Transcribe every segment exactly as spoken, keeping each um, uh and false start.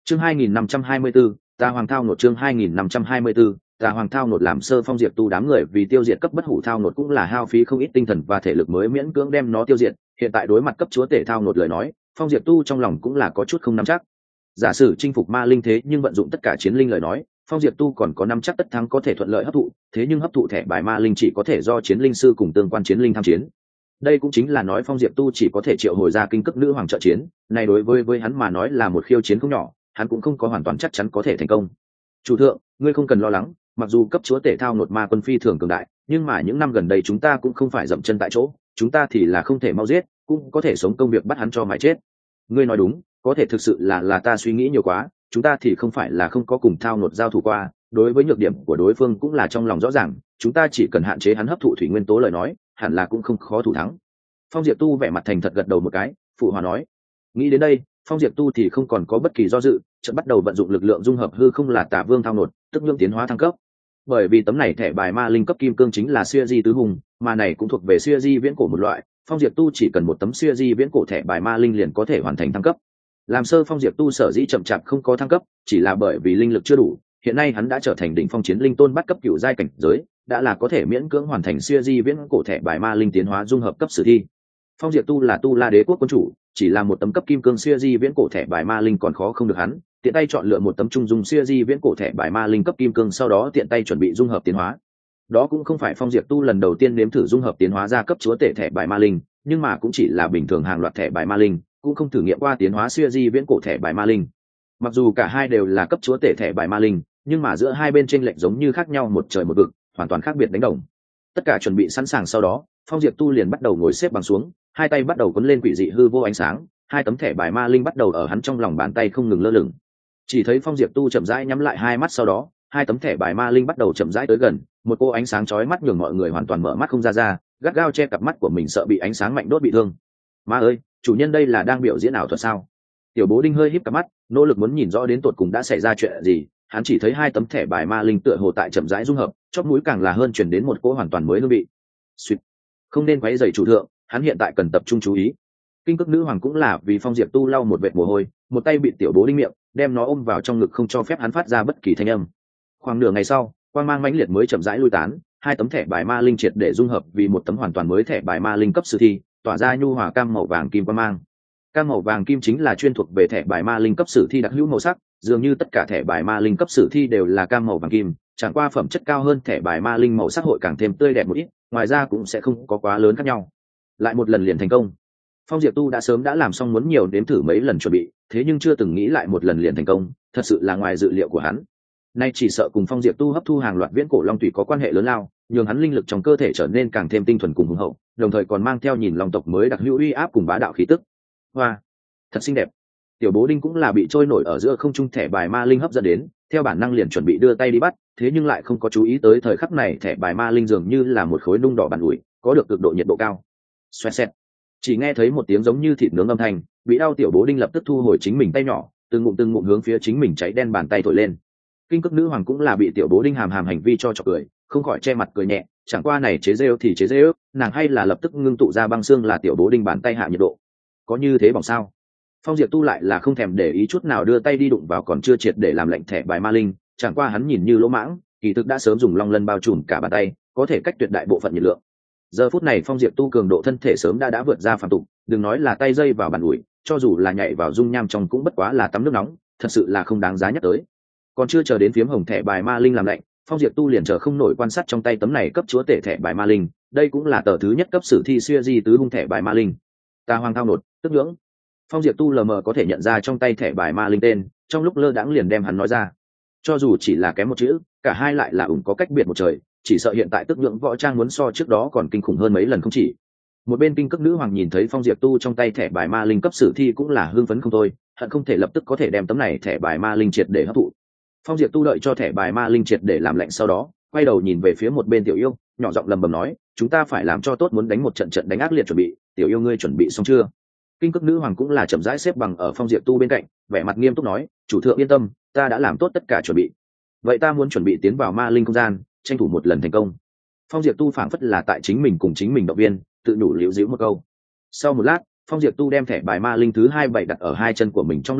chương hai nghìn năm trăm hai mươi 2524, tà hoàng thao nột chương hai nghìn năm trăm hai mươi 2524, tà hoàng thao nột làm sơ phong diệt tu đám người vì tiêu diệt cấp bất hủ thao nột cũng là hao phí không ít tinh thần và thể lực mới miễn cưỡng đem nó tiêu diệt. Hiện tại đối mặt cấp chúa tể thao nột lời nói, phong diệt tu trong lòng cũng là có chút không nắm chắc. Giả sử chinh phục ma linh thế nhưng vận dụng tất cả chiến linh lời nói, phong diệt tu còn có năm chắc tất thắng có thể thuận lợi hấp thụ, thế nhưng hấp thụ thẻ bài ma linh chỉ có thể do chiến linh sư cùng tương quan chiến linh tham chiến. Đây cũng chính là nói phong diệt tu chỉ có thể triệu hồi ra kinh cấp nữ hoàng trợ chiến, này đối với với hắn mà nói là một khiêu chiến không nhỏ, hắn cũng không có hoàn toàn chắc chắn có thể thành công. Chủ thượng, ngươi không cần lo lắng, mặc dù cấp chúa tể thao nột ma quân phi thường cường đại, nhưng mà những năm gần đây chúng ta cũng không phải dậm chân tại chỗ, chúng ta thì là không thể mau giết, cũng có thể sống công việc bắt hắn cho mãi chết. Ngươi nói đúng, có thể thực sự là là ta suy nghĩ nhiều quá, chúng ta thì không phải là không có cùng thao nột giao thủ qua, đối với nhược điểm của đối phương cũng là trong lòng rõ ràng, chúng ta chỉ cần hạn chế hắn hấp thụ thủy nguyên tố lời nói, hẳn là cũng không khó thủ thắng. Phong diệp tu vẻ mặt thành thật gật đầu một cái, phụ hòa nói. Nghĩ đến đây, phong diệp tu thì không còn có bất kỳ do dự, chợt bắt đầu vận dụng lực lượng dung hợp hư không là tả vương thao nột, tức nhưỡng tiến hóa thăng cấp. Bởi vì tấm này thẻ bài ma linh cấp kim cương chính là siêu di tứ hùng, mà này cũng thuộc về siêu di viễn cổ một loại, phong diệp tu chỉ cần một tấm siêu di viễn cổ thẻ bài ma linh liền có thể hoàn thành thăng cấp. Làm sơ phong diệp tu sở dĩ chậm chạp không có thăng cấp, chỉ là bởi vì linh lực chưa đủ, hiện nay hắn đã trở thành đỉnh phong chiến linh tôn bắt cấp cựu giai cảnh giới, đã là có thể miễn cưỡng hoàn thành siêu di viễn cổ thẻ bài ma linh tiến hóa dung hợp cấp sử thi. Phong diệp tu là tu la đế quốc quân chủ, chỉ là một tấm cấp kim cương siêu di viễn cổ thẻ bài ma linh còn khó không được hắn, tiện tay chọn lựa một tấm trung dung siêu di viễn cổ thẻ bài ma linh cấp kim cương, sau đó tiện tay chuẩn bị dung hợp tiến hóa. Đó cũng không phải phong diệp tu lần đầu tiên nếm thử dung hợp tiến hóa ra cấp chúa tể thẻ bài ma linh, nhưng mà cũng chỉ là bình thường hàng loạt thẻ bài ma linh, cũng không thử nghiệm qua tiến hóa siêu di viễn cổ thẻ bài ma linh. Mặc dù cả hai đều là cấp chúa tể thẻ bài ma linh, nhưng mà giữa hai bên chênh lệch giống như khác nhau một trời một vực, hoàn toàn khác biệt đánh đồng. Tất cả chuẩn bị sẵn sàng sau đó, phong diệp tu liền bắt đầu ngồi xếp bằng xuống, hai tay bắt đầu quấn lên quỷ dị hư vô ánh sáng, hai tấm thẻ bài ma linh bắt đầu ở hắn trong lòng bàn tay không ngừng lơ lửng. Chỉ thấy phong diệp tu chậm rãi nhắm lại hai mắt, sau đó hai tấm thẻ bài ma linh bắt đầu chậm rãi tới gần, một cô ánh sáng chói mắt nhường mọi người hoàn toàn mở mắt không ra ra, gắt gao che cặp mắt của mình sợ bị ánh sáng mạnh đốt bị thương. Ma ơi, chủ nhân đây là đang biểu diễn ảo thuật sao? Tiểu bố đinh hơi híp cặp mắt, nỗ lực muốn nhìn rõ đến tột cùng đã xảy ra chuyện gì. Hắn chỉ thấy hai tấm thẻ bài ma linh tựa hồ tại chậm rãi dung hợp, chóp mũi càng là hơn truyền đến một cỗ hoàn toàn mới hương vị. Xuyệt. Không nên quấy rầy chủ thượng, hắn hiện tại cần tập trung chú ý. Kinh cước nữ hoàng cũng là vì phong diệp tu lau một vệt mồ hôi, một tay bị tiểu bố đinh miệng, đem nó ôm vào trong ngực không cho phép hắn phát ra bất kỳ thanh âm. Khoảng nửa ngày sau, quang mang mãnh liệt mới chậm rãi lui tán, hai tấm thẻ bài ma linh triệt để dung hợp vì một tấm hoàn toàn mới thẻ bài ma linh cấp sử thi, tỏa ra nhu hòa cam màu vàng kim quang mang. Cam màu vàng kim chính là chuyên thuộc về thẻ bài ma linh cấp sử thi đặc hữu màu sắc, dường như tất cả thẻ bài ma linh cấp sử thi đều là cam màu vàng kim, chẳng qua phẩm chất cao hơn thẻ bài ma linh màu sắc hội càng thêm tươi đẹp một ít, ngoài ra cũng sẽ không có quá lớn khác nhau. Lại một lần liền thành công. Phong diệp tu đã sớm đã làm xong muốn nhiều đếm thử mấy lần chuẩn bị, thế nhưng chưa từng nghĩ lại một lần liền thành công, thật sự là ngoài dự liệu của hắn. Nay chỉ sợ cùng phong diệp tu hấp thu hàng loạt viễn cổ long thủy có quan hệ lớn lao, nhường hắn linh lực trong cơ thể trở nên càng thêm tinh thuần cùng hùng hậu, đồng thời còn mang theo nhìn long tộc mới đặc hữu uy áp cùng bá đạo khí tức. Hoa, thật xinh đẹp. Tiểu bố đinh cũng là bị trôi nổi ở giữa không trung thẻ bài ma linh hấp dẫn đến, theo bản năng liền chuẩn bị đưa tay đi bắt, thế nhưng lại không có chú ý tới thời khắc này thẻ bài ma linh dường như là một khối nung đỏ bàn ủi, có được cực độ nhiệt độ cao. Xoẹt xẹt. Chỉ nghe thấy một tiếng giống như thịt nướng âm thanh, bị đau tiểu bố đinh lập tức thu hồi chính mình tay nhỏ, từng ngụm từng ngụm hướng phía chính mình cháy đen bàn tay thổi lên. Kinh cước nữ hoàng cũng là bị tiểu bố đinh hàm hàm hành vi cho chọc cười, không khỏi che mặt cười nhẹ, chẳng qua này chế rêu thì chế rêu, nàng hay là lập tức ngưng tụ ra băng xương là tiểu bố đinh bàn tay hạ nhiệt độ. Có như thế bỏng sao? Phong diệp tu lại là không thèm để ý chút nào đưa tay đi đụng vào còn chưa triệt để làm lạnh thẻ bài ma linh, chẳng qua hắn nhìn như lỗ mãng, kỳ thực đã sớm dùng long lân bao trùm cả bàn tay, có thể cách tuyệt đại bộ phận nhiệt lượng. Giờ phút này phong diệp tu cường độ thân thể sớm đã đã vượt ra phàm tục, đừng nói là tay dây vào bàn ủi, cho dù là nhảy vào dung nham trong cũng bất quá là tắm nước nóng, thật sự là không đáng giá nhắc tới. Còn chưa chờ đến phiếm hồng thẻ bài ma linh làm lạnh, phong diệp tu liền chờ không nổi quan sát trong tay tấm này cấp chúa tể thẻ bài ma linh, đây cũng là tờ thứ nhất cấp sử thi siêu di tứ hung thẻ bài ma linh. Ta hoàng thao nột, tức ngưỡng. Phong diệp tu lờ mờ có thể nhận ra trong tay thẻ bài ma linh tên, trong lúc lơ đãng liền đem hắn nói ra. Cho dù chỉ là kém một chữ, cả hai lại là ủng có cách biệt một trời, chỉ sợ hiện tại tức ngưỡng võ trang muốn so trước đó còn kinh khủng hơn mấy lần không chỉ. Một bên kinh cấp nữ hoàng nhìn thấy phong diệp tu trong tay thẻ bài ma linh cấp sử thi cũng là hưng phấn không thôi, hận không thể lập tức có thể đem tấm này thẻ bài ma linh triệt để hấp thụ. Phong diệp tu đợi cho thẻ bài ma linh triệt để làm lạnh sau đó, quay đầu nhìn về phía một bên tiểu yêu, nhỏ giọng lầm bầm nói, chúng ta phải làm cho tốt, muốn đánh một trận trận đánh ác liệt chuẩn bị, tiểu yêu ngươi chuẩn bị xong chưa? Kinh cấp nữ hoàng cũng là chậm rãi xếp bằng ở phong diệp tu bên cạnh, vẻ mặt nghiêm túc nói, chủ thượng yên tâm, ta đã làm tốt tất cả chuẩn bị. Vậy ta muốn chuẩn bị tiến vào ma linh không gian, tranh thủ một lần thành công. Phong diệp tu phảng phất là tại chính mình cùng chính mình động viên, tự nhủ liễu díu một câu. Sau một lát, phong diệp tu đem thẻ bài ma linh thứ hai bảy đặt ở hai chân của mình, trong lúc đó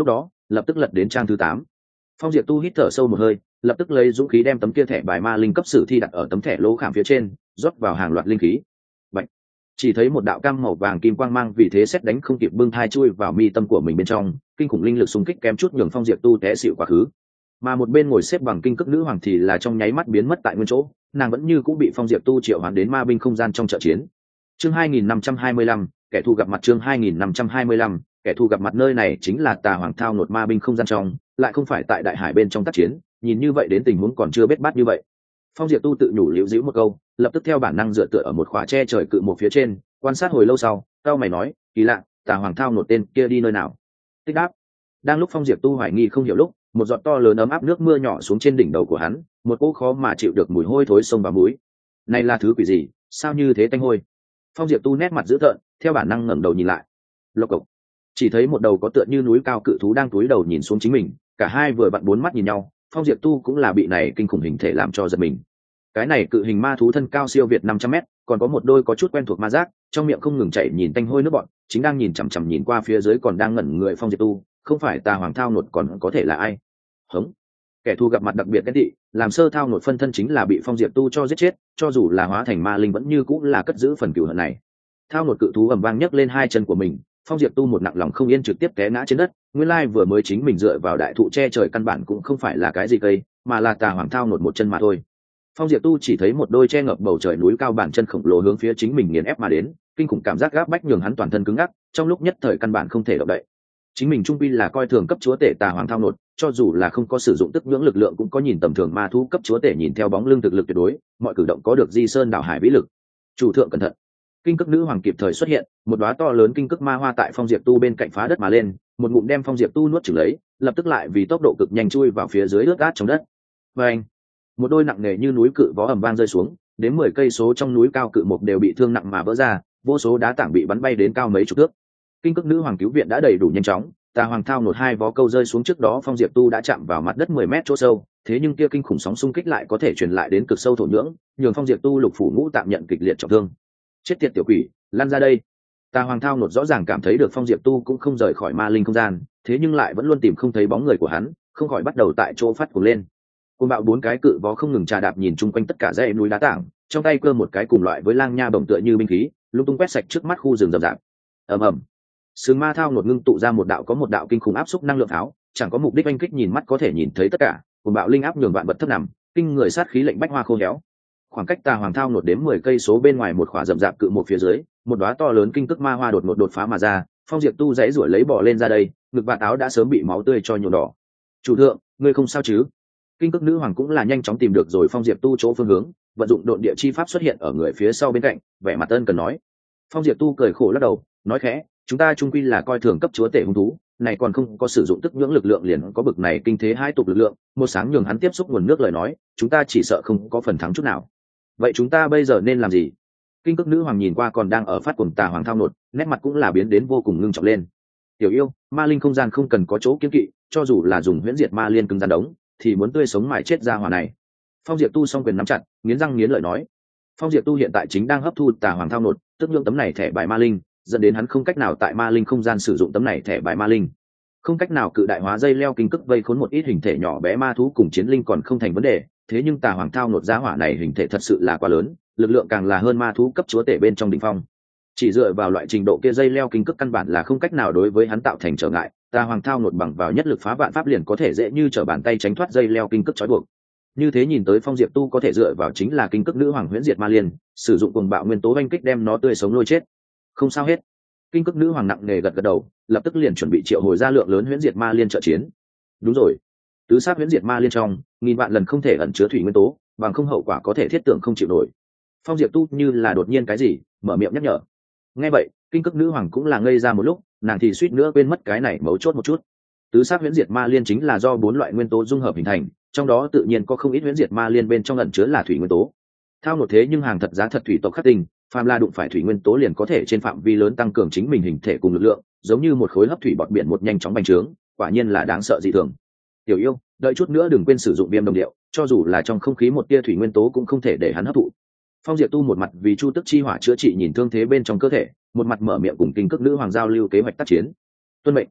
lập tức lật đến trang thứ tám. Phong Diệp Tu hít thở sâu một hơi, lập tức lấy dũng khí đem tấm kia thẻ bài ma linh cấp sử thi đặt ở tấm thẻ lỗ khảm phía trên, rót vào hàng loạt linh khí. Bạch. Chỉ thấy một đạo cam màu vàng kim quang mang vì thế xét đánh không kịp bưng thai chui vào mi tâm của mình bên trong, kinh khủng linh lực xung kích kém chút nhường Phong Diệp Tu té xỉu quá khứ. Mà một bên ngồi xếp bằng kinh cước nữ hoàng thì là trong nháy mắt biến mất tại nguyên chỗ, nàng vẫn như cũng bị Phong Diệp Tu triệu hoán đến ma binh không gian trong trận chiến. Chương hai nghìn năm trăm hai mươi lăm, kẻ thù gặp mặt. Chương hai nghìn năm trăm hai mươi lăm, kẻ thù gặp mặt. Nơi này chính là Tà Hoàng thao nột ma binh không gian trong, lại không phải tại đại hải bên trong tác chiến, nhìn như vậy đến tình huống còn chưa bết bát như vậy. Phong Diệp Tu tự nhủ liễu dĩu một câu, lập tức theo bản năng dựa tựa ở một khóa che trời cự một phía trên, quan sát hồi lâu sau, cao mày nói, kỳ lạ, Tà Hoàng thao nột tên kia đi nơi nào? Tích đáp. Đang lúc Phong Diệp Tu hoài nghi không hiểu lúc, một giọt to lớn ấm áp nước mưa nhỏ xuống trên đỉnh đầu của hắn, một cỗ khó mà chịu được mùi hôi thối sông vào mũi. Này là thứ quỷ gì, sao như thế tanh hôi? Phong Diệp Tu nét mặt dữ tợn, theo bản năng ngẩng đầu nhìn lại. Lộc cộc. Chỉ thấy một đầu có tựa như núi cao cự thú đang cúi đầu nhìn xuống chính mình, cả hai vừa vặn bốn mắt nhìn nhau, Phong Diệp Tu cũng là bị này kinh khủng hình thể làm cho giật mình. Cái này cự hình ma thú thân cao siêu việt năm trăm mét, còn có một đôi có chút quen thuộc ma giác, trong miệng không ngừng chảy nhìn tanh hôi nước bọt, chính đang nhìn chằm chằm nhìn qua phía dưới còn đang ngẩn người Phong Diệp Tu, không phải Tà Hoàng thao nột còn có thể là ai? Hống. Kẻ thù gặp mặt đặc biệt cái thị, làm sơ thao nột phân thân chính là bị Phong Diệp Tu cho giết chết, cho dù là hóa thành ma linh vẫn như cũng là cất giữ phần cừu hận này. Thao nột cự thú ầm vang nhấc lên hai chân của mình, Phong Diệp Tu một nặng lòng không yên trực tiếp té ngã trên đất. Nguyên lai vừa mới chính mình dựa vào đại thụ che trời căn bản cũng không phải là cái gì cây, mà là Tà Hoàng thao nột một chân mà thôi. Phong Diệp Tu chỉ thấy một đôi che ngập bầu trời núi cao bản chân khổng lồ hướng phía chính mình nghiền ép mà đến, kinh khủng cảm giác gáp bách nhường hắn toàn thân cứng ngắc, trong lúc nhất thời căn bản không thể động đậy. Chính mình trung quy là coi thường cấp chúa tể Tà Hoàng thao nột, cho dù là không có sử dụng tức nhưỡng lực lượng cũng có nhìn tầm thường ma thú cấp chúa tể nhìn theo bóng lưng thực lực tuyệt đối, mọi cử động có được di sơn đảo hải vĩ lực. Chủ thượng cẩn thận. Kinh cước nữ hoàng kịp thời xuất hiện, một đóa to lớn kinh cước ma hoa tại Phong Diệp Tu bên cạnh phá đất mà lên, một ngụm đem Phong Diệp Tu nuốt chửng lấy, lập tức lại vì tốc độ cực nhanh chui vào phía dưới ướt át trong đất. Và anh, một đôi nặng nề như núi cự vó ầm vang rơi xuống, đến mười cây số trong núi cao cự mục đều bị thương nặng mà vỡ ra, vô số đá tảng bị bắn bay đến cao mấy chục thước. Kinh cước nữ hoàng cứu viện đã đầy đủ nhanh chóng, Tà Hoàng thao nột hai vó câu rơi xuống trước đó Phong Diệp Tu đã chạm vào mặt đất mười mét chỗ sâu, thế nhưng kia kinh khủng sóng xung kích lại có thể truyền lại đến cực sâu thổ nhưỡng, nhường Phong Diệp Tu lục phủ ngũ tạm nhận kịch liệt trọng thương. Chết tiệt tiểu quỷ, lăn ra đây. Tà Hoàng thao nột rõ ràng cảm thấy được Phong Diệp Tu cũng không rời khỏi ma linh không gian, thế nhưng lại vẫn luôn tìm không thấy bóng người của hắn, không khỏi bắt đầu tại chỗ phát cuồng lên. Cuồng bạo bốn cái cự vó không ngừng trà đạp nhìn chung quanh tất cả dãy núi đá tảng, trong tay cơ một cái cùng loại với lang nha bổng tựa như binh khí, lung tung quét sạch trước mắt khu rừng rậm rạp. Ầm ầm. Sừng ma thao nột ngưng tụ ra một đạo có một đạo kinh khủng áp xúc năng lượng pháo, chẳng có mục đích oanh kích nhìn mắt có thể nhìn thấy tất cả, cuồng bạo linh áp nhường vạn vật thấp nằm, kinh người sát khí lệnh bách hoa khô héo. Khoảng cách Tà Hoàng thao nột đến mười cây số bên ngoài một khỏa rậm rạp cự một phía dưới, một đóa to lớn kinh cước ma hoa đột ngột đột phá mà ra, Phong Diệp Tu dãy rủi lấy bò lên ra đây, ngực vạt áo đã sớm bị máu tươi cho nhuộm đỏ. "Chủ thượng, ngươi không sao chứ?" Kinh cước nữ hoàng cũng là nhanh chóng tìm được rồi Phong Diệp Tu chỗ phương hướng, vận dụng độn địa chi pháp xuất hiện ở người phía sau bên cạnh, vẻ mặt ân cần nói. Phong Diệp Tu cười khổ lắc đầu, nói khẽ, "Chúng ta trung quy là coi thường cấp chúa tể hung thú, này còn không có sử dụng tức nhưỡng lực lượng liền có bực này kinh thế hai tục lực lượng, một sáng nhường hắn tiếp xúc nguồn nước lời nói, chúng ta chỉ sợ không có phần thắng chút nào. Vậy chúng ta bây giờ nên làm gì?" Kinh cước nữ hoàng nhìn qua còn đang ở phát cuồng Tà Hoàng thao nột, nét mặt cũng là biến đến vô cùng ngưng trọng lên. "Tiểu yêu, ma linh không gian không cần có chỗ kiêng kỵ, cho dù là dùng huyễn diệt ma liên cứng gian đống, thì muốn tươi sống mài chết ra hỏa này." Phong Diệp Tu song quyền nắm chặt, nghiến răng nghiến lợi nói. Phong Diệp Tu hiện tại chính đang hấp thu Tà Hoàng thao nột, tức nhưỡng tấm này thẻ bài ma linh, dẫn đến hắn không cách nào tại ma linh không gian sử dụng tấm này thẻ bài ma linh, không cách nào cự đại hóa dây leo kinh cước vây khốn một ít hình thể nhỏ bé ma thú cùng chiến linh còn không thành vấn đề, thế nhưng Tà Hoàng thao nột giá hỏa này hình thể thật sự là quá lớn, lực lượng càng là hơn ma thú cấp chúa tể bên trong đỉnh phong. Chỉ dựa vào loại trình độ kia dây leo kinh cước căn bản là không cách nào đối với hắn tạo thành trở ngại, Tà Hoàng thao nột bằng vào nhất lực phá vạn pháp liền có thể dễ như trở bàn tay tránh thoát dây leo kinh cước trói buộc. Như thế nhìn tới Phong Diệp Tu có thể dựa vào chính là kinh cước nữ hoàng huyễn diệt ma liên, sử dụng cuồng bạo nguyên tố oanh kích đem nó tươi sống lôi chết. Không sao hết. Kinh cước nữ hoàng nặng nề gật gật đầu, lập tức liền chuẩn bị triệu hồi ra lượng lớn huyễn diệt ma liên trợ chiến. Đúng rồi, tứ sát huyễn diệt ma liên trong nghìn vạn lần không thể ẩn chứa thủy nguyên tố, bằng không hậu quả có thể thiết tưởng không chịu nổi. Phong Diệp Tu như là đột nhiên cái gì mở miệng nhắc nhở. Nghe vậy, kinh cước nữ hoàng cũng là ngây ra một lúc, nàng thì suýt nữa quên mất cái này mấu chốt một chút. Tứ sát huyễn diệt ma liên chính là do bốn loại nguyên tố dung hợp hình thành, trong đó tự nhiên có không ít huyễn diệt ma liên bên trong ẩn chứa là thủy nguyên tố. Thao nột thế nhưng hàng thật giá thật thủy tộc khắc tinh, phàm la đụng phải thủy nguyên tố liền có thể trên phạm vi lớn tăng cường chính mình hình thể cùng lực lượng, giống như một khối hấp thủy bọt biển một nhanh chóng bành trướng, quả nhiên là đáng sợ dị thường. Tiểu yêu, đợi chút nữa đừng quên sử dụng viêm đồng điệu, cho dù là trong không khí một tia thủy nguyên tố cũng không thể để hắn hấp thụ. Phong Diệp Tu một mặt vì chu tức chi hỏa chữa trị nhìn thương thế bên trong cơ thể, một mặt mở miệng cùng kinh cước nữ hoàng giao lưu kế hoạch tác chiến. Tuân mệnh.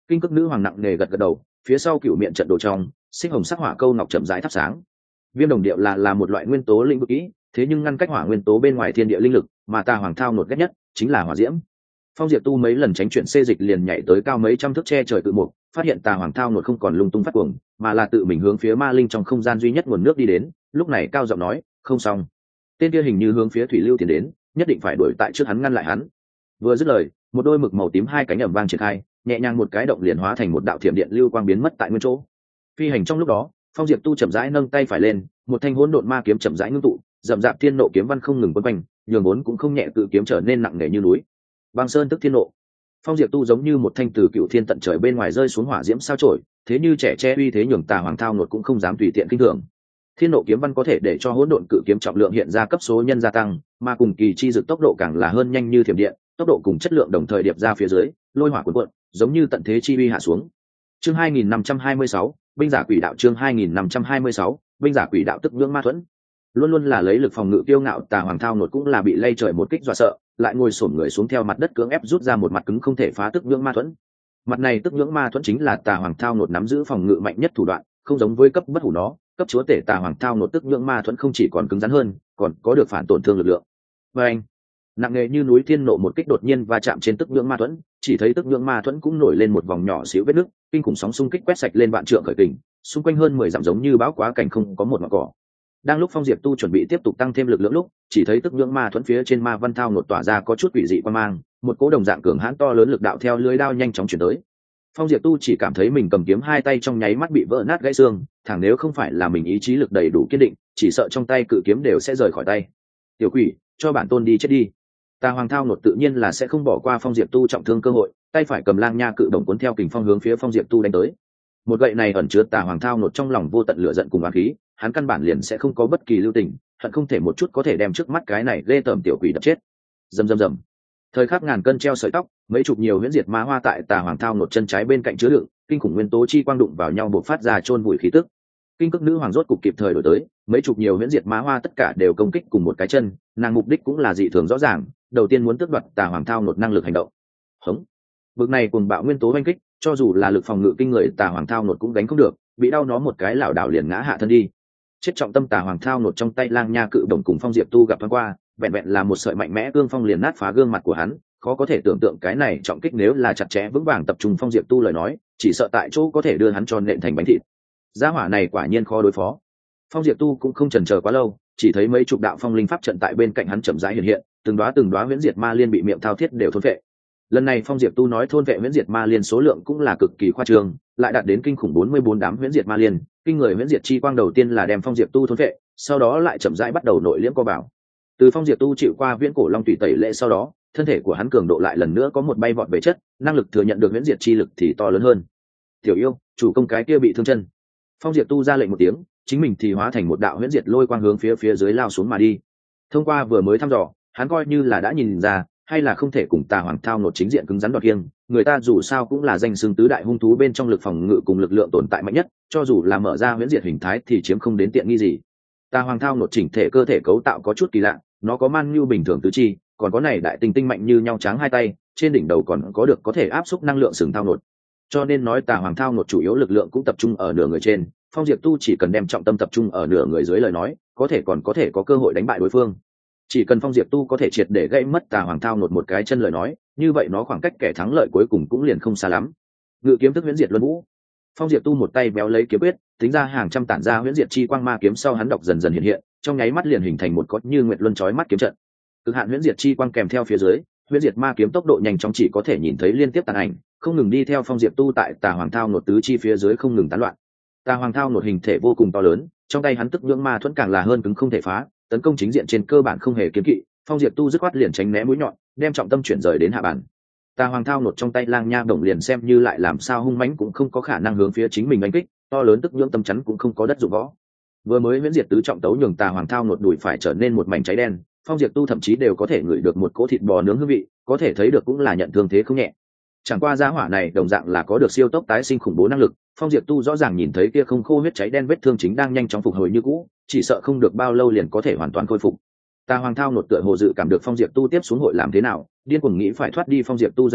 Kinh Cức Nữ Hoàng nặng nề gật gật đầu, phía sau cựu miệng trận đồ trong xích hồng sắc hỏa câu ngọc chậm rãi thắp sáng. Viêm đồng điệu là là một loại nguyên tố lĩnh vực kỹ, thế nhưng ngăn cách hỏa nguyên tố bên ngoài thiên địa linh lực, mà ta Hoàng Thao nột ghét nhất chính là hỏa diễm. Phong Diệp Tu mấy lần tránh chuyển xê dịch liền nhảy tới cao mấy trăm thước che trời cự mục, phát hiện Tà Hoàng Thao nột không còn lung tung phát cuồng, mà là tự mình hướng phía ma linh trong không gian duy nhất nguồn nước đi đến. Lúc này cao giọng nói, không xong. Tên kia hình như hướng phía thủy lưu tiến đến, nhất định phải đuổi tại trước hắn ngăn lại hắn. Vừa dứt lời, một đôi mực màu tím hai cánh ầm vang triển khai, nhẹ nhàng một cái động liền hóa thành một đạo thiểm điện lưu quang biến mất tại nguyên chỗ. Phi hành trong lúc đó, Phong Diệp Tu chậm rãi nâng tay phải lên, một thanh hỗn độn ma kiếm chậm rãi ngưng tụ, rậm rạp thiên nộ kiếm văn không ngừng quấn quanh, nhường vốn cũng không nhẹ cự kiếm trở nên nặng nề như núi. Băng sơn tức thiên nộ. Phong Diệp Tu giống như một thanh từ cựu thiên tận trời bên ngoài rơi xuống hỏa diễm sao chổi, thế như trẻ tre uy thế nhường Tà Hoàng Thao nột cũng không dám tùy tiện kinh thường. Thiên nộ kiếm văn có thể để cho hỗn độn cự kiếm trọng lượng hiện ra cấp số nhân gia tăng, mà cùng kỳ chi dực tốc độ càng là hơn nhanh như thiểm điện, tốc độ cùng chất lượng đồng thời điệp ra phía dưới, lôi hỏa cuồn cuộn, giống như tận thế chi uy hạ xuống. Chương hai nghìn năm trăm hai mươi sáu, binh giả quỷ đạo. Chương hai nghìn năm trăm hai mươi sáu, binh giả quỷ đạo tức nhưỡng ma thuẫn. Luôn luôn là lấy lực phòng ngự kiêu ngạo Tà Hoàng Thao nột cũng là bị lay trời một kích dọa sợ, lại ngồi xổm người xuống theo mặt đất cưỡng ép rút ra một mặt cứng không thể phá tức nhưỡng ma thuẫn. Mặt này tức nhưỡng ma thuẫn chính là Tà Hoàng Thao nột nắm giữ phòng ngự mạnh nhất thủ đoạn, không giống với cấp bất hủ nó, cấp chúa tể Tà Hoàng Thao nột tức nhưỡng ma thuẫn không chỉ còn cứng rắn hơn, còn có được phản tổn thương lực lượng. Và anh, nặng nề như núi thiên nộ một kích đột nhiên va chạm trên tức nhưỡng ma thuẫn, chỉ thấy tức nhưỡng ma thuẫn cũng nổi lên một vòng nhỏ xíu vết nứt, kinh khủng sóng xung kích quét sạch lên vạn trượng khởi kình, xung quanh hơn mười dặm giống như bão quá cảnh không có một ngọn cỏ. Đang lúc Phong Diệp Tu chuẩn bị tiếp tục tăng thêm lực lượng lúc, chỉ thấy tức nhưỡng ma thuẫn phía trên ma văn thao nột tỏa ra có chút quỷ dị quan mang, một cỗ đồng dạng cường hãn to lớn lực đạo theo lưới đao nhanh chóng chuyển tới. Phong Diệp Tu chỉ cảm thấy mình cầm kiếm hai tay trong nháy mắt bị vỡ nát gãy xương, thẳng nếu không phải là mình ý chí lực đầy đủ kiên định, chỉ sợ trong tay cự kiếm đều sẽ rời khỏi tay. Tiểu quỷ, cho bản tôn đi chết đi. Tà Hoàng Thao nột tự nhiên là sẽ không bỏ qua Phong Diệp Tu trọng thương cơ hội, tay phải cầm lang nha cự đồng cuốn theo kình phong hướng phía Phong Diệp Tu đánh tới. Một gậy này ẩn chứa Tà Hoàng Thao nột trong lòng vô tận lửa giận cùng oán khí, hắn căn bản liền sẽ không có bất kỳ lưu tình, hận không thể một chút có thể đem trước mắt cái này ghê tởm tiểu quỷ đập chết. Rầm rầm rầm. Thời khắc ngàn cân treo sợi tóc, mấy chục nhiều huyễn diệt ma hoa tại Tà Hoàng Thao nột chân trái bên cạnh chứa đựng, kinh khủng nguyên tố chi quang đụng vào nhau bộc phát ra chôn vùi khí tức. Kinh Cức Nữ Hoàng rốt cục kịp thời đổi tới, mấy chục nhiều huyễn diệt ma hoa tất cả đều công kích cùng một cái chân, nàng mục đích cũng là dị thường rõ ràng, đầu tiên muốn tước đoạt Tà Hoàng Thao nột năng lực hành động. Hống. Bực này cùng bạo nguyên tố oanh kích, cho dù là lực phòng ngự kinh người Tà Hoàng Thao nột cũng đánh không được, bị đau nó một cái lảo đảo liền ngã hạ thân đi. Chết trọng tâm Tà Hoàng Thao nột trong tay lang nha cự đồng cùng Phong Diệp Tu gặp thoáng qua, vẹn vẹn là một sợi mạnh mẽ cương phong liền nát phá gương mặt của hắn, khó có thể tưởng tượng cái này trọng kích nếu là chặt chẽ vững vàng tập trung Phong Diệp Tu lời nói, chỉ sợ tại chỗ có thể đưa hắn cho nện thành bánh thịt. Gia hỏa này quả nhiên khó đối phó. Phong Diệp Tu cũng không chần chờ quá lâu, chỉ thấy mấy chục đạo phong linh pháp trận tại bên cạnh hắn chậm rãi hiện hiện, từng đóa từng đóa huyễn diệt ma liên bị miệng thao thiết đều thôn vệ. Lần này Phong Diệp Tu nói thôn vệ huyễn diệt ma liên số lượng cũng là cực kỳ khoa trương, lại đạt đến kinh khủng bốn mươi bốn đám huyễn diệt ma liên, kinh người huyễn diệt chi quang đầu tiên là đem Phong Diệp Tu thôn vệ, sau đó lại chậm rãi bắt đầu nội liễm co bảo. Từ Phong Diệp Tu chịu qua viễn cổ long tùy tẩy lễ sau đó, thân thể của hắn cường độ lại lần nữa có một bay vọt về chất, năng lực thừa nhận được huyễn diệt chi lực thì to lớn hơn. Tiểu yêu, chủ công cái kia bị thương chân. Phong Diệp Tu ra lệnh một tiếng, chính mình thì hóa thành một đạo huyễn diệt lôi quang hướng phía phía dưới lao xuống mà đi. Thông qua vừa mới thăm dò, hắn coi như là đã nhìn ra, hay là không thể cùng Tà Hoàng Thao nột chính diện cứng rắn đoạt kiêng, người ta dù sao cũng là danh xưng tứ đại hung thú bên trong lực phòng ngự cùng lực lượng tồn tại mạnh nhất, cho dù là mở ra huyễn diệt hình thái thì chiếm không đến tiện nghi gì. Tà Hoàng Thao nột chỉnh thể cơ thể cấu tạo có chút kỳ lạ, nó có man như bình thường tứ chi, còn có này đại tinh tinh mạnh như nhau tráng hai tay, trên đỉnh đầu còn có được có thể áp xúc năng lượng sừng thao nột. Cho nên nói Tà Hoàng Thao nột chủ yếu lực lượng cũng tập trung ở nửa người trên, Phong Diệp Tu chỉ cần đem trọng tâm tập trung ở nửa người dưới lời nói, có thể còn có thể có cơ hội đánh bại đối phương. Chỉ cần Phong Diệp Tu có thể triệt để gãy mất Tà Hoàng Thao nột một cái chân lời nói, như vậy nó khoảng cách kẻ thắng lợi cuối cùng cũng liền không xa lắm. Ngự kiếm thức huyễn diệt luân vũ. Phong Diệp Tu một tay béo lấy kiếm quyết, tính ra hàng trăm tản ra huyễn diệt chi quang ma kiếm sau hắn đọc dần dần hiện hiện, trong nháy mắt liền hình thành một cốt như nguyệt luân chói mắt kiếm trận. Cực hạn huyễn diệt chi quang kèm theo phía dưới, huyễn diệt ma kiếm tốc độ nhanh chóng chỉ có thể nhìn thấy liên tiếp tàn ảnh, không ngừng đi theo Phong Diệp Tu tại Tà Hoàng Thao nột tứ chi phía dưới không ngừng tán loạn. Tà Hoàng Thao nột hình thể vô cùng to lớn, trong tay hắn tức nhưỡng ma thuẫn càng là hơn cứng không thể phá, tấn công chính diện trên cơ bản không hề kiếm kỵ, Phong Diệp Tu dứt khoát liền tránh né mũi nhọn, đem trọng tâm chuyển rời đến hạ bản. Tà Hoàng Thao nột trong tay lang nha đồng liền xem như lại làm sao hung mãnh cũng không có khả năng hướng phía chính mình đánh kích, to lớn tức nhưỡng tâm chắn cũng không có đất dụng võ. Vừa mới huyễn diệt tứ trọng tấu nhường Tà Hoàng Thao nột đùi phải trở nên một mảnh cháy đen, Phong Diệp Tu thậm chí đều có thể ngửi được một cỗ thịt bò nướng hương vị, có thể thấy được cũng là nhận thương thế không nhẹ. Chẳng qua gia hỏa này đồng dạng là có được siêu tốc tái sinh khủng bố năng lực, Phong Diệp Tu rõ ràng nhìn thấy kia không khô huyết cháy đen vết thương chính đang nhanh chóng phục hồi như cũ, chỉ sợ không được bao lâu liền có thể hoàn toàn khôi phục. Tà Hoàng Thao nột tựa hồ dự cảm được Phong Diệp Tu tiếp xuống hội làm thế nào, điên cuồng nghĩ phải thoát đi Phong Diệp Tu dây dưa,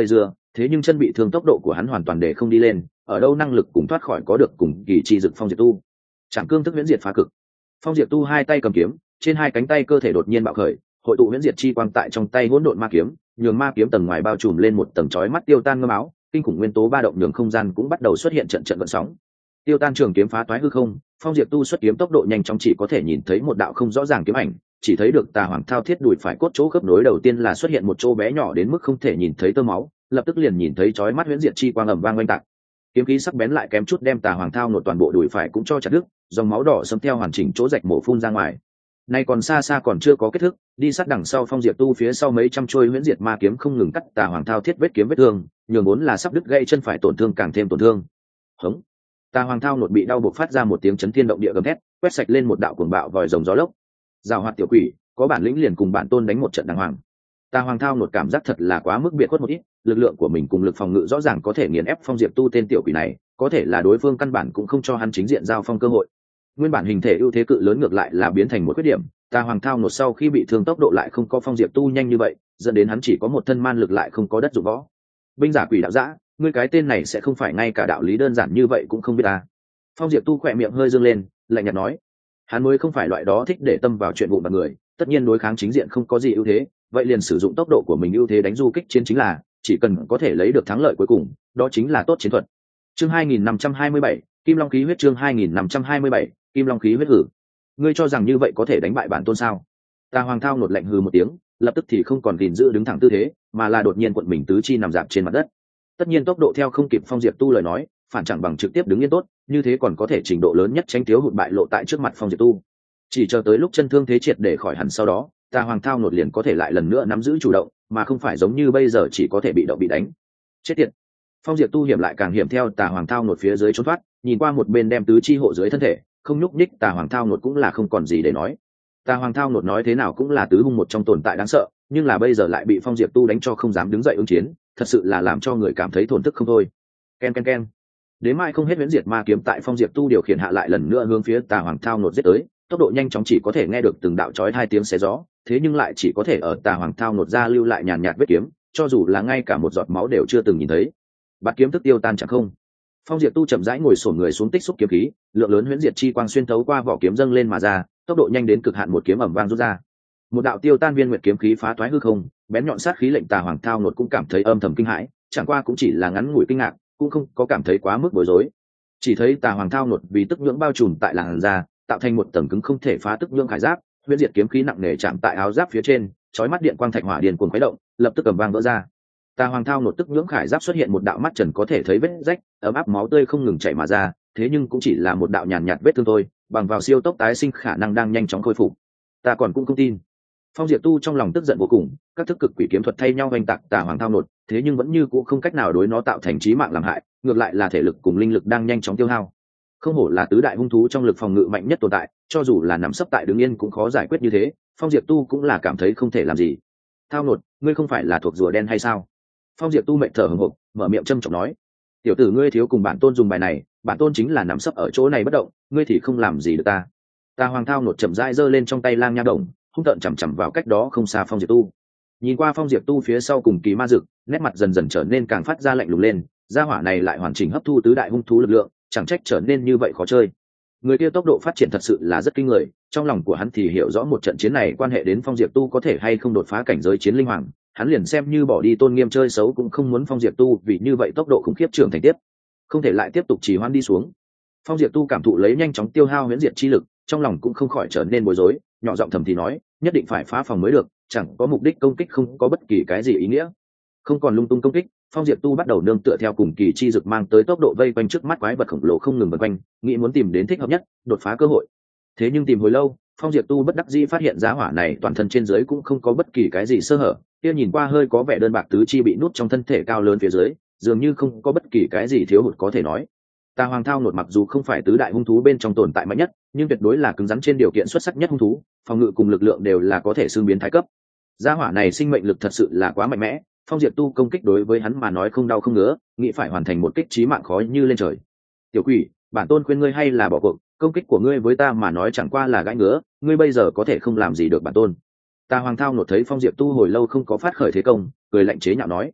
thế nhưng chân bị thương tốc độ của hắn hoàn toàn để không đi lên, ở đâu năng lực cùng thoát khỏi có được cùng kỳ chi dực phong diệt tu. Trảm cương thức huyễn diệt phá cực. Phong diệt tu hai tay cầm kiếm, trên hai cánh tay cơ thể đột nhiên bạo khởi, hội tụ huyễn diệt chi quang tại trong tay hỗn độn ma kiếm, nhường ma kiếm tầng ngoài bao trùm lên một tầng chói mắt tiêu tan ngâm áo, kinh khủng nguyên tố ba động nhường không gian cũng bắt đầu xuất hiện trận trận gợn sóng. Tiêu tan trường kiếm phá toái hư không, phong diệt tu xuất kiếm tốc độ nhanh chóng, chỉ có thể nhìn thấy một đạo không rõ ràng kiếm ảnh, chỉ thấy được tà hoàng thao thiết đùi phải cốt chỗ khớp nối đầu tiên là xuất hiện một chỗ bé nhỏ đến mức không thể nhìn thấy tơ máu, lập tức liền nhìn thấy chói mắt huyễn diệt chi quang ầm vang oanh tạc. Kiếm khí sắc bén lại kém chút đem tà hoàng thao nột toàn bộ đùi phải cũng cho chặt đứt, dòng máu đỏ sẫm theo hoàn chỉnh chỗ rạch mổ phun ra ngoài. Nay còn xa xa còn chưa có kết thúc, đi sát đằng sau phong diệt tu phía sau mấy trăm trôi huyễn diệt ma kiếm không ngừng cắt tà hoàng thao thiết vết kiếm vết thương, nhường vốn là sắp đứt gãy chân phải tổn thương càng thêm tổn thương. Hống! Tà hoàng thao nột bị đau buộc phát ra một tiếng chấn thiên động địa gầm thét, quét sạch lên một đạo cuồng bạo vòi rồng gió lốc. Giảo hoạt tiểu quỷ, có bản lĩnh liền cùng bản tôn đánh một trận đàng hoàng. Tà hoàng thao nột cảm giác thật là quá mức biệt khuất một ít, lực lượng của mình cùng lực phòng ngự rõ ràng có thể nghiền ép phong diệp tu tên tiểu quỷ này, có thể là đối phương căn bản cũng không cho hắn chính diện giao phong cơ hội. Nguyên bản hình thể ưu thế cự lớn ngược lại là biến thành một khuyết điểm. Tà hoàng thao nột sau khi bị thương tốc độ lại không có phong diệp tu nhanh như vậy, dẫn đến hắn chỉ có một thân man lực lại không có đất dụng võ. Binh giả quỷ đạo dã, ngươi cái tên này sẽ không phải ngay cả đạo lý đơn giản như vậy cũng không biết ta. Phong diệp tu khỏe miệng hơi dương lên, lạnh nhạt nói, hắn mới không phải loại đó thích để tâm vào chuyện vụn vặt người, tất nhiên đối kháng chính diện không có gì ưu thế, vậy liền sử dụng tốc độ của mình ưu thế đánh du kích chiến chính là, chỉ cần có thể lấy được thắng lợi cuối cùng, đó chính là tốt chiến thuật. Chương hai nghìn năm trăm hai mươi bảy, Kim Long khí huyết. Chương hai nghìn năm trăm hai mươi bảy, Kim Long khí huyết hử. Ngươi cho rằng như vậy có thể đánh bại bản tôn sao? Tà hoàng thao nột lạnh hừ một tiếng, lập tức thì không còn gìn giữ đứng thẳng tư thế, mà là đột nhiên cuộn mình tứ chi nằm dạp trên mặt đất. Tất nhiên tốc độ theo không kịp phong diệp tu lời nói, phản chẳng bằng trực tiếp đứng yên tốt, như thế còn có thể trình độ lớn nhất tránh thiếu hụt bại lộ tại trước mặt phong diệp tu. Chỉ chờ tới lúc chân thương thế triệt để khỏi hẳn sau đó, tà hoàng thao nột liền có thể lại lần nữa nắm giữ chủ động, mà không phải giống như bây giờ chỉ có thể bị động bị đánh. Chết tiệt! Phong diệp tu hiểm lại càng hiểm theo tà hoàng thao nột phía dưới trốn thoát, nhìn qua một bên đem tứ chi hộ dưới thân thể, không nhúc nhích. Tà hoàng thao nột cũng là không còn gì để nói. Tà hoàng thao nột nói thế nào cũng là tứ hung một trong tồn tại đáng sợ, nhưng là bây giờ lại bị phong diệp tu đánh cho không dám đứng dậy ứng chiến, thật sự là làm cho người cảm thấy thổn thức không thôi. Ken ken ken. Đến mai không hết huyễn diệt ma kiếm tại phong diệp tu điều khiển hạ lại lần nữa hướng phía tà hoàng thao nột giết tới, tốc độ nhanh chóng, chỉ có thể nghe được từng đạo chói hai tiếng xé gió, thế nhưng lại chỉ có thể ở tà hoàng thao nột ra lưu lại nhàn nhạt vết kiếm, cho dù là ngay cả một giọt máu đều chưa từng nhìn thấy. Bạt kiếm thức tiêu tan chẳng không. Phong diệp tu chậm rãi ngồi xổm người xuống tích xúc kiếm khí, lượng lớn huyễn diệt chi quang xuyên thấu qua vỏ kiếm dâng lên mà ra, tốc độ nhanh đến cực hạn, một kiếm ầm vang rút ra. Một đạo tiêu tan viên nguyệt kiếm khí phá toái hư không, bén nhọn sát khí lệnh tà hoàng thao nột cũng cảm thấy âm thầm kinh hãi, chẳng qua cũng chỉ là ngắn ngủi kinh ngạc, cũng không có cảm thấy quá mức bối rối. Chỉ thấy tà hoàng thao nột vì tức nhưỡng bao trùm tại làn da, tạo thành một tầng cứng không thể phá tức nhưỡng khải giáp, huyễn diệt kiếm khí nặng nề chạm tại áo giáp phía trên, chói mắt điện quang thạch hỏa điên cuồng khuấy động, lập tức ầm vang vỡ ra. Tà hoàng thao nột tức nhưỡng khải giáp xuất hiện một đạo mắt trần có thể thấy vết rách, ấm áp máu tươi không ngừng chảy mà ra, thế nhưng cũng chỉ là một đạo nhàn nhạt vết thương thôi, bằng vào siêu tốc tái sinh khả năng đang nhanh chóng khôi phục. Ta còn cũng không tin. Phong diệp tu trong lòng tức giận vô cùng, các thức cực quỷ kiếm thuật thay nhau oanh tạc tà hoàng thao nột, thế nhưng vẫn như cũ không cách nào đối nó tạo thành chí mạng làm hại, ngược lại là thể lực cùng linh lực đang nhanh chóng tiêu hao. Không hổ là tứ đại hung thú trong lực phòng ngự mạnh nhất tồn tại, cho dù là nằm sấp tại đứng yên cũng khó giải quyết như thế, phong diệp tu cũng là cảm thấy không thể làm gì. Thao nột, ngươi không phải là thuộc rùa đen hay sao? Phong diệp tu mệt thở hổn hộc, mở miệng châm chọc nói, tiểu tử ngươi thiếu cùng bản tôn dùng bài này, bản tôn chính là nằm sấp ở chỗ này bất động, ngươi thì không làm gì được ta. Tà hoàng thao nột chậm rãi giơ lên trong tay lang nha đồng, hung tợn chằm chằm vào cách đó không xa phong diệp tu. Nhìn qua phong diệp tu phía sau cùng kỳ ma dực, nét mặt dần dần trở nên càng phát ra lạnh lùng lên, gia hỏa này lại hoàn chỉnh hấp thu tứ đại hung thú lực lượng, chẳng trách trở nên như vậy khó chơi. Người kia tốc độ phát triển thật sự là rất kinh người, trong lòng của hắn thì hiểu rõ một trận chiến này quan hệ đến phong diệp tu có thể hay không đột phá cảnh giới chiến linh hoàng, hắn liền xem như bỏ đi tôn nghiêm chơi xấu cũng không muốn phong diệp tu vì như vậy tốc độ khủng khiếp trưởng thành tiếp, không thể lại tiếp tục trì hoãn đi xuống. Phong diệp tu cảm thụ lấy nhanh chóng tiêu hao huyễn diệt chi lực, trong lòng cũng không khỏi trở nên bối rối, nhỏ giọng thầm thì nói, nhất định phải phá phòng mới được, chẳng có mục đích công kích không có bất kỳ cái gì ý nghĩa. Không còn lung tung công kích, phong diệp tu bắt đầu nương tựa theo cùng kỳ chi dực mang tới tốc độ vây quanh trước mắt quái vật khổng lồ không ngừng vần quanh, nghĩ muốn tìm đến thích hợp nhất đột phá cơ hội. Thế nhưng tìm hồi lâu, phong diệp tu bất đắc dĩ phát hiện giá hỏa này toàn thân trên dưới cũng không có bất kỳ cái gì sơ hở, kia nhìn qua hơi có vẻ đơn bạc tứ chi bị nút trong thân thể cao lớn phía dưới, dường như không có bất kỳ cái gì thiếu hụt có thể nói. Tà hoàng thao nột mặc dù không phải tứ đại hung thú bên trong tồn tại mạnh nhất, nhưng tuyệt đối là cứng rắn trên điều kiện xuất sắc nhất hung thú, phòng ngự cùng lực lượng đều là có thể xương biến thái cấp. Gia hỏa này sinh mệnh lực thật sự là quá mạnh mẽ, phong diệp tu công kích đối với hắn mà nói không đau không ngứa, nghĩ phải hoàn thành một kích chí mạng khó như lên trời. Tiểu quỷ, bản tôn khuyên ngươi hay là bỏ cuộc, công kích của ngươi với ta mà nói chẳng qua là gãi ngứa, ngươi bây giờ có thể không làm gì được bản tôn. Tà hoàng thao nột thấy phong diệp tu hồi lâu không có phát khởi thế công, cười lạnh chế nhạo nói,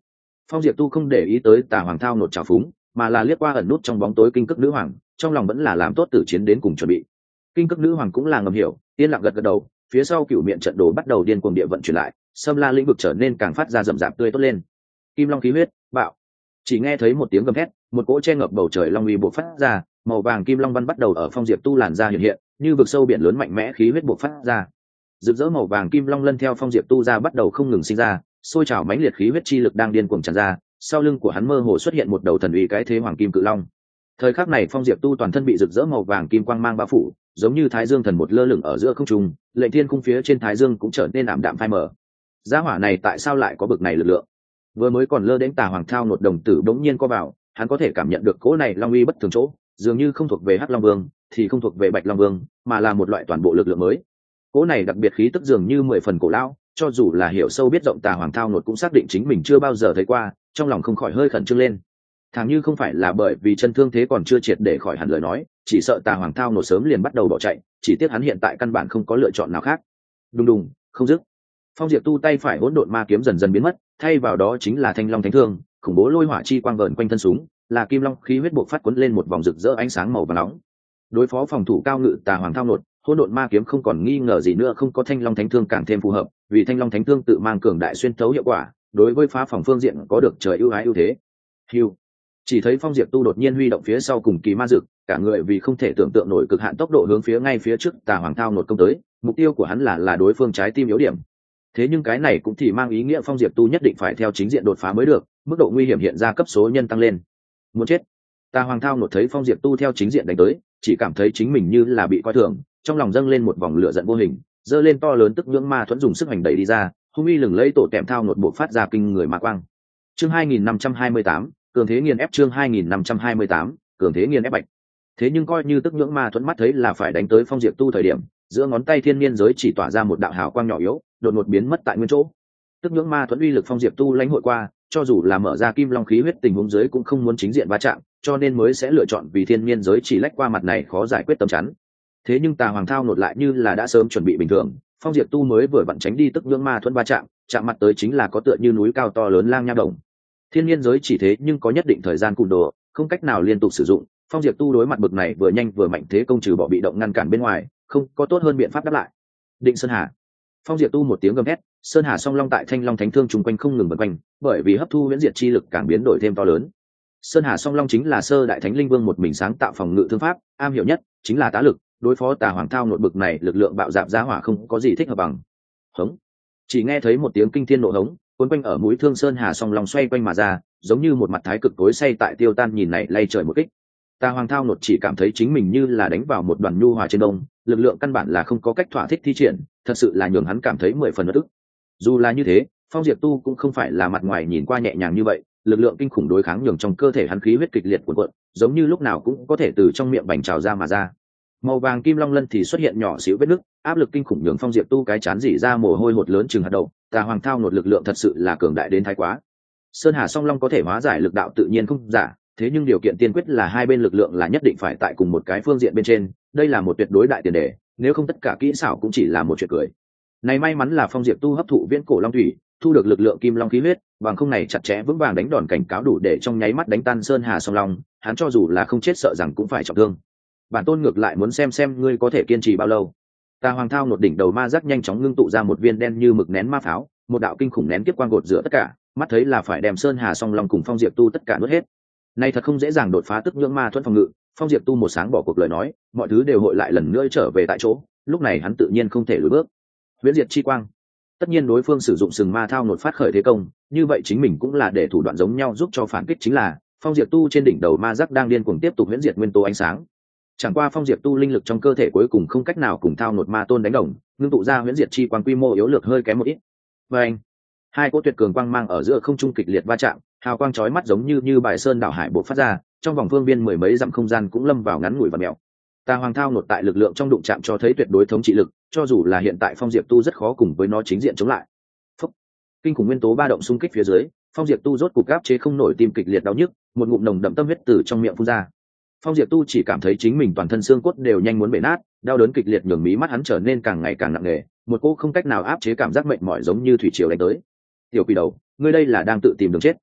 Phong Diệp Tu không để ý tới Tà Hoàng thao nột trào phúng, mà là liếc qua ẩn nút trong bóng tối kinh cức nữ hoàng, trong lòng vẫn là làm tốt tử chiến đến cùng chuẩn bị. Kinh cức nữ hoàng cũng là ngầm hiểu, yên lặng gật gật đầu, phía sau cửu miệng trận đồ bắt đầu điên cuồng địa vận chuyển lại, Sâm La lĩnh vực trở nên càng phát ra rậm rạp tươi tốt lên. Kim long khí huyết, bạo. Chỉ nghe thấy một tiếng gầm thét, một cỗ che ngập bầu trời long uy bộc phát ra, màu vàng kim long văn bắt đầu ở Phong Diệp Tu làn ra hiện hiện, như vực sâu biển lớn mạnh mẽ khí huyết bộc phát ra. Rực rỡ màu vàng kim long lân theo Phong Diệp Tu ra bắt đầu không ngừng sinh ra, sôi trào mãnh liệt khí huyết chi lực đang điên cuồng tràn ra, sau lưng của hắn mơ hồ xuất hiện một đầu thần uy cái thế hoàng kim cự long. Thời khắc này Phong Diệp Tu toàn thân bị rực rỡ màu vàng kim quang mang bao phủ, giống như thái dương thần một lơ lửng ở giữa không trung, lệnh thiên cung phía trên thái dương cũng trở nên ảm đạm phai mờ. Giá hỏa này tại sao lại có bực này lực lượng? Vừa mới còn lơ đến Tà Hoàng thao nột đồng tử bỗng nhiên co vào, hắn có thể cảm nhận được cỗ này long uy bất thường chỗ, dường như không thuộc về Hắc Long Vương, thì không thuộc về Bạch Long Vương, mà là một loại toàn bộ lực lượng mới. Cỗ này đặc biệt khí tức dường như mười phần cổ lão, cho dù là hiểu sâu biết rộng Tà Hoàng thao nột cũng xác định chính mình chưa bao giờ thấy qua, trong lòng không khỏi hơi khẩn trương lên. Thằng như không phải là bởi vì chân thương thế còn chưa triệt để khỏi hẳn lời nói, chỉ sợ Tà Hoàng thao nột sớm liền bắt đầu bỏ chạy, chỉ tiếc hắn hiện tại căn bản không có lựa chọn nào khác. Đùng đùng, không dứt. Phong Diệp Tu tay phải hỗn độn ma kiếm dần dần biến mất, thay vào đó chính là thanh long thánh thương, khủng bố lôi hỏa chi quang vờn quanh thân súng, là kim long khí huyết bộc phát cuốn lên một vòng rực rỡ ánh sáng màu vàng nóng. Đối phó phòng thủ cao ngự Tà Hoàng thao nột, hỗn độn ma kiếm không còn nghi ngờ gì nữa không có thanh long thánh thương càng thêm phù hợp, vì thanh long thánh thương tự mang cường đại xuyên thấu hiệu quả, đối với phá phòng phương diện có được trời ưu ái ưu thế. Hưu. Chỉ thấy Phong Diệp Tu đột nhiên huy động phía sau cùng kỳ ma dực, cả người vì không thể tưởng tượng nổi cực hạn tốc độ hướng phía ngay phía trước Tà Hoàng thao nột công tới, mục tiêu của hắn là là đối phương trái tim yếu điểm. Thế nhưng cái này cũng thì mang ý nghĩa Phong Diệp Tu nhất định phải theo chính diện đột phá mới được, mức độ nguy hiểm hiện ra cấp số nhân tăng lên. Muốn chết. Tà Hoàng thao nột thấy Phong Diệp Tu theo chính diện đánh tới, chỉ cảm thấy chính mình như là bị coi thường, trong lòng dâng lên một vòng lửa giận vô hình, giơ lên to lớn tức nhưỡng ma thuẫn dùng sức hành đẩy đi ra, hung uy lừng lẫy tổ tẹm thao nột bộc phát ra kinh người ma quang. Chương hai nghìn năm trăm hai mươi tám, cường thế nghiền ép chương hai nghìn năm trăm hai mươi tám, cường thế nghiền ép bạch. Thế nhưng coi như tức nhưỡng ma thuẫn mắt thấy là phải đánh tới Phong Diệp Tu thời điểm, giữa ngón tay thiên niên giới chỉ tỏa ra một đạo hào quang nhỏ yếu, đột ngột biến mất tại nguyên chỗ. Tức nhưỡng ma thuẫn uy lực Phong Diệp Tu lãnh hội qua, cho dù là mở ra kim long khí huyết tình huống dưới cũng không muốn chính diện va chạm, cho nên mới sẽ lựa chọn vì thiên niên giới chỉ lách qua mặt này khó giải quyết tầm chắn. Thế nhưng Tà Hoàng thao nột lại như là đã sớm chuẩn bị bình thường, Phong Diệp Tu mới vừa vặn tránh đi tức nhưỡng ma thuẫn va chạm, chạm mặt tới chính là có tựa như núi cao to lớn lang nha đồng. Thiên niên giới chỉ thế nhưng có nhất định thời gian cùn đồ, không cách nào liên tục sử dụng. Phong Diệp Tu đối mặt bực này vừa nhanh vừa mạnh thế công trừ bỏ bị động ngăn cản bên ngoài, không có tốt hơn biện pháp đáp lại. Định Sơn Hà. Phong Diệp Tu một tiếng gầm hét, Sơn Hà song long tại thanh long thánh thương trùng quanh không ngừng bật quanh, bởi vì hấp thu huyễn diệt chi lực càng biến đổi thêm to lớn. Sơn Hà song long chính là sơ đại thánh linh vương một mình sáng tạo phòng ngự thương pháp, am hiểu nhất chính là tá lực, đối phó Tà Hoàng thao nột bực này lực lượng bạo dạn giá hỏa không có gì thích hợp bằng. Hống. Chỉ nghe thấy một tiếng kinh thiên nộ hống, cuốn quanh ở mũi thương Sơn Hà song long xoay quanh mà ra, giống như một mặt thái cực tối say tại tiêu tan nhìn này lay trời một kích. Tà Hoàng thao nột chỉ cảm thấy chính mình như là đánh vào một đoàn nhu hòa trên đông, lực lượng căn bản là không có cách thỏa thích thi triển, thật sự là nhường hắn cảm thấy mười phần bất ức. Dù là như thế, Phong Diệp Tu cũng không phải là mặt ngoài nhìn qua nhẹ nhàng như vậy, lực lượng kinh khủng đối kháng nhường trong cơ thể hắn khí huyết kịch liệt cuộn cuộn, giống như lúc nào cũng có thể từ trong miệng bành trào ra mà ra. Màu vàng kim long lân thì xuất hiện nhỏ xíu vết nứt, áp lực kinh khủng nhường Phong Diệp Tu cái chán rỉ ra mồ hôi hột lớn chừng hạt đậu. Tà Hoàng thao nột lực lượng thật sự là cường đại đến thái quá. Sơn Hà song long có thể hóa giải lực đạo tự nhiên không giả, thế nhưng điều kiện tiên quyết là hai bên lực lượng là nhất định phải tại cùng một cái phương diện bên trên, đây là một tuyệt đối đại tiền đề, nếu không tất cả kỹ xảo cũng chỉ là một chuyện cười. Này may mắn là Phong Diệp Tu hấp thụ viễn cổ long thủy, thu được lực lượng kim long khí huyết, bằng không này chặt chẽ vững vàng đánh đòn cảnh cáo đủ để trong nháy mắt đánh tan Sơn Hà song long, hắn cho dù là không chết sợ rằng cũng phải trọng thương. Bản tôn ngược lại muốn xem xem ngươi có thể kiên trì bao lâu. Tà Hoàng thao nột đỉnh đầu ma giác nhanh chóng ngưng tụ ra một viên đen như mực nén ma pháo, một đạo kinh khủng nén kiếp quang gột giữa tất cả, mắt thấy là phải đem Sơn Hà song long cùng Phong Diệp Tu tất cả nuốt hết. Này thật không dễ dàng đột phá tức nhưỡng ma thuẫn phòng ngự, Phong Diệp Tu một sáng bỏ cuộc lời nói, mọi thứ đều hội lại lần nữa trở về tại chỗ, lúc này hắn tự nhiên không thể lùi bước. Huyễn diệt chi quang. Tất nhiên đối phương sử dụng sừng ma thao nột phát khởi thế công, như vậy chính mình cũng là để thủ đoạn giống nhau giúp cho phản kích chính là, Phong Diệp Tu trên đỉnh đầu ma giác đang điên cuồng tiếp tục huyễn diệt nguyên tố ánh sáng. Chẳng qua Phong Diệp Tu linh lực trong cơ thể cuối cùng không cách nào cùng thao nột ma tôn đánh đồng, ngưng tụ ra huyễn diệt chi quang quy mô yếu lược hơi kém một ít. Và anh, hai cỗ tuyệt cường quang mang ở giữa không trung kịch liệt va chạm, hào quang chói mắt giống như như bài sơn đảo hải bộc phát ra, trong vòng phương biên mười mấy dặm không gian cũng lâm vào ngắn ngủi và mèo. Tà Hoàng thao nột tại lực lượng trong đụng chạm cho thấy tuyệt đối thống trị lực, cho dù là hiện tại Phong Diệp Tu rất khó cùng với nó chính diện chống lại. Phúc. Kinh khủng nguyên tố ba động xung kích phía dưới, Phong Diệp Tu rốt cục áp chế không nổi tim kịch liệt đau nhức, một ngụm nồng đậm tâm huyết từ trong miệng phun ra. Phong Diệp Tu chỉ cảm thấy chính mình toàn thân xương cốt đều nhanh muốn bể nát, đau đớn kịch liệt nhường mí mắt hắn trở nên càng ngày càng nặng nề, một cô không cách nào áp chế cảm giác mệt mỏi giống như thủy triều đánh tới. Tiểu quỷ đầu, ngươi đây là đang tự tìm đường chết.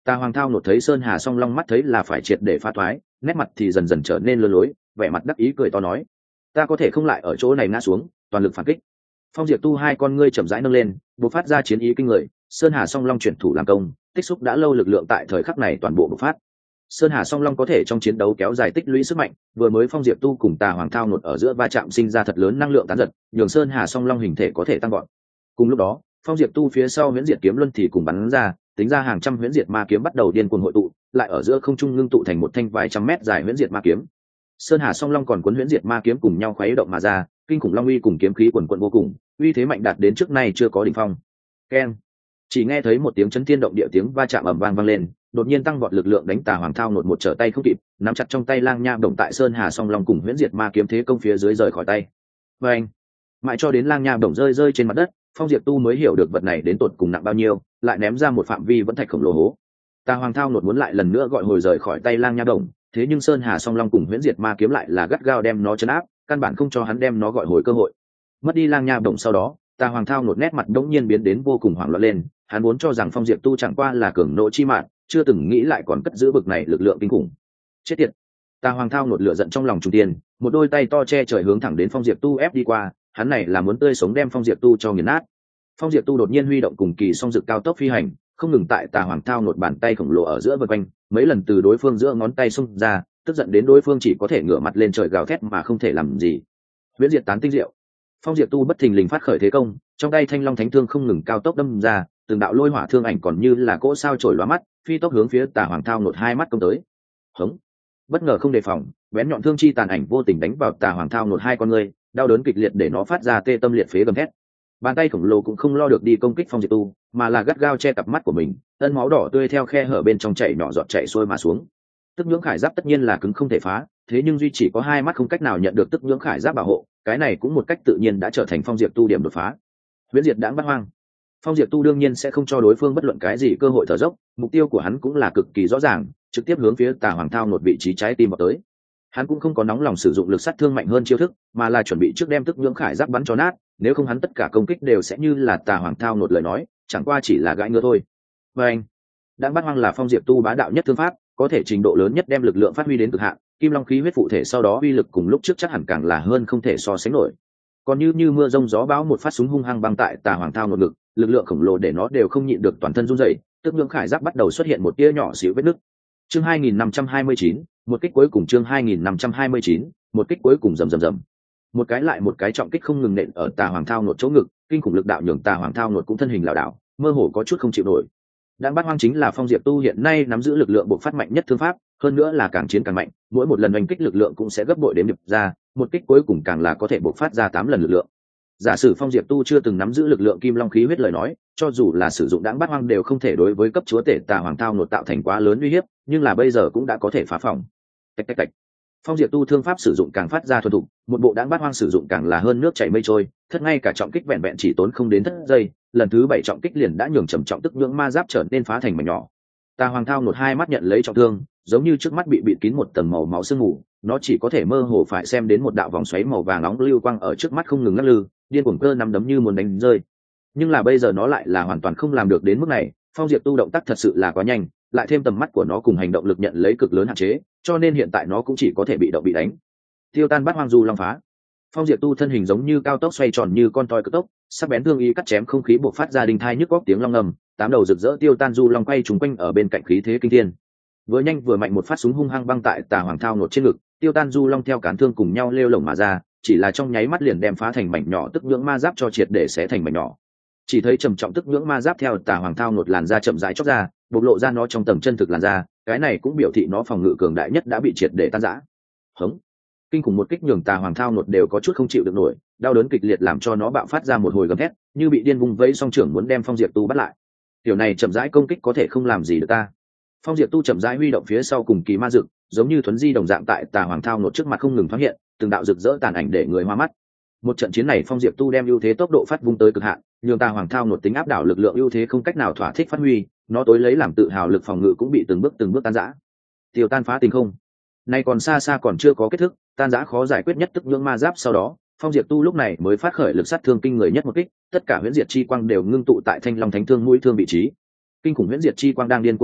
Tà Hoàng Thao nột thấy Sơn Hà Song Long mắt thấy là phải triệt để phá thoái, nét mặt thì dần dần trở nên lơ lối, vẻ mặt đắc ý cười to nói: ta có thể không lại ở chỗ này ngã xuống, toàn lực phản kích. Phong Diệp Tu hai con ngươi chậm rãi nâng lên, bộc phát ra chiến ý kinh người. Sơn Hà Song Long chuyển thủ làm công, tích xúc đã lâu lực lượng tại thời khắc này toàn bộ bộc phát. Sơn Hà Song Long có thể trong chiến đấu kéo dài tích lũy sức mạnh, vừa mới Phong Diệp Tu cùng Tà Hoàng Thao nột ở giữa va chạm sinh ra thật lớn năng lượng tán giật, nhường Sơn Hà Song Long hình thể có thể tăng gọn. Cùng lúc đó, Phong Diệp Tu phía sau Huyễn Diệt Kiếm Luân thì cùng bắn ra, tính ra hàng trăm Huyễn Diệt Ma Kiếm bắt đầu điên cuồng hội tụ, lại ở giữa không trung ngưng tụ thành một thanh vài trăm mét dài Huyễn Diệt Ma Kiếm. Sơn Hà Song Long còn cuốn Huyễn Diệt Ma Kiếm cùng nhau khuấy động mà ra, kinh khủng long uy cùng kiếm khí quần quần vô cùng, uy thế mạnh đạt đến trước nay chưa có đỉnh phong. Keng! Chỉ nghe thấy một tiếng chấn thiên động địa tiếng va chạm ầm vang vang lên, đột nhiên tăng vọt lực lượng đánh Tà Hoàng Thao nột một trở tay không kịp, nắm chặt trong tay lang nha động tại Sơn Hà Song Long cùng Huyễn Diệt Ma Kiếm thế công phía dưới rời khỏi tay. Vâng! Mãi cho đến lang nha động rơi rơi trên mặt đất, Phong Diệp Tu mới hiểu được vật này đến tột cùng nặng bao nhiêu, lại ném ra một phạm vi vẫn thạch khổng lồ hố. Tà Hoàng Thao nột muốn lại lần nữa gọi hồi rời khỏi tay lang nha động, thế nhưng Sơn Hà Song Long cùng Huyễn Diệt Ma Kiếm lại là gắt gao đem nó trấn áp, căn bản không cho hắn đem nó gọi hồi cơ hội. Mất đi lang nha động sau đó, Tà Hoàng Thao nột nét mặt đống nhiên biến đến vô cùng hoảng loạn lên, hắn muốn cho rằng Phong Diệp Tu chẳng qua là cường nộ chi mạng, chưa từng nghĩ lại còn cất giữ bực này lực lượng kinh khủng. Chết tiệt! Tà Hoàng Thao nột lửa giận trong lòng trung tiền, một đôi tay to che trời hướng thẳng đến Phong Diệp Tu ép đi qua, hắn này là muốn tươi sống đem Phong Diệp Tu cho nghiền nát. Phong Diệp Tu đột nhiên huy động cùng kỳ song dực cao tốc phi hành, không ngừng tại Tà Hoàng Thao nột bàn tay khổng lồ ở giữa vần quanh, mấy lần từ đối phương giữa ngón tay xung ra, tức giận đến đối phương chỉ có thể ngửa mặt lên trời gào thét mà không thể làm gì. Huyễn Diệt Tán tinh diệu. Phong Diệp Tu bất thình lình phát khởi thế công, trong tay Thanh Long Thánh Thương không ngừng cao tốc đâm ra, từng đạo lôi hỏa thương ảnh còn như là cỗ sao chổi lóa mắt, phi tốc hướng phía Tà Hoàng Thao nột hai mắt công tới. Hống! Bất ngờ không đề phòng, bén nhọn thương chi tàn ảnh vô tình đánh vào Tà Hoàng Thao nột hai con ngươi, đau đớn kịch liệt để nó phát ra tê tâm liệt phế gầm thét. Bàn tay khổng lồ cũng không lo được đi công kích Phong Diệp Tu, mà là gắt gao che cặp mắt của mình, ân máu đỏ tươi theo khe hở bên trong chảy nhỏ giọt chảy xuôi mà xuống. Tức nhưỡng khải giáp tất nhiên là cứng không thể phá, thế nhưng duy chỉ có hai mắt không cách nào nhận được tức nhưỡng khải giáp bảo hộ, cái này cũng một cách tự nhiên đã trở thành Phong Diệp Tu điểm đột phá. Huyễn Diệt Đãng Bát Hoang. Phong Diệp Tu đương nhiên sẽ không cho đối phương bất luận cái gì cơ hội thở dốc, mục tiêu của hắn cũng là cực kỳ rõ ràng, trực tiếp hướng phía Tà Hoàng Thao nột vị trí trái tim vào tới. Hắn cũng không có nóng lòng sử dụng lực sát thương mạnh hơn chiêu thức, mà là chuẩn bị trước đem tức nhưỡng khải giáp bắn cho nát, nếu không hắn tất cả công kích đều sẽ như là Tà Hoàng Thao nột lời nói, chẳng qua chỉ là gãi ngứa thôi. Và anh, Đãng Bát Hoang là Phong Diệp Tu bá đạo nhất thương pháp, có thể trình độ lớn nhất đem lực lượng phát huy đến cực hạn, kim long khí huyết phụ thể sau đó uy lực cùng lúc trước chắc hẳn càng là hơn không thể so sánh nổi. Còn như như mưa rông gió bão một phát súng hung hăng băng tại Tà Hoàng Thao nột ngực, lực lượng khổng lồ để nó đều không nhịn được toàn thân run rẩy, tức nhưỡng khải giáp bắt đầu xuất hiện một tia nhỏ xíu vết nứt. Chương hai nghìn năm trăm hai mươi chín, một kích cuối cùng. Chương hai nghìn năm trăm hai mươi chín, một kích cuối cùng. Rầm rầm rầm. Một cái lại một cái trọng kích không ngừng nện ở Tà Hoàng Thao nột chỗ ngực, kinh khủng lực đạo nhường Tà Hoàng Thao nột cũng thân hình lảo đảo, mơ hồ có chút không chịu nổi. Đãng Bát Hoang chính là Phong Diệp Tu hiện nay nắm giữ lực lượng bộc phát mạnh nhất thương pháp, hơn nữa là càng chiến càng mạnh, mỗi một lần đánh kích lực lượng cũng sẽ gấp bội đếm điệp ra, một kích cuối cùng càng là có thể bộc phát ra tám lần lực lượng. Giả sử Phong Diệp Tu chưa từng nắm giữ lực lượng kim long khí huyết lời nói, cho dù là sử dụng Đãng Bát Hoang đều không thể đối với cấp chúa tể Tà Hoàng Thao nột tạo thành quá lớn uy hiếp, nhưng là bây giờ cũng đã có thể phá phòng. Tạch tạch tạch. Phong Diệp Tu thương pháp sử dụng càng phát ra thuần thục, một bộ Đãng Bát Hoang sử dụng càng là hơn nước chảy mây trôi, thất ngay cả trọng kích vẹn vẹn chỉ tốn không đến thất giây, lần thứ bảy trọng kích liền đã nhường trầm trọng tức nhưỡng ma giáp trở nên phá thành mảnh nhỏ. Tà Hoàng Thao nột hai mắt nhận lấy trọng thương, giống như trước mắt bị bịt kín một tầng màu máu sương mù, nó chỉ có thể mơ hồ phải xem đến một đạo vòng xoáy màu vàng nóng lưu quang ở trước mắt không ngừng lắc lư, điên cuồng cơ nắm đấm như muốn đánh rơi. Nhưng là bây giờ nó lại là hoàn toàn không làm được đến mức này, Phong Diệp Tu động tác thật sự là quá nhanh, lại thêm tầm mắt của nó cùng hành động lực nhận lấy cực lớn hạn chế, cho nên hiện tại nó cũng chỉ có thể bị động bị đánh. Tiêu tan Bát Hoang Du Long Phá. Phong Diệp Tu thân hình giống như cao tốc xoay tròn như con toy cực tốc, sắc bén thương ý cắt chém không khí bộc phát ra đinh thai nhức góc tiếng long ngầm, tám đầu rực rỡ tiêu tan du long quay trùng quanh ở bên cạnh khí thế kinh thiên. Vừa nhanh vừa mạnh một phát súng hung hăng băng tại Tà Hoàng Thao nột trên ngực, tiêu tan du long theo cán thương cùng nhau lêu lổng mà ra, chỉ là trong nháy mắt liền đem phá thành mảnh nhỏ tức nhưỡng ma giáp cho triệt để xé thành mảnh nhỏ. Chỉ thấy trầm trọng tức nhưỡng ma giáp theo Tà Hoàng Thao nột làn ra chậm rãi chóc ra, bộc lộ ra nó trong tầng chân thực làn ra, cái này cũng biểu thị nó phòng ngự cường đại nhất đã bị triệt để tan rã. Hống! Kinh khủng một kích nhường Tà Hoàng Thao nột đều có chút không chịu được nổi, đau đớn kịch liệt làm cho nó bạo phát ra một hồi gầm thét, như bị điên vung vẫy song trưởng muốn đem Phong Diệp Tu bắt lại. Điều này chậm rãi công kích có thể không làm gì được ta. Phong Diệp Tu chậm rãi huy động phía sau cùng kỳ ma dực, giống như thuấn di đồng dạng tại Tà Hoàng Thao nột trước mặt không ngừng thoáng hiện, từng đạo rực rỡ tàn ảnh để người hoa mắt. Một trận chiến này Phong Diệp Tu đem ưu thế tốc độ phát vung tới cực hạn, nhường Tà Hoàng Thao nột tính áp đảo lực lượng ưu thế không cách nào thỏa thích phát huy, nó tối lấy làm tự hào lực phòng ngự cũng bị từng bước từng bước tan rã. Tiêu tan phá tình không. Nay còn xa xa còn chưa có kết thúc, tan rã khó giải quyết nhất tức nhưỡng ma giáp sau đó, Phong Diệp Tu lúc này mới phát khởi lực sát thương kinh người nhất một kích, tất cả huyễn diệt chi quang đều ngưng tụ tại Thanh Long Thánh Thương mũi thương vị trí. Kinh khủng huyễn diệt chi quang đang điên cuồng ngưng tụ,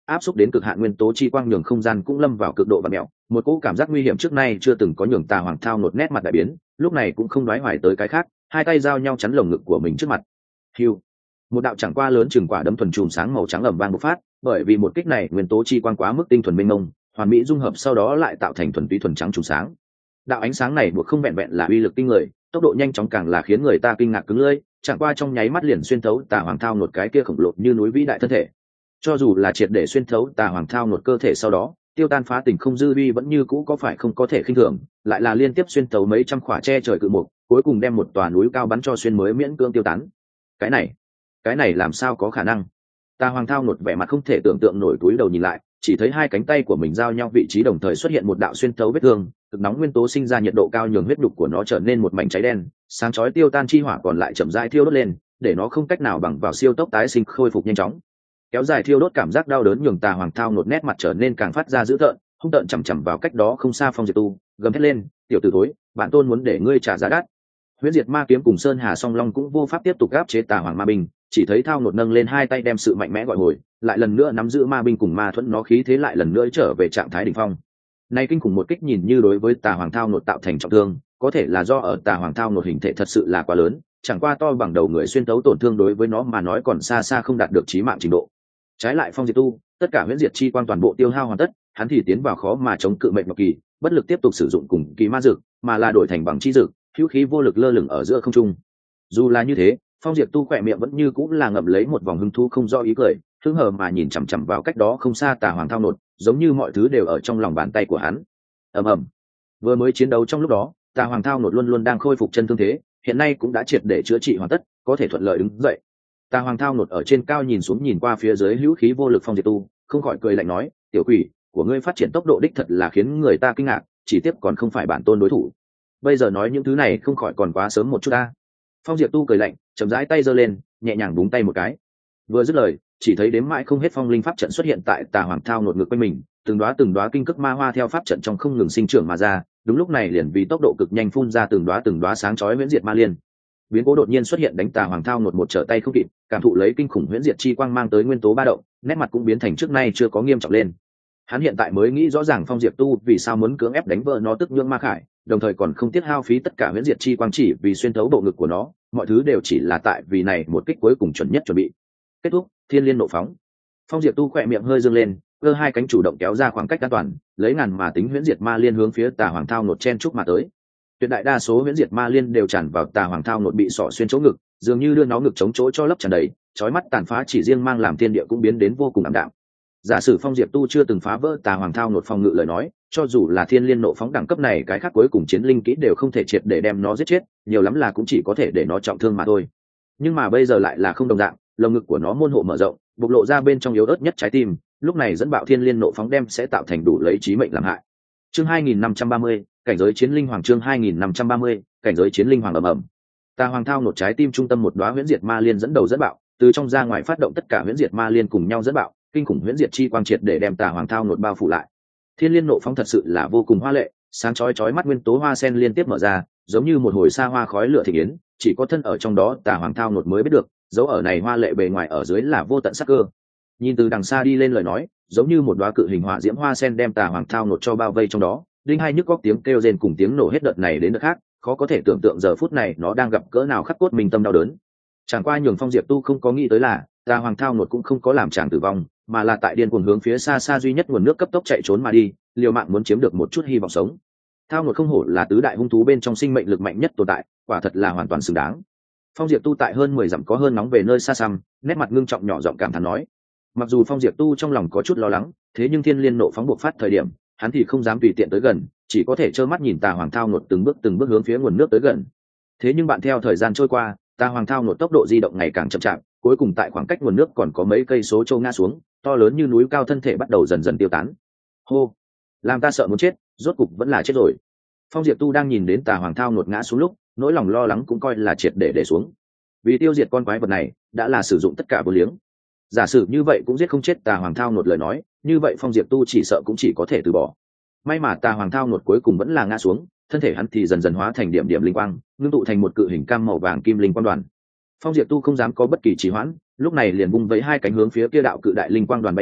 áp xúc đến cực hạn nguyên tố chi quang nhường không gian cũng lâm vào cực độ và mẹo, một cỗ cảm giác nguy hiểm trước nay chưa từng có nhường tà hoàng thao nột nét mặt đại biến, lúc này cũng không đoái hoài tới cái khác, hai tay giao nhau chắn lồng ngực của mình trước mặt. Hưu, một đạo chẳng qua lớn chừng quả đấm thuần chùm sáng màu trắng ầm vang bộc phát, bởi vì một kích này nguyên tố chi quang quá mức tinh thuần mênh mông, hoàn mỹ dung hợp sau đó lại tạo thành thuần túy thuần trắng chùm sáng. Đạo ánh sáng này buộc không vẹn vẹn là uy lực kinh người, tốc độ nhanh chóng càng là khiến người ta kinh ngạc cứng lưỡi, chẳng qua trong nháy mắt liền xuyên thấu tà hoàng thao nột cái kia khổng lồ như núi vĩ đại thân thể. Cho dù là triệt để xuyên thấu tà hoàng thao nột cơ thể sau đó, tiêu tan phá tình không dư vi vẫn như cũ có phải không có thể khinh thường, lại là liên tiếp xuyên thấu mấy trăm khỏa che trời cự mục, cuối cùng đem một tòa núi cao bắn cho xuyên mới miễn cương tiêu tán. Cái này, cái này làm sao có khả năng? Tà hoàng thao nột vẻ mặt không thể tưởng tượng nổi, túi đầu nhìn lại, chỉ thấy hai cánh tay của mình giao nhau vị trí đồng thời xuất hiện một đạo xuyên thấu vết thương, cực nóng nguyên tố sinh ra nhiệt độ cao nhường huyết đục của nó trở nên một mảnh cháy đen, sáng chói tiêu tan chi hỏa còn lại chậm rãi thiêu đốt lên, để nó không cách nào bằng vào siêu tốc tái sinh khôi phục nhanh chóng. Kéo dài thiêu đốt cảm giác đau đớn nhường tà hoàng thao nột nét mặt trở nên càng phát ra dữ tợn, hung tợn chằm chằm vào cách đó không xa Phong Diệp Tu, gầm thét lên, "Tiểu tử thối, bản tôn muốn để ngươi trả giá đắt." Huyễn Diệt Ma kiếm cùng Sơn Hà Song Long cũng vô pháp tiếp tục áp chế tà hoàng ma binh, chỉ thấy thao nột nâng lên hai tay đem sự mạnh mẽ gọi hồi, lại lần nữa nắm giữ ma binh cùng ma thuẫn nó khí thế lại lần nữa trở về trạng thái đỉnh phong. Nay kinh khủng một kích nhìn như đối với tà hoàng thao nột tạo thành trọng thương, có thể là do ở tà hoàng thao nột hình thể thật sự là quá lớn, chẳng qua to bằng đầu người xuyên tấu tổn thương đối với nó mà nói còn xa xa không đạt được chí mạng trình độ. Trái lại Phong Diệp Tu, tất cả huyễn diệt chi quang toàn bộ tiêu hao hoàn tất, hắn thì tiến vào khó mà chống cự mệnh ngọc kỳ, bất lực tiếp tục sử dụng cùng kỳ ma dược, mà là đổi thành bằng chi dược, hữu khí vô lực lơ lửng ở giữa không trung. Dù là như thế, Phong Diệp Tu khỏe miệng vẫn như cũng là ngậm lấy một vòng hứng thú không do ý cười, hứng hờ mà nhìn chằm chằm vào cách đó không xa tà hoàng thao nột, giống như mọi thứ đều ở trong lòng bàn tay của hắn. Ầm ầm. Vừa mới chiến đấu trong lúc đó, tà hoàng thao nột luôn luôn đang khôi phục chân thương thế, hiện nay cũng đã triệt để chữa trị hoàn tất, có thể thuận lợi đứng dậy. Tà hoàng thao nột ở trên cao nhìn xuống nhìn qua phía dưới hữu khí vô lực Phong Diệp Tu, không khỏi cười lạnh nói, "Tiểu quỷ, của ngươi phát triển tốc độ đích thật là khiến người ta kinh ngạc, chỉ tiếp còn không phải bản tôn đối thủ. Bây giờ nói những thứ này không khỏi còn quá sớm một chút ta." Phong Diệp Tu cười lạnh, chậm rãi tay giơ lên, nhẹ nhàng búng tay một cái. Vừa dứt lời, chỉ thấy đếm mãi không hết phong linh pháp trận xuất hiện tại tà hoàng thao nột ngược quanh mình, từng đóa từng đóa kinh cực ma hoa theo pháp trận trong không ngừng sinh trưởng mà ra, đúng lúc này liền vì tốc độ cực nhanh phun ra từng đóa từng đóa sáng chói huyễn diệt ma liên. Biến cố đột nhiên xuất hiện đánh tà hoàng thao nột một trở tay không kịp, cảm thụ lấy kinh khủng huyễn diệt chi quang mang tới nguyên tố ba động, nét mặt cũng biến thành trước nay chưa có nghiêm trọng lên. Hắn hiện tại mới nghĩ rõ ràng Phong Diệp Tu vì sao muốn cưỡng ép đánh vỡ nó tức nhương ma khải, đồng thời còn không tiếc hao phí tất cả huyễn diệt chi quang chỉ vì xuyên thấu bộ ngực của nó, mọi thứ đều chỉ là tại vì này một kích cuối cùng chuẩn nhất chuẩn bị. Kết thúc, thiên liên nộ phóng. Phong Diệp Tu khỏe miệng hơi dương lên, cơ hai cánh chủ động kéo ra khoảng cách an toàn, lấy ngàn mà tính huyễn diệt ma liên hướng phía tà hoàng thao nột chen chúc mà tới. Tuyệt đại đa số huyễn diệt ma liên đều tràn vào tà hoàng thao nột bị sọ xuyên chỗ ngực, dường như đưa nó ngực chống chỗ cho lấp tràn đầy, chói mắt tàn phá chỉ riêng mang làm thiên địa cũng biến đến vô cùng ảm đạm. Giả sử Phong Diệp Tu chưa từng phá vỡ tà hoàng thao nột phòng ngự lời nói, cho dù là thiên liên nộ phóng đẳng cấp này cái khác cuối cùng chiến linh kỹ đều không thể triệt để đem nó giết chết, nhiều lắm là cũng chỉ có thể để nó trọng thương mà thôi. Nhưng mà bây giờ lại là không đồng dạng, lồng ngực của nó môn hộ mở rộng, bộc lộ ra bên trong yếu ớt nhất trái tim, lúc này dẫn bạo thiên liên nộ phóng đem sẽ tạo thành đủ lấy chí mệnh làm hại. Chương hai nghìn năm trăm ba mươi, cảnh giới chiến linh hoàng. Chương hai nghìn năm trăm ba mươi, cảnh giới chiến linh hoàng. ầm ầm. Tà hoàng thao nột trái tim trung tâm một đóa huyễn diệt ma liên dẫn đầu dẫn bạo, từ trong ra ngoài phát động tất cả huyễn diệt ma liên cùng nhau dẫn bạo, kinh khủng huyễn diệt chi quang triệt để đem tà hoàng thao nột bao phủ lại. Thiên liên nộ phóng thật sự là vô cùng hoa lệ, sáng chói chói mắt nguyên tố hoa sen liên tiếp mở ra, giống như một hồi xa hoa khói lửa thịnh yến, chỉ có thân ở trong đó tà hoàng thao nột mới biết được, dấu ở này hoa lệ bề ngoài ở dưới là vô tận sắc cơ. Nhìn từ đằng xa đi lên lời nói, giống như một đóa cự hình hỏa diễm hoa sen đem tà hoàng thao nột cho bao vây trong đó, đinh hai nhức góc tiếng kêu rên cùng tiếng nổ hết đợt này đến đợt khác, khó có thể tưởng tượng giờ phút này nó đang gặp cỡ nào khắc cốt mình tâm đau đớn. Chẳng qua nhường Phong Diệp Tu không có nghĩ tới là, tà hoàng thao nột cũng không có làm chàng tử vong, mà là tại điên cuồng hướng phía xa xa duy nhất nguồn nước cấp tốc chạy trốn mà đi, liều mạng muốn chiếm được một chút hy vọng sống. Thao nột không hổ là tứ đại hung thú bên trong sinh mệnh lực mạnh nhất tồn tại, quả thật là hoàn toàn xứng đáng. Phong Diệp Tu tại hơn mười dặm có hơn nóng về nơi xa xăm, nét mặt ngưng trọng nhỏ giọng cảm thán nói. Mặc dù Phong Diệp Tu trong lòng có chút lo lắng, thế nhưng thiên liên nộ phóng bộc phát thời điểm, hắn thì không dám tùy tiện tới gần, chỉ có thể trơ mắt nhìn tà hoàng thao nột từng bước từng bước hướng phía nguồn nước tới gần. Thế nhưng bạn theo thời gian trôi qua, tà hoàng thao nột tốc độ di động ngày càng chậm chạp, cuối cùng tại khoảng cách nguồn nước còn có mấy cây số châu ngã xuống, to lớn như núi cao thân thể bắt đầu dần dần tiêu tán. Hô, làm ta sợ muốn chết, rốt cục vẫn là chết rồi. Phong Diệp Tu đang nhìn đến tà hoàng thao nột ngã xuống lúc, nỗi lòng lo lắng cũng coi là triệt để để xuống. Vì tiêu diệt con quái vật này, đã là sử dụng tất cả vô liếng. Giả sử như vậy cũng giết không chết tà hoàng thao nột lời nói, như vậy Phong Diệp Tu chỉ sợ cũng chỉ có thể từ bỏ. May mà tà hoàng thao nột cuối cùng vẫn là ngã xuống, thân thể hắn thì dần dần hóa thành điểm điểm linh quang, ngưng tụ thành một cự hình cam màu vàng kim linh quang đoàn. Phong Diệp Tu không dám có bất kỳ trì hoãn, lúc này liền vung vẫy hai cánh hướng phía kia đạo cự đại linh quang đoàn bay đi,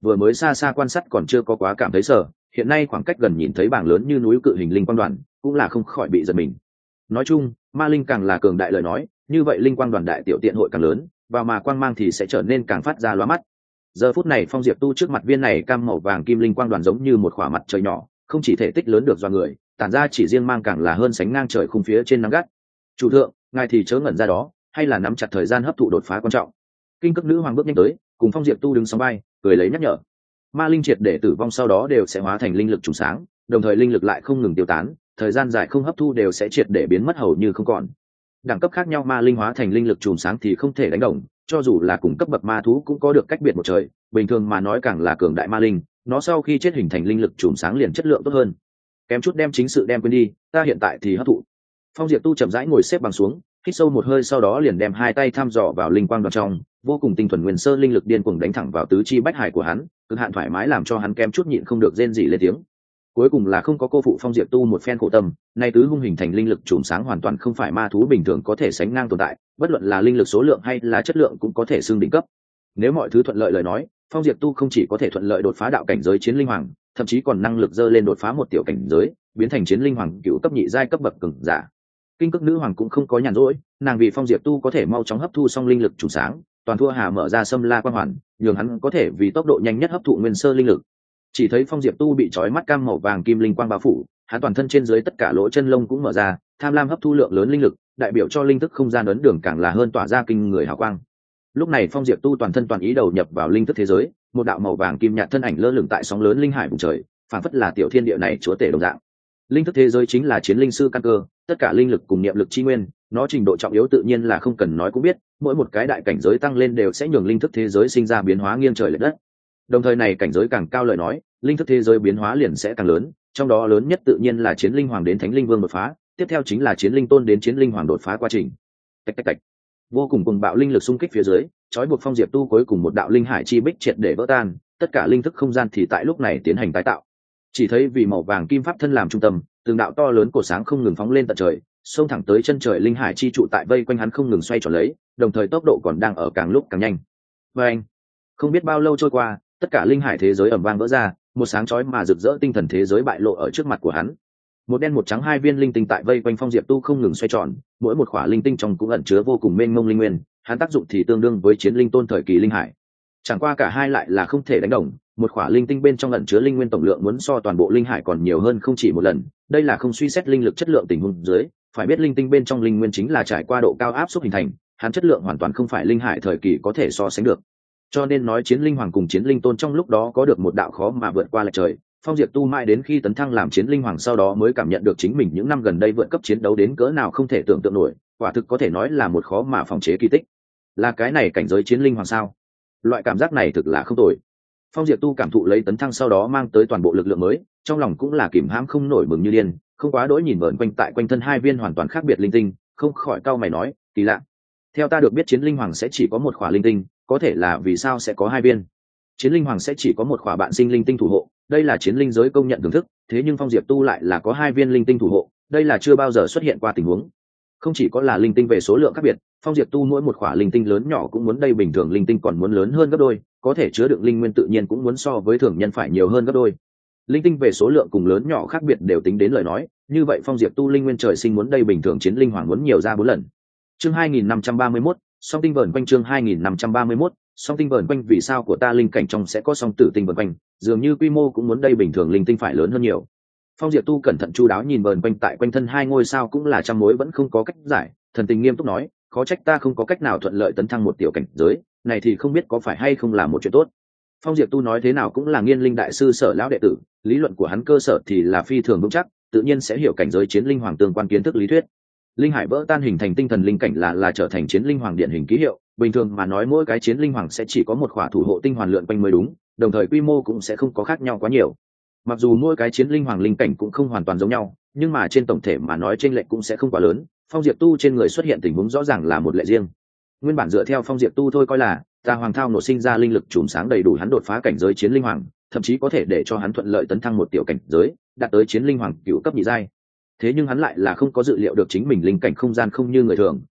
vừa mới xa xa quan sát còn chưa có quá cảm thấy sợ, hiện nay khoảng cách gần nhìn thấy bảng lớn như núi cự hình linh quang đoàn cũng là không khỏi bị giật mình. Nói chung ma linh càng là cường đại lời nói, như vậy linh quang đoàn đại tiểu tiện hội càng lớn, và mà quang mang thì sẽ trở nên càng phát ra lóa mắt. Giờ phút này Phong Diệp Tu trước mặt viên này cam màu vàng kim linh quang đoàn giống như một khỏa mặt trời nhỏ, không chỉ thể tích lớn được do người, tản ra chỉ riêng mang càng là hơn sánh ngang trời khung phía trên nắng gắt. Chủ thượng, ngài thì chớ ngẩn ra đó, hay là nắm chặt thời gian hấp thụ đột phá quan trọng. Kinh Cức Nữ Hoàng bước nhanh tới, cùng Phong Diệp Tu đứng sóng vai, cười lấy nhắc nhở. Ma linh triệt để tử vong sau đó đều sẽ hóa thành linh lực trùng sáng, đồng thời linh lực lại không ngừng tiêu tán, thời gian dài không hấp thu đều sẽ triệt để biến mất hầu như không còn. Đẳng cấp khác nhau ma linh hóa thành linh lực trùng sáng thì không thể đánh đồng, cho dù là cùng cấp bậc ma thú cũng có được cách biệt một trời, bình thường mà nói càng là cường đại ma linh, nó sau khi chết hình thành linh lực trùng sáng liền chất lượng tốt hơn. Kém chút đem chính sự đem quên đi, ta hiện tại thì hấp thụ. Phong Diệp Tu chậm rãi ngồi xếp bằng xuống, hít sâu một hơi sau đó liền đem hai tay thăm dò vào linh quang đoàn trong, vô cùng tinh thuần nguyên sơ linh lực điên cuồng đánh thẳng vào tứ chi bách hải của hắn, cực hạn thoải mái làm cho hắn kém chút nhịn không được rên rỉ lên tiếng. Cuối cùng là không có cô phụ Phong Diệp Tu một phen khổ tâm, nay tứ hung hình thành linh lực trùm sáng hoàn toàn không phải ma thú bình thường có thể sánh ngang tồn tại, bất luận là linh lực số lượng hay là chất lượng cũng có thể xưng đỉnh cấp. Nếu mọi thứ thuận lợi lời nói, Phong Diệp Tu không chỉ có thể thuận lợi đột phá đạo cảnh giới chiến linh hoàng, thậm chí còn năng lực dơ lên đột phá một tiểu cảnh giới, biến thành chiến linh hoàng cựu cấp nhị giai cấp bậc cường giả. Kinh Cức Nữ Hoàng cũng không có nhàn rỗi, nàng vì Phong Diệp Tu có thể mau chóng hấp thu xong linh lực trùng sáng, toàn thua hà mở ra Sâm La Quan Hoàn, nhường hắn có thể vì tốc độ nhanh nhất hấp thụ nguyên sơ linh lực. Chỉ thấy Phong Diệp Tu bị trói mắt cam màu vàng kim linh quang bao phủ, hắn toàn thân trên dưới tất cả lỗ chân lông cũng mở ra, tham lam hấp thu lượng lớn linh lực, đại biểu cho linh thức không gian ấn đường càng là hơn tỏa ra kinh người hào quang. Lúc này Phong Diệp Tu toàn thân toàn ý đầu nhập vào linh thức thế giới, một đạo màu vàng kim nhạt thân ảnh lơ lửng tại sóng lớn linh hải vùng trời, phảng phất là tiểu thiên địa này chúa tể đồng dạng. Linh thức thế giới chính là chiến linh sư căn cơ, tất cả linh lực cùng niệm lực chi nguyên, nó trình độ trọng yếu tự nhiên là không cần nói cũng biết, mỗi một cái đại cảnh giới tăng lên đều sẽ nhường linh thức thế giới sinh ra biến hóa nghiêng trời lệch đất. Đồng thời này cảnh giới càng cao lời nói, linh thức thế giới biến hóa liền sẽ càng lớn, trong đó lớn nhất tự nhiên là chiến linh hoàng đến thánh linh vương đột phá, tiếp theo chính là chiến linh tôn đến chiến linh hoàng đột phá quá trình. Tạch tạch tạch. Vô cùng cuồng bạo linh lực xung kích phía dưới, trói buộc Phong Diệp Tu cuối cùng một đạo linh hải chi bích triệt để vỡ tan, tất cả linh thức không gian thì tại lúc này tiến hành tái tạo. Chỉ thấy vì màu vàng kim pháp thân làm trung tâm, từng đạo to lớn cột sáng không ngừng phóng lên tận trời, xông thẳng tới chân trời linh hải chi trụ tại vây quanh hắn không ngừng xoay tròn lấy, đồng thời tốc độ còn đang ở càng lúc càng nhanh. Và anh, không biết bao lâu trôi qua, tất cả linh hải thế giới ầm vang vỡ ra, một sáng chói mà rực rỡ tinh thần thế giới bại lộ ở trước mặt của hắn. Một đen một trắng hai viên linh tinh tại vây quanh Phong Diệp Tu không ngừng xoay tròn, mỗi một khỏa linh tinh trong cũng ẩn chứa vô cùng mênh mông linh nguyên, hắn tác dụng thì tương đương với chiến linh tôn thời kỳ linh hải. Chẳng qua cả hai lại là không thể đánh đồng, một khỏa linh tinh bên trong ẩn chứa linh nguyên tổng lượng muốn so toàn bộ linh hải còn nhiều hơn không chỉ một lần, đây là không suy xét linh lực chất lượng tình huống dưới, phải biết linh tinh bên trong linh nguyên chính là trải qua độ cao áp suất hình thành, hắn chất lượng hoàn toàn không phải linh hải thời kỳ có thể so sánh được. Cho nên nói chiến linh hoàng cùng chiến linh tôn trong lúc đó có được một đạo khó mà vượt qua lệch trời. Phong Diệp Tu mãi đến khi tấn thăng làm chiến linh hoàng sau đó mới cảm nhận được chính mình những năm gần đây vượt cấp chiến đấu đến cỡ nào không thể tưởng tượng nổi, quả thực có thể nói là một khó mà phòng chế kỳ tích. Là cái này cảnh giới chiến linh hoàng sao? Loại cảm giác này thực là không tồi. Phong Diệp Tu cảm thụ lấy tấn thăng sau đó mang tới toàn bộ lực lượng mới, trong lòng cũng là kìm hãm không nổi mừng như điên, không quá đỗi nhìn vợn quanh tại quanh thân hai viên hoàn toàn khác biệt linh tinh, không khỏi cau mày nói, kỳ lạ. Theo ta được biết chiến linh hoàng sẽ chỉ có một khỏa linh tinh, có thể là vì sao sẽ có hai viên? Chiến linh hoàng sẽ chỉ có một khỏa bạn sinh linh tinh thủ hộ, đây là chiến linh giới công nhận thưởng thức, thế nhưng Phong Diệp Tu lại là có hai viên linh tinh thủ hộ, đây là chưa bao giờ xuất hiện qua tình huống. Không chỉ có là linh tinh về số lượng khác biệt, Phong Diệp Tu mỗi một khỏa linh tinh lớn nhỏ cũng muốn đây bình thường linh tinh còn muốn lớn hơn gấp đôi, có thể chứa đựng linh nguyên tự nhiên cũng muốn so với thường nhân phải nhiều hơn gấp đôi. Linh tinh về số lượng cùng lớn nhỏ khác biệt đều tính đến lời nói, như vậy Phong Diệp Tu linh nguyên trời sinh muốn đây bình thường chiến linh hoàng muốn nhiều ra bốn lần. Chương hai nghìn năm trăm ba mươi mốt, song tinh vờn quanh chương hai nghìn năm trăm ba mươi mốt, song tinh vờn quanh vì sao của ta linh cảnh trong sẽ có song tử tinh vờn quanh, dường như quy mô cũng muốn đây bình thường linh tinh phải lớn hơn nhiều. Phong Diệp Tu cẩn thận chu đáo nhìn vờn quanh tại quanh thân hai ngôi sao cũng là trăm mối vẫn không có cách giải, thần tình nghiêm túc nói, khó trách ta không có cách nào thuận lợi tấn thăng một tiểu cảnh giới, này thì không biết có phải hay không là một chuyện tốt. Phong Diệp Tu nói thế nào cũng là Nghiên Linh đại sư Sở lão đệ tử, lý luận của hắn cơ sở thì là phi thường vững chắc, tự nhiên sẽ hiểu cảnh giới chiến linh hoàng tương quan kiến thức lý thuyết. Linh hải vỡ tan hình thành tinh thần linh cảnh là là trở thành chiến linh hoàng điển hình ký hiệu, bình thường mà nói mỗi cái chiến linh hoàng sẽ chỉ có một khỏa thủ hộ tinh hoàn lượn quanh mới đúng, đồng thời quy mô cũng sẽ không có khác nhau quá nhiều. Mặc dù mỗi cái chiến linh hoàng linh cảnh cũng không hoàn toàn giống nhau, nhưng mà trên tổng thể mà nói chênh lệch cũng sẽ không quá lớn. Phong Diệp Tu trên người xuất hiện tình huống rõ ràng là một lệ riêng. Nguyên bản dựa theo Phong Diệp Tu thôi coi là ta hoàng thao nổ sinh ra linh lực trùm sáng đầy đủ hắn đột phá cảnh giới chiến linh hoàng, thậm chí có thể để cho hắn thuận lợi tấn thăng một tiểu cảnh giới, đạt tới chiến linh hoàng cửu cấp nhị giai. Thế nhưng hắn lại là không có dự liệu được chính mình linh cảnh không gian không như người thường,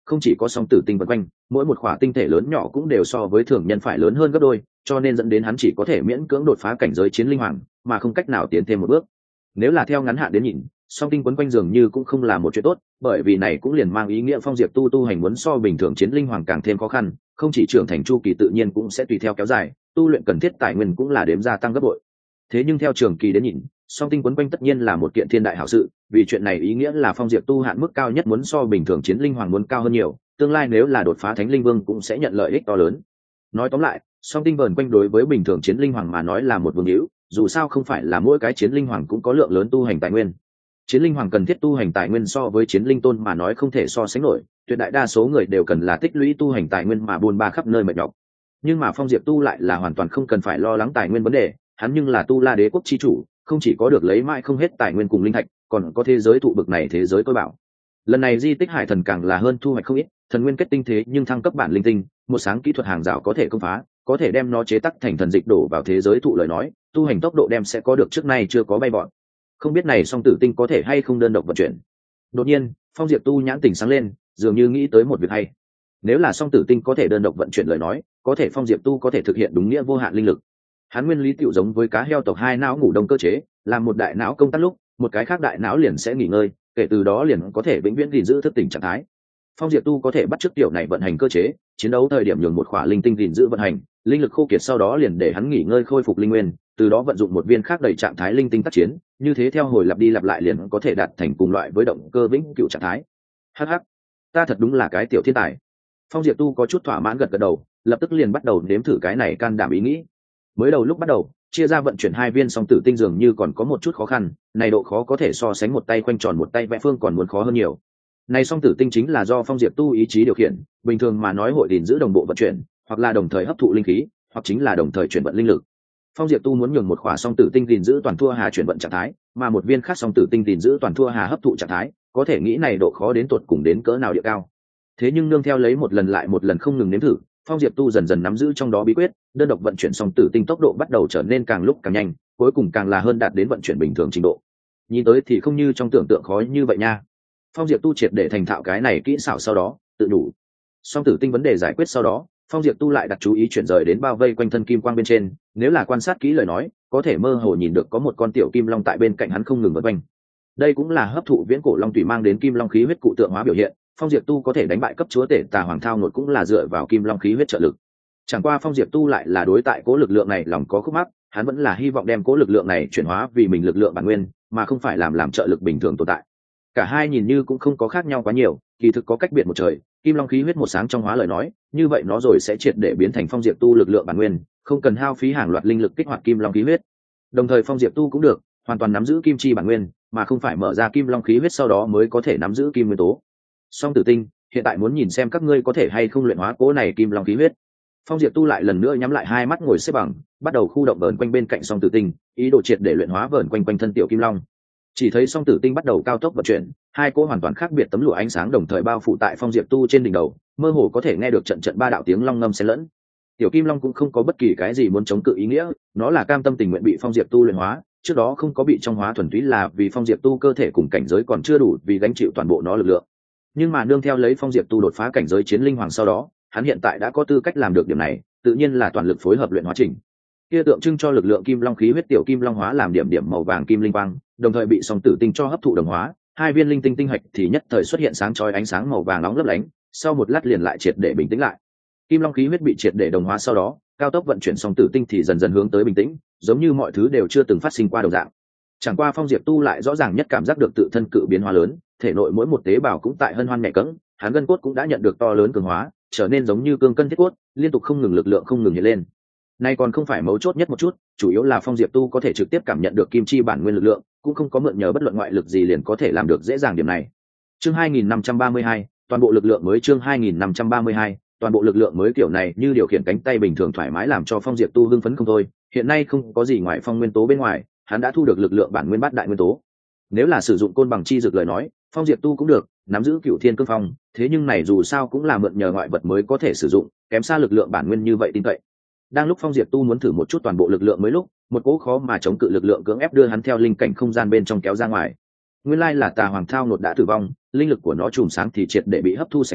không chỉ có song tử tinh vần quanh, mỗi một khỏa tinh thể lớn nhỏ cũng đều so với thường nhân phải lớn hơn gấp đôi, cho nên dẫn đến hắn chỉ có thể miễn cưỡng đột phá cảnh giới chiến linh hoàng, mà không cách nào tiến thêm một bước. Nếu là theo ngắn hạn đến nhìn, song tinh quấn quanh dường như cũng không là một chuyện tốt, bởi vì này cũng liền mang ý nghĩa Phong Diệp tu tu hành muốn so bình thường chiến linh hoàng càng thêm khó khăn, không chỉ trưởng thành chu kỳ tự nhiên cũng sẽ tùy theo kéo dài, tu luyện cần thiết tài nguyên cũng là đếm gia tăng gấp bội. Thế nhưng theo trường kỳ đến nhìn, song tinh quấn quanh tất nhiên là một kiện thiên đại hảo sự, vì chuyện này ý nghĩa là Phong Diệp tu hạn mức cao nhất muốn so bình thường chiến linh hoàng muốn cao hơn nhiều, tương lai nếu là đột phá thánh linh vương cũng sẽ nhận lợi ích to lớn. Nói tóm lại, song tinh vờn quanh đối với bình thường chiến linh hoàng mà nói là một vương hữu, dù sao không phải là mỗi cái chiến linh hoàng cũng có lượng lớn tu hành tài nguyên. Chiến linh hoàng cần thiết tu hành tài nguyên so với chiến linh tôn mà nói không thể so sánh nổi, tuyệt đại đa số người đều cần là tích lũy tu hành tài nguyên mà buôn ba khắp nơi mệt nhọc. Nhưng mà Phong Diệp tu lại là hoàn toàn không cần phải lo lắng tài nguyên vấn đề, hắn nhưng là Tu La Đế quốc chi chủ, không chỉ có được lấy mãi không hết tài nguyên cùng linh thạch, còn có thế giới thụ bực này thế giới tôi bảo. Lần này di tích hải thần càng là hơn thu hoạch không ít, thần nguyên kết tinh thế nhưng thăng cấp bản linh tinh, một sáng kỹ thuật hàng rào có thể công phá, có thể đem nó chế tác thành thần dịch đổ vào thế giới thụ lời nói, tu hành tốc độ đem sẽ có được trước nay chưa có bay bọn. Không biết này song tử tinh có thể hay không đơn độc vận chuyển. Đột nhiên, Phong Diệp tu nhãn tỉnh sáng lên, dường như nghĩ tới một việc hay. Nếu là song tử tinh có thể đơn độc vận chuyển lời nói, có thể Phong Diệp tu có thể thực hiện đúng nghĩa vô hạn linh lực. Hắn nguyên lý tựu giống với cá heo tộc hai não ngủ đông cơ chế, làm một đại não công tác lúc, một cái khác đại não liền sẽ nghỉ ngơi, kể từ đó liền có thể vĩnh viễn gìn giữ thức tỉnh trạng thái. Phong Diệp tu có thể bắt chước tiểu này vận hành cơ chế, chiến đấu thời điểm nhường một khỏa linh tinh gìn giữ vận hành, linh lực khô kiệt sau đó liền để hắn nghỉ ngơi khôi phục linh nguyên, từ đó vận dụng một viên khác đầy trạng thái linh tinh tác chiến, như thế theo hồi lặp đi lặp lại liền có thể đạt thành cùng loại với động cơ vĩnh cửu trạng thái. Hắc hắc, ta thật đúng là cái tiểu thiên tài. Phong Diệp tu có chút thỏa mãn gật gật đầu, lập tức liền bắt đầu nếm thử cái này can đảm ý nghĩ. Mới đầu lúc bắt đầu, chia ra vận chuyển hai viên song tử tinh dường như còn có một chút khó khăn, này độ khó có thể so sánh một tay quanh tròn một tay vẽ phương còn muốn khó hơn nhiều. Này song tử tinh chính là do Phong Diệp tu ý chí điều khiển, bình thường mà nói hội gìn giữ đồng bộ vận chuyển, hoặc là đồng thời hấp thụ linh khí, hoặc chính là đồng thời chuyển vận linh lực. Phong Diệp tu muốn nhường một khỏa song tử tinh gìn giữ toàn thua hà chuyển vận trạng thái, mà một viên khác song tử tinh gìn giữ toàn thua hà hấp thụ trạng thái, có thể nghĩ này độ khó đến tột cùng đến cỡ nào địa cao. Thế nhưng nương theo lấy một lần lại một lần không ngừng nếm thử, Phong Diệp tu dần dần nắm giữ trong đó bí quyết, đơn độc vận chuyển song tử tinh tốc độ bắt đầu trở nên càng lúc càng nhanh, cuối cùng càng là hơn đạt đến vận chuyển bình thường trình độ. Nhìn tới thì không như trong tưởng tượng khó như vậy nha. Phong Diệp tu triệt để thành thạo cái này kỹ xảo sau đó, tự đủ. Song tử tinh vấn đề giải quyết sau đó, Phong Diệp tu lại đặt chú ý chuyển rời đến bao vây quanh thân kim quang bên trên, nếu là quan sát kỹ lời nói, có thể mơ hồ nhìn được có một con tiểu kim long tại bên cạnh hắn không ngừng vần quanh. Đây cũng là hấp thụ viễn cổ long tùy mang đến kim long khí huyết cụ tượng hóa biểu hiện. Phong Diệp tu có thể đánh bại cấp chúa tể Tà Hoàng Thao Nột cũng là dựa vào kim long khí huyết trợ lực. Chẳng qua Phong Diệp tu lại là đối tại cố lực lượng này lòng có khúc mắc, hắn vẫn là hy vọng đem cố lực lượng này chuyển hóa vì mình lực lượng bản nguyên, mà không phải làm làm trợ lực bình thường tồn tại. Cả hai nhìn như cũng không có khác nhau quá nhiều, kỳ thực có cách biệt một trời. Kim long khí huyết một sáng trong hóa lời nói, như vậy nó rồi sẽ triệt để biến thành Phong Diệp tu lực lượng bản nguyên, không cần hao phí hàng loạt linh lực kích hoạt kim long khí huyết. Đồng thời Phong Diệp tu cũng được hoàn toàn nắm giữ kim chi bản nguyên, mà không phải mở ra kim long khí huyết sau đó mới có thể nắm giữ kim nguyên tố. Song tử tinh, hiện tại muốn nhìn xem các ngươi có thể hay không luyện hóa cố này kim long khí huyết. Phong Diệp tu lại lần nữa nhắm lại hai mắt ngồi xếp bằng, bắt đầu khu động vờn quanh bên cạnh song tử tinh, ý đồ triệt để luyện hóa vờn quanh quanh thân tiểu kim long. Chỉ thấy song tử tinh bắt đầu cao tốc vận chuyển, hai cỗ hoàn toàn khác biệt tấm lụa ánh sáng đồng thời bao phủ tại Phong Diệp tu trên đỉnh đầu, mơ hồ có thể nghe được trận trận ba đạo tiếng long ngâm xen lẫn. Tiểu kim long cũng không có bất kỳ cái gì muốn chống cự ý nghĩa, nó là cam tâm tình nguyện bị Phong Diệp tu luyện hóa, trước đó không có bị trong hóa thuần túy là vì Phong Diệp tu cơ thể cùng cảnh giới còn chưa đủ vì gánh chịu toàn bộ nó lực lượng. Nhưng mà nương theo lấy Phong Diệp tu đột phá cảnh giới chiến linh hoàng sau đó, hắn hiện tại đã có tư cách làm được điểm này, tự nhiên là toàn lực phối hợp luyện hóa trình. Kia tượng trưng cho lực lượng kim long khí huyết tiểu kim long hóa làm điểm điểm màu vàng kim linh quang, đồng thời bị song tử tinh cho hấp thụ đồng hóa, hai viên linh tinh tinh hạch thì nhất thời xuất hiện sáng chói ánh sáng màu vàng nóng lấp lánh, sau một lát liền lại triệt để bình tĩnh lại. Kim long khí huyết bị triệt để đồng hóa sau đó, cao tốc vận chuyển song tử tinh thì dần dần hướng tới bình tĩnh, giống như mọi thứ đều chưa từng phát sinh qua đồng dạng. Chẳng qua Phong Diệp tu lại rõ ràng nhất cảm giác được tự thân cự biến hóa lớn, thể nội mỗi một tế bào cũng tại hân hoan nhẹ cẫng, hắn gân cốt cũng đã nhận được to lớn cường hóa, trở nên giống như cương cân thiết cốt, liên tục không ngừng lực lượng không ngừng hiện lên. Nay còn không phải mấu chốt nhất một chút, chủ yếu là Phong Diệp tu có thể trực tiếp cảm nhận được kim chi bản nguyên lực lượng, cũng không có mượn nhờ bất luận ngoại lực gì liền có thể làm được dễ dàng điểm này. Chương hai nghìn năm trăm ba mươi hai, toàn bộ lực lượng mới chương hai nghìn năm trăm ba mươi hai, toàn bộ lực lượng mới kiểu này như điều khiển cánh tay bình thường thoải mái làm cho Phong Diệp tu hưng phấn không thôi, hiện nay không có gì ngoài phong nguyên tố bên ngoài, hắn đã thu được lực lượng bản nguyên bát đại nguyên tố. Nếu là sử dụng côn bằng chi dược lời nói, Phong Diệp tu cũng được nắm giữ cựu thiên cương phong, thế nhưng này dù sao cũng là mượn nhờ ngoại vật mới có thể sử dụng, kém xa lực lượng bản nguyên như vậy tin cậy. Đang lúc Phong Diệp tu muốn thử một chút toàn bộ lực lượng mới lúc, một cỗ khó mà chống cự lực lượng cưỡng ép đưa hắn theo linh cảnh không gian bên trong kéo ra ngoài. Nguyên lai là Tà Hoàng Thao Nột đã tử vong, linh lực của nó chùm sáng thì triệt để bị hấp thu sạch sẽ,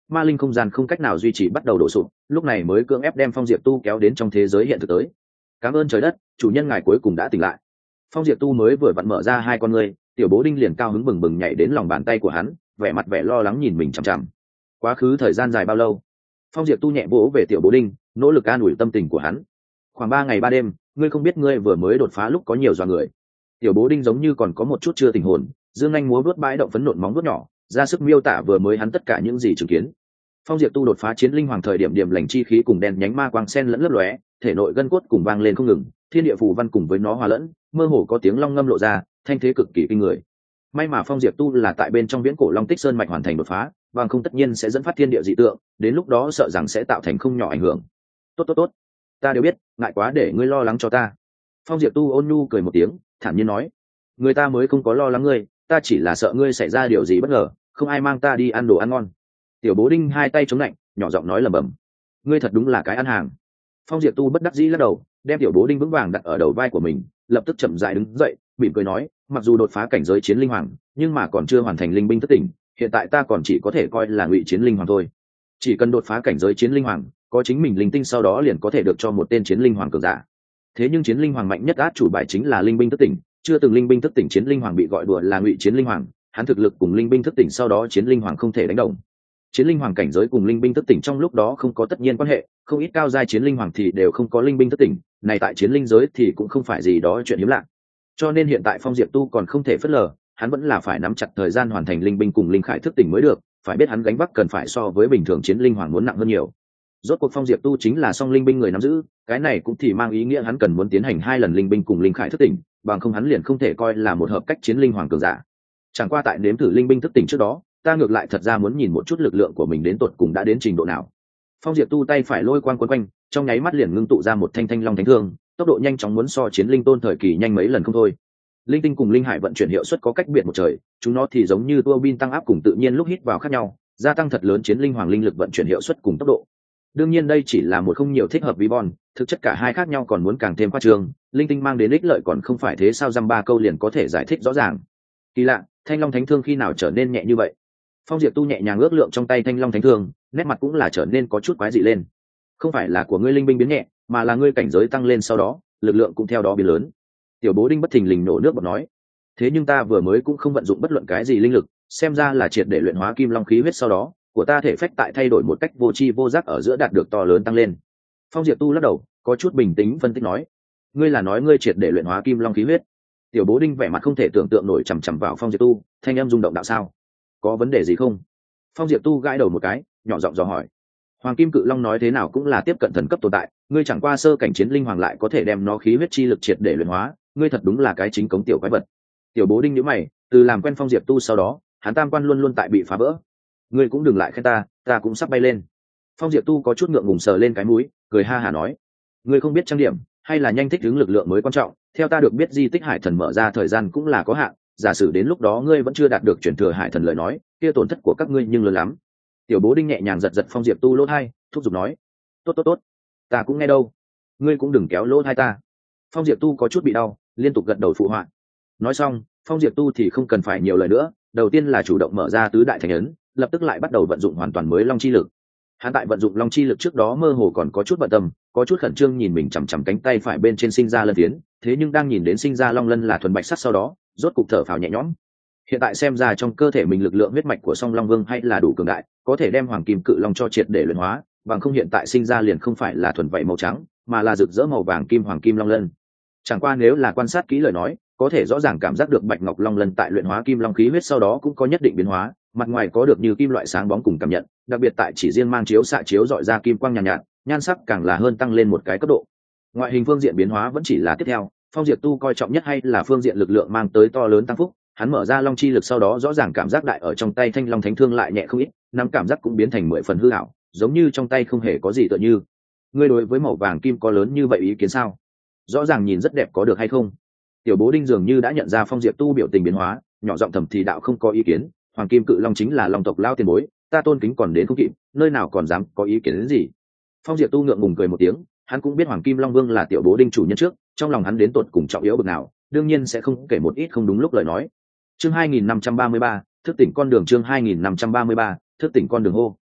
ma linh không gian không cách nào duy trì bắt đầu đổ sụp, lúc này mới cưỡng ép đem Phong Diệp Tu kéo đến trong thế giới hiện thực tới. Cảm ơn trời đất, chủ nhân ngài cuối cùng đã tỉnh lại. Phong Diệp Tu mới vừa vặn mở ra hai con ngươi, Tiểu Bố Đinh liền cao hứng bừng bừng nhảy đến lòng bàn tay của hắn, vẻ mặt vẻ lo lắng nhìn mình chằm chằm. Quá khứ thời gian dài bao lâu? Phong Diệp Tu nhẹ vỗ về Tiểu Bố Đinh, nỗ lực an ủi tâm tình của hắn. Khoảng ba ngày ba đêm, ngươi không biết ngươi vừa mới đột phá lúc có nhiều dọa người. Tiểu Bố Đinh giống như còn có một chút chưa tỉnh hồn, dương anh múa vuốt bãi động phấn nộn móng vuốt nhỏ, ra sức miêu tả vừa mới hắn tất cả những gì chứng kiến. Phong Diệp Tu đột phá chiến linh hoàng thời điểm điểm lành chi khí cùng đen nhánh ma quang sen lẫn lấp lóe, thể nội gân cốt cùng vang lên không ngừng, thiên địa phù văn cùng với nó hòa lẫn, mơ hồ có tiếng long ngâm lộ ra, thanh thế cực kỳ kinh người. May mà Phong Diệp Tu là tại bên trong viễn cổ Long Tích Sơn mạch hoàn thành đột phá, bằng không tất nhiên sẽ dẫn phát thiên địa dị tượng, đến lúc đó sợ rằng sẽ tạo thành không nhỏ ảnh hưởng. Tốt tốt tốt, ta đều biết, ngại quá để ngươi lo lắng cho ta. Phong Diệp Tu ôn nhu cười một tiếng, thản nhiên nói, người ta mới không có lo lắng ngươi, ta chỉ là sợ ngươi xảy ra điều gì bất ngờ, không ai mang ta đi ăn đồ ăn ngon. Tiểu Bố Đinh hai tay chống lạnh, nhỏ giọng nói lẩm bẩm, ngươi thật đúng là cái ăn hàng. Phong Diệp Tu bất đắc dĩ lắc đầu, đem Tiểu Bố Đinh vững vàng đặt ở đầu vai của mình, lập tức chậm rãi đứng dậy, mỉm cười nói, mặc dù đột phá cảnh giới chiến linh hoàng, nhưng mà còn chưa hoàn thành linh binh thất tỉnh, hiện tại ta còn chỉ có thể coi là ngụy chiến linh hoàng thôi. Chỉ cần đột phá cảnh giới chiến linh hoàng, có chính mình linh tinh sau đó liền có thể được cho một tên chiến linh hoàng cường giả. Thế nhưng chiến linh hoàng mạnh nhất át chủ bài chính là linh binh thất tỉnh, chưa từng linh binh thất tỉnh chiến linh hoàng bị gọi đùa là ngụy chiến linh hoàng, hắn thực lực cùng linh binh thất tỉnh sau đó chiến linh hoàng không thể đánh đồng. Chiến linh hoàng cảnh giới cùng linh binh thất tỉnh trong lúc đó không có tất nhiên quan hệ, không ít cao giai chiến linh hoàng thì đều không có linh binh thất tỉnh, này tại chiến linh giới thì cũng không phải gì đó chuyện hiếm lạ. Cho nên hiện tại Phong Diệp Tu còn không thể phớt lờ, hắn vẫn là phải nắm chặt thời gian hoàn thành linh binh cùng linh khải thức tỉnh mới được, phải biết hắn gánh vác cần phải so với bình thường chiến linh hoàng muốn nặng hơn nhiều. Rốt cuộc Phong Diệp Tu chính là song linh binh người nắm giữ, cái này cũng thì mang ý nghĩa hắn cần muốn tiến hành hai lần linh binh cùng linh khải thức tỉnh, bằng không hắn liền không thể coi là một hợp cách chiến linh hoàng cường giả. Chẳng qua tại nếm thử linh binh thức tỉnh trước đó, ta ngược lại thật ra muốn nhìn một chút lực lượng của mình đến tột cùng đã đến trình độ nào. Phong Diệp Tu tay phải lôi quang quấn quanh, trong nháy mắt liền ngưng tụ ra một thanh thanh long thánh thương, tốc độ nhanh chóng muốn so chiến linh tôn thời kỳ nhanh mấy lần không thôi. Linh tinh cùng linh hải vận chuyển hiệu suất có cách biệt một trời, chúng nó thì giống như tua bin tăng áp cùng tự nhiên lúc hít vào khác nhau, gia tăng thật lớn chiến linh hoàng linh lực vận chuyển hiệu suất cùng tốc độ. Đương nhiên đây chỉ là một không nhiều thích hợp vi bon, thực chất cả hai khác nhau còn muốn càng thêm khoa trương, linh tinh mang đến ích lợi còn không phải thế sao, dăm ba câu liền có thể giải thích rõ ràng. Kỳ lạ, thanh long thánh thương khi nào trở nên nhẹ như vậy? Phong Diệp Tu nhẹ nhàng ước lượng trong tay thanh long thánh thương, nét mặt cũng là trở nên có chút quái dị lên. Không phải là của ngươi linh binh biến nhẹ, mà là ngươi cảnh giới tăng lên sau đó, lực lượng cũng theo đó biến lớn. Tiểu Bố Đinh bất thình lình nổ nước bọt nói, thế nhưng ta vừa mới cũng không vận dụng bất luận cái gì linh lực, xem ra là triệt để luyện hóa kim long khí huyết sau đó, của ta thể phách tại thay đổi một cách vô tri vô giác ở giữa đạt được to lớn tăng lên. Phong Diệp Tu lắc đầu, có chút bình tĩnh phân tích nói, ngươi là nói ngươi triệt để luyện hóa kim long khí huyết? Tiểu Bố Đinh vẻ mặt không thể tưởng tượng nổi chằm chằm vào Phong Diệp Tu, thanh em rung động đạo sao? Có vấn đề gì không? Phong Diệp Tu gãi đầu một cái, nhỏ giọng dò hỏi. Hoàng Kim Cự Long nói thế nào cũng là tiếp cận thần cấp tồn tại, ngươi chẳng qua sơ cảnh chiến linh hoàng lại có thể đem nó khí huyết chi lực triệt để luyện hóa, ngươi thật đúng là cái chính cống tiểu quái vật. Tiểu Bố Đinh nhíu mày, từ làm quen Phong Diệp Tu sau đó, hắn tam quan luôn luôn tại bị phá vỡ. Ngươi cũng đừng lại khen ta, ta cũng sắp bay lên. Phong Diệp Tu có chút ngượng ngùng sờ lên cái mũi, cười ha hả nói, ngươi không biết trang điểm, hay là nhanh thích ứng lực lượng mới quan trọng, theo ta được biết di tích hải thần mở ra thời gian cũng là có hạn, giả sử đến lúc đó ngươi vẫn chưa đạt được chuyển thừa hải thần lời nói, kia tổn thất của các ngươi nhưng lớn lắm. Tiểu Bố Đinh nhẹ nhàng giật giật Phong Diệp Tu lỗ tai, thúc giục nói, tốt tốt tốt, ta cũng nghe đâu, ngươi cũng đừng kéo lỗ tai ta. Phong Diệp Tu có chút bị đau, liên tục gật đầu phụ họa. Nói xong, Phong Diệp Tu thì không cần phải nhiều lời nữa, đầu tiên là chủ động mở ra tứ đại thành ấn, lập tức lại bắt đầu vận dụng hoàn toàn mới long chi lực. Hắn tại vận dụng long chi lực trước đó mơ hồ còn có chút bận tâm, có chút khẩn trương nhìn mình chằm chằm cánh tay phải bên trên sinh ra lân tiến, thế nhưng đang nhìn đến sinh ra long lân là thuần bạch sắt sau đó, rốt cục thở phào nhẹ nhõm. Hiện tại xem ra trong cơ thể mình lực lượng huyết mạch của song long vương hay là đủ cường đại, có thể đem hoàng kim cự long cho triệt để luyện hóa, bằng không hiện tại sinh ra liền không phải là thuần vậy màu trắng, mà là rực rỡ màu vàng kim hoàng kim long lân. Chẳng qua nếu là quan sát kỹ lời nói, có thể rõ ràng cảm giác được bạch ngọc long lân tại luyện hóa kim long khí huyết sau đó cũng có nhất định biến hóa, mặt ngoài có được như kim loại sáng bóng cùng cảm nhận, đặc biệt tại chỉ riêng mang chiếu xạ chiếu dọi ra kim quang nhàn nhạt, nhạt, nhan sắc càng là hơn tăng lên một cái cấp độ. Ngoại hình phương diện biến hóa vẫn chỉ là tiếp theo, Phong Diệp Tu coi trọng nhất hay là phương diện lực lượng mang tới to lớn tăng phúc, hắn mở ra long chi lực sau đó rõ ràng cảm giác đại ở trong tay thanh long thánh thương lại nhẹ không ít, nắm cảm giác cũng biến thành mười phần hư ảo, giống như trong tay không hề có gì tựa như. Ngươi đối với màu vàng kim có lớn như vậy ý kiến sao? Rõ ràng nhìn rất đẹp có được hay không? Tiểu Bố Đinh dường như đã nhận ra Phong Diệp Tu biểu tình biến hóa, nhỏ giọng thầm thì đạo không có ý kiến, hoàng kim cự long chính là long tộc lao tiền bối, ta tôn kính còn đến không kịp, nơi nào còn dám có ý kiến đến gì. Phong Diệp Tu ngượng ngùng cười một tiếng, hắn cũng biết hoàng kim long vương là Tiểu Bố Đinh chủ nhân trước, trong lòng hắn đến tột cùng trọng yếu bực nào, đương nhiên sẽ không kể một ít không đúng lúc lời nói. Chương hai nghìn năm trăm ba mươi ba, thức tỉnh con đường chương hai nghìn năm trăm ba mươi ba, thức tỉnh con đường hô.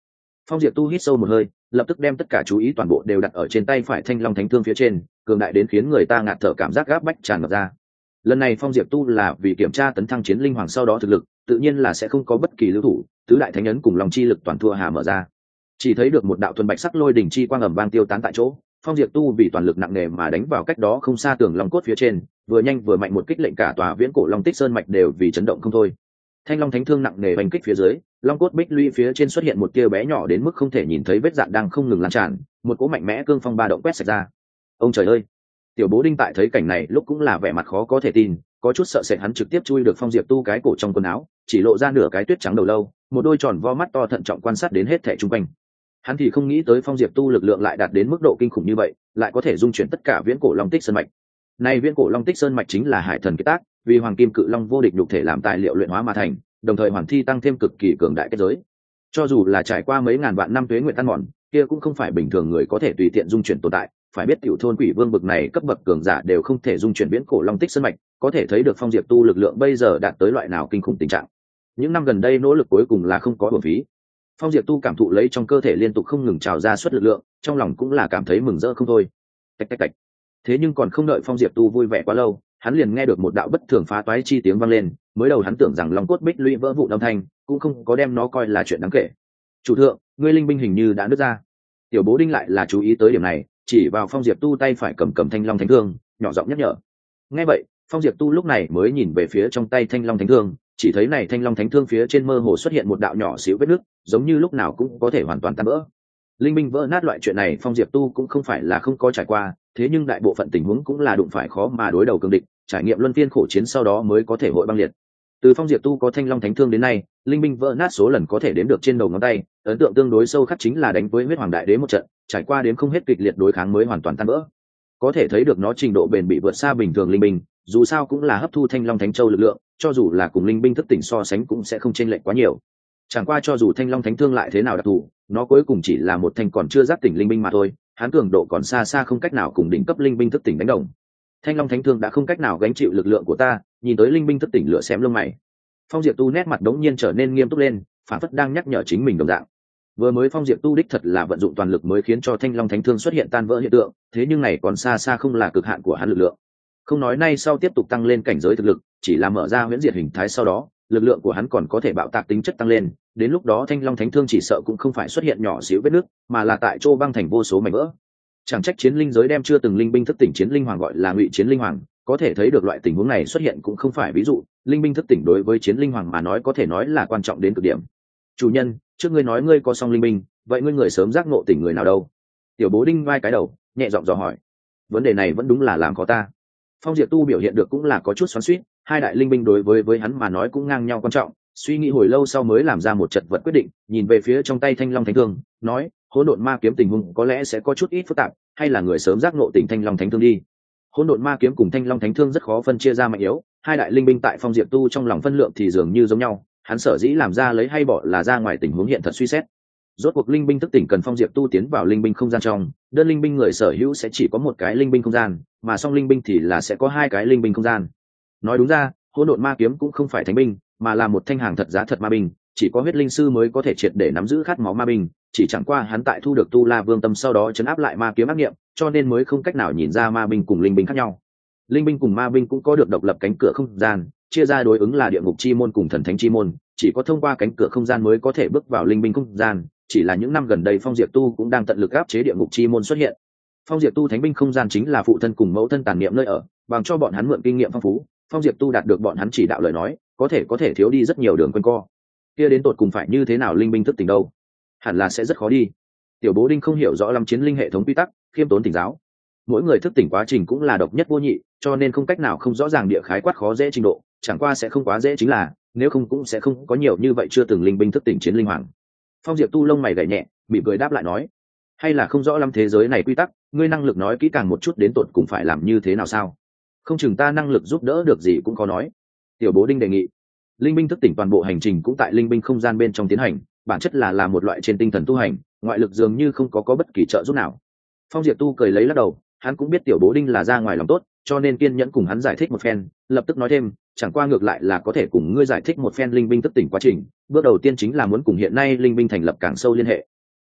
Phong Diệp Tu hít sâu một hơi, lập tức đem tất cả chú ý toàn bộ đều đặt ở trên tay phải Thanh Long Thánh Thương phía trên, cường đại đến khiến người ta ngạt thở, cảm giác gáp bách tràn ngập ra. Lần này Phong Diệp Tu là vì kiểm tra tấn thăng chiến linh hoàng sau đó thực lực, tự nhiên là sẽ không có bất kỳ lưu thủ, tứ đại thánh ấn cùng lòng chi lực toàn thua hà mở ra. Chỉ thấy được một đạo thuần bạch sắc lôi đỉnh chi quang ầm vang tiêu tán tại chỗ, Phong Diệp Tu vì toàn lực nặng nề mà đánh vào cách đó không xa tường long cốt phía trên, vừa nhanh vừa mạnh một kích lệnh cả tòa viễn cổ long tích sơn mạch đều vì chấn động không thôi. Thanh Long Thánh Thương nặng nề đánh kích phía dưới, long cốt bích lũy phía trên xuất hiện một tia bé nhỏ đến mức không thể nhìn thấy vết dạn đang không ngừng lan tràn, một cỗ mạnh mẽ cương phong ba động quét sạch ra. Ông trời ơi! Tiểu Bố Đinh tại thấy cảnh này lúc cũng là vẻ mặt khó có thể tin, có chút sợ sệt, hắn trực tiếp chui được Phong Diệp Tu cái cổ trong quần áo, chỉ lộ ra nửa cái tuyết trắng đầu lâu, một đôi tròn vo mắt to thận trọng quan sát đến hết thảy xung quanh. Hắn thì không nghĩ tới Phong Diệp Tu lực lượng lại đạt đến mức độ kinh khủng như vậy, lại có thể dung chuyển tất cả viễn cổ long tích sơn mạch. Này viễn cổ long tích sơn mạch chính là hải thần kết tác, vì hoàng kim cự long vô địch nhục thể làm tài liệu luyện hóa mà thành, đồng thời hoàn thi tăng thêm cực kỳ cường đại kết giới. Cho dù là trải qua mấy ngàn vạn năm tuế nguyện tan mòn, kia cũng không phải bình thường người có thể tùy tiện dung chuyển tồn tại, phải biết tiểu thôn quỷ vương bực này cấp bậc cường giả đều không thể dung chuyển viễn cổ long tích sơn mạch, có thể thấy được Phong Diệp Tu lực lượng bây giờ đạt tới loại nào kinh khủng tình trạng. Những năm gần đây nỗ lực cuối cùng là không có uổng phí. Phong Diệp Tu cảm thụ lấy trong cơ thể liên tục không ngừng trào ra suất lực lượng, trong lòng cũng là cảm thấy mừng rỡ không thôi. Tạch tạch tạch. Thế nhưng còn không đợi Phong Diệp Tu vui vẻ quá lâu, hắn liền nghe được một đạo bất thường phá toái chi tiếng vang lên, mới đầu hắn tưởng rằng long cốt bích lũy vỡ vụn âm thanh, cũng không có đem nó coi là chuyện đáng kể. Chủ thượng, ngươi linh binh hình như đã nứt ra. Tiểu Bố Đinh lại là chú ý tới điểm này, chỉ vào Phong Diệp Tu tay phải cầm cầm Thanh Long Thánh Thương, nhỏ giọng nhắc nhở. Nghe vậy, Phong Diệp Tu lúc này mới nhìn về phía trong tay Thanh Long Thánh Thương, chỉ thấy này Thanh Long Thánh Thương phía trên mơ hồ xuất hiện một đạo nhỏ xíu vết nứt, giống như lúc nào cũng có thể hoàn toàn tan vỡ. Linh binh vỡ nát loại chuyện này Phong Diệp Tu cũng không phải là không có trải qua, thế nhưng đại bộ phận tình huống cũng là đụng phải khó mà đối đầu cường địch, trải nghiệm luân phiên khổ chiến sau đó mới có thể hội băng liệt. Từ Phong Diệp Tu có Thanh Long Thánh Thương đến nay, linh binh vỡ nát số lần có thể đếm được trên đầu ngón tay, ấn tượng tương đối sâu khắc chính là đánh với huyết hoàng đại đế một trận, trải qua đến không hết kịch liệt đối kháng mới hoàn toàn tan vỡ. Có thể thấy được nó trình độ bền bị vượt xa bình thường linh binh, dù sao cũng là hấp thu Thanh Long Thánh Châu lực lượng, cho dù là cùng linh binh thức tỉnh so sánh cũng sẽ không chênh lệch quá nhiều. Chẳng qua cho dù Thanh Long Thánh Thương lại thế nào đặc thù, nó cuối cùng chỉ là một thanh còn chưa giác tỉnh linh binh mà thôi, hắn cường độ còn xa xa không cách nào cùng đỉnh cấp linh binh thức tỉnh đánh đồng. Thanh Long Thánh Thương đã không cách nào gánh chịu lực lượng của ta, nhìn tới linh binh thức tỉnh lửa xém lông mày. Phong Diệp Tu nét mặt đống nhiên trở nên nghiêm túc lên, phản phất đang nhắc nhở chính mình đồng dạng. Vừa mới Phong Diệp Tu đích thật là vận dụng toàn lực mới khiến cho Thanh Long Thánh Thương xuất hiện tan vỡ hiện tượng, thế nhưng này còn xa xa không là cực hạn của hắn lực lượng. Không nói nay sau tiếp tục tăng lên cảnh giới thực lực, chỉ là mở ra huyễn diệt hình thái sau đó, lực lượng của hắn còn có thể bạo tạc tính chất tăng lên, đến lúc đó Thanh Long Thánh Thương chỉ sợ cũng không phải xuất hiện nhỏ xíu vết nứt, mà là tại chỗ băng thành vô số mảnh vỡ. Chẳng trách chiến linh giới đem chưa từng linh binh thức tỉnh chiến linh hoàng gọi là ngụy chiến linh hoàng, có thể thấy được loại tình huống này xuất hiện cũng không phải ví dụ, linh binh thức tỉnh đối với chiến linh hoàng mà nói có thể nói là quan trọng đến cực điểm. Chủ nhân, trước ngươi nói ngươi có song linh binh, vậy ngươi người sớm giác ngộ tỉnh người nào đâu? Tiểu Bố Đinh vai cái đầu, nhẹ giọng dò hỏi. Vấn đề này vẫn đúng là làm khó ta. Phong Diệp Tu biểu hiện được cũng là có chút xoắn xuýt, hai đại linh binh đối với với hắn mà nói cũng ngang nhau quan trọng, suy nghĩ hồi lâu sau mới làm ra một chật vật quyết định, nhìn về phía trong tay Thanh Long Thánh Thương, nói, hỗn độn ma kiếm tình huống có lẽ sẽ có chút ít phức tạp, hay là người sớm giác ngộ tỉnh Thanh Long Thánh Thương đi. Hỗn độn ma kiếm cùng Thanh Long Thánh Thương rất khó phân chia ra mạnh yếu, hai đại linh binh tại Phong Diệp Tu trong lòng phân lượng thì dường như giống nhau, hắn sở dĩ làm ra lấy hay bỏ là ra ngoài tình huống hiện thật suy xét. Rốt cuộc linh binh thức tỉnh cần Phong Diệp Tu tiến vào linh binh không gian trong, đơn linh binh người sở hữu sẽ chỉ có một cái linh binh không gian, mà song linh binh thì là sẽ có hai cái linh binh không gian. Nói đúng ra, hỗn độn ma kiếm cũng không phải thánh binh, mà là một thanh hàng thật giá thật ma binh, chỉ có huyết linh sư mới có thể triệt để nắm giữ khát máu ma binh, chỉ chẳng qua hắn tại thu được Tu La Vương Tâm sau đó chấn áp lại ma kiếm ác nghiệm, cho nên mới không cách nào nhìn ra ma binh cùng linh binh khác nhau. Linh binh cùng ma binh cũng có được độc lập cánh cửa không gian, chia ra đối ứng là địa ngục chi môn cùng thần thánh chi môn, chỉ có thông qua cánh cửa không gian mới có thể bước vào linh binh không gian, chỉ là những năm gần đây Phong Diệp Tu cũng đang tận lực áp chế địa ngục chi môn xuất hiện. Phong Diệp Tu thánh binh không gian chính là phụ thân cùng mẫu thân tàn niệm nơi ở, bằng cho bọn hắn mượn kinh nghiệm phong phú, Phong Diệp Tu đạt được bọn hắn chỉ đạo lời nói, có thể có thể thiếu đi rất nhiều đường quanh co. Kia đến tột cùng phải như thế nào linh binh thức tỉnh đâu? Hẳn là sẽ rất khó đi. Tiểu Bố Đinh không hiểu rõ lắm chiến linh hệ thống quy tắc, khiêm tốn thỉnh giáo. Mỗi người thức tỉnh quá trình cũng là độc nhất vô nhị, cho nên không cách nào không rõ ràng địa khái quát khó dễ trình độ, chẳng qua sẽ không quá dễ chính là, nếu không cũng sẽ không có nhiều như vậy chưa từng linh binh thức tỉnh chiến linh hoàng. Phong Diệp Tu lông mày gảy nhẹ, mỉm cười đáp lại nói, hay là không rõ lắm thế giới này quy tắc, ngươi năng lực nói kỹ càng một chút đến tột cùng phải làm như thế nào sao? Không chừng ta năng lực giúp đỡ được gì cũng có nói. Tiểu Bố Đinh đề nghị. Linh binh thức tỉnh toàn bộ hành trình cũng tại linh binh không gian bên trong tiến hành, bản chất là là một loại trên tinh thần tu hành, ngoại lực dường như không có có bất kỳ trợ giúp nào. Phong Diệp Tu cười lấy lắc đầu, hắn cũng biết Tiểu Bố Đinh là ra ngoài lòng tốt, cho nên kiên nhẫn cùng hắn giải thích một phen, lập tức nói thêm, chẳng qua ngược lại là có thể cùng ngươi giải thích một phen linh binh thức tỉnh quá trình, bước đầu tiên chính là muốn cùng hiện nay linh binh thành lập càng sâu liên hệ.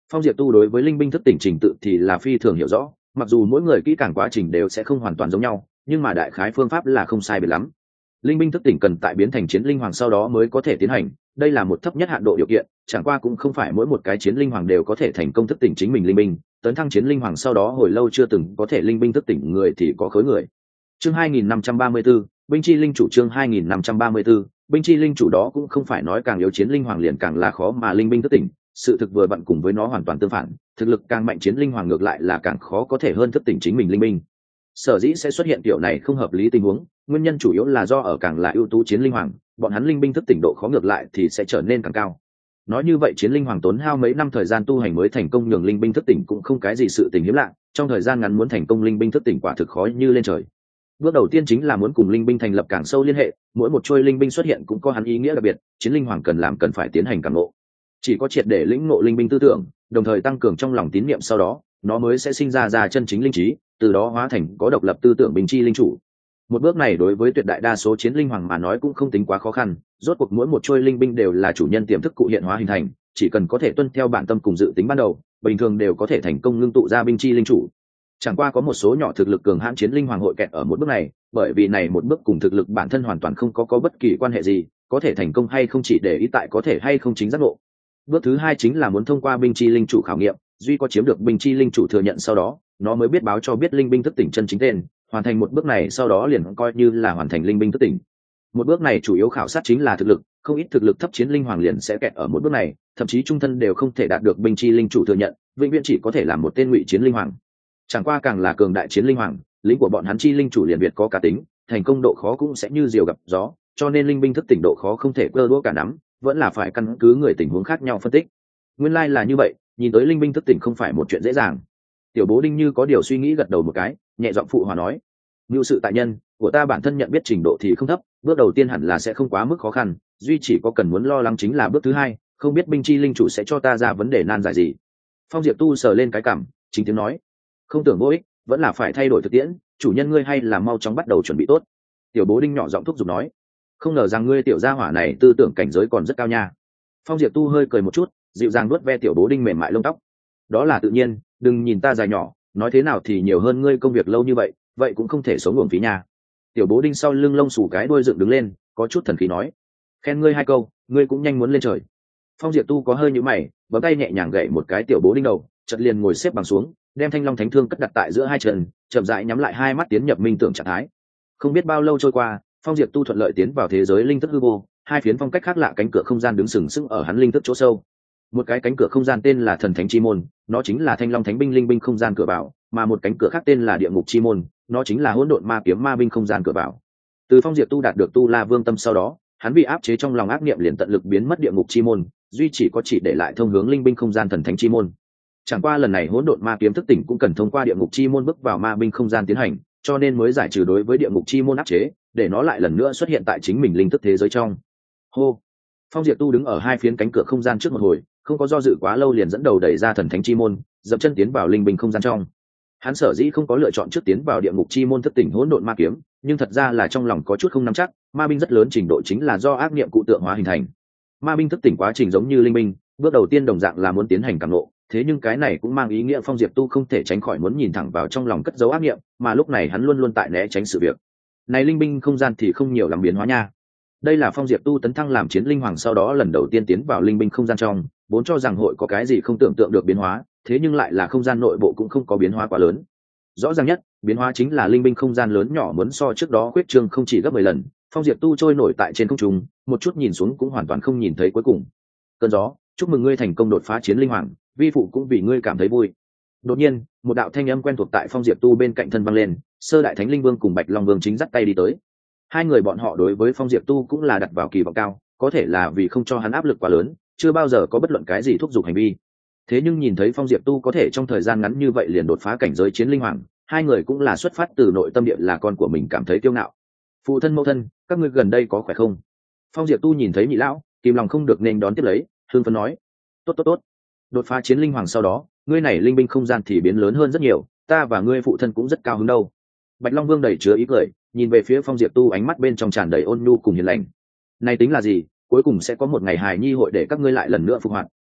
Phong Diệp Tu đối với linh binh thức tỉnh trình tự thì là phi thường hiểu rõ, mặc dù mỗi người kỹ càng quá trình đều sẽ không hoàn toàn giống nhau, nhưng mà đại khái phương pháp là không sai biệt lắm. Linh binh thức tỉnh cần tại biến thành chiến linh hoàng sau đó mới có thể tiến hành, đây là một thấp nhất hạn độ điều kiện, chẳng qua cũng không phải mỗi một cái chiến linh hoàng đều có thể thành công thức tỉnh chính mình linh binh, tấn thăng chiến linh hoàng sau đó hồi lâu chưa từng có thể linh binh thức tỉnh người thì có khối người. Chương hai nghìn năm trăm ba mươi tư, binh chi linh chủ. Chương hai nghìn năm trăm ba mươi tư, binh chi linh chủ. Đó cũng không phải nói càng yếu chiến linh hoàng liền càng là khó mà linh binh thức tỉnh, sự thực vừa vặn cùng với nó hoàn toàn tương phản, thực lực càng mạnh chiến linh hoàng ngược lại là càng khó có thể hơn thức tỉnh chính mình linh binh. Sở dĩ sẽ xuất hiện kiểu này không hợp lý tình huống, nguyên nhân chủ yếu là do ở càng là ưu tú chiến linh hoàng, bọn hắn linh binh thức tỉnh độ khó ngược lại thì sẽ trở nên càng cao. Nói như vậy chiến linh hoàng tốn hao mấy năm thời gian tu hành mới thành công nhường linh binh thức tỉnh cũng không cái gì sự tình hiếm lạ, trong thời gian ngắn muốn thành công linh binh thức tỉnh quả thực khó như lên trời. Bước đầu tiên chính là muốn cùng linh binh thành lập càng sâu liên hệ, mỗi một trôi linh binh xuất hiện cũng có hắn ý nghĩa đặc biệt, chiến linh hoàng cần làm cần phải tiến hành cảm ngộ. Chỉ có triệt để lĩnh ngộ linh binh tư tưởng, đồng thời tăng cường trong lòng tín niệm, sau đó nó mới sẽ sinh ra ra chân chính linh trí, từ đó hóa thành có độc lập tư tưởng binh chi linh chủ. Một bước này đối với tuyệt đại đa số chiến linh hoàng mà nói cũng không tính quá khó khăn, rốt cuộc mỗi một trôi linh binh đều là chủ nhân tiềm thức cụ hiện hóa hình thành, chỉ cần có thể tuân theo bản tâm cùng dự tính ban đầu, bình thường đều có thể thành công ngưng tụ ra binh chi linh chủ. Chẳng qua có một số nhỏ thực lực cường hãn chiến linh hoàng hội kẹt ở một bước này, bởi vì này một bước cùng thực lực bản thân hoàn toàn không có có bất kỳ quan hệ gì, có thể thành công hay không chỉ để ý tại có thể hay không chính giác ngộ. Bước thứ hai chính là muốn thông qua binh chi linh chủ khảo nghiệm, duy có chiếm được binh chi linh chủ thừa nhận sau đó, nó mới biết báo cho biết linh binh thức tỉnh chân chính tên, hoàn thành một bước này sau đó liền coi như là hoàn thành linh binh thức tỉnh. Một bước này chủ yếu khảo sát chính là thực lực, không ít thực lực thấp chiến linh hoàng liền sẽ kẹt ở một bước này, thậm chí trung thân đều không thể đạt được binh chi linh chủ thừa nhận, vĩnh viễn chỉ có thể làm một tên ngụy chiến linh hoàng. Chẳng qua càng là cường đại chiến linh hoàng, lính của bọn hắn chi linh chủ liền biệt có cá tính, thành công độ khó cũng sẽ như diều gặp gió, cho nên linh binh thức tỉnh độ khó không thể cơ đũa cả nắm, vẫn là phải căn cứ người tình huống khác nhau phân tích. Nguyên lai like là như vậy, nhìn tới linh binh thức tỉnh không phải một chuyện dễ dàng. Tiểu Bố Đinh như có điều suy nghĩ gật đầu một cái, nhẹ giọng phụ hòa nói: "Ngưu sự tại nhân, của ta bản thân nhận biết trình độ thì không thấp, bước đầu tiên hẳn là sẽ không quá mức khó khăn, duy chỉ có cần muốn lo lắng chính là bước thứ hai, không biết binh chi linh chủ sẽ cho ta ra vấn đề nan giải gì." Phong Diệp Tu sờ lên cái cằm, chính tiếng nói: "Không tưởng vô ích, vẫn là phải thay đổi thực tiễn, chủ nhân ngươi hay là mau chóng bắt đầu chuẩn bị tốt." Tiểu Bố Đinh nhỏ giọng thúc giục nói: "Không ngờ rằng ngươi tiểu gia hỏa này tư tưởng cảnh giới còn rất cao nha." Phong Diệp Tu hơi cười một chút, dịu dàng nuốt ve Tiểu Bố Đinh mềm mại lông tóc: "Đó là tự nhiên, đừng nhìn ta dài nhỏ, nói thế nào thì nhiều hơn ngươi công việc lâu như vậy, vậy cũng không thể sống uổng phí nha." Tiểu Bố Đinh sau lưng lông xù cái đuôi dựng đứng lên, có chút thần khí nói: "Khen ngươi hai câu, ngươi cũng nhanh muốn lên trời." Phong Diệp Tu có hơi nhíu mày, bấm tay nhẹ nhàng gậy một cái Tiểu Bố Đinh đầu, chợt liền ngồi xếp bằng xuống, đem Thanh Long Thánh Thương cất đặt tại giữa hai chân, chậm rãi nhắm lại hai mắt tiến nhập minh tưởng trạng thái. Không biết bao lâu trôi qua, Phong Diệp Tu thuận lợi tiến vào thế giới linh thức hư vô, hai phiến phong cách khác lạ cánh cửa không gian đứng sừng sững ở hắn linh thức chỗ sâu. Một cái cánh cửa không gian tên là Thần Thánh Chi Môn, nó chính là Thanh Long Thánh binh linh binh không gian cửa vào, mà một cánh cửa khác tên là Địa Ngục Chi Môn, nó chính là Hỗn Độn Ma Kiếm ma binh không gian cửa vào. Từ Phong Diệp Tu đạt được Tu La Vương tâm sau đó, hắn bị áp chế trong lòng ác niệm liền tận lực biến mất Địa Ngục Chi Môn, duy chỉ có chỉ để lại thông hướng linh binh không gian Thần Thánh Chi Môn. Chẳng qua lần này Hỗn Độn Ma Kiếm thức tỉnh cũng cần thông qua Địa Ngục Chi Môn bước vào ma binh không gian tiến hành, cho nên mới giải trừ đối với Địa Ngục Chi Môn áp chế, để nó lại lần nữa xuất hiện tại chính mình linh thức thế giới trong. Hô. Phong Diệp Tu đứng ở hai phiến cánh cửa không gian trước một hồi, không có do dự quá lâu liền dẫn đầu đẩy ra Thần Thánh Chi Môn, dậm chân tiến vào linh binh không gian trong. Hắn sở dĩ không có lựa chọn trước tiến vào Địa Ngục Chi Môn thức tỉnh Hỗn Độn Ma Kiếm, nhưng thật ra là trong lòng có chút không nắm chắc, ma binh rất lớn trình độ chính là do ác niệm cụ tượng hóa hình thành. Ma binh thức tỉnh quá trình giống như linh binh, bước đầu tiên đồng dạng là muốn tiến hành cảm ngộ, thế nhưng cái này cũng mang ý nghĩa Phong Diệp Tu không thể tránh khỏi muốn nhìn thẳng vào trong lòng cất giấu ác niệm, mà lúc này hắn luôn luôn tại né tránh sự việc. Này linh binh không gian thì không nhiều lắm biến hóa nha. Đây là Phong Diệp Tu tấn thăng làm chiến linh hoàng sau đó lần đầu tiên tiến vào linh binh không gian trong, vốn cho rằng hội có cái gì không tưởng tượng được biến hóa, thế nhưng lại là không gian nội bộ cũng không có biến hóa quá lớn. Rõ ràng nhất, biến hóa chính là linh binh không gian lớn nhỏ muốn so trước đó khuyết trương không chỉ gấp mười lần, Phong Diệp Tu trôi nổi tại trên không trung, một chút nhìn xuống cũng hoàn toàn không nhìn thấy cuối cùng. Cơn gió, chúc mừng ngươi thành công đột phá chiến linh hoàng, vi phụ cũng vì ngươi cảm thấy vui. Đột nhiên, một đạo thanh âm quen thuộc tại Phong Diệp Tu bên cạnh thân vang lên, Sơ Đại Thánh Linh Vương cùng Bạch Long Vương chính dắt tay đi tới. Hai người bọn họ đối với Phong Diệp Tu cũng là đặt vào kỳ vọng cao, có thể là vì không cho hắn áp lực quá lớn, chưa bao giờ có bất luận cái gì thúc giục hành vi. Thế nhưng nhìn thấy Phong Diệp Tu có thể trong thời gian ngắn như vậy liền đột phá cảnh giới chiến linh hoàng, hai người cũng là xuất phát từ nội tâm địa là con của mình cảm thấy kiêu ngạo. Phụ thân mẫu thân, các ngươi gần đây có khỏe không? Phong Diệp Tu nhìn thấy nhị lão, kìm lòng không được nên đón tiếp lấy, hưng phấn nói: tốt tốt tốt, đột phá chiến linh hoàng sau đó, ngươi này linh binh không gian thì biến lớn hơn rất nhiều, ta và ngươi phụ thân cũng rất cao hứng đâu. Bạch Long Vương đầy chứa ý cười, nhìn về phía Phong Diệp Tu, ánh mắt bên trong tràn đầy ôn nhu cùng hiền lành. Này tính là gì, cuối cùng sẽ có một ngày hài nhi hội để các ngươi lại lần nữa phục hoạt,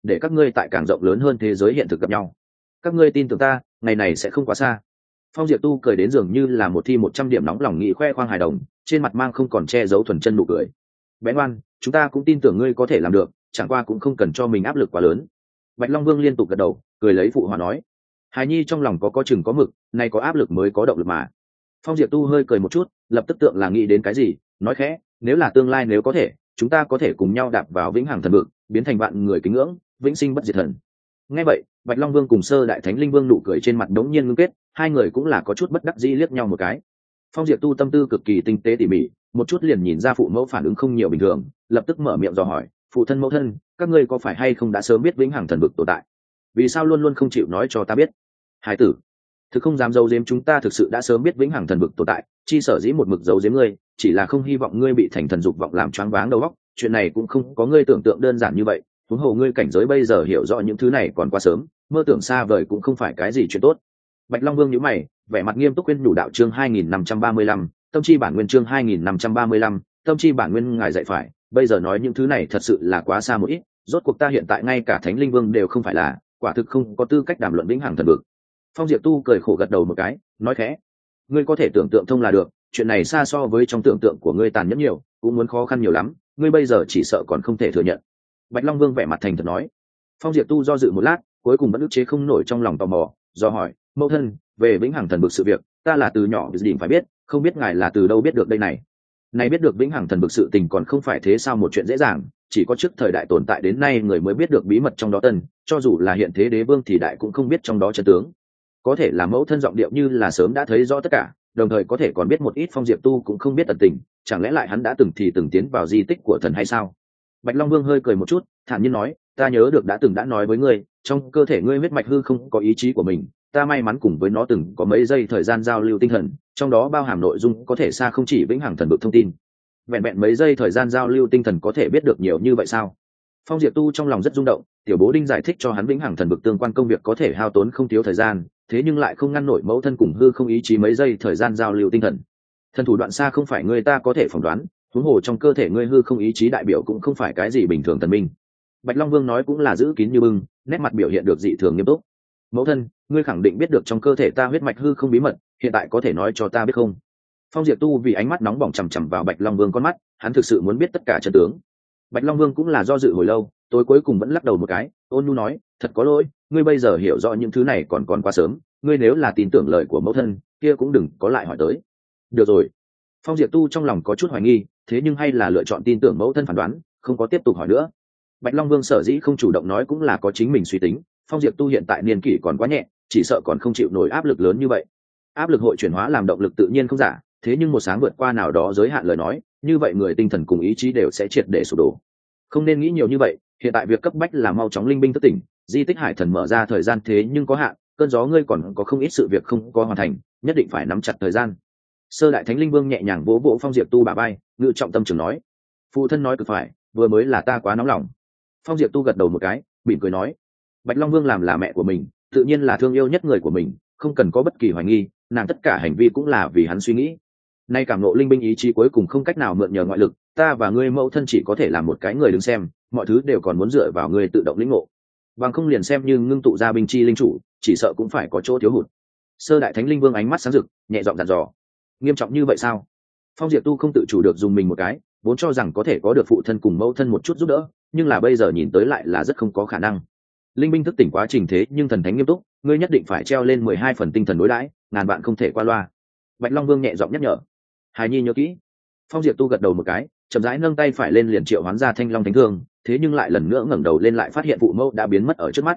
để các ngươi tại càng rộng lớn hơn thế giới hiện thực gặp nhau. Các ngươi tin tưởng ta, ngày này sẽ không quá xa. Phong Diệp Tu cười đến dường như là một thi một trăm điểm nóng lòng nghị khoe khoang hài đồng, trên mặt mang không còn che giấu thuần chân nụ cười. Bé ngoan, chúng ta cũng tin tưởng ngươi có thể làm được, chẳng qua cũng không cần cho mình áp lực quá lớn. Bạch Long Vương liên tục gật đầu, cười lấy phụ hòa nói. Hài nhi trong lòng có có chừng có mực, nay có áp lực mới có động lực mà. Phong Diệp Tu hơi cười một chút, lập tức tượng là nghĩ đến cái gì, nói khẽ, nếu là tương lai nếu có thể, chúng ta có thể cùng nhau đạp vào vĩnh hằng thần vực, biến thành vạn người kính ngưỡng, vĩnh sinh bất diệt thần. Nghe vậy, Bạch Long Vương cùng Sơ Đại Thánh Linh Vương nụ cười trên mặt đống nhiên ngưng kết, hai người cũng là có chút bất đắc dĩ liếc nhau một cái. Phong Diệp Tu tâm tư cực kỳ tinh tế tỉ mỉ, một chút liền nhìn ra phụ mẫu phản ứng không nhiều bình thường, lập tức mở miệng dò hỏi, phụ thân mẫu thân, các ngươi có phải hay không đã sớm biết vĩnh hằng thần vực tồn tại? Vì sao luôn luôn không chịu nói cho ta biết? Hải tử, thực không dám giấu giếm, chúng ta thực sự đã sớm biết vĩnh hằng thần vực tồn tại, chi sở dĩ một mực giấu giếm ngươi, chỉ là không hy vọng ngươi bị thành thần dục vọng làm choáng váng đầu óc, chuyện này cũng không có ngươi tưởng tượng đơn giản như vậy, huống hồ ngươi cảnh giới bây giờ hiểu rõ những thứ này còn quá sớm, mơ tưởng xa vời cũng không phải cái gì chuyện tốt. Bạch Long Vương nhíu mày, vẻ mặt nghiêm túc khuyên nhủ đạo chương hai nghìn năm trăm ba mươi lăm, tâm chi bản nguyên chương hai nghìn năm trăm ba mươi lăm, tâm chi bản nguyên ngài dạy phải, bây giờ nói những thứ này thật sự là quá xa một ít, rốt cuộc ta hiện tại ngay cả Thánh Linh Vương đều không phải là, quả thực không có tư cách đàm luận vĩnh hằng thần vực. Phong Diệp Tu cười khổ gật đầu một cái, nói khẽ, ngươi có thể tưởng tượng thông là được, chuyện này xa so với trong tưởng tượng của ngươi tàn nhẫn nhiều, cũng muốn khó khăn nhiều lắm, ngươi bây giờ chỉ sợ còn không thể thừa nhận. Bạch Long Vương vẻ mặt thành thật nói. Phong Diệp Tu do dự một lát, cuối cùng vẫn ức chế không nổi trong lòng tò mò, do hỏi, mẫu thân, về vĩnh hằng thần vực sự việc, ta là từ nhỏ định phải biết, không biết ngài là từ đâu biết được đây này. Này biết được vĩnh hằng thần vực sự tình còn không phải thế sao một chuyện dễ dàng, chỉ có trước thời đại tồn tại đến nay người mới biết được bí mật trong đó tân, cho dù là hiện thế đế vương thì đại cũng không biết trong đó chân tướng. Có thể là mẫu thân giọng điệu như là sớm đã thấy rõ tất cả, đồng thời có thể còn biết một ít Phong Diệp Tu cũng không biết tận tình, chẳng lẽ lại hắn đã từng thì từng tiến vào di tích của thần hay sao? Bạch Long Vương hơi cười một chút, thản nhiên nói, ta nhớ được đã từng đã nói với ngươi, trong cơ thể ngươi huyết mạch hư không có ý chí của mình, ta may mắn cùng với nó từng có mấy giây thời gian giao lưu tinh thần, trong đó bao hàm nội dung có thể xa không chỉ vĩnh hằng thần vực thông tin. Vẹn vẹn mấy giây thời gian giao lưu tinh thần có thể biết được nhiều như vậy sao? Phong Diệp Tu trong lòng rất rung động, tiểu bố đinh giải thích cho hắn vĩnh hằng thần vực tương quan công việc có thể hao tốn không thiếu thời gian, thế nhưng lại không ngăn nổi mẫu thân cùng hư không ý chí mấy giây thời gian giao lưu tinh thần. Thần thủ đoạn xa không phải người ta có thể phỏng đoán, huống hồ trong cơ thể ngươi hư không ý chí đại biểu cũng không phải cái gì bình thường thần minh. Bạch Long Vương nói cũng là giữ kín như bưng, nét mặt biểu hiện được dị thường nghiêm túc. Mẫu thân, ngươi khẳng định biết được trong cơ thể ta huyết mạch hư không bí mật, hiện tại có thể nói cho ta biết không? Phong Diệp Tu vì ánh mắt nóng bỏng chằm chằm vào Bạch Long Vương con mắt, hắn thực sự muốn biết tất cả chân tướng. Bạch Long Vương cũng là do dự hồi lâu, tối cuối cùng vẫn lắc đầu một cái, ôn nhu nói, thật có lỗi, ngươi bây giờ hiểu rõ những thứ này còn còn quá sớm, ngươi nếu là tin tưởng lời của mẫu thân, kia cũng đừng có lại hỏi tới. Được rồi. Phong Diệp Tu trong lòng có chút hoài nghi, thế nhưng hay là lựa chọn tin tưởng mẫu thân phán đoán, không có tiếp tục hỏi nữa. Bạch Long Vương sở dĩ không chủ động nói cũng là có chính mình suy tính, Phong Diệp Tu hiện tại niên kỷ còn quá nhẹ, chỉ sợ còn không chịu nổi áp lực lớn như vậy. Áp lực hội chuyển hóa làm động lực tự nhiên không giả, thế nhưng một sáng vượt qua nào đó giới hạn lời nói, như vậy người tinh thần cùng ý chí đều sẽ triệt để sụp đổ. Không nên nghĩ nhiều như vậy, hiện tại việc cấp bách là mau chóng linh binh thức tỉnh, di tích Hải Thần mở ra thời gian thế nhưng có hạn, cơn gió ngươi còn có không ít sự việc không có hoàn thành, nhất định phải nắm chặt thời gian. Sơ Đại Thánh Linh Vương nhẹ nhàng vỗ vỗ Phong Diệp Tu bả vai, ngự trọng tâm trường nói, phụ thân nói cực phải, vừa mới là ta quá nóng lòng. Phong Diệp Tu gật đầu một cái, mỉm cười nói, Bạch Long Vương làm là mẹ của mình, tự nhiên là thương yêu nhất người của mình, không cần có bất kỳ hoài nghi, nàng tất cả hành vi cũng là vì hắn suy nghĩ. Nay cảm ngộ linh binh ý chí cuối cùng không cách nào mượn nhờ ngoại lực, ta và ngươi mẫu thân chỉ có thể làm một cái người đứng xem, mọi thứ đều còn muốn dựa vào ngươi tự động lĩnh ngộ. Bằng không liền xem như ngưng tụ ra binh chi linh chủ, chỉ sợ cũng phải có chỗ thiếu hụt. Sơ Đại Thánh Linh Vương ánh mắt sáng rực, nhẹ giọng dặn dò, nghiêm trọng như vậy sao? Phong Diệp Tu không tự chủ được dùng mình một cái, vốn cho rằng có thể có được phụ thân cùng mẫu thân một chút giúp đỡ, nhưng là bây giờ nhìn tới lại là rất không có khả năng. Linh binh thức tỉnh quá trình thế nhưng thần thánh nghiêm túc, ngươi nhất định phải treo lên mười hai phần tinh thần đối đãi, ngàn bạn không thể qua loa. Bạch Long Vương nhẹ giọng nhắc nhở. Hài nhi nhớ kỹ. Phong Diệp Tu gật đầu một cái, chậm rãi nâng tay phải lên liền triệu hoán ra Thanh Long Thánh Thương, thế nhưng lại lần nữa ngẩng đầu lên lại phát hiện phụ mẫu đã biến mất ở trước mắt.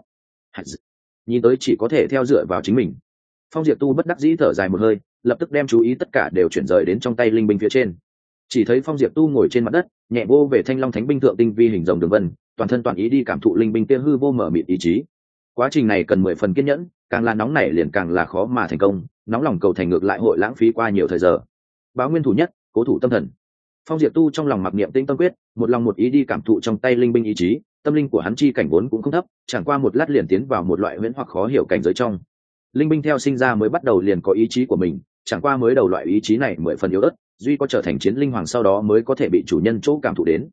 Nhìn tới chỉ có thể theo dựa vào chính mình. Phong Diệp Tu bất đắc dĩ thở dài một hơi, lập tức đem chú ý tất cả đều chuyển rời đến trong tay linh binh phía trên. Chỉ thấy Phong Diệp Tu ngồi trên mặt đất, nhẹ vô về Thanh Long Thánh binh thượng tinh vi hình rồng đường vân, toàn thân toàn ý đi cảm thụ linh binh kia hư vô mở mịt ý chí. Quá trình này cần mười phần kiên nhẫn, càng là nóng nảy liền càng là khó mà thành công, nóng lòng cầu thành ngược lại hội lãng phí qua nhiều thời giờ. Báo nguyên thủ nhất, cố thủ tâm thần. Phong Diệp Tu trong lòng mặc niệm tinh tâm quyết, một lòng một ý đi cảm thụ trong tay linh binh ý chí, tâm linh của hắn chi cảnh vốn cũng không thấp, chẳng qua một lát liền tiến vào một loại huyễn hoặc khó hiểu cảnh giới trong. Linh binh theo sinh ra mới bắt đầu liền có ý chí của mình, chẳng qua mới đầu loại ý chí này mười phần yếu ớt, duy có trở thành chiến linh hoàng sau đó mới có thể bị chủ nhân chỗ cảm thụ đến.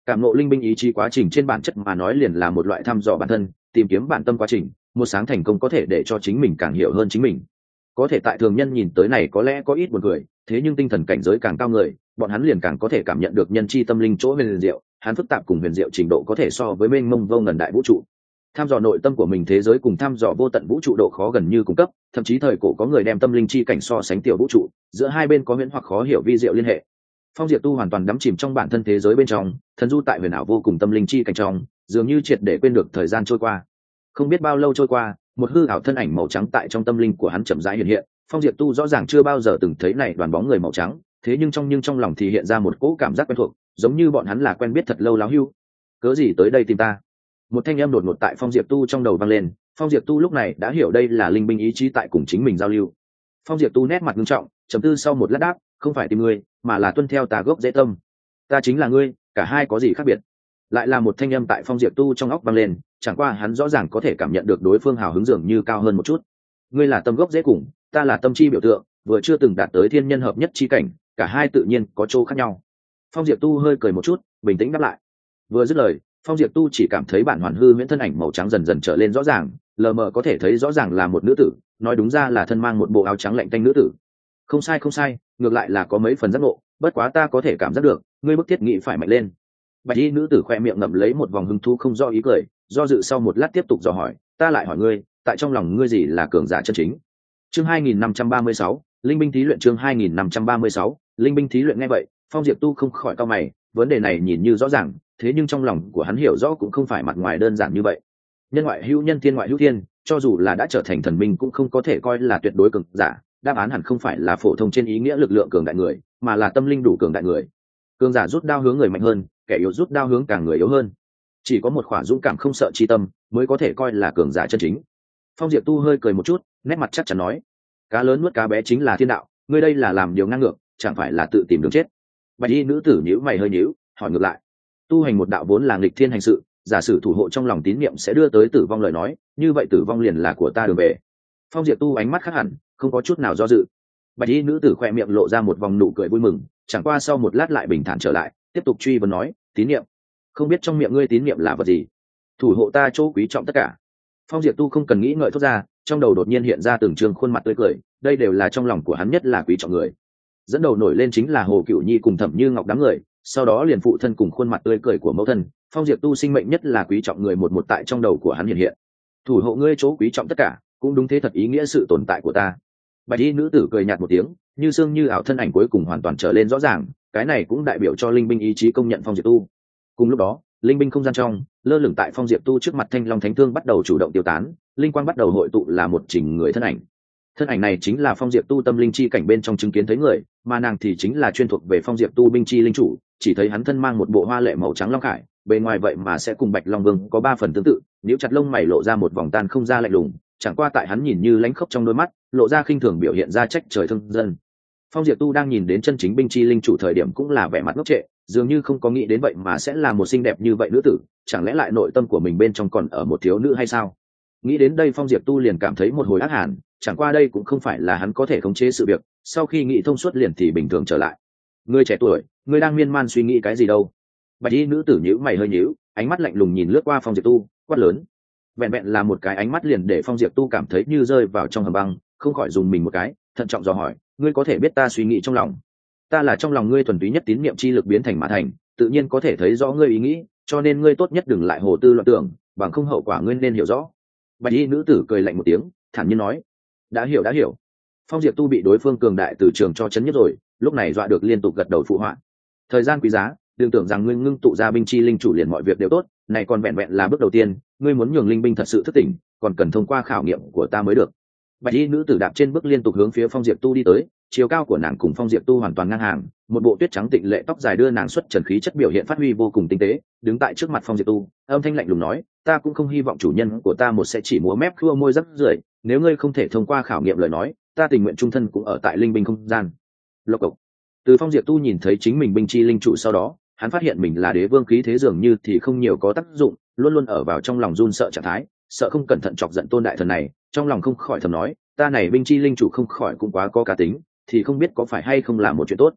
Cảm ngộ linh binh ý chí quá trình trên bản chất mà nói liền là một loại thăm dò bản thân, tìm kiếm bản tâm quá trình. Một sáng thành công có thể để cho chính mình càng hiểu hơn chính mình. Có thể tại thường nhân nhìn tới này có lẽ có ít buồn cười, thế nhưng tinh thần cảnh giới càng cao người, bọn hắn liền càng có thể cảm nhận được nhân chi tâm linh chỗ huyền diệu, hắn phức tạp cùng huyền diệu trình độ có thể so với mênh mông vô ngần đại vũ trụ. Tham dò nội tâm của mình thế giới cùng tham dò vô tận vũ trụ độ khó gần như cùng cấp, thậm chí thời cổ có người đem tâm linh chi cảnh so sánh tiểu vũ trụ, giữa hai bên có huyễn hoặc khó hiểu vi diệu liên hệ. Phong Diệp Tu hoàn toàn đắm chìm trong bản thân thế giới bên trong, thần du tại huyền ảo vô cùng tâm linh chi cảnh trong, dường như triệt để quên được thời gian trôi qua. Không biết bao lâu trôi qua, một hư ảo thân ảnh màu trắng tại trong tâm linh của hắn chậm rãi hiện hiện. Phong Diệp Tu rõ ràng chưa bao giờ từng thấy này đoàn bóng người màu trắng, thế nhưng trong nhưng trong lòng thì hiện ra một cỗ cảm giác quen thuộc, giống như bọn hắn là quen biết thật lâu láo hưu. Cớ gì tới đây tìm ta? Một thanh âm đột ngột tại Phong Diệp Tu trong đầu vang lên. Phong Diệp Tu lúc này đã hiểu đây là linh binh ý chí tại cùng chính mình giao lưu. Phong Diệp Tu nét mặt nghiêm trọng, trầm tư sau một lát đáp, không phải tìm ngươi, mà là tuân theo tà gốc dễ tâm. Ta chính là ngươi, cả hai có gì khác biệt? Lại là một thanh âm tại Phong Diệp Tu trong óc vang lên, chẳng qua hắn rõ ràng có thể cảm nhận được đối phương hào hứng dường như cao hơn một chút. Ngươi là tâm gốc dễ cùng, ta là tâm chi biểu tượng, vừa chưa từng đạt tới thiên nhân hợp nhất chi cảnh, cả hai tự nhiên có chỗ khác nhau. Phong Diệp Tu hơi cười một chút, bình tĩnh đáp lại. Vừa dứt lời, Phong Diệp Tu chỉ cảm thấy bản hoàn hư huyễn thân ảnh màu trắng dần dần trở lên rõ ràng, lờ mờ có thể thấy rõ ràng là một nữ tử, nói đúng ra là thân mang một bộ áo trắng lạnh tanh nữ tử. Không sai không sai, ngược lại là có mấy phần giác ngộ, bất quá ta có thể cảm giác được, ngươi bức thiết nghị phải mạnh lên. Bạch y nữ tử khoe miệng ngậm lấy một vòng hứng thú không do ý cười, do dự sau một lát tiếp tục dò hỏi, ta lại hỏi ngươi, tại trong lòng ngươi gì là cường giả chân chính? Chương hai nghìn năm trăm ba mươi sáu, linh binh thí luyện. Chương hai nghìn năm trăm ba mươi sáu, linh binh thí luyện. Nghe vậy, Phong Diệp Tu không khỏi cau mày, vấn đề này nhìn như rõ ràng, thế nhưng trong lòng của hắn hiểu rõ cũng không phải mặt ngoài đơn giản như vậy. Nhân ngoại hữu nhân, thiên ngoại hữu thiên, cho dù là đã trở thành thần minh cũng không có thể coi là tuyệt đối cường giả, đáp án hẳn không phải là phổ thông trên ý nghĩa lực lượng cường đại người, mà là tâm linh đủ cường đại người. Cường giả rút đao hướng người mạnh hơn, kẻ yếu rút đao hướng càng người yếu hơn. Chỉ có một khỏa dũng cảm không sợ chi tâm mới có thể coi là cường giả chân chính. Phong Diệp Tu hơi cười một chút, nét mặt chắc chắn nói, cá lớn nuốt cá bé chính là thiên đạo, ngươi đây là làm điều ngang ngược, chẳng phải là tự tìm đường chết? Bạch y nữ tử nhíu mày hơi nhíu, hỏi ngược lại, tu hành một đạo vốn là nghịch thiên hành sự, giả sử thủ hộ trong lòng tín niệm sẽ đưa tới tử vong lời nói, như vậy tử vong liền là của ta đường về. Phong Diệp Tu ánh mắt khác hẳn, không có chút nào do dự. Bạch y nữ tử khoe miệng lộ ra một vòng nụ cười vui mừng, chẳng qua sau một lát lại bình thản trở lại, tiếp tục truy vấn nói, tín niệm, không biết trong miệng ngươi tín niệm là vật gì? Thủ hộ ta chỗ quý trọng tất cả. Phong Diệp Tu không cần nghĩ ngợi thốt ra, trong đầu đột nhiên hiện ra từng trường khuôn mặt tươi cười, đây đều là trong lòng của hắn nhất là quý trọng người. Dẫn đầu nổi lên chính là Hồ Cửu Nhi cùng Thẩm Như Ngọc đám người, sau đó liền phụ thân cùng khuôn mặt tươi cười của mẫu thân. Phong Diệp Tu sinh mệnh nhất là quý trọng người một một tại trong đầu của hắn hiện hiện. Thủ hộ ngươi chỗ quý trọng tất cả, cũng đúng thế thật ý nghĩa sự tồn tại của ta. Bạch y nữ tử cười nhạt một tiếng, như xương như ảo thân ảnh cuối cùng hoàn toàn trở lên rõ ràng, cái này cũng đại biểu cho linh binh ý chí công nhận Phong Diệp Tu. Cùng lúc đó, linh binh không gian trong, lơ lửng tại Phong Diệp Tu trước mặt Thanh Long Thánh Thương bắt đầu chủ động tiêu tán, linh quang bắt đầu hội tụ là một chỉnh người thân ảnh. Thân ảnh này chính là Phong Diệp Tu tâm linh chi cảnh bên trong chứng kiến thấy người, mà nàng thì chính là chuyên thuộc về Phong Diệp Tu binh chi linh chủ, chỉ thấy hắn thân mang một bộ hoa lệ màu trắng long khải, bề ngoài vậy mà sẽ cùng Bạch Long Vương có ba phần tương tự, nếu chặt lông mày lộ ra một vòng tan không ra lạnh lùng, chẳng qua tại hắn nhìn như lãnh khốc trong đôi mắt, lộ ra khinh thường biểu hiện ra trách trời thương dân. Phong Diệp Tu đang nhìn đến chân chính binh chi linh chủ thời điểm cũng là vẻ mặt ngốc trệ, dường như không có nghĩ đến vậy mà sẽ là một xinh đẹp như vậy nữ tử, chẳng lẽ lại nội tâm của mình bên trong còn ở một thiếu nữ hay sao? Nghĩ đến đây Phong Diệp Tu liền cảm thấy một hồi ác hàn, chẳng qua đây cũng không phải là hắn có thể khống chế sự việc, sau khi nghĩ thông suốt liền thì bình thường trở lại. Ngươi trẻ tuổi, ngươi đang miên man suy nghĩ cái gì đâu? Bạch y nữ tử nhíu mày hơi nhíu, ánh mắt lạnh lùng nhìn lướt qua Phong Diệp Tu, quát lớn. Vẹn vẹn là một cái ánh mắt liền để Phong Diệp Tu cảm thấy như rơi vào trong hầm băng, không khỏi dùng mình một cái, thận trọng dò hỏi, ngươi có thể biết ta suy nghĩ trong lòng? Ta là trong lòng ngươi thuần túy nhất tín niệm chi lực biến thành mà thành, tự nhiên có thể thấy rõ ngươi ý nghĩ, cho nên ngươi tốt nhất đừng lại hồ tư loạn tưởng, bằng không hậu quả ngươi nên hiểu rõ. Bạch y nữ tử cười lạnh một tiếng, thản nhiên nói, đã hiểu đã hiểu. Phong Diệp Tu bị đối phương cường đại từ trường cho chấn nhất rồi, lúc này dọa được liên tục gật đầu phụ họa. Thời gian quý giá, đừng tưởng rằng ngươi ngưng tụ ra binh chi linh chủ liền mọi việc đều tốt, này còn vẹn vẹn là bước đầu tiên, ngươi muốn nhường linh binh thật sự thức tỉnh, còn cần thông qua khảo nghiệm của ta mới được. Bạch y nữ tử đạp trên bước liên tục hướng phía Phong Diệp Tu đi tới, chiều cao của nàng cùng Phong Diệp Tu hoàn toàn ngang hàng, một bộ tuyết trắng tịnh lệ tóc dài đưa nàng xuất trần khí chất biểu hiện phát huy vô cùng tinh tế, đứng tại trước mặt Phong Diệp Tu, âm thanh lạnh lùng nói, ta cũng không hy vọng chủ nhân của ta một sẽ chỉ múa mép khua môi rắc rưởi, nếu ngươi không thể thông qua khảo nghiệm lời nói, ta tình nguyện trung thân cũng ở tại linh binh không gian. Lộc cộc. Từ Phong Diệp Tu nhìn thấy chính mình binh chi linh chủ sau đó, hắn phát hiện mình là đế vương khí thế dường như thì không nhiều có tác dụng, luôn luôn ở vào trong lòng run sợ trạng thái, sợ không cẩn thận chọc giận tôn đại thần này, trong lòng không khỏi thầm nói, ta này binh chi linh chủ không khỏi cũng quá có cá tính, thì không biết có phải hay không là một chuyện tốt.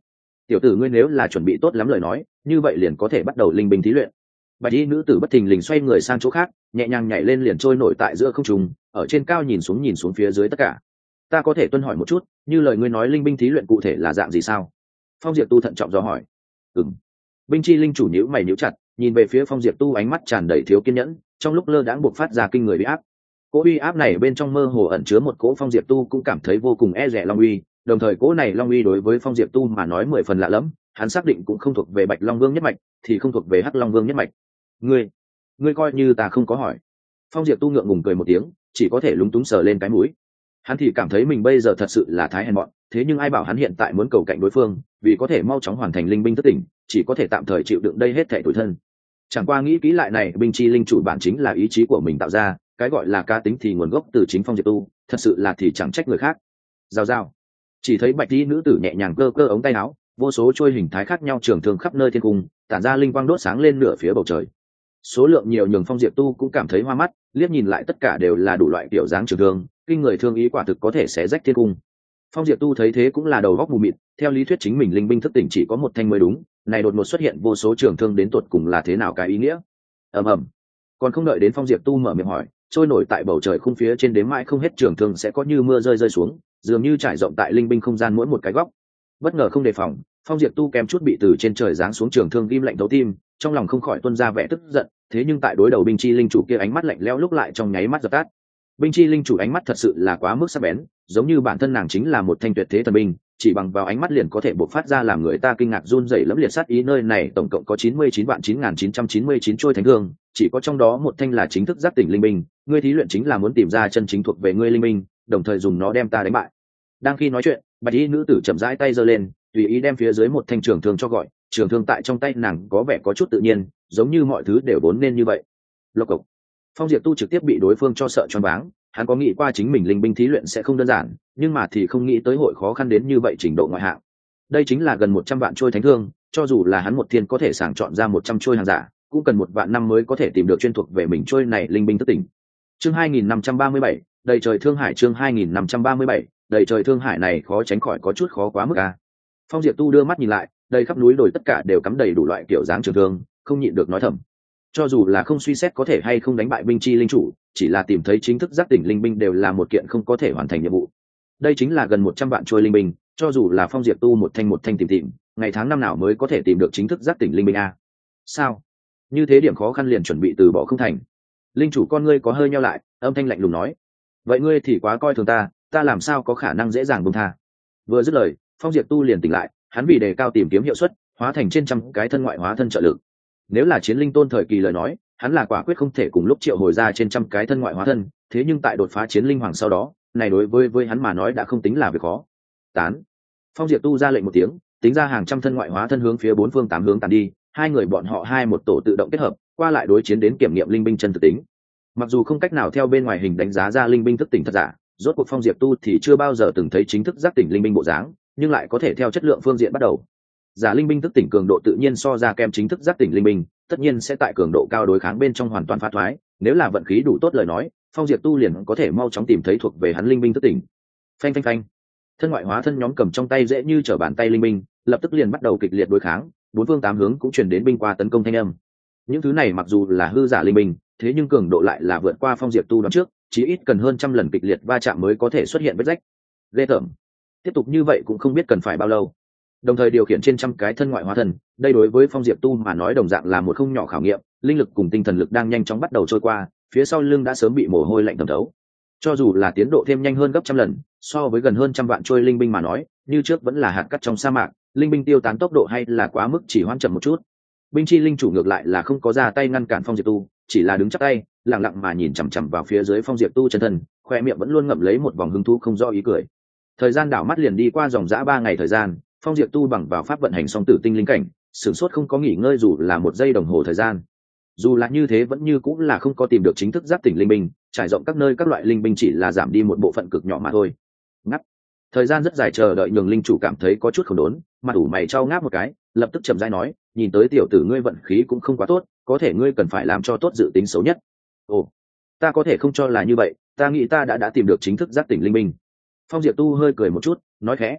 tiểu tử ngươi nếu là chuẩn bị tốt lắm lời nói như vậy liền có thể bắt đầu linh binh thí luyện. Bạch y nữ tử bất thình lình xoay người sang chỗ khác, nhẹ nhàng nhảy lên liền trôi nổi tại giữa không trung, ở trên cao nhìn xuống nhìn xuống phía dưới tất cả. Ta có thể tuân hỏi một chút, như lời ngươi nói linh binh thí luyện cụ thể là dạng gì sao? Phong Diệp Tu thận trọng do hỏi. Ừm. Binh chi linh chủ nhíu mày nhíu chặt, nhìn về phía Phong Diệp Tu ánh mắt tràn đầy thiếu kiên nhẫn, trong lúc lơ đãng buộc phát ra kinh người uy áp. Cỗ uy áp này bên trong mơ hồ ẩn chứa một cỗ Phong Diệp Tu cũng cảm thấy vô cùng e dè long uy, đồng thời cỗ này long uy đối với Phong Diệp Tu mà nói mười phần lạ lẫm, hắn xác định cũng không thuộc về Bạch Long Vương nhất mạch, thì không thuộc về Hắc Long Vương nhất mạch. Ngươi, ngươi coi như ta không có hỏi. Phong Diệp Tu ngượng ngùng cười một tiếng, chỉ có thể lúng túng sờ lên cái mũi. Hắn thì cảm thấy mình bây giờ thật sự là thái hèn mọn, thế nhưng ai bảo hắn hiện tại muốn cầu cạnh đối phương, vì có thể mau chóng hoàn thành linh binh thất tỉnh, chỉ có thể tạm thời chịu đựng đây hết thảy tủi thân. Chẳng qua nghĩ kỹ lại này, binh chi linh chủ bản chính là ý chí của mình tạo ra, cái gọi là cá tính thì nguồn gốc từ chính Phong Diệp Tu, thật sự là thì chẳng trách người khác. Rào rào. Chỉ thấy bạch y nữ tử nhẹ nhàng cơ cơ ống tay áo, vô số trôi hình thái khác nhau trường thường khắp nơi thiên cung, tản ra linh quang đốt sáng lên nửa phía bầu trời. Số lượng nhiều nhường Phong Diệp Tu cũng cảm thấy hoa mắt, liếc nhìn lại tất cả đều là đủ loại kiểu dáng trường thương, kinh người thương ý quả thực có thể xé rách thiên cung. Phong Diệp Tu thấy thế cũng là đầu góc mù mịt, theo lý thuyết chính mình linh binh thức tỉnh chỉ có một thanh mới đúng, này đột ngột xuất hiện vô số trường thương đến tột cùng là thế nào cái ý nghĩa? Ầm ầm. Còn không đợi đến Phong Diệp Tu mở miệng hỏi, trôi nổi tại bầu trời khung phía trên đếm mãi không hết trường thương sẽ có như mưa rơi rơi xuống, dường như trải rộng tại linh binh không gian mỗi một cái góc. Bất ngờ không đề phòng, Phong Diệp Tu kém chút bị từ trên trời giáng xuống trường thương ghim lạnh thấu tim, trong lòng không khỏi tuôn ra vẻ tức giận, thế nhưng tại đối đầu binh chi linh chủ kia ánh mắt lạnh lẽo lúc lại trong nháy mắt dập tắt. Binh chi linh chủ ánh mắt thật sự là quá mức sắc bén, giống như bản thân nàng chính là một thanh tuyệt thế thần binh, chỉ bằng vào ánh mắt liền có thể bộc phát ra làm người ta kinh ngạc run rẩy lẫm liệt sát ý. Nơi này tổng cộng có chín mươi chín vạn chín nghìn chín trăm chín mươi chín trôi thánh thương, chỉ có trong đó một thanh là chính thức giác tỉnh linh binh, ngươi thí luyện chính là muốn tìm ra chân chính thuộc về ngươi linh binh, đồng thời dùng nó đem ta đánh bại. Đang khi nói chuyện, bạch y nữ tử chậm rãi tay giơ lên, tùy ý đem phía dưới một thanh trường thương cho gọi, trường thương tại trong tay nàng có vẻ có chút tự nhiên, giống như mọi thứ đều vốn nên như vậy. Lộc cộc. Phong Diệp Tu trực tiếp bị đối phương cho sợ choáng váng, hắn có nghĩ qua chính mình linh binh thí luyện sẽ không đơn giản, nhưng mà thì không nghĩ tới hội khó khăn đến như vậy trình độ ngoại hạng. Đây chính là gần một trăm vạn trôi thánh thương, cho dù là hắn một thiên có thể sàng chọn ra một trăm trôi hàng giả, cũng cần một vạn năm mới có thể tìm được chuyên thuộc về mình trôi này linh binh thất tỉnh. Chương hai nghìn năm trăm ba mươi bảy, đầy trời thương hải. Chương hai nghìn năm trăm ba mươi bảy, đầy trời thương hải này khó tránh khỏi có chút khó quá mức a. Phong Diệp Tu đưa mắt nhìn lại, đầy khắp núi đồi tất cả đều cắm đầy đủ loại kiểu dáng trường thương, không nhịn được nói thầm. Cho dù là không suy xét có thể hay không đánh bại binh chi linh chủ, chỉ là tìm thấy chính thức giác tỉnh linh binh đều là một kiện không có thể hoàn thành nhiệm vụ. Đây chính là gần một trăm vạn trôi linh binh, cho dù là Phong Diệp Tu một thanh một thanh tìm tìm, ngày tháng năm nào mới có thể tìm được chính thức giác tỉnh linh binh a? Sao? Như thế điểm khó khăn liền chuẩn bị từ bỏ không thành? Linh chủ con ngươi có hơi nheo lại, âm thanh lạnh lùng nói: "Vậy ngươi thì quá coi thường ta, ta làm sao có khả năng dễ dàng buông tha?" Vừa dứt lời, Phong Diệp Tu liền tỉnh lại, hắn vì đề cao tìm kiếm hiệu suất, hóa thành trên trăm cái thân ngoại hóa thân trợ lực. Nếu là chiến linh tôn thời kỳ lời nói, hắn là quả quyết không thể cùng lúc triệu hồi ra trên trăm cái thân ngoại hóa thân, thế nhưng tại đột phá chiến linh hoàng sau đó, này đối với với hắn mà nói đã không tính là việc khó. Tán. Phong Diệp Tu ra lệnh một tiếng, tính ra hàng trăm thân ngoại hóa thân hướng phía bốn phương tám hướng tàn đi, hai người bọn họ hai một tổ tự động kết hợp, qua lại đối chiến đến kiểm nghiệm linh binh chân thực tính. Mặc dù không cách nào theo bên ngoài hình đánh giá ra linh binh thức tỉnh thật giả, rốt cuộc Phong Diệp Tu thì chưa bao giờ từng thấy chính thức giác tỉnh linh binh bộ dáng, nhưng lại có thể theo chất lượng phương diện bắt đầu. Giả linh binh thức tỉnh cường độ tự nhiên so ra kem chính thức giác tỉnh linh binh, tất nhiên sẽ tại cường độ cao đối kháng bên trong hoàn toàn phá thoái, nếu là vận khí đủ tốt lời nói, Phong Diệp Tu liền có thể mau chóng tìm thấy thuộc về hắn linh binh thức tỉnh. Phanh phanh phanh. Thân ngoại hóa thân nhóm cầm trong tay dễ như trở bàn tay linh binh, lập tức liền bắt đầu kịch liệt đối kháng, bốn phương tám hướng cũng truyền đến binh qua tấn công thanh âm. Những thứ này mặc dù là hư giả linh binh, thế nhưng cường độ lại là vượt qua Phong Diệp Tu đoán trước, chí ít cần hơn trăm lần kịch liệt va chạm mới có thể xuất hiện vết rách. Ghê tởm. Tiếp tục như vậy cũng không biết cần phải bao lâu. Đồng thời điều khiển trên trăm cái thân ngoại hóa thân, đây đối với Phong Diệp Tu mà nói đồng dạng là một không nhỏ khảo nghiệm, linh lực cùng tinh thần lực đang nhanh chóng bắt đầu trôi qua, phía sau lưng đã sớm bị mồ hôi lạnh thấm thấu. Cho dù là tiến độ thêm nhanh hơn gấp trăm lần, so với gần hơn trăm vạn trôi linh binh mà nói, như trước vẫn là hạt cát trong sa mạc, linh binh tiêu tán tốc độ hay là quá mức chỉ hoãn chậm một chút. Binh chi linh chủ ngược lại là không có ra tay ngăn cản Phong Diệp Tu, chỉ là đứng chắp tay, lặng lặng mà nhìn chằm chằm vào phía dưới Phong Diệp Tu chân thân, khoe miệng vẫn luôn ngậm lấy một vòng hứng thú không rõ ý cười. Thời gian đảo mắt liền đi qua dòng dã ba ngày thời gian, Phong Diệp Tu bằng vào pháp vận hành song tử tinh linh cảnh, sửng sốt không có nghỉ ngơi dù là một giây đồng hồ thời gian. Dù là như thế vẫn như cũng là không có tìm được chính thức giác tỉnh linh binh, trải rộng các nơi các loại linh binh chỉ là giảm đi một bộ phận cực nhỏ mà thôi. Ngắt. Thời gian rất dài chờ đợi nhường linh chủ cảm thấy có chút khổ đốn, mặt ủ mày trao ngáp một cái, lập tức chậm rãi nói, nhìn tới tiểu tử ngươi vận khí cũng không quá tốt, có thể ngươi cần phải làm cho tốt dự tính xấu nhất. Ồ, ta có thể không cho là như vậy, ta nghĩ ta đã đã tìm được chính thức giác tỉnh linh binh. Phong Diệp Tu hơi cười một chút, nói khẽ,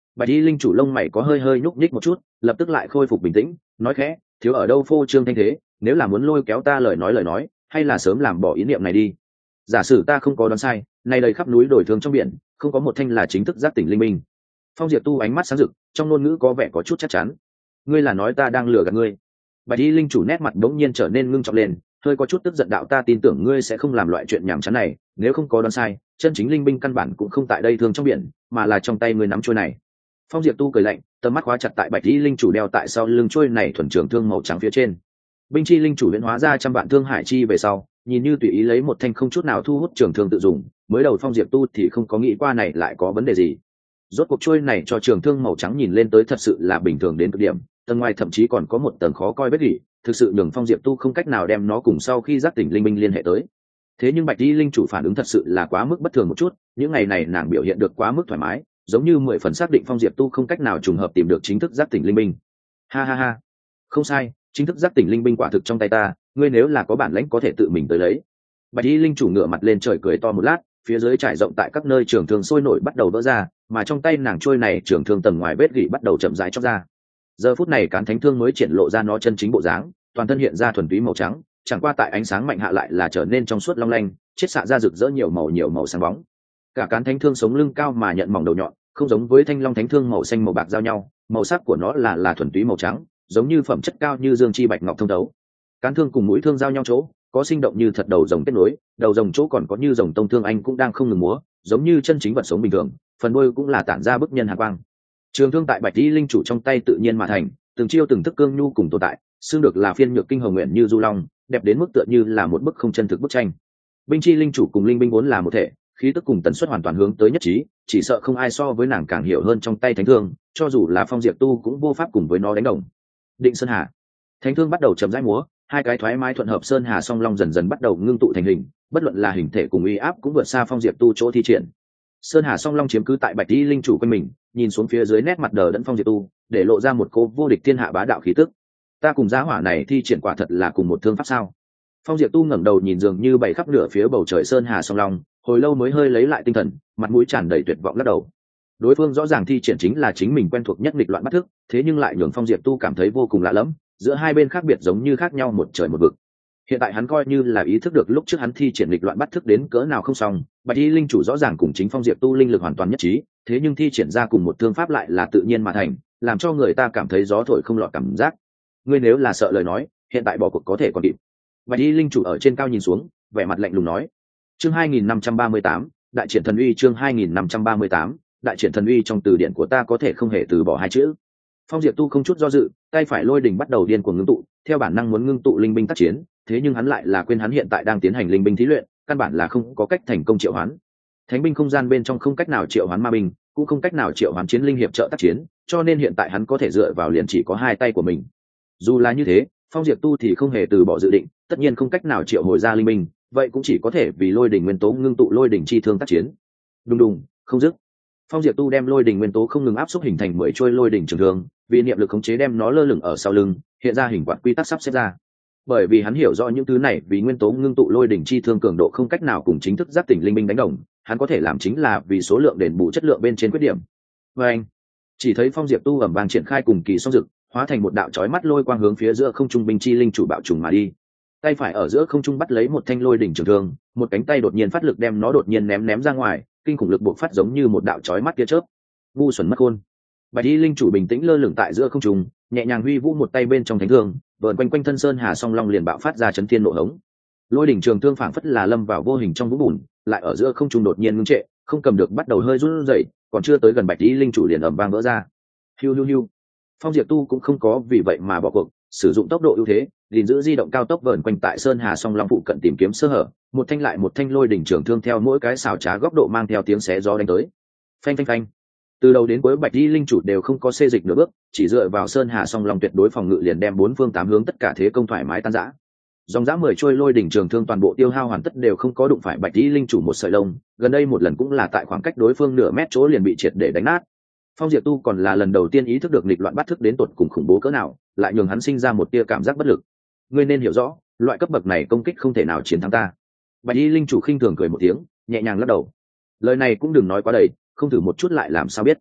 Bạch y linh chủ lông mày có hơi hơi nhúc nhích một chút, lập tức lại khôi phục bình tĩnh, nói khẽ, thiếu ở đâu phô trương thanh thế, nếu là muốn lôi kéo ta lời nói lời nói, hay là sớm làm bỏ ý niệm này đi. Giả sử ta không có đoán sai, nay đầy khắp núi đồi thương trong biển, không có một thanh là chính thức giác tỉnh linh minh. Phong Diệp Tu ánh mắt sáng rực, trong ngôn ngữ có vẻ có chút chắc chắn. Ngươi là nói ta đang lừa gạt ngươi? Bạch y linh chủ nét mặt bỗng nhiên trở nên ngưng trọng lên, hơi có chút tức giận, đạo ta tin tưởng ngươi sẽ không làm loại chuyện nhảm chán này, nếu không có đoán sai, chân chính linh binh căn bản cũng không tại đây thương trong biển, mà là trong tay ngươi nắm trôi này. Phong Diệp Tu cười lạnh, tầm mắt khóa chặt tại Bạch y linh chủ đeo tại sau lưng trôi này thuần trường thương màu trắng phía trên. Binh chi linh chủ huyễn hóa ra trăm vạn thương hải chi về sau, nhìn như tùy ý lấy một thanh không chút nào thu hút trường thương tự dùng, mới đầu Phong Diệp Tu thì không có nghĩ qua này lại có vấn đề gì. Rốt cuộc trôi này cho trường thương màu trắng nhìn lên tới thật sự là bình thường đến cực điểm, tầng ngoài thậm chí còn có một tầng khó coi vết gỉ, thực sự nhường Phong Diệp Tu không cách nào đem nó cùng sau khi giác tỉnh linh minh liên hệ tới. Thế nhưng Bạch y linh chủ phản ứng thật sự là quá mức bất thường một chút, những ngày này nàng biểu hiện được quá mức thoải mái, giống như mười phần xác định Phong Diệp Tu không cách nào trùng hợp tìm được chính thức giác tỉnh linh minh. Ha ha ha, không sai, chính thức giác tỉnh linh binh quả thực trong tay ta, ngươi nếu là có bản lãnh có thể tự mình tới lấy. Bạch y linh chủ ngửa mặt lên trời cười to một lát, phía dưới trải rộng tại các nơi trường thương sôi nổi bắt đầu vỡ ra, mà trong tay nàng trôi này trường thương tầng ngoài vết gỉ bắt đầu chậm rãi chóc ra. Giờ phút này cán thánh thương mới triển lộ ra nó chân chính bộ dáng, toàn thân hiện ra thuần túy màu trắng, chẳng qua tại ánh sáng mạnh hạ lại là trở nên trong suốt long lanh, chiết xạ ra rực rỡ nhiều màu nhiều màu sáng bóng. Cả cán thánh thương sống lưng cao mà nhận mỏng đầu nhọn, không giống với thanh long thánh thương màu xanh màu bạc giao nhau, màu sắc của nó là là thuần túy màu trắng, giống như phẩm chất cao như dương chi bạch ngọc thông đấu. Cán thương cùng mũi thương giao nhau chỗ, có sinh động như thật đầu rồng kết nối, đầu rồng chỗ còn có như rồng tông thương anh cũng đang không ngừng múa, giống như chân chính vật sống bình thường, phần đuôi cũng là tản ra bức nhân hàn quang. Trường thương tại Bạch y linh chủ trong tay tự nhiên mà thành, từng chiêu từng thức cương nhu cùng tồn tại, xương được là phiên nhược kinh hồng nguyện như du long, đẹp đến mức tựa như là một bức không chân thực bức tranh. Binh chi linh chủ cùng linh binh vốn là một thể, khí tức cùng tần suất hoàn toàn hướng tới nhất trí, chỉ sợ không ai so với nàng càng hiểu hơn trong tay thánh thương, cho dù là Phong Diệp Tu cũng vô pháp cùng với nó đánh đồng. Định Sơn Hà, thánh thương bắt đầu chậm rãi múa, hai cái thoải mái thuận hợp sơn hà song long dần dần bắt đầu ngưng tụ thành hình, bất luận là hình thể cùng uy áp cũng vượt xa Phong Diệp Tu chỗ thi triển. Sơn hà song long chiếm cứ tại Bạch y linh chủ quanh mình, nhìn xuống phía dưới nét mặt đờ đẫn Phong Diệp Tu, để lộ ra một cô vô địch thiên hạ bá đạo khí tức. Ta cùng giá hỏa này thi triển quả thật là cùng một thương pháp sao? Phong Diệp Tu ngẩng đầu nhìn dường như bảy khắp nửa phía bầu trời sơn hà song long, hồi lâu mới hơi lấy lại tinh thần, mặt mũi tràn đầy tuyệt vọng lắc đầu. Đối phương rõ ràng thi triển chính là chính mình quen thuộc nhất nghịch loạn bắt thức, thế nhưng lại nhường Phong Diệp Tu cảm thấy vô cùng lạ lẫm, giữa hai bên khác biệt giống như khác nhau một trời một vực. Hiện tại hắn coi như là ý thức được lúc trước hắn thi triển nghịch loạn bắt thức đến cỡ nào không xong, Bạch y linh chủ rõ ràng cùng chính Phong Diệp Tu linh lực hoàn toàn nhất trí, thế nhưng thi triển ra cùng một thương pháp lại là tự nhiên mà thành, làm cho người ta cảm thấy gió thổi không lọt cảm giác. Ngươi nếu là sợ lời nói, hiện tại bỏ cuộc có thể còn kịp. Bạch y linh chủ ở trên cao nhìn xuống, vẻ mặt lạnh lùng nói. Chương hai nghìn năm trăm ba mươi tám, đại triển thần uy. Chương hai nghìn năm trăm ba mươi tám, đại triển thần uy. Trong từ điển của ta có thể không hề từ bỏ hai chữ. Phong Diệp Tu không chút do dự, tay phải lôi đỉnh bắt đầu điên cuồng ngưng tụ, theo bản năng muốn ngưng tụ linh binh tác chiến, thế nhưng hắn lại là quên hắn hiện tại đang tiến hành linh binh thí luyện, căn bản là không có cách thành công triệu hoán. Thánh binh không gian bên trong không cách nào triệu hoán ma binh, cũng không cách nào triệu hoán chiến linh hiệp trợ tác chiến, cho nên hiện tại hắn có thể dựa vào liền chỉ có hai tay của mình. Dù là như thế, Phong Diệp Tu thì không hề từ bỏ dự định, tất nhiên không cách nào triệu hồi ra linh binh, vậy cũng chỉ có thể vì lôi đỉnh nguyên tố ngưng tụ lôi đỉnh chi thương tác chiến. Đùng đùng, không dứt. Phong Diệp Tu đem lôi đỉnh nguyên tố không ngừng áp xúc hình thành mười trôi lôi đỉnh trường thương, vì niệm lực khống chế đem nó lơ lửng ở sau lưng, hiện ra hình quạt quy tắc sắp xếp ra. Bởi vì hắn hiểu rõ những thứ này, vì nguyên tố ngưng tụ lôi đỉnh chi thương cường độ không cách nào cùng chính thức giác tỉnh linh binh đánh đồng, hắn có thể làm chính là vì số lượng đền bù chất lượng bên trên khuyết điểm. Và anh chỉ thấy Phong Diệp Tu ầm vang triển khai cùng kỳ song dực, hóa thành một đạo chói mắt lôi quang hướng phía giữa không trung binh chi linh chủ bạo trùng mà đi. Tay phải ở giữa không trung bắt lấy một thanh lôi đỉnh trường thương, một cánh tay đột nhiên phát lực đem nó đột nhiên ném ném ra ngoài, kinh khủng lực bộc phát giống như một đạo chói mắt tia chớp. Ngu xuẩn mất khôn. Bạch y linh chủ bình tĩnh lơ lửng tại giữa không trung, nhẹ nhàng huy vũ một tay bên trong thánh thương, vờn quanh quanh thân sơn hà song long liền bạo phát ra chấn thiên nộ hống. Lôi đỉnh trường thương phảng phất là lâm vào vô hình trong vũng bùn, lại ở giữa không trung đột nhiên ngưng trệ, không cầm được bắt đầu hơi run rẩy, còn chưa tới gần Bạch y linh chủ liền ầm vang vỡ ra. Hiu hiu hiu. Phong Diệp Tu cũng không có vì vậy mà bỏ cuộc, sử dụng tốc độ ưu thế, gìn giữ di động cao tốc vờn quanh tại sơn hà song long phụ cận tìm kiếm sơ hở, một thanh lại một thanh lôi đỉnh trường thương theo mỗi cái xảo trá góc độ mang theo tiếng xé gió đánh tới. Phanh phanh phanh. Từ đầu đến cuối Bạch y linh chủ đều không có xê dịch nửa bước, chỉ dựa vào sơn hà song long tuyệt đối phòng ngự liền đem bốn phương tám hướng tất cả thế công thoải mái tan rã. Dòng dã mười trôi lôi đỉnh trường thương toàn bộ tiêu hao hoàn tất đều không có đụng phải Bạch y linh chủ một sợi lông, gần đây một lần cũng là tại khoảng cách đối phương nửa mét chỗ liền bị triệt để đánh nát. Phong Diệp Tu còn là lần đầu tiên ý thức được nghịch loạn bắt thức đến tột cùng khủng bố cỡ nào, lại nhường hắn sinh ra một tia cảm giác bất lực. Ngươi nên hiểu rõ, loại cấp bậc này công kích không thể nào chiến thắng ta. Bạch y linh chủ khinh thường cười một tiếng, nhẹ nhàng lắc đầu. Lời này cũng đừng nói quá đầy, không thử một chút lại làm sao biết.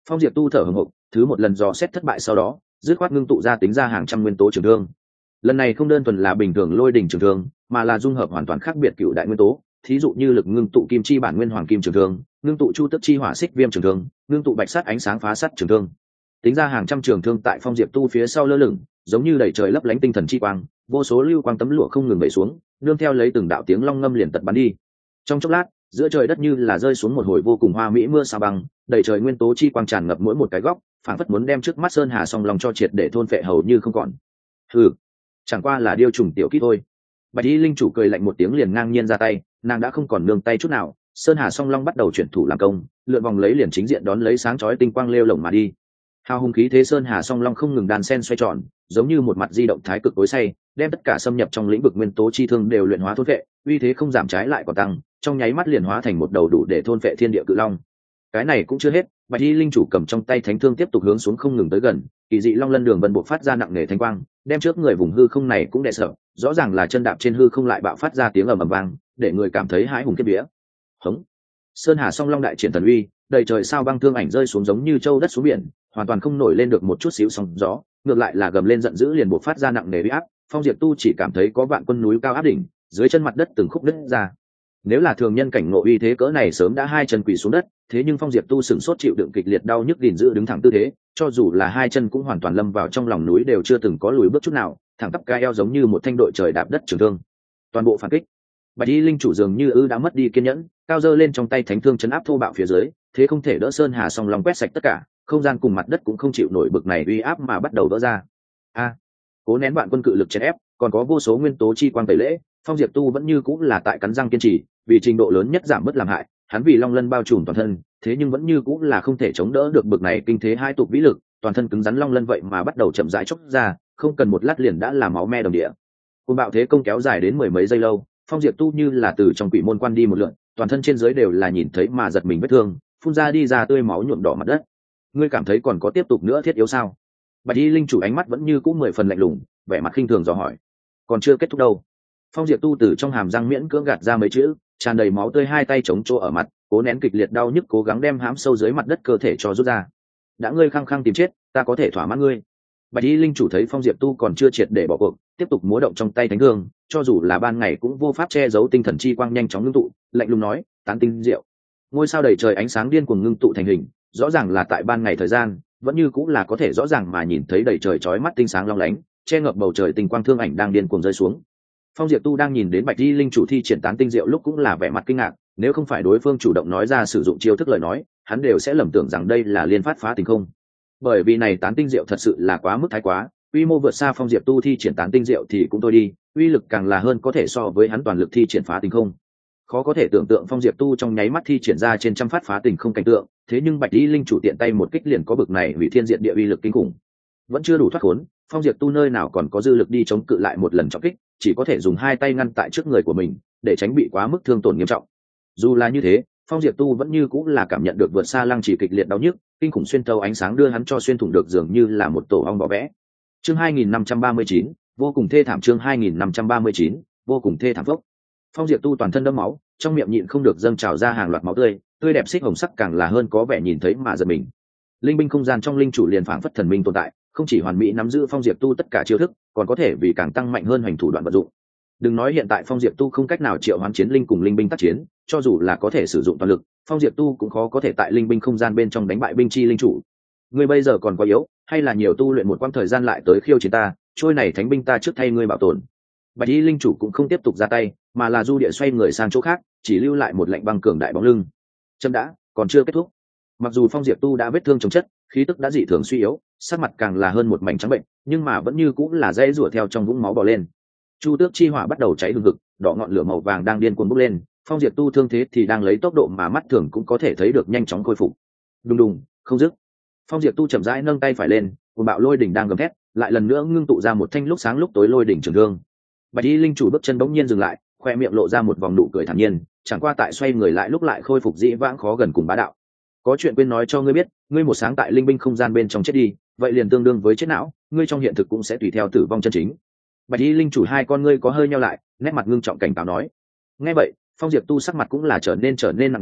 Phong Diệp tu thở hổn hộc, thứ một lần dò xét thất bại sau đó dứt khoát ngưng tụ ra tính ra hàng trăm nguyên tố trường thương. Lần này không đơn thuần là bình thường lôi đỉnh trường thương, mà là dung hợp hoàn toàn khác biệt cựu đại nguyên tố, thí dụ như lực ngưng tụ kim chi bản nguyên hoàng kim trường thương, ngưng tụ chu tức chi hỏa xích viêm trường thương, ngưng tụ bạch sắt ánh sáng phá sắt trường thương. Tính ra hàng trăm trường thương tại Phong Diệp tu phía sau lơ lửng, giống như đầy trời lấp lánh tinh thần chi quang, vô số lưu quang tấm lụa không ngừng vẩy xuống, nương theo lấy từng đạo tiếng long ngâm liền tật bắn đi. Trong chốc lát, giữa trời đất như là rơi xuống một hồi vô cùng hoa mỹ mưa sa băng, đầy trời nguyên tố chi quang tràn ngập mỗi một cái góc, phảng phất muốn đem trước mắt sơn hà song long cho triệt để thôn phệ hầu như không còn. Hừ, chẳng qua là điêu trùng tiểu kỹ thôi. Bạch y linh chủ cười lạnh một tiếng liền ngang nhiên ra tay, nàng đã không còn nương tay chút nào, sơn hà song long bắt đầu chuyển thủ làm công, lượn vòng lấy liền chính diện đón lấy sáng chói tinh quang lêu lổng mà đi. Hào hùng khí thế sơn hà song long không ngừng đan sen xoay tròn, giống như một mặt di động thái cực tối say, đem tất cả xâm nhập trong lĩnh vực nguyên tố chi thương đều luyện hóa thôn vệ, uy thế không giảm trái lại còn tăng, trong nháy mắt liền hóa thành một đầu đủ để thôn vệ thiên địa cự long. Cái này cũng chưa hết, Bạch y linh chủ cầm trong tay thánh thương tiếp tục hướng xuống không ngừng tới gần, kỳ dị long lân đường vân bộ phát ra nặng nề thanh quang, đem trước người vùng hư không này cũng đè sợ, rõ ràng là chân đạp trên hư không lại bạo phát ra tiếng ầm ầm vang, để người cảm thấy hãi hùng kiếp vía. Hống! Sơn hà song long đại triển thần uy, đầy trời sao băng thương ảnh rơi xuống giống như châu đất xuống biển, hoàn toàn không nổi lên được một chút xíu sóng gió, ngược lại là gầm lên giận dữ liền bộc phát ra nặng nề uy áp. Phong Diệp tu chỉ cảm thấy có vạn quân núi cao áp đỉnh, dưới chân mặt đất từng khúc nứt ra. Nếu là thường nhân cảnh ngộ uy thế cỡ này sớm đã hai chân quỳ xuống đất, thế nhưng Phong Diệp tu sừng sốt chịu đựng kịch liệt đau nhức gìn giữ đứng thẳng tư thế, cho dù là hai chân cũng hoàn toàn lâm vào trong lòng núi đều chưa từng có lùi bước chút nào, thẳng tắp cái eo giống như một thanh đội trời đạp đất trường thương. Toàn bộ phản kích. Bạch y linh chủ dường như ư đã mất đi kiên nhẫn, cao giơ lên trong tay thánh thương chấn áp thô bạo phía dưới, thế không thể đỡ sơn hà song long quét sạch tất cả, không gian cùng mặt đất cũng không chịu nổi bực này uy áp mà bắt đầu vỡ ra. A, cố nén vạn quân cự lực chèn ép, còn có vô số nguyên tố chi quang tẩy lễ, Phong Diệp tu vẫn như cũng là tại cắn răng kiên trì, vì trình độ lớn nhất giảm bớt làm hại, hắn vì long lân bao trùm toàn thân, thế nhưng vẫn như cũng là không thể chống đỡ được bực này kinh thế hai tục vĩ lực, toàn thân cứng rắn long lân vậy mà bắt đầu chậm rãi chốc ra, không cần một lát liền đã là máu me đồng địa. Cơn bạo thế công kéo dài đến mười mấy giây lâu, Phong Diệp tu như là từ trong quỷ môn quan đi một lượt, toàn thân trên dưới đều là nhìn thấy mà giật mình vết thương, phun ra đi ra tươi máu nhuộm đỏ mặt đất. Ngươi cảm thấy còn có tiếp tục nữa thiết yếu sao? Bạch y linh chủ ánh mắt vẫn như cũ mười phần lạnh lùng, vẻ mặt khinh thường dò hỏi. Còn chưa kết thúc đâu. Phong Diệp tu từ trong hàm răng miễn cưỡng gạt ra mấy chữ, tràn đầy máu tươi, hai tay chống chỗ ở mặt, cố nén kịch liệt đau nhức, cố gắng đem hãm sâu dưới mặt đất cơ thể cho rút ra. Đã ngươi khăng khăng tìm chết, ta có thể thỏa mãn ngươi. Bạch y linh chủ thấy Phong Diệp tu còn chưa triệt để bỏ cuộc, tiếp tục múa động trong tay thánh thương, cho dù là ban ngày cũng vô pháp che giấu tinh thần chi quang nhanh chóng ngưng tụ, lạnh lùng nói, tán tinh diệu. Ngôi sao đầy trời ánh sáng điên cuồng ngưng tụ thành hình, rõ ràng là tại ban ngày thời gian, vẫn như cũng là có thể rõ ràng mà nhìn thấy đầy trời chói mắt tinh sáng long lánh, che ngập bầu trời tinh quang thương ảnh đang điên cuồng rơi xuống. Phong Diệp tu đang nhìn đến Bạch y linh chủ thi triển tán tinh diệu lúc cũng là vẻ mặt kinh ngạc, nếu không phải đối phương chủ động nói ra sử dụng chiêu thức lời nói, hắn đều sẽ lầm tưởng rằng đây là liên phát phá tình không. Bởi vì này tán tinh diệu thật sự là quá mức thái quá, quy mô vượt xa Phong Diệp tu thi triển tán tinh diệu thì cũng thôi đi, uy lực càng là hơn có thể so với hắn toàn lực thi triển phá tình không. Khó có thể tưởng tượng Phong Diệp tu trong nháy mắt thi triển ra trên trăm phát phá tình không cảnh tượng, thế nhưng Bạch y linh chủ tiện tay một kích liền có bực này hủy thiên diện địa uy lực kinh khủng. Vẫn chưa đủ thoát khốn, Phong Diệp tu nơi nào còn có dư lực đi chống cự lại một lần trọng kích, chỉ có thể dùng hai tay ngăn tại trước người của mình để tránh bị quá mức thương tổn nghiêm trọng. Dù là như thế, Phong Diệp tu vẫn như cũng là cảm nhận được vượt xa lăng chỉ kịch liệt đau nhức, kinh khủng xuyên thấu ánh sáng đưa hắn cho xuyên thủng được dường như là một tổ ong bọ vẽ. Chương hai nghìn năm trăm ba mươi chín, vô cùng thê thảm. Chương hai nghìn năm trăm ba mươi chín, vô cùng thê thảm phốc. Phong Diệp tu toàn thân đẫm máu, trong miệng nhịn không được dâng trào ra hàng loạt máu tươi, tươi đẹp xích hồng sắc càng là hơn có vẻ nhìn thấy mà giật mình. Linh binh không gian trong linh chủ liền phảng phất thần minh tồn tại, không chỉ hoàn mỹ nắm giữ Phong Diệp tu tất cả chiêu thức, còn có thể vì càng tăng mạnh hơn hành thủ đoạn vận dụng. Đừng nói hiện tại Phong Diệp tu không cách nào triệu hoán chiến linh cùng linh binh tác chiến, cho dù là có thể sử dụng toàn lực, Phong Diệp tu cũng khó có thể tại linh binh không gian bên trong đánh bại binh chi linh chủ. Ngươi bây giờ còn quá yếu, hay là nhiều tu luyện một quãng thời gian lại tới khiêu chiến ta, trôi này thánh binh ta trước thay ngươi bảo tồn. Bạch y linh chủ cũng không tiếp tục ra tay, mà là du địa xoay người sang chỗ khác, chỉ lưu lại một lệnh băng cường đại bóng lưng. Chấm đã, còn chưa kết thúc. Mặc dù Phong Diệp tu đã vết thương chồng chất, khí tức đã dị thường suy yếu, sắc mặt càng là hơn một mảnh trắng bệnh, nhưng mà vẫn như cũng là dãy rủa theo trong vũng máu bò lên. Chu tước chi hỏa bắt đầu cháy hừng hực, đỏ ngọn lửa màu vàng đang điên cuồng bốc lên, Phong Diệp tu thương thế thì đang lấy tốc độ mà mắt thường cũng có thể thấy được nhanh chóng khôi phục. Đùng đùng, không dứt. Phong Diệp tu chậm rãi nâng tay phải lên, cuồng bạo lôi đỉnh đang gầm thét, lại lần nữa ngưng tụ ra một thanh lúc sáng lúc tối lôi đỉnh trường thương. Bạch y linh chủ bước chân bỗng nhiên dừng lại, khoe miệng lộ ra một vòng nụ cười thản nhiên, chẳng qua tại xoay người lại lúc lại khôi phục dĩ vãng khó gần cùng bá đạo. Có chuyện quên nói cho ngươi biết, ngươi một sáng tại linh binh không gian bên trong chết đi, vậy liền tương đương với chết não, ngươi trong hiện thực cũng sẽ tùy theo tử vong chân chính. Bạch y linh chủ hai con ngươi có hơi nheo lại, nét mặt ngưng trọng cảnh cáo nói. Nghe vậy, Phong Diệp tu sắc mặt cũng là trở nên trở nên nặng nề,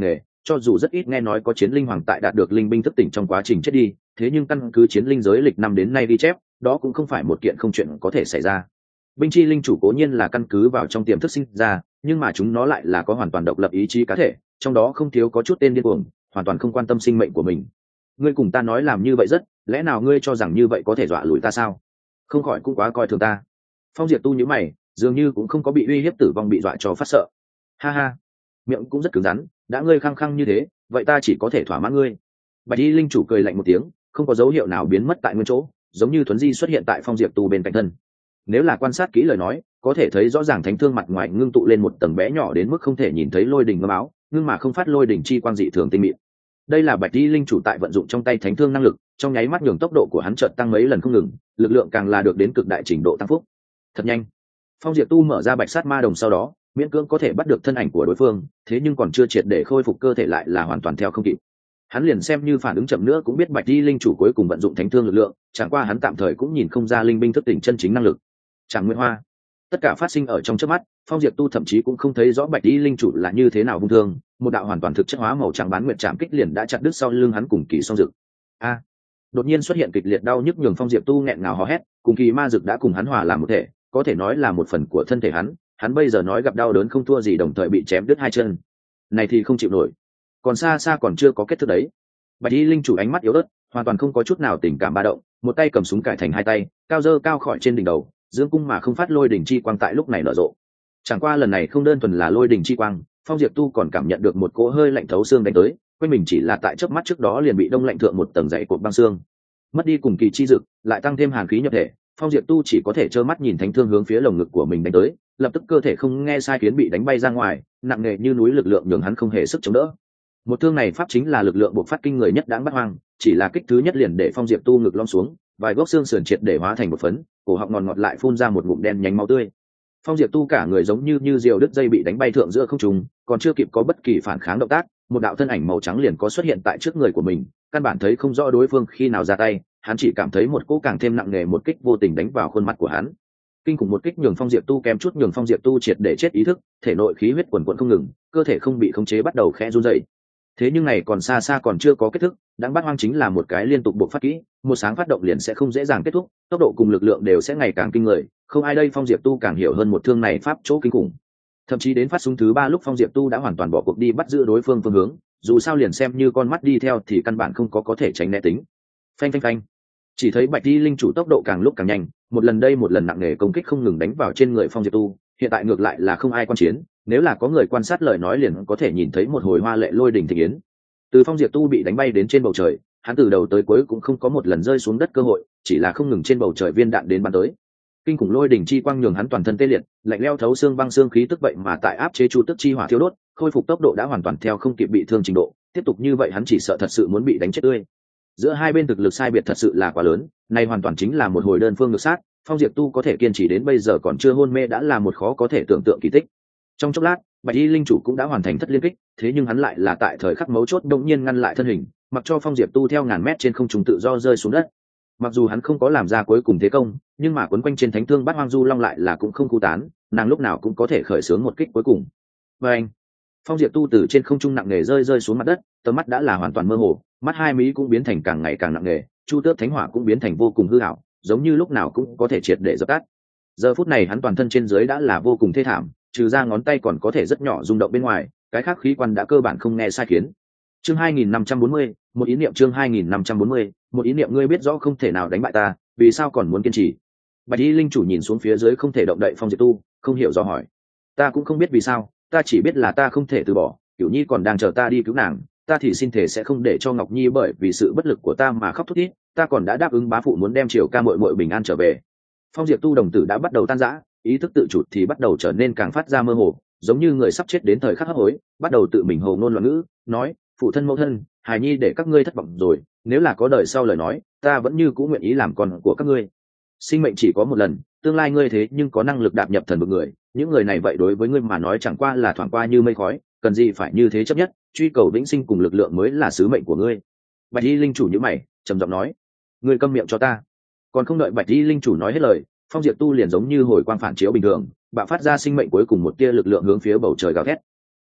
cho dù rất ít nghe nói có chiến linh hoàng tại đạt được linh binh thức tỉnh trong quá trình chết đi, thế nhưng căn cứ chiến linh giới lịch năm đến nay ghi chép, đó cũng không phải một kiện không chuyện có thể xảy ra. Binh chi linh chủ cố nhiên là căn cứ vào trong tiềm thức sinh ra, nhưng mà chúng nó lại là có hoàn toàn độc lập ý chí cá thể, trong đó không thiếu có chút tên điên cuồng, hoàn toàn không quan tâm sinh mệnh của mình. Ngươi cùng ta nói làm như vậy rất, lẽ nào ngươi cho rằng như vậy có thể dọa lùi ta sao? Không khỏi cũng quá coi thường ta. Phong Diệp Tu nhíu mày, dường như cũng không có bị uy hiếp tử vong bị dọa cho phát sợ. Ha ha, miệng cũng rất cứng rắn, đã ngươi khăng khăng như thế, vậy ta chỉ có thể thỏa mãn ngươi. Bạch Y linh chủ cười lạnh một tiếng, không có dấu hiệu nào biến mất tại nguyên chỗ, giống như thuấn di xuất hiện tại Phong Diệp Tu bên cạnh thân. Nếu là quan sát kỹ lời nói, có thể thấy rõ ràng thánh thương mặt ngoài ngưng tụ lên một tầng bé nhỏ đến mức không thể nhìn thấy lôi đình ngâm áo, nhưng mà không phát lôi đình chi quang dị thường tinh mịn. Đây là Bạch Y linh chủ tại vận dụng trong tay thánh thương năng lực, trong nháy mắt nhường tốc độ của hắn chợt tăng mấy lần không ngừng, lực lượng càng là được đến cực đại trình độ tăng phúc. Thật nhanh. Phong Diệp Tu mở ra Bạch Sát Ma Đồng sau đó, miễn cưỡng có thể bắt được thân ảnh của đối phương, thế nhưng còn chưa triệt để khôi phục cơ thể lại là hoàn toàn theo không kịp. Hắn liền xem như phản ứng chậm nữa cũng biết Bạch Y linh chủ cuối cùng vận dụng thánh thương lực lượng, chẳng qua hắn tạm thời cũng nhìn không ra linh binh thức tỉnh chân chính năng lực. Chẳng Nguyên Hoa, tất cả phát sinh ở trong chớp mắt, Phong Diệp Tu thậm chí cũng không thấy rõ Bạch Y linh chủ là như thế nào vung thương, một đạo hoàn toàn thực chất hóa màu trắng bán nguyệt chạm kích liền đã chặt đứt sau lưng hắn cùng kỳ song dực. A! Đột nhiên xuất hiện kịch liệt đau nhức nhường Phong Diệp Tu nghẹn ngào hò hét, cùng kỳ ma dực đã cùng hắn hòa làm một thể, có thể nói là một phần của thân thể hắn, hắn bây giờ nói gặp đau đớn không thua gì đồng thời bị chém đứt hai chân. Này thì không chịu nổi. Còn xa xa còn chưa có kết thúc đấy. Bạch Y linh chủ ánh mắt yếu ớt, hoàn toàn không có chút nào tình cảm ba động, một tay cầm súng cải thành hai tay, cao dơ cao khỏi trên đỉnh đầu, dương cung mà không phát lôi đỉnh chi quang tại lúc này nở rộ. Chẳng qua lần này không đơn thuần là lôi đỉnh chi quang, Phong Diệp Tu còn cảm nhận được một cỗ hơi lạnh thấu xương đánh tới, quanh mình chỉ là tại chớp mắt trước đó liền bị đông lạnh thượng một tầng dày cột băng xương. Mất đi cùng kỳ chi dực, lại tăng thêm hàn khí nhập thể, Phong Diệp Tu chỉ có thể trơ mắt nhìn thánh thương hướng phía lồng ngực của mình đánh tới, lập tức cơ thể không nghe sai khiến bị đánh bay ra ngoài, nặng nề như núi lực lượng nhường hắn không hề sức chống đỡ. Một thương này pháp chính là lực lượng bộc phát kinh người nhất đãng bắt hoang, chỉ là kích thứ nhất liền để Phong Diệp Tu ngực lom xuống, vài gốc xương sườn triệt để hóa thành một phấn, cổ họng ngọt ngọt lại phun ra một ngụm đen nhánh máu tươi. Phong Diệp Tu cả người giống như như diều đứt dây bị đánh bay thượng giữa không trung, còn chưa kịp có bất kỳ phản kháng động tác, một đạo thân ảnh màu trắng liền có xuất hiện tại trước người của mình, căn bản thấy không rõ đối phương khi nào ra tay, hắn chỉ cảm thấy một cỗ càng thêm nặng nề một kích vô tình đánh vào khuôn mặt của hắn. Kinh khủng một kích nhường Phong Diệp Tu kém chút nhường Phong Diệp Tu triệt để chết ý thức, thể nội khí huyết quần quần không ngừng, cơ thể không bị khống chế bắt đầu khẽ run rẩy. Thế nhưng này còn xa xa còn chưa có kết thúc, đáng bắt hoang chính là một cái liên tục buộc phát kỹ, một sáng phát động liền sẽ không dễ dàng kết thúc, tốc độ cùng lực lượng đều sẽ ngày càng kinh người, không ai đây Phong Diệp Tu càng hiểu hơn một thương này pháp chỗ kinh khủng. Thậm chí đến phát súng thứ ba lúc Phong Diệp Tu đã hoàn toàn bỏ cuộc đi bắt giữ đối phương phương hướng, dù sao liền xem như con mắt đi theo thì căn bản không có có thể tránh né tính. Phanh phanh phanh. Chỉ thấy Bạch Y linh chủ tốc độ càng lúc càng nhanh, một lần đây một lần nặng nề công kích không ngừng đánh vào trên người Phong Diệp Tu, hiện tại ngược lại là không ai quan chiến, nếu là có người quan sát lời nói liền có thể nhìn thấy một hồi hoa lệ lôi đình thịnh yến. Từ Phong Diệp Tu bị đánh bay đến trên bầu trời, hắn từ đầu tới cuối cũng không có một lần rơi xuống đất cơ hội, chỉ là không ngừng trên bầu trời viên đạn đến bắn tới. Kinh khủng lôi đỉnh chi quang nhường hắn toàn thân tê liệt, lạnh lẽo thấu xương băng xương khí tức vậy mà tại áp chế chu tức chi hỏa thiêu đốt, khôi phục tốc độ đã hoàn toàn theo không kịp bị thương trình độ, tiếp tục như vậy hắn chỉ sợ thật sự muốn bị đánh chết tươi. Giữa hai bên thực lực sai biệt thật sự là quá lớn, này hoàn toàn chính là một hồi đơn phương ngược sát, Phong Diệp Tu có thể kiên trì đến bây giờ còn chưa hôn mê đã là một khó có thể tưởng tượng kỳ tích. Trong chốc lát, Bạch Y linh chủ cũng đã hoàn thành thất liên kích, thế nhưng hắn lại là tại thời khắc mấu chốt đột nhiên ngăn lại thân hình, mặc cho Phong Diệp Tu theo ngàn mét trên không trung tự do rơi xuống đất. Mặc dù hắn không có làm ra cuối cùng thế công, nhưng mà quấn quanh trên thánh thương Bát Hoang Du Long lại là cũng không khu tán, nàng lúc nào cũng có thể khởi xướng một kích cuối cùng. Và anh, Phong Diệp Tu từ trên không trung nặng nề rơi rơi xuống mặt đất, tầm mắt đã là hoàn toàn mơ hồ, mắt hai mí cũng biến thành càng ngày càng nặng nề, chu tước thánh hỏa cũng biến thành vô cùng hư ảo, giống như lúc nào cũng có thể triệt để dập tắt. Giờ phút này hắn toàn thân trên dưới đã là vô cùng thê thảm, trừ ra ngón tay còn có thể rất nhỏ rung động bên ngoài, cái khác khí quan đã cơ bản không nghe sai khiến. Chương hai nghìn năm trăm bốn mươi, một ý niệm chương hai nghìn năm trăm bốn mươi, một ý niệm ngươi biết rõ không thể nào đánh bại ta, vì sao còn muốn kiên trì? Bạch Y linh chủ nhìn xuống phía dưới không thể động đậy Phong Diệp Tu, không hiểu do hỏi. Ta cũng không biết vì sao, ta chỉ biết là ta không thể từ bỏ, Cửu Nhi còn đang chờ ta đi cứu nàng, ta thì xin thể sẽ không để cho Ngọc Nhi bởi vì sự bất lực của ta mà khóc thút thít, ta còn đã đáp ứng bá phụ muốn đem Triều Ca muội muội bình an trở về. Phong Diệp Tu đồng tử đã bắt đầu tan rã, ý thức tự chủ thì bắt đầu trở nên càng phát ra mơ hồ, giống như người sắp chết đến thời khắc hấp hối, bắt đầu tự mình hồ ngôn loạn ngữ, nói: phụ thân mẫu thân, hài nhi để các ngươi thất vọng rồi, nếu là có đời sau lời nói, ta vẫn như cũ nguyện ý làm con của các ngươi. Sinh mệnh chỉ có một lần, tương lai ngươi thế nhưng có năng lực đạp nhập thần vực người, những người này vậy đối với ngươi mà nói chẳng qua là thoảng qua như mây khói, cần gì phải như thế chấp nhất, truy cầu vĩnh sinh cùng lực lượng mới là sứ mệnh của ngươi. Bạch Y linh chủ nhíu mày, trầm giọng nói: ngươi câm miệng cho ta. Còn không đợi Bạch Y linh chủ nói hết lời, Phong Diệp Tu liền giống như hồi quang phản chiếu bình thường, bạo phát ra sinh mệnh cuối cùng một tia lực lượng hướng phía bầu trời gào thét.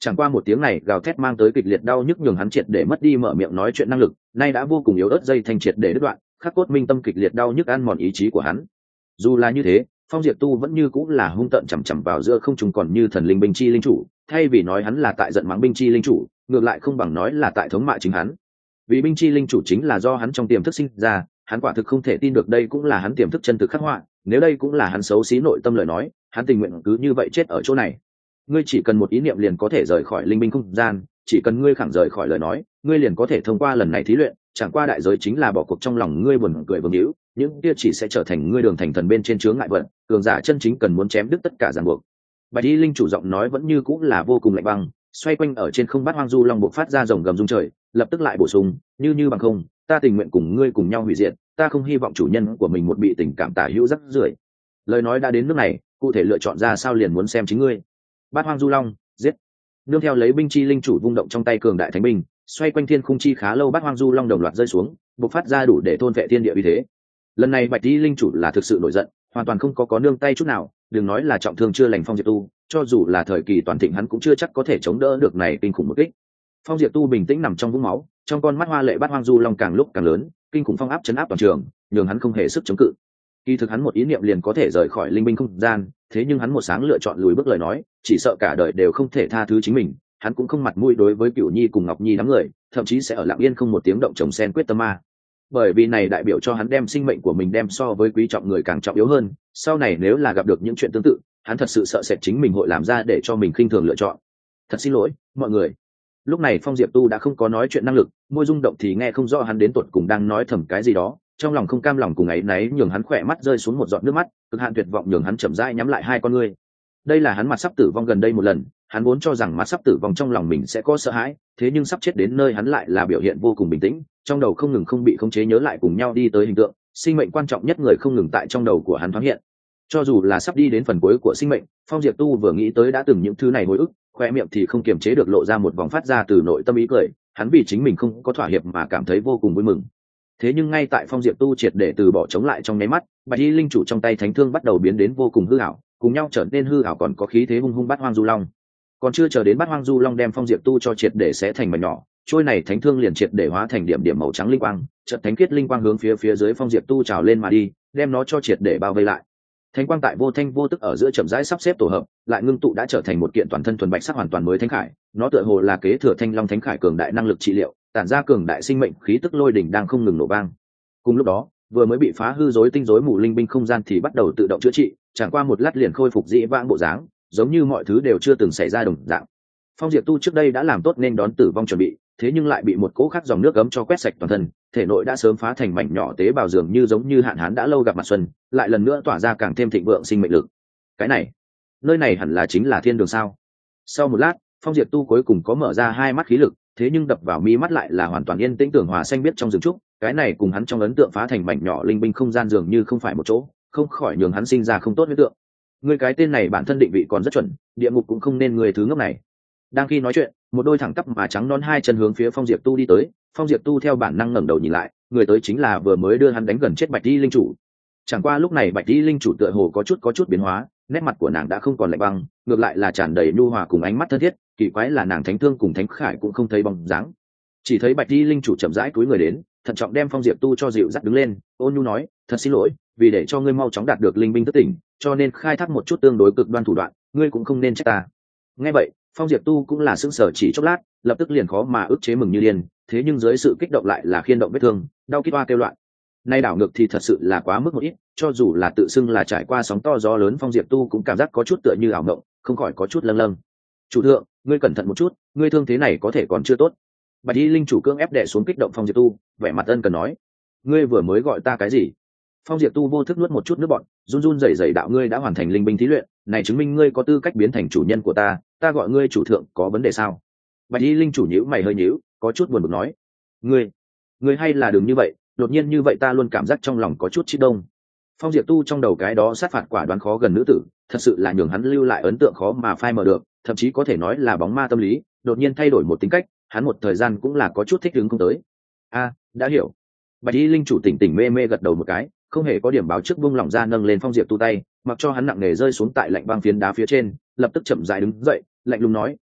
Chẳng qua một tiếng này gào thét mang tới kịch liệt đau nhức nhường hắn triệt để mất đi mở miệng nói chuyện năng lực, nay đã vô cùng yếu ớt dây thanh triệt để đứt đoạn, khắc cốt minh tâm kịch liệt đau nhức ăn mòn ý chí của hắn. Dù là như thế, Phong Diệp Tu vẫn như cũng là hung tợn chằm chằm vào giữa không trung còn như thần linh binh chi linh chủ, thay vì nói hắn là tại giận mắng binh chi linh chủ, ngược lại không bằng nói là tại thống mạ chính hắn. Vì binh chi linh chủ chính là do hắn trong tiềm thức sinh ra, hắn quả thực không thể tin được đây cũng là hắn tiềm thức chân thực khắc họa, nếu đây cũng là hắn xấu xí nội tâm lời nói, hắn tình nguyện cứ như vậy chết ở chỗ này. Ngươi chỉ cần một ý niệm liền có thể rời khỏi linh binh không gian, chỉ cần ngươi khẳng rời khỏi lời nói, ngươi liền có thể thông qua lần này thí luyện, chẳng qua đại giới chính là bỏ cuộc trong lòng ngươi buồn cười vương hữu, những kia chỉ sẽ trở thành ngươi đường thành thần bên trên chướng ngại vật, cường giả chân chính cần muốn chém đứt tất cả ràng buộc. Bạch Y linh chủ giọng nói vẫn như cũng là vô cùng lạnh băng, xoay quanh ở trên không bát hoang du long bộc phát ra rồng gầm rung trời, lập tức lại bổ sung, như như bằng không, ta tình nguyện cùng ngươi cùng nhau hủy diệt, ta không hy vọng chủ nhân của mình một bị tình cảm tả hữu rắc rưởi. Lời nói đã đến nước này, cụ thể lựa chọn ra sao liền muốn xem chính ngươi. Bát hoang du long, giết. Nương theo lấy binh chi linh chủ vung động trong tay cường đại thánh binh, xoay quanh thiên khung chi khá lâu bát hoang du long đồng loạt rơi xuống, bộc phát ra đủ để thôn vệ thiên địa uy thế. Lần này Bạch Y linh chủ là thực sự nổi giận, hoàn toàn không có có nương tay chút nào, đừng nói là trọng thương chưa lành Phong Diệp Tu, cho dù là thời kỳ toàn thịnh hắn cũng chưa chắc có thể chống đỡ được này kinh khủng một kích. Phong Diệp Tu bình tĩnh nằm trong vũng máu, trong con mắt hoa lệ bát hoang du long càng lúc càng lớn, kinh khủng phong áp chấn áp toàn trường, nhường hắn không hề sức chống cự. Kỳ thực hắn một ý niệm liền có thể rời khỏi linh binh không gian, thế nhưng hắn một sáng lựa chọn lùi bước lời nói, chỉ sợ cả đời đều không thể tha thứ chính mình, hắn cũng không mặt mũi đối với Cửu Nhi cùng Ngọc Nhi đám người, thậm chí sẽ ở lặng yên không một tiếng động trồng sen quyết tâm ma. Bởi vì này đại biểu cho hắn đem sinh mệnh của mình đem so với quý trọng người càng trọng yếu hơn, sau này nếu là gặp được những chuyện tương tự, hắn thật sự sợ sệt chính mình hội làm ra để cho mình khinh thường lựa chọn. Thật xin lỗi, mọi người. Lúc này Phong Diệp Tu đã không có nói chuyện năng lực, môi rung động thì nghe không rõ hắn đến tuột cùng đang nói thầm cái gì đó, trong lòng không cam lòng cùng ấy náy nhường hắn khỏe mắt rơi xuống một giọt nước mắt, cực hạn tuyệt vọng nhường hắn chậm rãi nhắm lại hai con ngươi. Đây là hắn mặt sắp tử vong gần đây một lần, hắn vốn cho rằng mặt sắp tử vong trong lòng mình sẽ có sợ hãi, thế nhưng sắp chết đến nơi hắn lại là biểu hiện vô cùng bình tĩnh, trong đầu không ngừng không bị khống chế nhớ lại cùng nhau đi tới hình tượng, sinh mệnh quan trọng nhất người không ngừng tại trong đầu của hắn thoáng hiện. Cho dù là sắp đi đến phần cuối của sinh mệnh, Phong Diệp Tu vừa nghĩ tới đã từng những thứ này hồi ức, khoe miệng thì không kiềm chế được lộ ra một vòng phát ra từ nội tâm ý cười, hắn vì chính mình không có thỏa hiệp mà cảm thấy vô cùng vui mừng. Thế nhưng ngay tại Phong Diệp Tu triệt để từ bỏ chống lại trong nháy mắt, Bạch Y linh chủ trong tay thánh thương bắt đầu biến đến vô cùng hư ảo, cùng nhau trở nên hư ảo còn có khí thế hung hung bát hoang du long. Còn chưa chờ đến bát hoang du long đem Phong Diệp Tu cho triệt để xé thành mảnh nhỏ, trôi này thánh thương liền triệt để hóa thành điểm điểm màu trắng linh quang, chợt thánh khiết linh quang hướng phía phía dưới Phong Diệp Tu trào lên mà đi, đem nó cho triệt để bao vây lại. Thánh quang tại vô thanh vô tức ở giữa chậm rãi sắp xếp tổ hợp, lại ngưng tụ đã trở thành một kiện toàn thân thuần bạch sắc hoàn toàn mới thánh khải, nó tựa hồ là kế thừa thanh long thánh khải cường đại năng lực trị liệu, tản ra cường đại sinh mệnh khí tức lôi đỉnh đang không ngừng nổ vang. Cùng lúc đó, vừa mới bị phá hư rối tinh rối mù linh binh không gian thì bắt đầu tự động chữa trị, chẳng qua một lát liền khôi phục dĩ vãng bộ dáng, giống như mọi thứ đều chưa từng xảy ra đồng dạng. Phong Diệp Tu trước đây đã làm tốt nên đón tử vong chuẩn bị, thế nhưng lại bị một cỗ khắc dòng nước ấm cho quét sạch toàn thân, thể nội đã sớm phá thành mảnh nhỏ tế bào dường như giống như hạn hán đã lâu gặp mặt xuân, lại lần nữa tỏa ra càng thêm thịnh vượng sinh mệnh lực. Cái này, nơi này hẳn là chính là thiên đường sao? Sau một lát, Phong Diệp Tu cuối cùng có mở ra hai mắt khí lực, thế nhưng đập vào mi mắt lại là hoàn toàn yên tĩnh tường hòa xanh biết trong rừng trúc, cái này cùng hắn trong ấn tượng phá thành mảnh nhỏ linh binh không gian dường như không phải một chỗ, không khỏi nhường hắn sinh ra không tốt huyễn tượng. Người cái tên này bản thân định vị còn rất chuẩn, địa ngục cũng không nên người thứ ngốc này. Đang khi nói chuyện, một đôi thẳng tắp mà trắng non hai chân hướng phía Phong Diệp Tu đi tới, Phong Diệp Tu theo bản năng ngẩng đầu nhìn lại, người tới chính là vừa mới đưa hắn đánh gần chết Bạch Y linh chủ. Chẳng qua lúc này Bạch Y linh chủ tựa hồ có chút có chút biến hóa, nét mặt của nàng đã không còn lạnh băng, ngược lại là tràn đầy nhu hòa cùng ánh mắt thân thiết, kỳ quái là nàng thánh thương cùng thánh khải cũng không thấy bóng dáng. Chỉ thấy Bạch Y linh chủ chậm rãi cúi người đến, thận trọng đem Phong Diệp Tu cho dịu dắt đứng lên, ôn nhu nói, thật xin lỗi, vì để cho ngươi mau chóng đạt được linh binh thức tỉnh, cho nên khai thác một chút tương đối cực đoan thủ đoạn, ngươi cũng không nên trách ta. Nghe vậy, Phong Diệp Tu cũng là sững sờ chỉ chốc lát, lập tức liền khó mà ức chế mừng như điên, thế nhưng dưới sự kích động lại là khiên động vết thương, đau kít oa kêu loạn. Nay đảo ngược thì thật sự là quá mức một ít, cho dù là tự xưng là trải qua sóng to gió lớn, Phong Diệp Tu cũng cảm giác có chút tựa như ảo mộng, không khỏi có chút lâng lâng. Chủ thượng, ngươi cẩn thận một chút, ngươi thương thế này có thể còn chưa tốt. Bạch Y linh chủ cưỡng ép đè xuống kích động Phong Diệp Tu, vẻ mặt ân cần nói, ngươi vừa mới gọi ta cái gì? Phong Diệp Tu vô thức nuốt một chút nước bọt, run run rẩy rẩy đạo, ngươi đã hoàn thành linh binh thí luyện, này chứng minh ngươi có tư cách biến thành chủ nhân của ta, ta gọi ngươi chủ thượng có vấn đề sao? Bạch Y linh chủ nhíu mày hơi nhíu, có chút buồn bực nói, ngươi, ngươi hay là đừng như vậy, đột nhiên như vậy ta luôn cảm giác trong lòng có chút chít đông. Phong Diệp Tu trong đầu cái đó sát phạt quả đoán khó gần nữ tử, thật sự là nhường hắn lưu lại ấn tượng khó mà phai mờ được, thậm chí có thể nói là bóng ma tâm lý, đột nhiên thay đổi một tính cách, hắn một thời gian cũng là có chút thích ứng không tới. A, đã hiểu. Bạch Y linh chủ tỉnh tỉnh mê mê gật đầu một cái, không hề có điểm báo trước buông lỏng ra nâng lên Phong Diệp Tu tay, mặc cho hắn nặng nề rơi xuống tại lạnh băng phiến đá phía trên, lập tức chậm rãi đứng dậy, lạnh lùng nói,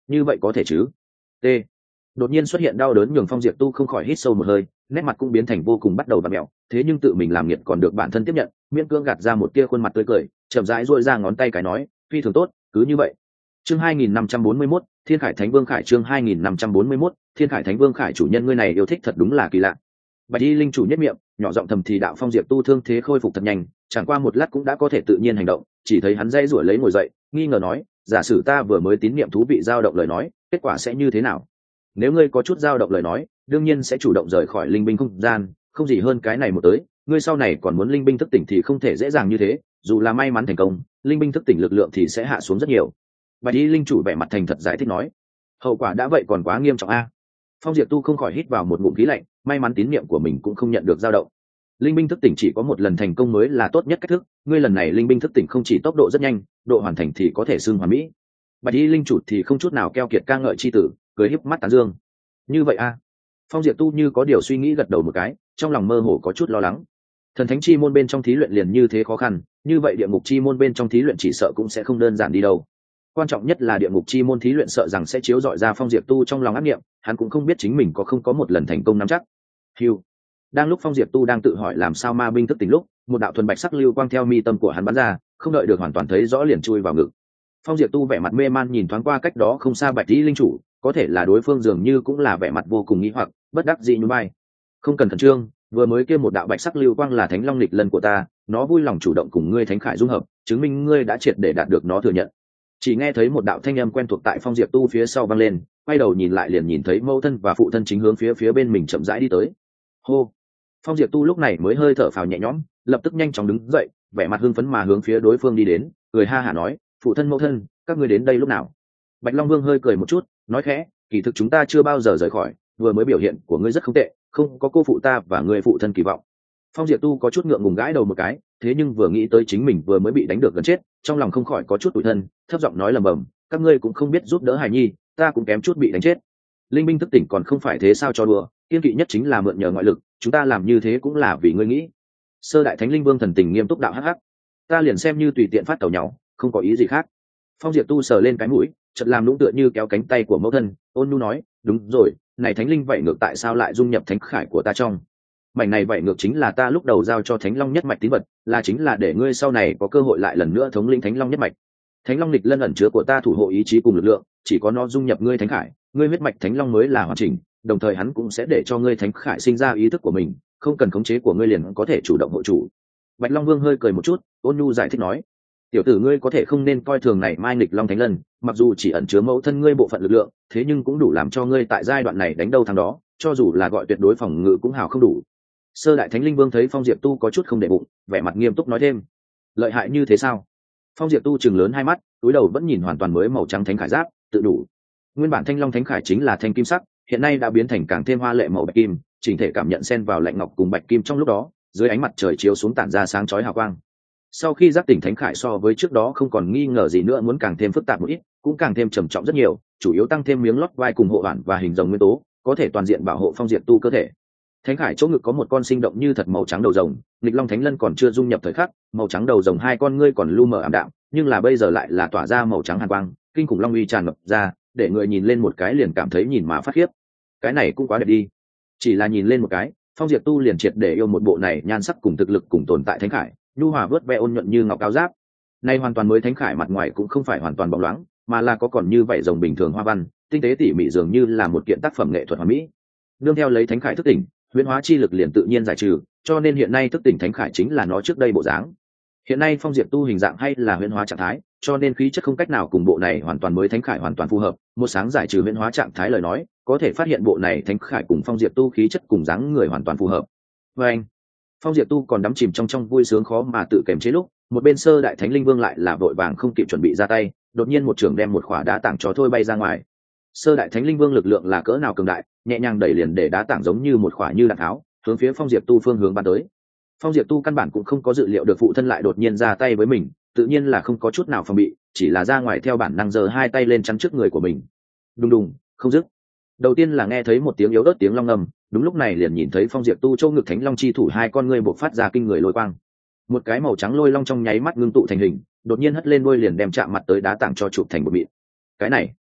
như vậy có thể chứ? T. Đột nhiên xuất hiện đau đớn nhường Phong Diệp Tu không khỏi hít sâu một hơi, nét mặt cũng biến thành vô cùng bắt đầu bặm mẹo, thế nhưng tự mình làm nghiệt còn được bản thân tiếp nhận, miễn cưỡng gạt ra một tia khuôn mặt tươi cười, chậm rãi duỗi ra ngón tay cái nói, phi thường tốt, cứ như vậy. Chương hai nghìn năm trăm bốn mươi mốt, Thiên Khải Thánh Vương Khải chương hai nghìn năm trăm bốn mươi mốt, Thiên Khải Thánh Vương Khải chủ nhân ngươi này yêu thích thật đúng là kỳ lạ. Bạch Y linh chủ nhất miệng, nhỏ giọng thầm thì đạo Phong Diệp Tu thương thế khôi phục thật nhanh, chẳng qua một lát cũng đã có thể tự nhiên hành động, chỉ thấy hắn dây rủi lấy ngồi dậy, nghi ngờ nói, giả sử ta vừa mới tín niệm thú vị dao động lời nói, kết quả sẽ như thế nào? Nếu ngươi có chút dao động lời nói, đương nhiên sẽ chủ động rời khỏi linh binh không gian, không gì hơn cái này một tới, ngươi sau này còn muốn linh binh thức tỉnh thì không thể dễ dàng như thế, dù là may mắn thành công, linh binh thức tỉnh lực lượng thì sẽ hạ xuống rất nhiều. Bạch Y linh chủ vẻ mặt thành thật giải thích nói, hậu quả đã vậy còn quá nghiêm trọng a. Phong Diệp Tu không khỏi hít vào một ngụm khí lạnh, may mắn tín niệm của mình cũng không nhận được dao động. Linh binh thức tỉnh chỉ có một lần thành công mới là tốt nhất cách thức, ngươi lần này linh binh thức tỉnh không chỉ tốc độ rất nhanh, độ hoàn thành thì có thể xưng hoàn mỹ. Bạch Y linh chủ thì không chút nào keo kiệt ca ngợi chi tử, cười híp mắt tán dương. Như vậy a? Phong Diệp Tu như có điều suy nghĩ gật đầu một cái, trong lòng mơ hồ có chút lo lắng. Thần thánh chi môn bên trong thí luyện liền như thế khó khăn, như vậy địa ngục chi môn bên trong thí luyện chỉ sợ cũng sẽ không đơn giản đi đâu. Quan trọng nhất là địa ngục chi môn thí luyện sợ rằng sẽ chiếu rọi ra Phong Diệp Tu trong lòng ác niệm, hắn cũng không biết chính mình có không có một lần thành công nắm chắc. Hưu. Đang lúc Phong Diệp Tu đang tự hỏi làm sao ma binh thức tỉnh lúc, một đạo thuần bạch sắc lưu quang theo mi tâm của hắn bắn ra, không đợi được hoàn toàn thấy rõ liền chui vào ngực. Phong Diệp Tu vẻ mặt mê man nhìn thoáng qua cách đó không xa Bạch Y linh chủ, có thể là đối phương dường như cũng là vẻ mặt vô cùng nghi hoặc, bất đắc dĩ nhún vai. Không cần khẩn trương, vừa mới kia một đạo bạch sắc lưu quang là Thánh Long nghịch lần của ta, nó vui lòng chủ động cùng ngươi Thánh Khải dung hợp, chứng minh ngươi đã triệt để đạt được nó thừa nhận. Chỉ nghe thấy một đạo thanh âm quen thuộc tại Phong Diệp Tu phía sau vang lên, quay đầu nhìn lại liền nhìn thấy mẫu thân và phụ thân chính hướng phía phía bên mình chậm rãi đi tới. Hô. Phong Diệp Tu lúc này mới hơi thở phào nhẹ nhõm, lập tức nhanh chóng đứng dậy, vẻ mặt hưng phấn mà hướng phía đối phương đi đến, cười ha hả nói, phụ thân mẫu thân, các ngươi đến đây lúc nào? Bạch Long Vương hơi cười một chút, nói khẽ, kỳ thực chúng ta chưa bao giờ rời khỏi, vừa mới biểu hiện của ngươi rất không tệ, không có cô phụ ta và người phụ thân kỳ vọng. Phong Diệp Tu có chút ngượng ngùng gãi đầu một cái, thế nhưng vừa nghĩ tới chính mình vừa mới bị đánh được gần chết, trong lòng không khỏi có chút tủi thân, thấp giọng nói lầm bầm, các ngươi cũng không biết giúp đỡ hài nhi, ta cũng kém chút bị đánh chết. Linh binh thức tỉnh còn không phải thế sao cho đùa, kiên kỵ nhất chính là mượn nhờ ngoại lực, chúng ta làm như thế cũng là vì ngươi nghĩ. Sơ đại thánh linh vương thần tình nghiêm túc đạo hắc hắc, ta liền xem như tùy tiện phát tàu nhau, không có ý gì khác. Phong Diệp Tu sờ lên cái mũi, chợt làm lũng tựa như kéo cánh tay của mẫu thân, ôn nhu nói, đúng rồi, này thánh linh vậy ngược tại sao lại dung nhập thánh khải của ta trong? Mảnh này vậy ngược chính là ta lúc đầu giao cho Thánh Long nhất mạch tín vật, là chính là để ngươi sau này có cơ hội lại lần nữa thống lĩnh Thánh Long nhất mạch. Thánh Long lịch lân ẩn chứa của ta thủ hộ ý chí cùng lực lượng, chỉ có nó dung nhập ngươi thánh khải, ngươi huyết mạch Thánh Long mới là hoàn chỉnh, đồng thời hắn cũng sẽ để cho ngươi thánh khải sinh ra ý thức của mình, không cần khống chế của ngươi liền có thể chủ động hộ chủ. Bạch Long Vương hơi cười một chút, ôn nhu giải thích nói, tiểu tử ngươi có thể không nên coi thường này Mai Nghịch Long Thánh Lân, mặc dù chỉ ẩn chứa mẫu thân ngươi bộ phận lực lượng, thế nhưng cũng đủ làm cho ngươi tại giai đoạn này đánh đâu thắng đó, cho dù là gọi tuyệt đối phòng ngự cũng hào không đủ. Sơ đại thánh linh vương thấy Phong Diệp Tu có chút không để bụng, vẻ mặt nghiêm túc nói thêm, lợi hại như thế sao? Phong Diệp Tu chừng lớn hai mắt, túi đầu vẫn nhìn hoàn toàn mới màu trắng thánh khải giáp, tự đủ. Nguyên bản thanh long thánh khải chính là thanh kim sắc, hiện nay đã biến thành càng thêm hoa lệ màu bạch kim, chỉnh thể cảm nhận xen vào lạnh ngọc cùng bạch kim trong lúc đó, dưới ánh mặt trời chiếu xuống tản ra sáng chói hào quang. Sau khi giác tỉnh thánh khải so với trước đó không còn nghi ngờ gì nữa muốn càng thêm phức tạp một ít, cũng càng thêm trầm trọng rất nhiều, chủ yếu tăng thêm miếng lót vai cùng hộ bản và hình rồng nguyên tố, có thể toàn diện bảo hộ Phong Diệp Tu cơ thể. Thánh khải chỗ ngực có một con sinh động như thật màu trắng đầu rồng, nghịch long thánh lân còn chưa dung nhập thời khắc, màu trắng đầu rồng hai con ngươi còn lu mờ ảm đạm, nhưng là bây giờ lại là tỏa ra màu trắng hàn quang, kinh khủng long uy tràn ngập ra, để người nhìn lên một cái liền cảm thấy nhìn mà phát khiếp. Cái này cũng quá đẹp đi. Chỉ là nhìn lên một cái, Phong Diệp Tu liền triệt để yêu một bộ này nhan sắc cùng thực lực cùng tồn tại thánh khải, nhu hòa vớt ve ôn nhuận như ngọc cao giáp. Nay hoàn toàn mới thánh khải mặt ngoài cũng không phải hoàn toàn bóng loáng, mà là có còn như vậy rồng bình thường hoa văn, tinh tế tỉ mỉ dường như là một kiện tác phẩm nghệ thuật hoàn mỹ. Nương theo lấy thánh khải thức tỉnh, huyễn hóa chi lực liền tự nhiên giải trừ, cho nên hiện nay thức tỉnh thánh khải chính là nó trước đây bộ dáng. Hiện nay Phong Diệp Tu hình dạng hay là huyễn hóa trạng thái, cho nên khí chất không cách nào cùng bộ này hoàn toàn mới thánh khải hoàn toàn phù hợp. Một sáng giải trừ huyễn hóa trạng thái lời nói, có thể phát hiện bộ này thánh khải cùng Phong Diệp Tu khí chất cùng dáng người hoàn toàn phù hợp. Và anh, Phong Diệp Tu còn đắm chìm trong trong vui sướng khó mà tự kiềm chế lúc, một bên Sơ đại thánh linh vương lại là vội vàng không kịp chuẩn bị ra tay, đột nhiên một trường đem một khỏa đá tảng cho thôi bay ra ngoài. Sơ đại thánh linh vương lực lượng là cỡ nào cường đại, nhẹ nhàng đẩy liền để đá tảng giống như một khỏa như đạn tháo, hướng phía Phong Diệp Tu phương hướng bắn tới. Phong Diệp Tu căn bản cũng không có dự liệu được phụ thân lại đột nhiên ra tay với mình, tự nhiên là không có chút nào phòng bị, chỉ là ra ngoài theo bản năng giơ hai tay lên chắn trước người của mình. Đùng đùng, không dứt. Đầu tiên là nghe thấy một tiếng yếu ớt tiếng long ngầm, đúng lúc này liền nhìn thấy Phong Diệp Tu châu ngực thánh long chi thủ hai con ngươi bộc phát ra kinh người lôi quang. Một cái màu trắng lôi long trong nháy mắt ngưng tụ thành hình, đột nhiên hất lên đuôi liền đem chạm mặt tới đá tảng cho chụp thành một mịn. Cái này,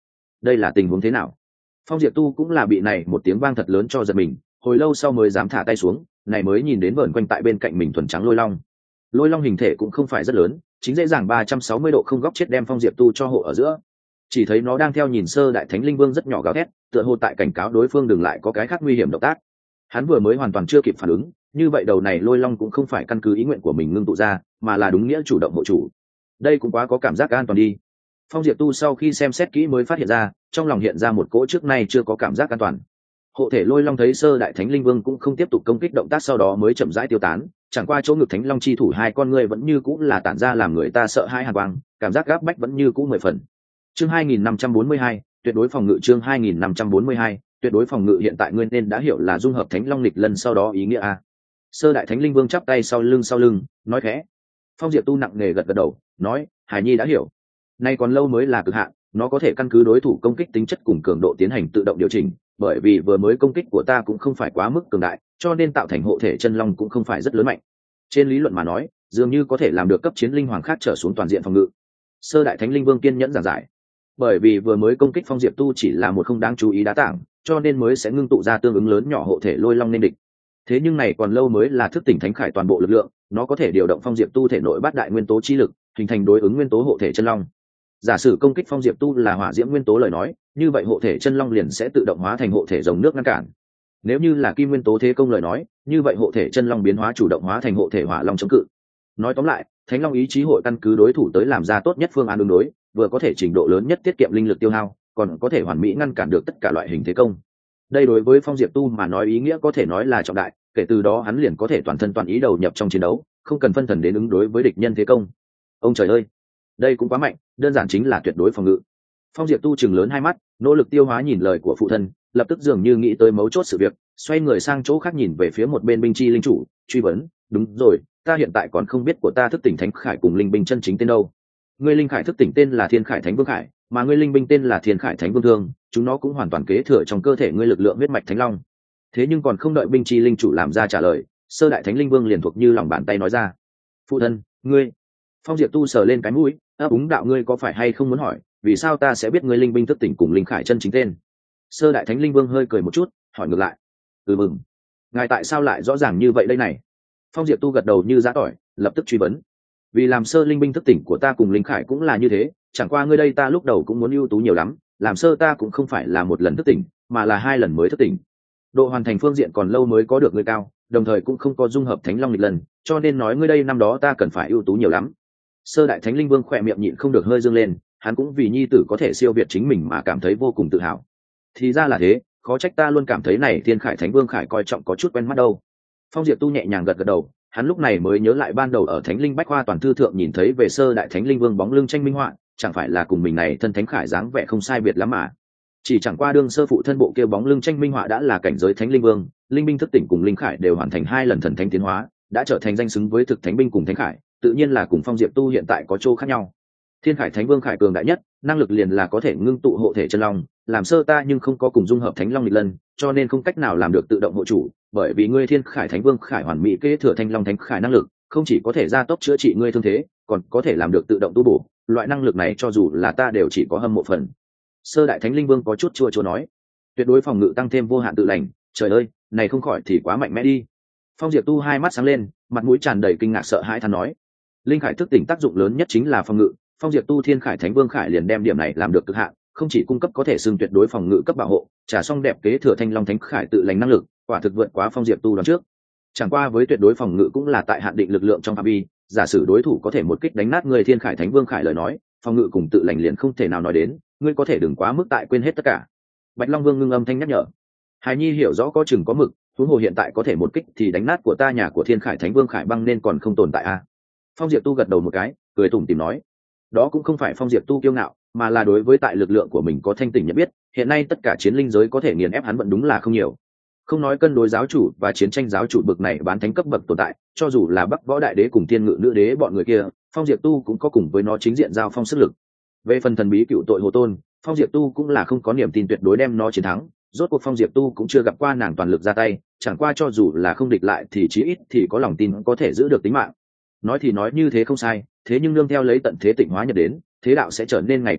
đây là tình huống thế nào? Phong diệp tu cũng là bị này một tiếng vang thật lớn cho giật mình, hồi lâu sau mới dám thả tay xuống, này mới nhìn đến vờn quanh tại bên cạnh mình thuần trắng lôi long. Lôi long hình thể cũng không phải rất lớn, chính dễ dàng ba trăm sáu mươi độ không góc chết đem phong diệp tu cho hộ ở giữa. Chỉ thấy nó đang theo nhìn sơ đại thánh linh vương rất nhỏ gào thét, tựa hồ tại cảnh cáo đối phương đừng lại có cái khác nguy hiểm động tác. Hắn vừa mới hoàn toàn chưa kịp phản ứng, như vậy đầu này lôi long cũng không phải căn cứ ý nguyện của mình ngưng tụ ra, mà là đúng nghĩa chủ động hộ chủ. Đây cũng quá có cảm giác an toàn đi. Phong diệp tu sau khi xem xét kỹ mới phát hiện ra, trong lòng hiện ra một cỗ trước nay chưa có cảm giác an toàn. Hộ thể lôi long thấy sơ đại thánh linh vương cũng không tiếp tục công kích động tác, sau đó mới chậm rãi tiêu tán, chẳng qua chỗ ngực thánh long chi thủ hai con ngươi vẫn như cũ là tản ra làm người ta sợ hãi hàn quang, cảm giác gáp bách vẫn như cũ mười phần. Chương hai nghìn năm trăm bốn mươi hai, tuyệt đối phòng ngự. Chương hai nghìn năm trăm bốn mươi hai, tuyệt đối phòng ngự. Hiện tại ngươi nên đã hiểu là dung hợp thánh long lịch lần sau đó ý nghĩa a. Sơ đại thánh linh vương chắp tay sau lưng sau lưng, nói khẽ. Phong diệp tu nặng nề gật gật đầu, nói, hải nhi đã hiểu. Nay còn lâu mới là cực hạn, nó có thể căn cứ đối thủ công kích tính chất cùng cường độ tiến hành tự động điều chỉnh, bởi vì vừa mới công kích của ta cũng không phải quá mức cường đại, cho nên tạo thành hộ thể chân long cũng không phải rất lớn mạnh. Trên lý luận mà nói, dường như có thể làm được cấp chiến linh hoàng khác trở xuống toàn diện phòng ngự. Sơ đại thánh linh vương kiên nhẫn giảng giải, bởi vì vừa mới công kích phong diệp tu chỉ là một không đáng chú ý đá tảng, cho nên mới sẽ ngưng tụ ra tương ứng lớn nhỏ hộ thể lôi long nên địch. Thế nhưng này còn lâu mới là thức tỉnh thánh khải toàn bộ lực lượng, nó có thể điều động phong diệp tu thể nội bát đại nguyên tố chi lực, hình thành đối ứng nguyên tố hộ thể chân long. Giả sử công kích phong diệp tu là hỏa diễm nguyên tố lời nói, như vậy hộ thể chân long liền sẽ tự động hóa thành hộ thể dòng nước ngăn cản. Nếu như là kim nguyên tố thế công lời nói, như vậy hộ thể chân long biến hóa chủ động hóa thành hộ thể hỏa long chống cự. Nói tóm lại, thánh long ý chí hội căn cứ đối thủ tới làm ra tốt nhất phương án ứng đối, vừa có thể trình độ lớn nhất tiết kiệm linh lực tiêu hao, còn có thể hoàn mỹ ngăn cản được tất cả loại hình thế công. Đây đối với phong diệp tu mà nói ý nghĩa có thể nói là trọng đại, kể từ đó hắn liền có thể toàn thân toàn ý đầu nhập trong chiến đấu, không cần phân thần đến ứng đối với địch nhân thế công. Ông trời ơi, đây cũng quá mạnh, đơn giản chính là tuyệt đối phòng ngự. Phong diệp tu chừng lớn hai mắt, nỗ lực tiêu hóa nhìn lời của phụ thân, lập tức dường như nghĩ tới mấu chốt sự việc, xoay người sang chỗ khác nhìn về phía một bên binh chi linh chủ, truy vấn, đúng rồi, ta hiện tại còn không biết của ta thức tỉnh thánh khải cùng linh binh chân chính tên đâu. Ngươi linh khải thức tỉnh tên là thiên khải thánh vương khải, mà ngươi linh binh tên là thiên khải thánh vương thương, chúng nó cũng hoàn toàn kế thừa trong cơ thể ngươi lực lượng huyết mạch thánh long. Thế nhưng còn không đợi binh chi linh chủ làm ra trả lời, sơ đại thánh linh vương liền thuộc như lòng bàn tay nói ra, phụ thân, ngươi. Phong diệp tu sờ lên cái mũi, ấp úng đạo, ngươi có phải hay không muốn hỏi vì sao ta sẽ biết ngươi linh binh thức tỉnh cùng linh khải chân chính tên? Sơ đại thánh linh vương hơi cười một chút, hỏi ngược lại, ừ mừng, ngài tại sao lại rõ ràng như vậy đây này? Phong diệp tu gật đầu như giã tỏi, lập tức truy vấn, vì làm sơ linh binh thức tỉnh của ta cùng linh khải cũng là như thế, chẳng qua ngươi đây ta lúc đầu cũng muốn ưu tú nhiều lắm, làm sơ ta cũng không phải là một lần thức tỉnh, mà là hai lần mới thức tỉnh. Độ hoàn thành phương diện còn lâu mới có được ngươi cao, đồng thời cũng không có dung hợp thánh long lịch lần, cho nên nói ngươi đây năm đó ta cần phải ưu tú nhiều lắm. Sơ đại thánh linh vương khỏe miệng nhịn không được hơi dương lên, hắn cũng vì nhi tử có thể siêu việt chính mình mà cảm thấy vô cùng tự hào. Thì ra là thế, khó trách ta luôn cảm thấy này thiên khải thánh vương khải coi trọng có chút quen mắt đâu. Phong diệp tu nhẹ nhàng gật gật đầu, hắn lúc này mới nhớ lại ban đầu ở thánh linh bách khoa toàn thư thượng nhìn thấy về sơ đại thánh linh vương bóng lưng tranh minh họa, chẳng phải là cùng mình này thân thánh khải dáng vẻ không sai biệt lắm mà. Chỉ chẳng qua đương sơ phụ thân bộ kia bóng lưng tranh minh họa đã là cảnh giới thánh linh vương, linh binh thức tỉnh cùng linh khải đều hoàn thành hai lần thần thánh tiến hóa, đã trở thành danh xứng với thực thánh binh cùng thánh khải, tự nhiên là cùng phong diệp tu hiện tại có chỗ khác nhau. Thiên khải thánh vương khải cường đại nhất, năng lực liền là có thể ngưng tụ hộ thể chân long, làm sơ ta nhưng không có cùng dung hợp thánh long nghịch lân, cho nên không cách nào làm được tự động hộ chủ, bởi vì ngươi thiên khải thánh vương khải hoàn mỹ kế thừa thanh long thánh khải năng lực, không chỉ có thể gia tốc chữa trị ngươi thương thế, còn có thể làm được tự động tu bổ, loại năng lực này cho dù là ta đều chỉ có hâm mộ phần. Sơ đại thánh linh vương có chút chua chua nói, tuyệt đối phòng ngự tăng thêm vô hạn tự lành, trời ơi, này không khỏi thì quá mạnh mẽ đi. Phong diệp tu hai mắt sáng lên, mặt mũi tràn đầy kinh ngạc sợ hãi than nói, linh khải thức tỉnh tác dụng lớn nhất chính là phòng ngự, phong diệp tu thiên khải thánh vương khải liền đem điểm này làm được cực hạn, không chỉ cung cấp có thể xưng tuyệt đối phòng ngự cấp bảo hộ, trả xong đẹp kế thừa thanh long thánh khải tự lành năng lực, quả thực vượt quá phong diệp tu đoán trước. Chẳng qua với tuyệt đối phòng ngự cũng là tại hạn định lực lượng trong phạm vi, giả sử đối thủ có thể một kích đánh nát người thiên khải thánh vương khải lời nói, phòng ngự cùng tự lành liền không thể nào nói đến, ngươi có thể đừng quá mức tại quên hết tất cả. Bạch Long Vương ngưng âm thanh nhắc nhở, Hải Nhi hiểu rõ có chừng có mực, huống hồ hiện tại có thể một kích thì đánh nát của ta nhà của thiên khải thánh vương khải băng nên còn không tồn tại a. À? Phong diệp tu gật đầu một cái, cười tủm tỉm nói, đó cũng không phải phong diệp tu kiêu ngạo, mà là đối với tại lực lượng của mình có thanh tỉnh nhận biết, hiện nay tất cả chiến linh giới có thể nghiền ép hắn vẫn đúng là không nhiều. Không nói cân đối giáo chủ và chiến tranh giáo chủ bực này bán thánh cấp bậc tồn tại, cho dù là Bắc Võ Đại Đế cùng Thiên Ngự Nữ Đế bọn người kia, phong diệp tu cũng có cùng với nó chính diện giao phong sức lực. Về phần thần bí cựu tội Hồ Tôn, phong diệp tu cũng là không có niềm tin tuyệt đối đem nó chiến thắng, rốt cuộc phong diệp tu cũng chưa gặp qua nàng toàn lực ra tay, chẳng qua cho dù là không địch lại thì chí ít thì có lòng tin có thể giữ được tính mạng. Nói thì nói như thế không sai, thế nhưng nương theo lấy tận thế tịnh hóa nhật đến, thế đạo sẽ trở nên ngày càng loạn,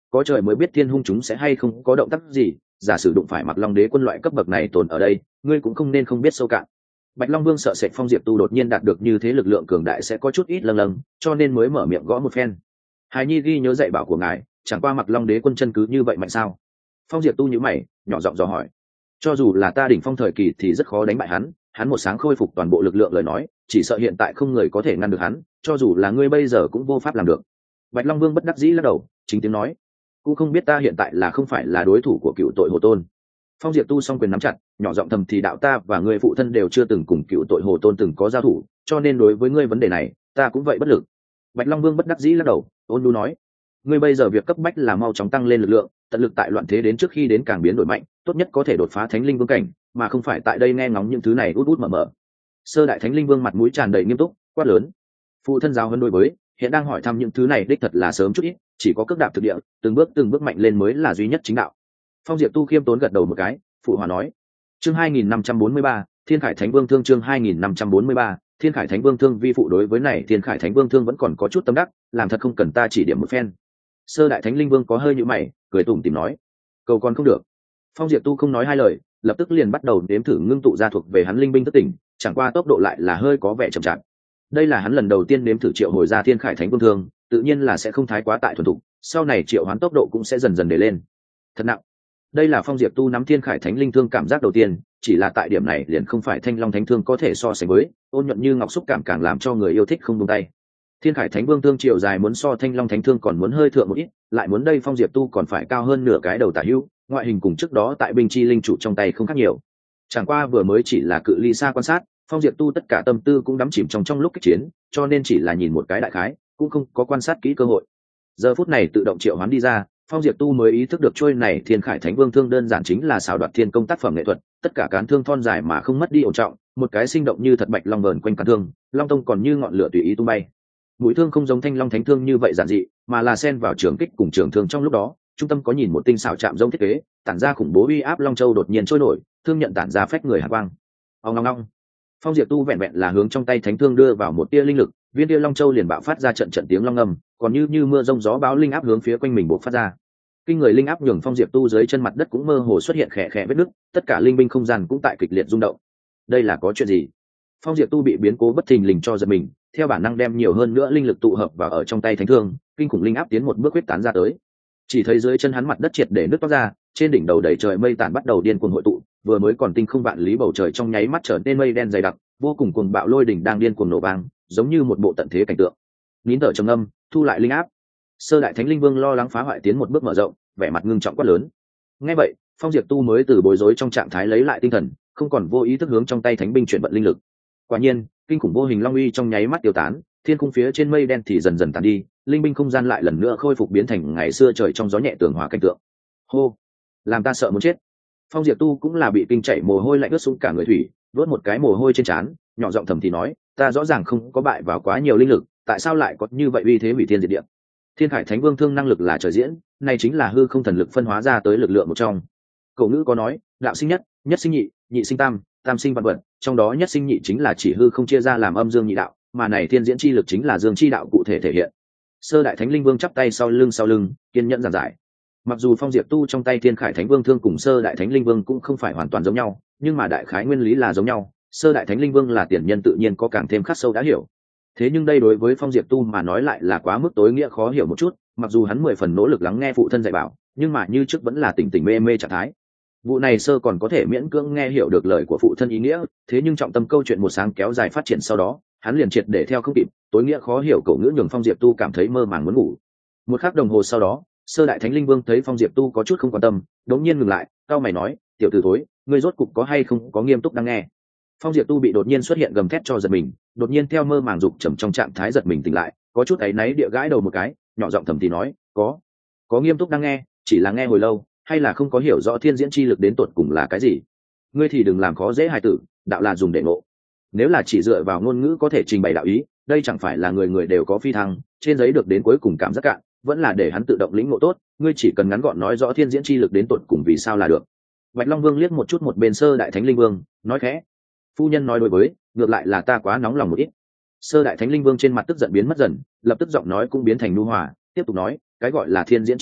có trời mới biết thiên hung chúng sẽ hay không có động tác gì, giả sử đụng phải Mặc Long đế quân loại cấp bậc này tồn ở đây, ngươi cũng không nên không biết sâu cạn. Bạch Long Vương sợ sệt Phong Diệp Tu đột nhiên đạt được như thế lực lượng cường đại sẽ có chút ít lâng lâng, cho nên mới mở miệng gõ một phen. Hài Nhi ghi nhớ dạy bảo của ngài, chẳng qua Mặc Long đế quân chân cứ như vậy mạnh sao? Phong Diệp Tu nhíu mày, nhỏ giọng dò hỏi. Cho dù là ta đỉnh phong thời kỳ thì rất khó đánh bại hắn, hắn một sáng khôi phục toàn bộ lực lượng lời nói, chỉ sợ hiện tại không người có thể ngăn được hắn, cho dù là ngươi bây giờ cũng vô pháp làm được. Bạch Long Vương bất đắc dĩ lắc đầu, chính tiếng nói, cũng không biết ta hiện tại là không phải là đối thủ của cựu tội Hồ Tôn. Phong Diệp Tu song quyền nắm chặt, nhỏ giọng thầm thì đạo ta và ngươi phụ thân đều chưa từng cùng cựu tội Hồ Tôn từng có giao thủ, cho nên đối với ngươi vấn đề này, ta cũng vậy bất lực. Bạch Long Vương bất đắc dĩ lắc đầu, ôn nhu nói, ngươi bây giờ việc cấp bách là mau chóng tăng lên lực lượng, tận lực tại loạn thế đến trước khi đến càng biến đổi mạnh, tốt nhất có thể đột phá Thánh Linh Vương cảnh, mà không phải tại đây nghe ngóng những thứ này út út mở mở. Sơ đại Thánh Linh Vương mặt mũi tràn đầy nghiêm túc, quát lớn, phụ thân giáo hơn đối với, hiện đang hỏi thăm những thứ này đích thật là sớm chút ít, chỉ có cước đạp thực địa, từng bước từng bước mạnh lên mới là duy nhất chính đạo. Phong Diệp Tu khiêm tốn gật đầu một cái, phụ hòa nói, chương hai nghìn năm trăm bốn mươi ba, Thiên Khải Thánh Vương thương chương hai nghìn năm trăm bốn mươi ba, Thiên Khải Thánh Vương thương vi phụ đối với này Thiên Khải Thánh Vương thương vẫn còn có chút tâm đắc, làm thật không cần ta chỉ điểm một phen. Sơ đại Thánh Linh Vương có hơi nhíu mày, cười tủm tỉm nói, cầu còn không được. Phong Diệp Tu không nói hai lời, lập tức liền bắt đầu đếm thử ngưng tụ ra thuộc về hắn linh binh thất tỉnh, chẳng qua tốc độ lại là hơi có vẻ chậm chạp. Đây là hắn lần đầu tiên nếm thử triệu hồi ra Thiên Khải Thánh Vương thương, tự nhiên là sẽ không thái quá tại thuần thục, sau này triệu hoán tốc độ cũng sẽ dần dần để lên. Thật nặng. Đây là Phong Diệp Tu nắm Thiên Khải Thánh Linh thương cảm giác đầu tiên, chỉ là tại điểm này liền không phải Thanh Long Thánh thương có thể so sánh với, ôn nhuận như ngọc xúc cảm càng làm cho người yêu thích không buông tay. Thiên Khải Thánh Vương thương chiều dài muốn so Thanh Long Thánh thương còn muốn hơi thượng một ít, lại muốn đây Phong Diệp Tu còn phải cao hơn nửa cái đầu tả hữu, ngoại hình cùng trước đó tại binh chi linh chủ trong tay không khác nhiều. Chẳng qua vừa mới chỉ là cự ly xa quan sát, Phong Diệp Tu tất cả tâm tư cũng đắm chìm trong trong lúc kích chiến, cho nên chỉ là nhìn một cái đại khái, cũng không có quan sát kỹ cơ hội. Giờ phút này tự động triệu hoán đi ra, Phong Diệp Tu mới ý thức được trôi này Thiên Khải Thánh Vương thương đơn giản chính là xảo đoạt thiên công tác phẩm nghệ thuật, tất cả cán thương thon dài mà không mất đi ổn trọng, một cái sinh động như thật bạch long vờn quanh cán thương, long tông còn như ngọn lửa tùy ý tung bay. Mũi thương không giống Thanh Long Thánh thương như vậy giản dị, mà là xen vào trường kích cùng trường thương trong lúc đó, trung tâm có nhìn một tinh xảo chạm giống thiết kế, tản ra khủng bố uy áp long châu đột nhiên trôi nổi, thương nhận tản ra phách người hàn quang. Ong ong ong. Phong Diệp Tu vẹn vẹn là hướng trong tay thánh thương đưa vào một tia linh lực, viên tia long châu liền bạo phát ra trận trận tiếng long ngầm, còn như như mưa rông gió bão linh áp hướng phía quanh mình bộc phát ra. Kinh người linh áp nhường Phong Diệp Tu dưới chân mặt đất cũng mơ hồ xuất hiện khẽ khẽ vết nứt, tất cả linh binh không gian cũng tại kịch liệt rung động. Đây là có chuyện gì? Phong Diệp Tu bị biến cố bất thình lình cho giật mình, theo bản năng đem nhiều hơn nữa linh lực tụ hợp vào ở trong tay thánh thương, kinh khủng linh áp tiến một bước huyết tán ra tới. Chỉ thấy dưới chân hắn mặt đất triệt để nứt toát ra, trên đỉnh đầu đầy trời mây tản bắt đầu điên cuồng hội tụ, vừa mới còn tinh không vạn lý bầu trời trong nháy mắt trở nên mây đen dày đặc, vô cùng cuồng bạo lôi đỉnh đang điên cuồng nổ vang, giống như một bộ tận thế cảnh tượng. Nín thở trầm âm, thu lại linh áp. Sơ đại Thánh Linh Vương lo lắng phá hoại tiến một bước mở rộng, vẻ mặt ngưng trọng quát lớn. Nghe vậy, Phong Diệp Tu mới từ bối rối trong trạng thái lấy lại tinh thần, không còn vô ý thức hướng trong tay thánh binh chuyển vận linh lực. Quả nhiên, kinh khủng vô hình long uy trong nháy mắt tiêu tán, thiên cung phía trên mây đen thì dần dần tàn đi, linh binh không gian lại lần nữa khôi phục biến thành ngày xưa trời trong gió nhẹ tường hòa cảnh tượng. Hô, làm ta sợ muốn chết. Phong Diệp Tu cũng là bị kinh chảy mồ hôi lạnh ướt sũng cả người thủy, vớt một cái mồ hôi trên trán, nhỏ giọng thầm thì nói, ta rõ ràng không có bại vào quá nhiều linh lực, tại sao lại có như vậy uy thế hủy thiên diệt địa? Thiên Khải Thánh Vương thương năng lực là trời diễn, này chính là hư không thần lực phân hóa ra tới lực lượng một trong. Cổ ngữ có nói, đạo sinh nhất, nhất sinh nhị, nhị sinh tam, tam sinh vạn vật, trong đó nhất sinh nhị chính là chỉ hư không chia ra làm âm dương nhị đạo, mà này thiên diễn chi lực chính là dương chi đạo cụ thể thể hiện. Sơ đại Thánh Linh Vương chắp tay sau lưng sau lưng, kiên nhẫn giảng giải. Mặc dù Phong Diệp Tu trong tay Thiên Khải Thánh Vương thương cùng Sơ đại Thánh Linh Vương cũng không phải hoàn toàn giống nhau, nhưng mà đại khái nguyên lý là giống nhau. Sơ đại Thánh Linh Vương là tiền nhân tự nhiên có càng thêm khắc sâu đã hiểu. Thế nhưng đây đối với Phong Diệp Tu mà nói lại là quá mức tối nghĩa khó hiểu một chút, mặc dù hắn mười phần nỗ lực lắng nghe phụ thân dạy bảo, nhưng mà như trước vẫn là tỉnh tỉnh mê mê trạng thái. Vụ này Sơ còn có thể miễn cưỡng nghe hiểu được lời của phụ thân ý nghĩa, thế nhưng trọng tâm câu chuyện một sáng kéo dài phát triển sau đó, hắn liền triệt để theo không kịp, tối nghĩa khó hiểu cổ ngữ nhường Phong Diệp Tu cảm thấy mơ màng muốn ngủ. Một khắc đồng hồ sau đó, Sơ đại Thánh Linh Vương thấy Phong Diệp Tu có chút không quan tâm, đống nhiên ngừng lại, cao mày nói, tiểu tử thối, ngươi rốt cục có hay không có nghiêm túc đang nghe? Phong Diệp Tu bị đột nhiên xuất hiện gầm thét cho giật mình, đột nhiên theo mơ màng dục trầm trong trạng thái giật mình tỉnh lại, có chút áy náy địa gãi đầu một cái, nhỏ giọng thầm thì nói, có, có nghiêm túc đang nghe, chỉ là nghe hồi lâu, hay là không có hiểu rõ thiên diễn chi lực đến tột cùng là cái gì. Ngươi thì đừng làm khó dễ hài tử, đạo là dùng để ngộ. Nếu là chỉ dựa vào ngôn ngữ có thể trình bày đạo ý, đây chẳng phải là người người đều có phi thăng, trên giấy được đến cuối cùng cảm giác cạn, vẫn là để hắn tự động lĩnh ngộ tốt, ngươi chỉ cần ngắn gọn nói rõ thiên diễn chi lực đến tột cùng vì sao là được. Bạch Long Vương liếc một chút một bên Sơ đại Thánh Linh Vương, nói khẽ, phu nhân nói đối với, ngược lại là ta quá nóng lòng một ít. Sơ đại Thánh Linh Vương trên mặt tức giận biến mất dần, lập tức giọng nói cũng biến thành nhu hòa, tiếp tục nói, cái gọi là thiên diễn chi lực,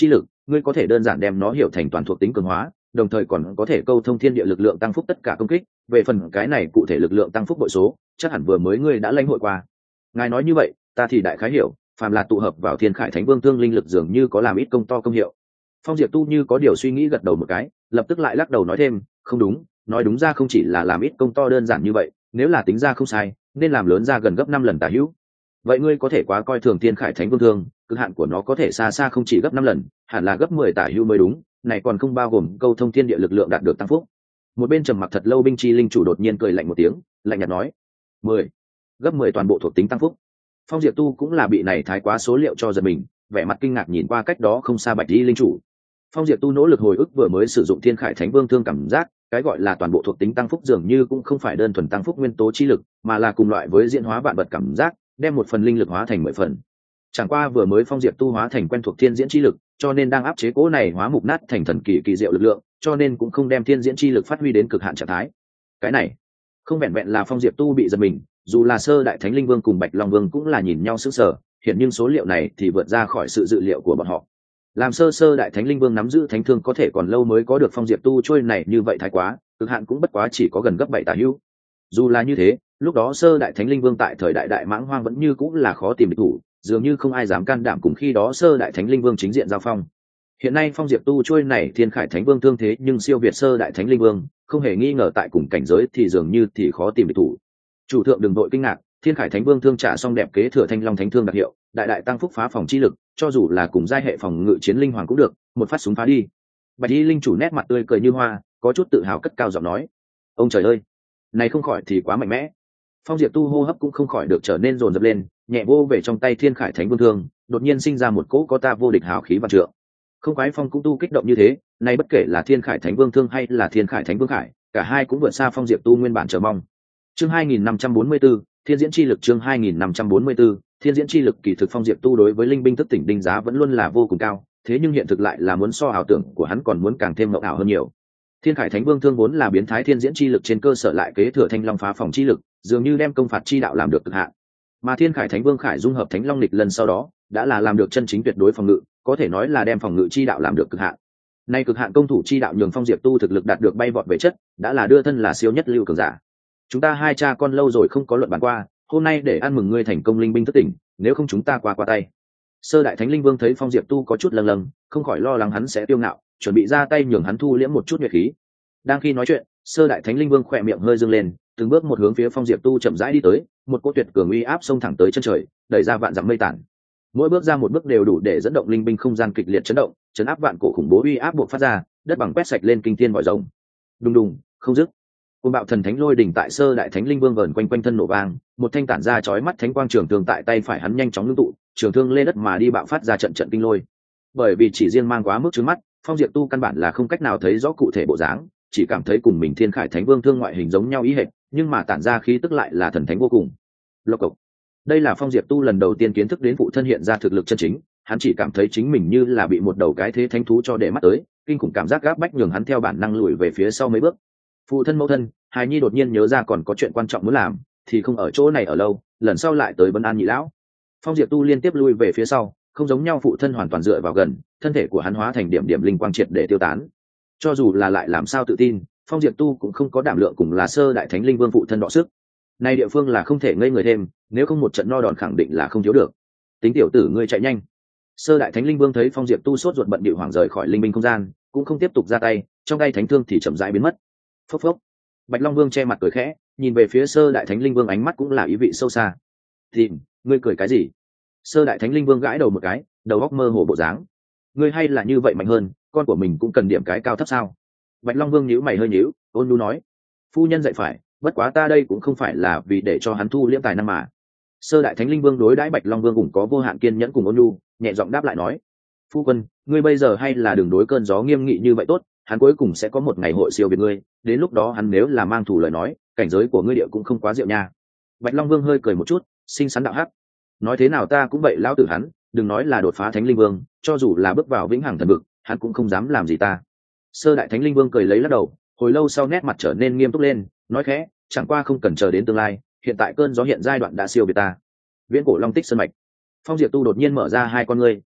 ngươi có thể đơn giản đem nó hiểu thành toàn thuộc tính cường hóa, đồng thời còn có thể câu thông thiên địa lực lượng tăng phúc tất cả công kích. Về phần cái này cụ thể lực lượng tăng phúc bội số, chắc hẳn vừa mới ngươi đã lãnh hội qua. Ngài nói như vậy, ta thì đại khái hiểu, phàm là tụ hợp vào Thiên Khải Thánh Vương Thương linh lực dường như có làm ít công to công hiệu. Phong Diệp Tu như có điều suy nghĩ gật đầu một cái, lập tức lại lắc đầu nói thêm, không đúng, nói đúng ra không chỉ là làm ít công to đơn giản như vậy, nếu là tính ra không sai, nên làm lớn ra gần gấp năm lần tả hữu. Vậy ngươi có thể quá coi thường Thiên Khải Thánh Vương Thương, cực hạn của nó có thể xa xa không chỉ gấp năm lần, hẳn là gấp mười tả hữu mới đúng, này còn không bao gồm câu thông thiên địa lực lượng đạt được tăng phúc. Một bên trầm mặc thật lâu binh chi linh chủ đột nhiên cười lạnh một tiếng, lạnh nhạt nói, mười, gấp mười toàn bộ thuộc tính tăng phúc. Phong Diệp Tu cũng là bị này thái quá số liệu cho giật mình, vẻ mặt kinh ngạc nhìn qua cách đó không xa Bạch Y linh chủ. Phong Diệp Tu nỗ lực hồi ức vừa mới sử dụng Thiên Khải Thánh Vương Thương cảm giác, cái gọi là toàn bộ thuộc tính tăng phúc dường như cũng không phải đơn thuần tăng phúc nguyên tố chi lực, mà là cùng loại với diễn hóa vạn vật cảm giác, đem một phần linh lực hóa thành mười phần. Chẳng qua vừa mới Phong Diệp Tu hóa thành quen thuộc thiên diễn chi lực, cho nên đang áp chế cố này hóa mục nát thành thần kỳ kỳ diệu lực lượng, cho nên cũng không đem thiên diễn chi lực phát huy đến cực hạn trạng thái. Cái này, không vẹn vẹn là Phong Diệp Tu bị giật mình, dù là Sơ Đại Thánh Linh Vương cùng Bạch Long Vương cũng là nhìn nhau sững sờ, hiện nhưng số liệu này thì vượt ra khỏi sự dự liệu của bọn họ. Làm sơ sơ Đại Thánh Linh Vương nắm giữ thánh thương có thể còn lâu mới có được Phong Diệp Tu trôi này như vậy thái quá, cực hạn cũng bất quá chỉ có gần gấp bảy tả hữu. Dù là như thế, lúc đó sơ Đại Thánh Linh Vương tại thời đại Đại Mãng Hoang vẫn như cũng là khó tìm địch thủ, dường như không ai dám can đảm cùng khi đó sơ Đại Thánh Linh Vương chính diện giao phong. Hiện nay Phong Diệp Tu trôi này Thiên Khải Thánh Vương thương thế nhưng siêu việt sơ Đại Thánh Linh Vương, không hề nghi ngờ tại cùng cảnh giới thì dường như thì khó tìm địch thủ. Chủ thượng đừng vội kinh ngạc, Thiên Khải Thánh Vương thương trả xong đẹp kế thừa Thanh Long Thánh Thương đặc hiệu, đại đại tăng phúc phá phòng chi lực, cho dù là cùng giai hệ phòng ngự chiến linh hoàng cũng được, một phát súng phá đi. Bạch Y linh chủ nét mặt tươi cười như hoa, có chút tự hào cất cao giọng nói, ông trời ơi, này không khỏi thì quá mạnh mẽ. Phong Diệp Tu hô hấp cũng không khỏi được trở nên dồn dập lên, nhẹ vô về trong tay Thiên Khải Thánh Vương thương, đột nhiên sinh ra một cỗ có ta vô địch hào khí vạn trượng. Không quái Phong cũng tu kích động như thế, nay bất kể là Thiên Khải Thánh Vương thương hay là Thiên Khải Thánh Vương khải, cả hai cũng vượt xa Phong Diệp Tu nguyên bản chờ mong. Chương hai nghìn năm trăm bốn mươi 544, Thiên Diễn chi lực chương hai nghìn năm trăm bốn mươi 544, Thiên Diễn chi lực kỳ thực Phong Diệp Tu đối với linh binh thức tỉnh đinh giá vẫn luôn là vô cùng cao, thế nhưng hiện thực lại là muốn so ảo tưởng của hắn còn muốn càng thêm mộng ảo hơn nhiều. Thiên Khải Thánh Vương thương vốn là biến thái thiên diễn chi lực trên cơ sở lại kế thừa Thanh Long phá phòng chi lực, dường như đem công phạt chi đạo làm được cực hạn. Mà Thiên Khải Thánh Vương khải dung hợp Thánh Long lịch lần sau đó, đã là làm được chân chính tuyệt đối phòng ngự, có thể nói là đem phòng ngự chi đạo làm được cực hạn. Nay cực hạn công thủ chi đạo nhường Phong Diệp Tu thực lực đạt được bay vọt về chất, đã là đưa thân là siêu nhất lưu cường giả. Chúng ta hai cha con lâu rồi không có luận bàn qua, hôm nay để ăn mừng ngươi thành công linh binh thất tỉnh, nếu không chúng ta qua qua tay. Sơ Đại Thánh Linh Vương thấy Phong Diệp Tu có chút lâng lâng, không khỏi lo lắng hắn sẽ tiêu ngạo, chuẩn bị ra tay nhường hắn thu liễm một chút nhuệ khí. Đang khi nói chuyện, Sơ Đại Thánh Linh Vương khỏe miệng hơi dương lên, từng bước một hướng phía Phong Diệp Tu chậm rãi đi tới, một cỗ tuyệt cường uy áp xông thẳng tới chân trời, đẩy ra vạn dặm mây tản. Mỗi bước ra một bước đều đủ để dẫn động linh binh không gian kịch liệt chấn động, chấn áp vạn cổ khủng bố uy áp buộc phát ra, đất bằng quét sạch lên kinh thiên vòi rồng. Đùng đùng, không dứt. Côn bạo thần thánh lôi đỉnh tại Sơ Đại Thánh Linh Vương vờn quanh quanh thân nổ vang, một thanh tản ra chói mắt thánh quang trường thương tại tay phải hắn nhanh chóng ngưng tụ, trường thương lê đất mà đi bạo phát ra trận trận kinh lôi. Bởi vì chỉ riêng mang quá mức trước mắt, Phong Diệp Tu căn bản là không cách nào thấy rõ cụ thể bộ dáng, chỉ cảm thấy cùng mình Thiên Khải Thánh Vương thương ngoại hình giống nhau ý hệt, nhưng mà tản ra khí tức lại là thần thánh vô cùng. Lộc cộc. Đây là Phong Diệp Tu lần đầu tiên kiến thức đến phụ thân hiện ra thực lực chân chính, hắn chỉ cảm thấy chính mình như là bị một đầu cái thế thánh thú cho để mắt tới, kinh khủng cảm giác gáp bách nhường hắn theo bản năng lùi về phía sau mấy bước. Phụ thân mẫu thân, hài nhi đột nhiên nhớ ra còn có chuyện quan trọng muốn làm, thì không ở chỗ này ở lâu, lần sau lại tới Vân An nhị lão. Phong Diệp Tu liên tiếp lui về phía sau, không giống nhau phụ thân hoàn toàn dựa vào gần, thân thể của hắn hóa thành điểm điểm linh quang triệt để tiêu tán. Cho dù là lại làm sao tự tin, Phong Diệp Tu cũng không có đảm lượng cùng là Sơ Đại Thánh Linh Vương phụ thân đọ sức. Nay địa phương là không thể ngây người thêm, nếu không một trận no đòn khẳng định là không thiếu được. Tính tiểu tử ngươi chạy nhanh. Sơ Đại Thánh Linh Vương thấy Phong Diệp Tu sốt ruột bận bịu hoảng rời khỏi linh binh không gian, cũng không tiếp tục ra tay, trong tay thánh thương thì chậm rãi biến mất. Phốc phốc. Bạch Long Vương che mặt cười khẽ, nhìn về phía Sơ Đại Thánh Linh Vương ánh mắt cũng là ý vị sâu xa. "Tìm, ngươi cười cái gì?" Sơ Đại Thánh Linh Vương gãi đầu một cái, đầu óc mơ hồ bộ dáng. "Ngươi hay là như vậy mạnh hơn, con của mình cũng cần điểm cái cao thấp sao?" Bạch Long Vương nhíu mày hơi nhíu, ôn nhu nói, "Phu nhân dạy phải, bất quá ta đây cũng không phải là vì để cho hắn thu liễm tài năng mà." Sơ Đại Thánh Linh Vương đối đãi Bạch Long Vương cũng có vô hạn kiên nhẫn cùng ôn nhu, nhẹ giọng đáp lại nói, "Phu quân, ngươi bây giờ hay là đường đối cơn gió nghiêm nghị như vậy tốt, hắn cuối cùng sẽ có một ngày hội siêu việt ngươi, đến lúc đó hắn nếu là mang thủ lời nói, cảnh giới của ngươi địa cũng không quá diệu nha." Bạch Long Vương hơi cười một chút, xinh xắn đạo hắc, "Nói thế nào ta cũng vậy lão tử hắn, đừng nói là đột phá Thánh Linh Vương, cho dù là bước vào vĩnh hằng thần vực, hắn cũng không dám làm gì ta." Sơ Đại Thánh Linh Vương cười lấy lắc đầu, hồi lâu sau nét mặt trở nên nghiêm túc lên, nói khẽ, "Chẳng qua không cần chờ đến tương lai, hiện tại cơn gió hiện giai đoạn đã siêu việt ta." Viễn cổ Long Tích sơn mạch. Phong Diệp Tu đột nhiên mở ra hai con ngươi,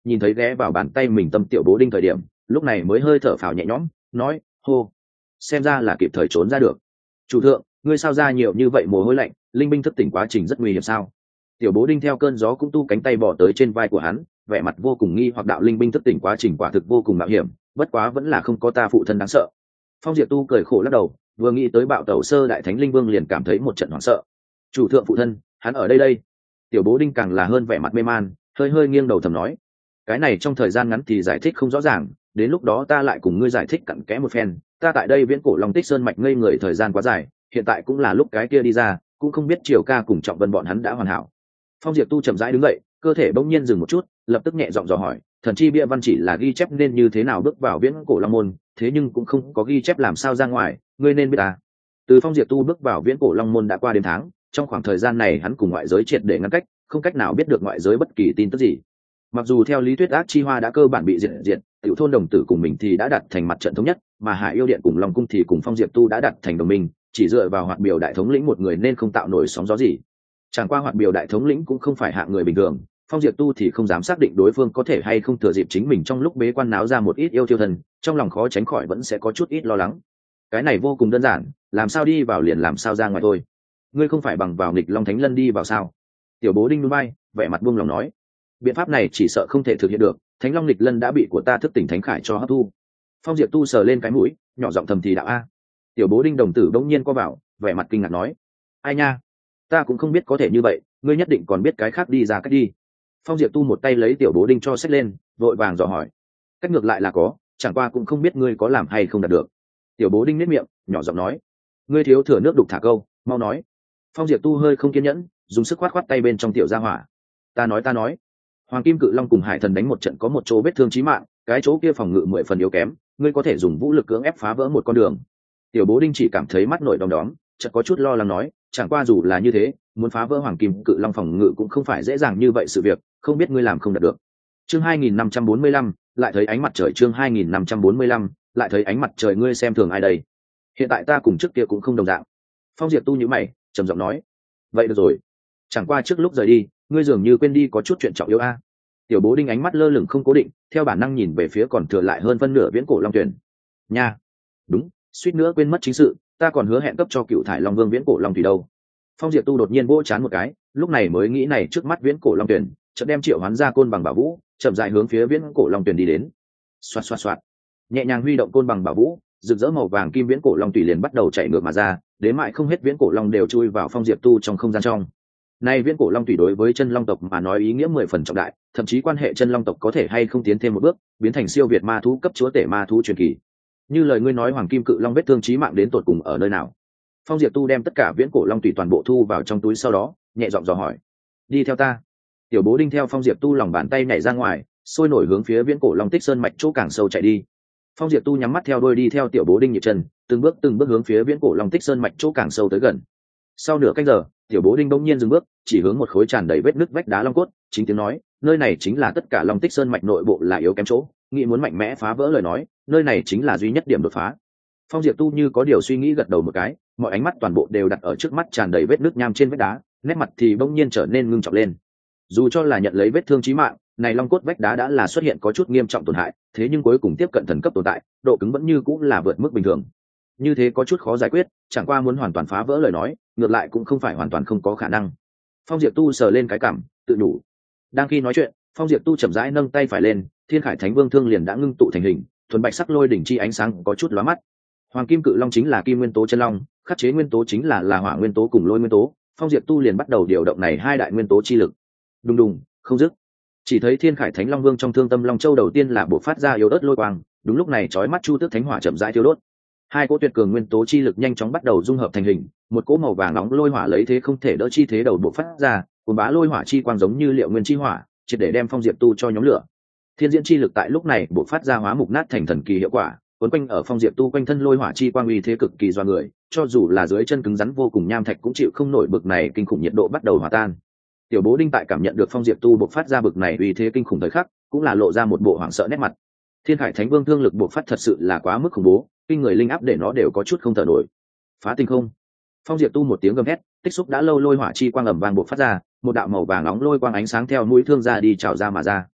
nhìn thấy ghé vào bàn tay mình tâm tiểu bố đinh thời điểm lúc này mới hơi thở phào nhẹ nhõm nói hô, xem ra là kịp thời trốn ra được. Chủ thượng, ngươi sao ra nhiều như vậy mồ hôi lạnh, linh binh thức tỉnh quá trình rất nguy hiểm sao? Tiểu bố đinh theo cơn gió cũng tu cánh tay bỏ tới trên vai của hắn, vẻ mặt vô cùng nghi hoặc đạo linh binh thức tỉnh quá trình quả thực vô cùng mạo hiểm, bất quá vẫn là không có ta phụ thân đáng sợ. Phong Diệp tu cười khổ lắc đầu, vừa nghĩ tới bạo tẩu sơ đại thánh linh vương liền cảm thấy một trận hoảng sợ. Chủ thượng phụ thân, hắn ở đây đây. Tiểu bố đinh càng là hơn vẻ mặt mê man, hơi hơi nghiêng đầu thầm nói, cái này trong thời gian ngắn thì giải thích không rõ ràng, đến lúc đó ta lại cùng ngươi giải thích cặn kẽ một phen. Ta tại đây viễn cổ long tích sơn mạch ngây người thời gian quá dài, hiện tại cũng là lúc cái kia đi ra, cũng không biết Triều Ca cùng Trọng Vân bọn hắn đã hoàn hảo. Phong Diệp tu chậm rãi đứng dậy, cơ thể bỗng nhiên dừng một chút, lập tức nhẹ giọng dò hỏi, thần chi bia văn chỉ là ghi chép nên như thế nào bước vào viễn cổ long môn, thế nhưng cũng không có ghi chép làm sao ra ngoài, ngươi nên biết ta. Từ Phong Diệp tu bước vào viễn cổ long môn đã qua đến tháng, trong khoảng thời gian này hắn cùng ngoại giới triệt để ngăn cách, không cách nào biết được ngoại giới bất kỳ tin tức gì. Mặc dù theo lý thuyết ác chi hoa đã cơ bản bị diệt diệt, tiểu thôn đồng tử cùng mình thì đã đặt thành mặt trận thống nhất, mà Hải yêu điện cùng Long cung thì cùng Phong Diệp tu đã đặt thành đồng minh, chỉ dựa vào Hoạt Biểu đại thống lĩnh một người nên không tạo nổi sóng gió gì. Chẳng qua Hoạt Biểu đại thống lĩnh cũng không phải hạng người bình thường, Phong Diệp tu thì không dám xác định đối phương có thể hay không thừa dịp chính mình trong lúc bế quan náo ra một ít yêu tiêu thần, trong lòng khó tránh khỏi vẫn sẽ có chút ít lo lắng. Cái này vô cùng đơn giản, làm sao đi vào liền làm sao ra ngoài thôi. Ngươi không phải bằng vào nghịch Long Thánh Lân đi vào sao? Tiểu bố đinh núi bay, vẻ mặt buông lòng nói, biện pháp này chỉ sợ không thể thực hiện được, Thánh Long nghịch lân đã bị của ta thức tỉnh thánh khải cho hấp thu. Phong Diệp tu sờ lên cái mũi, nhỏ giọng thầm thì đạo a. Tiểu bố đinh đồng tử bỗng nhiên co vào, vẻ mặt kinh ngạc nói, ai nha, ta cũng không biết có thể như vậy, ngươi nhất định còn biết cái khác đi ra cách đi. Phong Diệp tu một tay lấy tiểu bố đinh cho xách lên, vội vàng dò hỏi, cách ngược lại là có, chẳng qua cũng không biết ngươi có làm hay không đạt được. Tiểu bố đinh nếp miệng, nhỏ giọng nói, ngươi thiếu thừa nước đục thả câu, mau nói. Phong Diệp tu hơi không kiên nhẫn, dùng sức khoát khoát tay bên trong tiểu gia hỏa. Ta nói ta nói. Hoàng Kim Cự Long cùng Hải Thần đánh một trận có một chỗ vết thương chí mạng, cái chỗ kia phòng ngự mười phần yếu kém, ngươi có thể dùng vũ lực cưỡng ép phá vỡ một con đường. Tiểu bố đinh chỉ cảm thấy mắt nổi đom đóm, chợt có chút lo lắng nói, chẳng qua dù là như thế, muốn phá vỡ Hoàng Kim Cự Long phòng ngự cũng không phải dễ dàng như vậy sự việc, không biết ngươi làm không đạt được. Chương hai nghìn năm trăm bốn mươi lăm, lại thấy ánh mặt trời. Chương hai nghìn năm trăm bốn mươi lăm, lại thấy ánh mặt trời. Ngươi xem thường ai đây? Hiện tại ta cùng trước kia cũng không đồng dạng. Phong Diệp tu nhíu mày, trầm giọng nói, vậy được rồi, chẳng qua trước lúc rời đi, ngươi dường như quên đi có chút chuyện trọng yếu a. Tiểu bố đinh ánh mắt lơ lửng không cố định, theo bản năng nhìn về phía còn thừa lại hơn phân nửa viễn cổ long tuyển. Nha, đúng, suýt nữa quên mất chính sự, ta còn hứa hẹn cấp cho cựu thải long vương viễn cổ long thủy đâu. Phong Diệp tu đột nhiên vỗ chán một cái, lúc này mới nghĩ này trước mắt viễn cổ long tuyển, chợt đem triệu hoán ra côn bằng bảo vũ, chậm rãi hướng phía viễn cổ long tuyển đi đến. Xoạt xoạt xoạt, nhẹ nhàng huy động côn bằng bảo vũ, rực rỡ màu vàng kim viễn cổ long thủy liền bắt đầu chạy ngược mà ra, đến mại không hết viễn cổ long đều chui vào Phong Diệp tu trong không gian trong. Này viễn cổ long thủy đối với chân long tộc mà nói ý nghĩa mười phần trọng đại, thậm chí quan hệ chân long tộc có thể hay không tiến thêm một bước, biến thành siêu việt ma thú cấp chúa tể ma thú truyền kỳ. Như lời ngươi nói Hoàng Kim Cự Long vết thương chí mạng đến tột cùng ở nơi nào? Phong Diệp tu đem tất cả viễn cổ long thủy toàn bộ thu vào trong túi, sau đó nhẹ giọng dò hỏi, đi theo ta. Tiểu bố đinh theo Phong Diệp tu lòng bàn tay nhảy ra ngoài, sôi nổi hướng phía viễn cổ long tích sơn mạch chỗ càng sâu chạy đi. Phong Diệp tu nhắm mắt theo đuôi đi theo tiểu bố đinh nhịp chân, từng bước từng bước hướng phía viễn cổ long tích sơn mạch chỗ càng sâu tới gần. Sau nửa canh giờ, tiểu bố đinh bỗng nhiên dừng bước, chỉ hướng một khối tràn đầy vết nứt vách đá long cốt, chính tiếng nói, nơi này chính là tất cả long tích sơn mạch nội bộ là yếu kém chỗ, nghĩ muốn mạnh mẽ phá vỡ lời nói, nơi này chính là duy nhất điểm đột phá. Phong Diệp tu như có điều suy nghĩ gật đầu một cái, mọi ánh mắt toàn bộ đều đặt ở trước mắt tràn đầy vết nứt nham trên vách đá, nét mặt thì bỗng nhiên trở nên ngưng trọng lên. Dù cho là nhận lấy vết thương chí mạng, này long cốt vách đá đã là xuất hiện có chút nghiêm trọng tổn hại, thế nhưng cuối cùng tiếp cận thần cấp tồn tại, độ cứng vẫn như cũng là vượt mức bình thường. Như thế có chút khó giải quyết, chẳng qua muốn hoàn toàn phá vỡ lời nói, ngược lại cũng không phải hoàn toàn không có khả năng. Phong Diệp tu sờ lên cái cằm, tự nhủ. Đang khi nói chuyện, Phong Diệp tu chậm rãi nâng tay phải lên, Thiên Khải Thánh Vương thương liền đã ngưng tụ thành hình, thuần bạch sắc lôi đỉnh chi ánh sáng có chút lóa mắt. Hoàng Kim Cự Long chính là kim nguyên tố chân long, khắc chế nguyên tố chính là là hỏa nguyên tố cùng lôi nguyên tố, Phong Diệp tu liền bắt đầu điều động này hai đại nguyên tố chi lực. Đùng đùng, không dứt. Chỉ thấy Thiên Khải Thánh Long Vương trong Thương Tâm Long Châu đầu tiên là bộc phát ra yếu ớt lôi quang, đúng lúc này chói mắt Chu Tước Thánh Hỏa chậm rãi thiêu đốt. Hai cỗ tuyệt cường nguyên tố chi lực nhanh chóng bắt đầu dung hợp thành hình, một cỗ màu vàng nóng lôi hỏa lấy thế không thể đỡ chi thế đầu bộc phát ra, cuốn bá lôi hỏa chi quang giống như liệu nguyên chi hỏa, triệt để đem Phong Diệp tu cho nhóm lửa. Thiên diễn chi lực tại lúc này bộc phát ra hóa mục nát thành thần kỳ hiệu quả, cuốn quanh ở Phong Diệp tu quanh thân lôi hỏa chi quang uy thế cực kỳ doa người, cho dù là dưới chân cứng rắn vô cùng nham thạch cũng chịu không nổi bực này kinh khủng nhiệt độ bắt đầu hòa tan. Tiểu bố đinh tại cảm nhận được Phong Diệp tu bộc phát ra bực này uy thế kinh khủng thời khắc, cũng là lộ ra một bộ hoảng sợ nét mặt. Thiên Khải Thánh Vương thương lực bộc phát thật sự là quá mức khủng bố, kinh người linh áp để nó đều có chút không thở nổi. Phá tinh không. Phong Diệp tu một tiếng gầm hét, tích xúc đã lâu lôi hỏa chi quang ầm vang bộc phát ra, một đạo màu vàng nóng lôi quang ánh sáng theo mũi thương ra đi trào ra mà ra.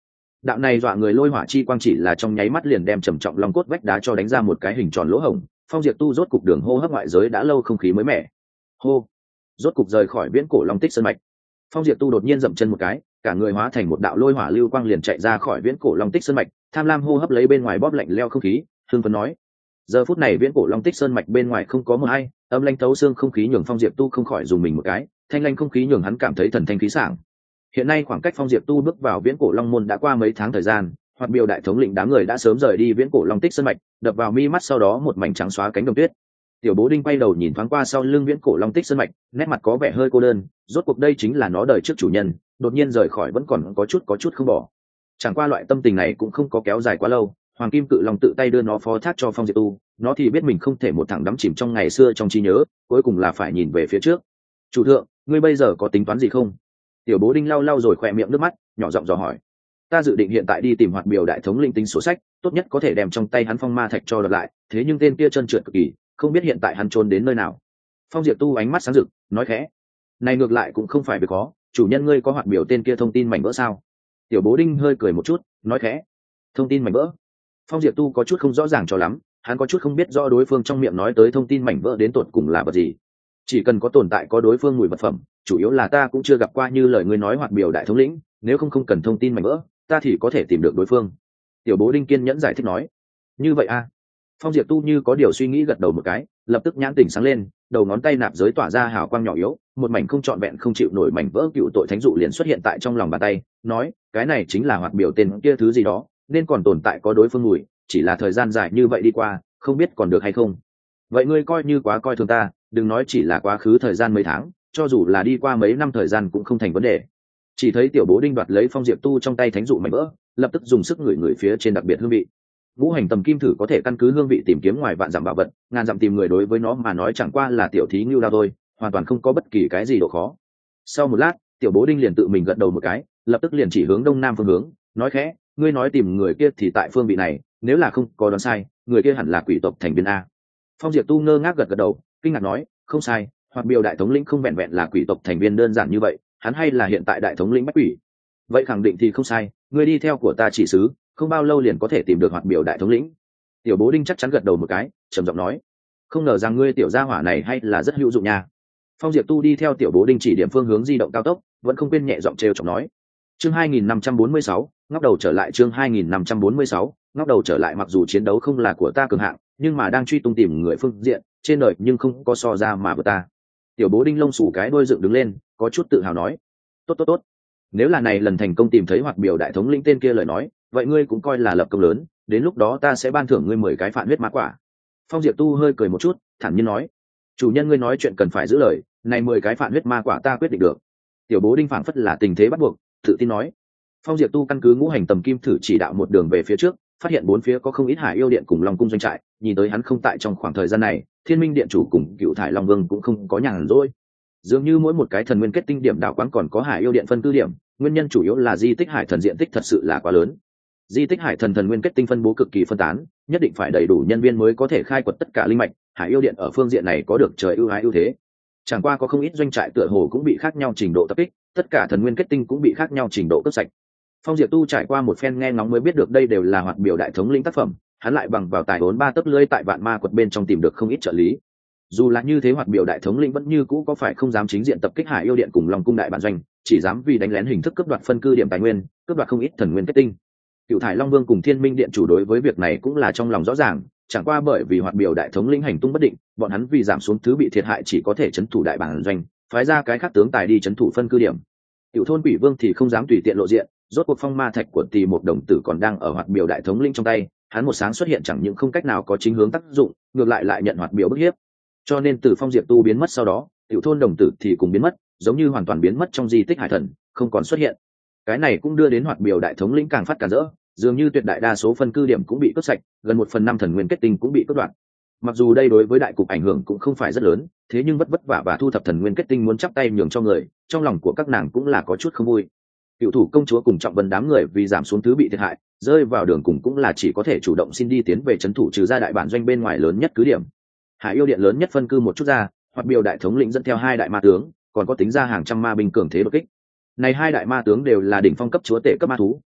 đạo này dọa người lôi hỏa chi quang chỉ là trong nháy mắt liền đem trầm trọng long cốt vách đá cho đánh ra một cái hình tròn lỗ hổng. Phong Diệp Tu rốt cục đường hô hấp ngoại giới đã lâu không khí mới mẻ. Hô, rốt cục rời khỏi viễn cổ long tích sơn mạch. Phong Diệp Tu đột nhiên dậm chân một cái, cả người hóa thành một đạo lôi hỏa lưu quang liền chạy ra khỏi viễn cổ long tích sơn mạch, tham lam hô hấp lấy bên ngoài bóp lạnh leo không khí, hưng phấn nói: giờ phút này viễn cổ long tích sơn mạch bên ngoài không có một ai, âm lãnh thấu xương không khí nhường Phong Diệp Tu không khỏi dùng mình một cái, thanh lãnh không khí nhường hắn cảm thấy thần thanh khí sảng. Hiện nay khoảng cách Phong Diệp Tu bước vào viễn cổ long môn đã qua mấy tháng thời gian, Hoạt Biểu đại thống lĩnh đám người đã sớm rời đi viễn cổ long tích sơn mạch, đập vào mi mắt sau đó một mảnh trắng xóa cánh đồng tuyết. Tiểu Bố Đinh quay đầu nhìn thoáng qua sau lưng viễn cổ long tích sơn mạch, nét mặt có vẻ hơi cô đơn, rốt cuộc đây chính là nó đời trước chủ nhân, đột nhiên rời khỏi vẫn còn có chút có chút không bỏ. Chẳng qua loại tâm tình này cũng không có kéo dài quá lâu, Hoàng Kim Cự Long tự tay đưa nó phó thác cho Phong Diệp Tu, nó thì biết mình không thể một thằng đắm chìm trong ngày xưa trong trí nhớ, cuối cùng là phải nhìn về phía trước. Chủ thượng, ngươi bây giờ có tính toán gì không? Tiểu Bố Đinh lau lau rồi khỏe miệng nước mắt, nhỏ giọng dò hỏi. Ta dự định hiện tại đi tìm Hoạt Biểu đại thống linh tính sổ sách, tốt nhất có thể đem trong tay hắn phong ma thạch cho đợt lại, thế nhưng tên kia chân trượt cực kỳ, không biết hiện tại hắn trốn đến nơi nào. Phong Diệp Tu ánh mắt sáng rực, nói khẽ: này ngược lại cũng không phải việc khó, chủ nhân ngươi có Hoạt Biểu tên kia thông tin mảnh vỡ sao? Tiểu Bố Đinh hơi cười một chút, nói khẽ: thông tin mảnh vỡ? Phong Diệp Tu có chút không rõ ràng cho lắm, hắn có chút không biết rõ đối phương trong miệng nói tới thông tin mảnh vỡ đến tột cùng là vật gì. Chỉ cần có tồn tại có đối phương mùi vật phẩm, chủ yếu là ta cũng chưa gặp qua như lời ngươi nói Hoạt Biểu đại thống lĩnh, nếu không không cần thông tin mảnh vỡ, ta thì có thể tìm được đối phương. Tiểu Bố Đinh kiên nhẫn giải thích nói. Như vậy a? À? Phong Diệp Tu như có điều suy nghĩ gật đầu một cái, lập tức nhãn tỉnh sáng lên, đầu ngón tay nạp giới tỏa ra hào quang nhỏ yếu, một mảnh không trọn vẹn không chịu nổi mảnh vỡ cựu tội thánh dụ liền xuất hiện tại trong lòng bàn tay, nói: cái này chính là Hoạt Biểu tên kia thứ gì đó, nên còn tồn tại có đối phương mùi, chỉ là thời gian dài như vậy đi qua, không biết còn được hay không. Vậy ngươi coi như quá coi thường ta, đừng nói chỉ là quá khứ thời gian mấy tháng, cho dù là đi qua mấy năm thời gian cũng không thành vấn đề. Chỉ thấy Tiểu Bố Đinh đoạt lấy Phong Diệp Tu trong tay thánh dụ mảnh vỡ, lập tức dùng sức ngửi ngửi phía trên đặc biệt hương vị. Ngũ hành tầm kim thử có thể căn cứ hương vị tìm kiếm ngoài vạn dặm bảo vật, ngàn dặm tìm người đối với nó mà nói chẳng qua là tiểu thí ngưu đao thôi, hoàn toàn không có bất kỳ cái gì độ khó. Sau một lát, Tiểu Bố Đinh liền tự mình gật đầu một cái, lập tức liền chỉ hướng đông nam phương hướng, nói khẽ: ngươi nói tìm người kia thì tại phương vị này, nếu là không có đoán sai, người kia hẳn là quỷ tộc thành viên a. Phong Diệp Tu ngơ ngác gật gật đầu, kinh ngạc nói: không sai, Hoạt Biểu đại thống lĩnh không vẹn vẹn là quỷ tộc thành viên đơn giản như vậy, hắn hay là hiện tại đại thống lĩnh bách quỷ. Vậy khẳng định thì không sai, ngươi đi theo của ta chỉ sứ, không bao lâu liền có thể tìm được Hoạt Biểu đại thống lĩnh. Tiểu Bố Đinh chắc chắn gật đầu một cái, trầm giọng nói: không ngờ rằng ngươi tiểu gia hỏa này hay là rất hữu dụng nha. Phong Diệp Tu đi theo Tiểu Bố Đinh chỉ điểm phương hướng di động cao tốc, vẫn không quên nhẹ giọng trêu chọc nói. Chương hai nghìn năm trăm bốn mươi sáu, ngóc đầu trở lại. Chương hai nghìn năm trăm bốn mươi sáu, ngóc đầu trở lại. Mặc dù chiến đấu không là của ta cường hạng, nhưng mà đang truy tung tìm người phương diện trên đời nhưng không có so ra mà vượt ta. Tiểu Bố Đinh lông xù cái đuôi dựng đứng lên, có chút tự hào nói: tốt tốt tốt, nếu là này lần thành công tìm thấy Hoạt Biểu đại thống lĩnh tên kia lời nói, vậy ngươi cũng coi là lập công lớn, đến lúc đó ta sẽ ban thưởng ngươi mười cái phản huyết ma quả. Phong Diệp Tu hơi cười một chút, thản nhiên nói: chủ nhân ngươi nói chuyện cần phải giữ lời, này mười cái phản huyết ma quả ta quyết định được. Tiểu Bố Đinh phảng phất là tình thế bắt buộc, tự tin nói. Phong Diệp Tu căn cứ ngũ hành tầm kim thử chỉ đạo một đường về phía trước, phát hiện bốn phía có không ít hải yêu điện cùng Long cung doanh trại, nhìn tới hắn không tại trong khoảng thời gian này, Thiên Minh điện chủ cùng Cựu Thải Long Vương cũng không có nhàn rỗi. Dường như mỗi một cái thần nguyên kết tinh điểm đảo quán còn có hải yêu điện phân cư điểm, nguyên nhân chủ yếu là di tích hải thần diện tích thật sự là quá lớn. Di tích hải thần thần nguyên kết tinh phân bố cực kỳ phân tán, nhất định phải đầy đủ nhân viên mới có thể khai quật tất cả linh mạch, hải yêu điện ở phương diện này có được trời ưu ái ưu thế. Chẳng qua có không ít doanh trại tựa hồ cũng bị khác nhau trình độ tập kích, tất cả thần nguyên kết tinh cũng bị khác nhau trình độ cướp sạch. Phong Diệp Tu trải qua một phen nghe ngóng mới biết được đây đều là Hoạt Biểu đại thống lĩnh tác phẩm, hắn lại bằng vào tài vốn ba tấc lưỡi tại vạn ma quật bên trong tìm được không ít trợ lý. Dù là như thế, Hoạt Biểu đại thống lĩnh vẫn như cũ có phải không dám chính diện tập kích hải yêu điện cùng Long cung đại bản doanh, chỉ dám vì đánh lén hình thức cướp đoạt phân cư điểm tài nguyên, cướp đoạt không ít thần nguyên kết tinh. Cựu Thải Long Vương cùng Thiên Minh điện chủ đối với việc này cũng là trong lòng rõ ràng, chẳng qua bởi vì Hoạt Biểu đại thống lĩnh hành tung bất định, bọn hắn vì giảm xuống thứ bị thiệt hại chỉ có thể trấn thủ đại bản doanh, phái ra cái khác tướng tài đi trấn thủ phân cư điểm. Cựu thôn Quỷ Vương thì không dám tùy tiện lộ diện, rốt cuộc phong ma thạch của Tỳ một đồng tử còn đang ở Hoạt Biểu đại thống lĩnh trong tay, hắn một sáng xuất hiện chẳng những không cách nào có chính hướng tác dụng, ngược lại lại nhận Hoạt Biểu bức hiếp. Cho nên từ Phong Diệp Tu biến mất sau đó, Cựu thôn đồng tử thì cùng biến mất, giống như hoàn toàn biến mất trong di tích hải thần, không còn xuất hiện. Cái này cũng đưa đến Hoạt Biểu đại thống lĩnh càng phát càng rỡ, dường như tuyệt đại đa số phân cư điểm cũng bị cướp sạch, gần một phần năm thần nguyên kết tinh cũng bị cướp đoạt. Mặc dù đây đối với đại cục ảnh hưởng cũng không phải rất lớn, thế nhưng vất vất vả và thu thập thần nguyên kết tinh muốn chắp tay nhường cho người, trong lòng của các nàng cũng là có chút không vui. Cựu thủ công chúa cùng Trọng Vân đám người vì giảm xuống thứ bị thiệt hại, rơi vào đường cùng cũng là chỉ có thể chủ động xin đi tiến về trấn thủ trừ ra đại bản doanh bên ngoài lớn nhất cứ điểm. Hải yêu điện lớn nhất phân cư một chút ra, Hoạt Biểu đại thống lĩnh dẫn theo hai đại ma tướng, còn có tính ra hàng trăm ma binh cường thế đột kích. Này hai đại ma tướng đều là đỉnh phong cấp chúa tể cấp ma thú,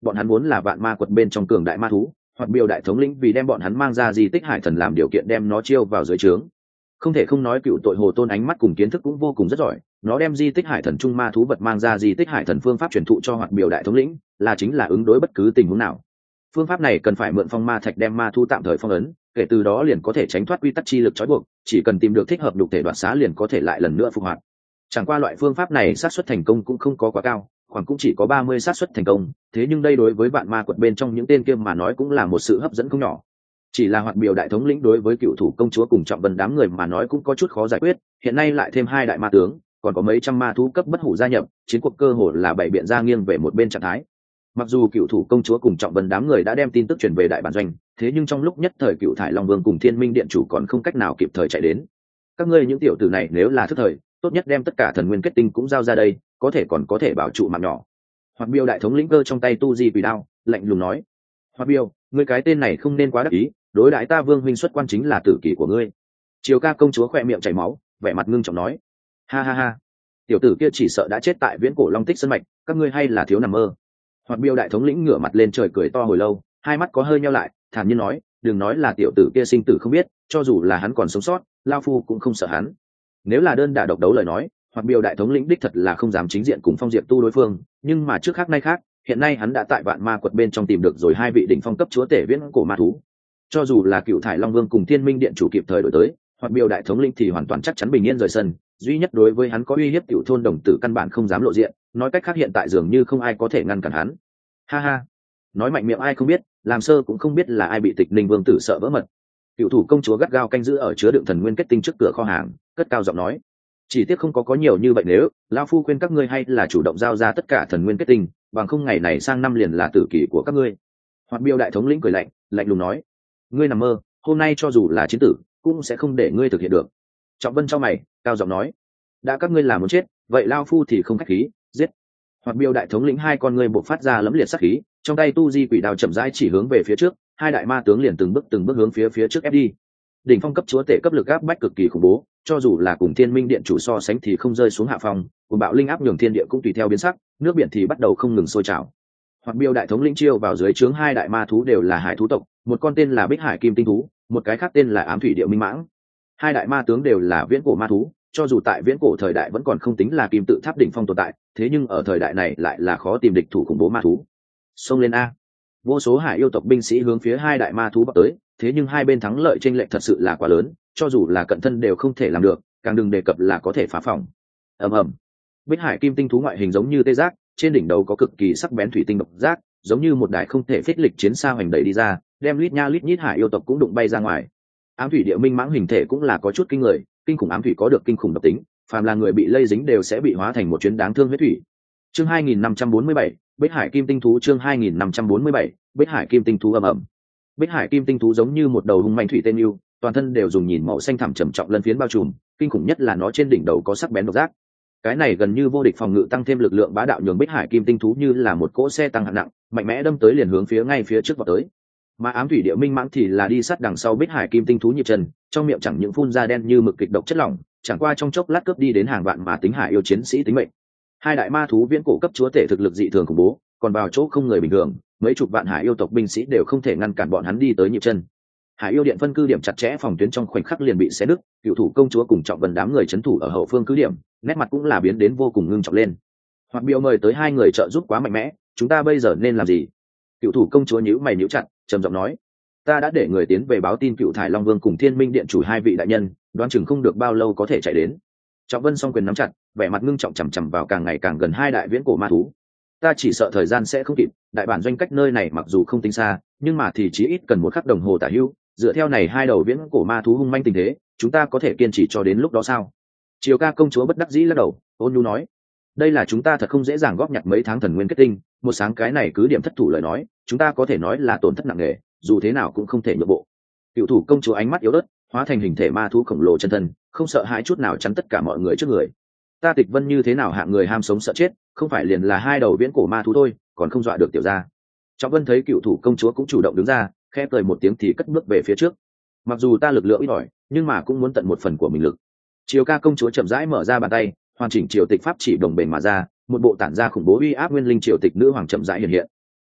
bọn hắn vốn là vạn ma quật bên trong cường đại ma thú, hoặc biểu đại thống lĩnh vì đem bọn hắn mang ra di tích hải thần làm điều kiện đem nó chiêu vào dưới trướng. Không thể không nói cựu tội hồ tôn ánh mắt cùng kiến thức cũng vô cùng rất giỏi, nó đem di tích hải thần trung ma thú vật mang ra di tích hải thần phương pháp truyền thụ cho hoặc biểu đại thống lĩnh, là chính là ứng đối bất cứ tình huống nào. Phương pháp này cần phải mượn phong ma thạch đem ma thú tạm thời phong ấn, kể từ đó liền có thể tránh thoát quy tắc chi lực trói buộc, chỉ cần tìm được thích hợp nhục thể đoạt xá liền có thể lại lần nữa phục hoạt. Chẳng qua loại phương pháp này xác suất thành công cũng không có quá cao, khoảng cũng chỉ có ba mươi xác suất thành công, thế nhưng đây đối với vạn ma quật bên trong những tên kia mà nói cũng là một sự hấp dẫn không nhỏ. Chỉ là hoạt biểu đại thống lĩnh đối với cựu thủ công chúa cùng trọng vân đám người mà nói cũng có chút khó giải quyết, hiện nay lại thêm hai đại ma tướng, còn có mấy trăm ma thú cấp bất hủ gia nhập, chiến cuộc cơ hồ là bảy biện ra nghiêng về một bên trạng thái. Mặc dù cựu thủ công chúa cùng trọng vân đám người đã đem tin tức truyền về đại bản doanh, thế nhưng trong lúc nhất thời cựu thải long vương cùng thiên minh điện chủ còn không cách nào kịp thời chạy đến. Các ngươi những tiểu tử này nếu là thức thời, tốt nhất đem tất cả thần nguyên kết tinh cũng giao ra đây, có thể còn có thể bảo trụ mạng nhỏ. Hoạt biểu đại thống lĩnh cơ trong tay tu di quỷ đao, lạnh lùng nói: Hoạt biểu, ngươi cái tên này không nên quá đắc ý, đối đãi ta vương huynh xuất quan chính là tử kỷ của ngươi. Triều ca công chúa khoe miệng chảy máu, vẻ mặt ngưng trọng nói: ha ha ha, tiểu tử kia chỉ sợ đã chết tại viễn cổ long tích sân mạch, các ngươi hay là thiếu nằm mơ. Hoạt biểu đại thống lĩnh ngửa mặt lên trời cười to hồi lâu, hai mắt có hơi nheo lại, thản nhiên nói: đừng nói là tiểu tử kia sinh tử không biết, cho dù là hắn còn sống sót, lao phu cũng không sợ hắn. Nếu là đơn đả độc đấu lời nói, Hoạt biểu đại thống lĩnh đích thật là không dám chính diện cùng Phong Diệp Tu đối phương, nhưng mà trước khác nay khác, hiện nay hắn đã tại vạn ma quật bên trong tìm được rồi hai vị đỉnh phong cấp chúa tể viễn cổ ma thú. Cho dù là cựu thải long vương cùng thiên minh điện chủ kịp thời đổi tới, Hoạt biểu đại thống lĩnh thì hoàn toàn chắc chắn bình yên rời sân, duy nhất đối với hắn có uy hiếp tiểu thôn đồng tử căn bản không dám lộ diện, nói cách khác hiện tại dường như không ai có thể ngăn cản hắn. Ha ha, nói mạnh miệng ai không biết, làm sơ cũng không biết là ai bị Tịch Ninh vương tử sợ vỡ mật. Cựu thủ công chúa gắt gao canh giữ ở chứa đựng thần nguyên kết tinh trước cửa kho hàng, cất cao giọng nói: chỉ tiếc không có có nhiều như vậy, nếu lão phu khuyên các ngươi hay là chủ động giao ra tất cả thần nguyên kết tinh, bằng không ngày này sang năm liền là tử kỷ của các ngươi. Hoạt biểu đại thống lĩnh cười lạnh, lạnh lùng nói: ngươi nằm mơ, hôm nay cho dù là chiến tử cũng sẽ không để ngươi thực hiện được. Trọng vân trong mày, cao giọng nói: đã các ngươi là muốn chết, vậy lao phu thì không khách khí, giết. Hoạt biểu đại thống lĩnh hai con ngươi bộc phát ra lẫm liệt sát khí, trong tay tu di quỷ đao chậm rãi chỉ hướng về phía trước, hai đại ma tướng liền từng bước từng bước hướng phía phía trước ép đi. Đỉnh phong cấp chúa tể cấp lực áp bách cực kỳ khủng bố, cho dù là cùng thiên minh điện chủ so sánh thì không rơi xuống hạ phong, cùng bạo linh áp nhường thiên địa cũng tùy theo biến sắc, nước biển thì bắt đầu không ngừng sôi trào. Hoặc biểu đại thống lĩnh chiêu vào dưới trướng hai đại ma thú đều là hải thú tộc, một con tên là Bích Hải Kim Tinh thú, một cái khác tên là Ám Thủy Điệu Minh Mãng. Hai đại ma tướng đều là viễn cổ ma thú, cho dù tại viễn cổ thời đại vẫn còn không tính là kim tự tháp đỉnh phong tồn tại, thế nhưng ở thời đại này lại là khó tìm địch thủ khủng bố ma thú. Xông lên a! Vô số hải yêu tộc binh sĩ hướng phía hai đại ma thú bắc tới, thế nhưng hai bên thắng lợi chênh lệch thật sự là quá lớn, cho dù là cận thân đều không thể làm được, càng đừng đề cập là có thể phá phòng. Ầm ầm. Bích Hải Kim Tinh thú ngoại hình giống như tê giác, trên đỉnh đầu có cực kỳ sắc bén thủy tinh độc giác, giống như một đại không thể phích lịch chiến xa hoành đẩy đi ra, đem lít nha lít nhít hải yêu tộc cũng đụng bay ra ngoài. Ám Thủy Địa Minh Mãng hình thể cũng là có chút kinh người, kinh khủng ám thủy có được kinh khủng độc tính, phàm là người bị lây dính đều sẽ bị hóa thành một chuyến đáng thương huyết thủy. Chương hai nghìn năm trăm bốn mươi bảy, Bích Hải Kim Tinh thú. Chương hai nghìn năm trăm bốn mươi bảy, Bích Hải Kim Tinh thú. Ầm ầm. Bích Hải Kim Tinh thú giống như một đầu hung manh thủy tên yêu, toàn thân đều dùng nhìn màu xanh thẳm trầm trọng lân phiến bao trùm, kinh khủng nhất là nó trên đỉnh đầu có sắc bén độc giác. Cái này gần như vô địch phòng ngự tăng thêm lực lượng bá đạo nhường Bích Hải Kim Tinh thú như là một cỗ xe tăng hạng nặng, mạnh mẽ đâm tới liền hướng phía ngay phía trước vọt tới. Mà Ám Thủy Địa Minh Mãng thì là đi sát đằng sau Bích Hải Kim Tinh thú nhịp chân, trong miệng chẳng những phun ra đen như mực kịch độc chất lỏng, chẳng qua trong chốc lát cướp đi đến hàng vạn mà tính hải yêu chiến sĩ tính mệnh. Hai đại ma thú viễn cổ cấp chúa tể thực lực dị thường khủng bố, còn vào chỗ không người bình thường, mấy chục vạn hải yêu tộc binh sĩ đều không thể ngăn cản bọn hắn đi tới nhịp chân. Hải yêu điện phân cư điểm chặt chẽ phòng tuyến trong khoảnh khắc liền bị xé đứt, cựu thủ công chúa cùng trọng vân đám người trấn thủ ở hậu phương cứ điểm, nét mặt cũng là biến đến vô cùng ngưng trọng lên. Hoặc biểu mời tới hai người trợ giúp quá mạnh mẽ, chúng ta bây giờ nên làm gì? Cựu thủ công chúa nhíu mày nhíu chặt, trầm giọng nói: ta đã để người tiến về báo tin cựu thải long vương cùng thiên minh điện chủ hai vị đại nhân, đoán chừng không được bao lâu có thể chạy đến. Trọng vân song quyền nắm chặt, vẻ mặt ngưng trọng chằm chằm vào càng ngày càng gần hai đại viễn cổ ma thú. Ta chỉ sợ thời gian sẽ không kịp, đại bản doanh cách nơi này mặc dù không tính xa, nhưng mà thì chí ít cần một khắc đồng hồ tả hữu, dựa theo này hai đầu viễn cổ ma thú hung manh tình thế, chúng ta có thể kiên trì cho đến lúc đó sao? Triều ca công chúa bất đắc dĩ lắc đầu, ôn nhu nói: đây là chúng ta thật không dễ dàng góp nhặt mấy tháng thần nguyên kết tinh, một sáng cái này cứ điểm thất thủ lời nói, chúng ta có thể nói là tổn thất nặng nề, dù thế nào cũng không thể nhượng bộ. Cựu thủ công chúa ánh mắt yếu ớt, hóa thành hình thể ma thú khổng lồ chân thân, không sợ hãi chút nào chắn tất cả mọi người trước người. Ta Tịch Vân như thế nào hạng người ham sống sợ chết, không phải liền là hai đầu viễn cổ ma thú thôi, còn không dọa được tiểu gia. Trọng Vân thấy cựu thủ công chúa cũng chủ động đứng ra, khẽ cười một tiếng thì cất bước về phía trước. Mặc dù ta lực lượng ít ỏi, nhưng mà cũng muốn tận một phần của mình lực. Triều ca công chúa chậm rãi mở ra bàn tay, hoàn chỉnh triều tịch pháp chỉ đồng bền mà ra, một bộ tản ra khủng bố uy áp nguyên linh triều tịch nữ hoàng chậm rãi hiện hiện.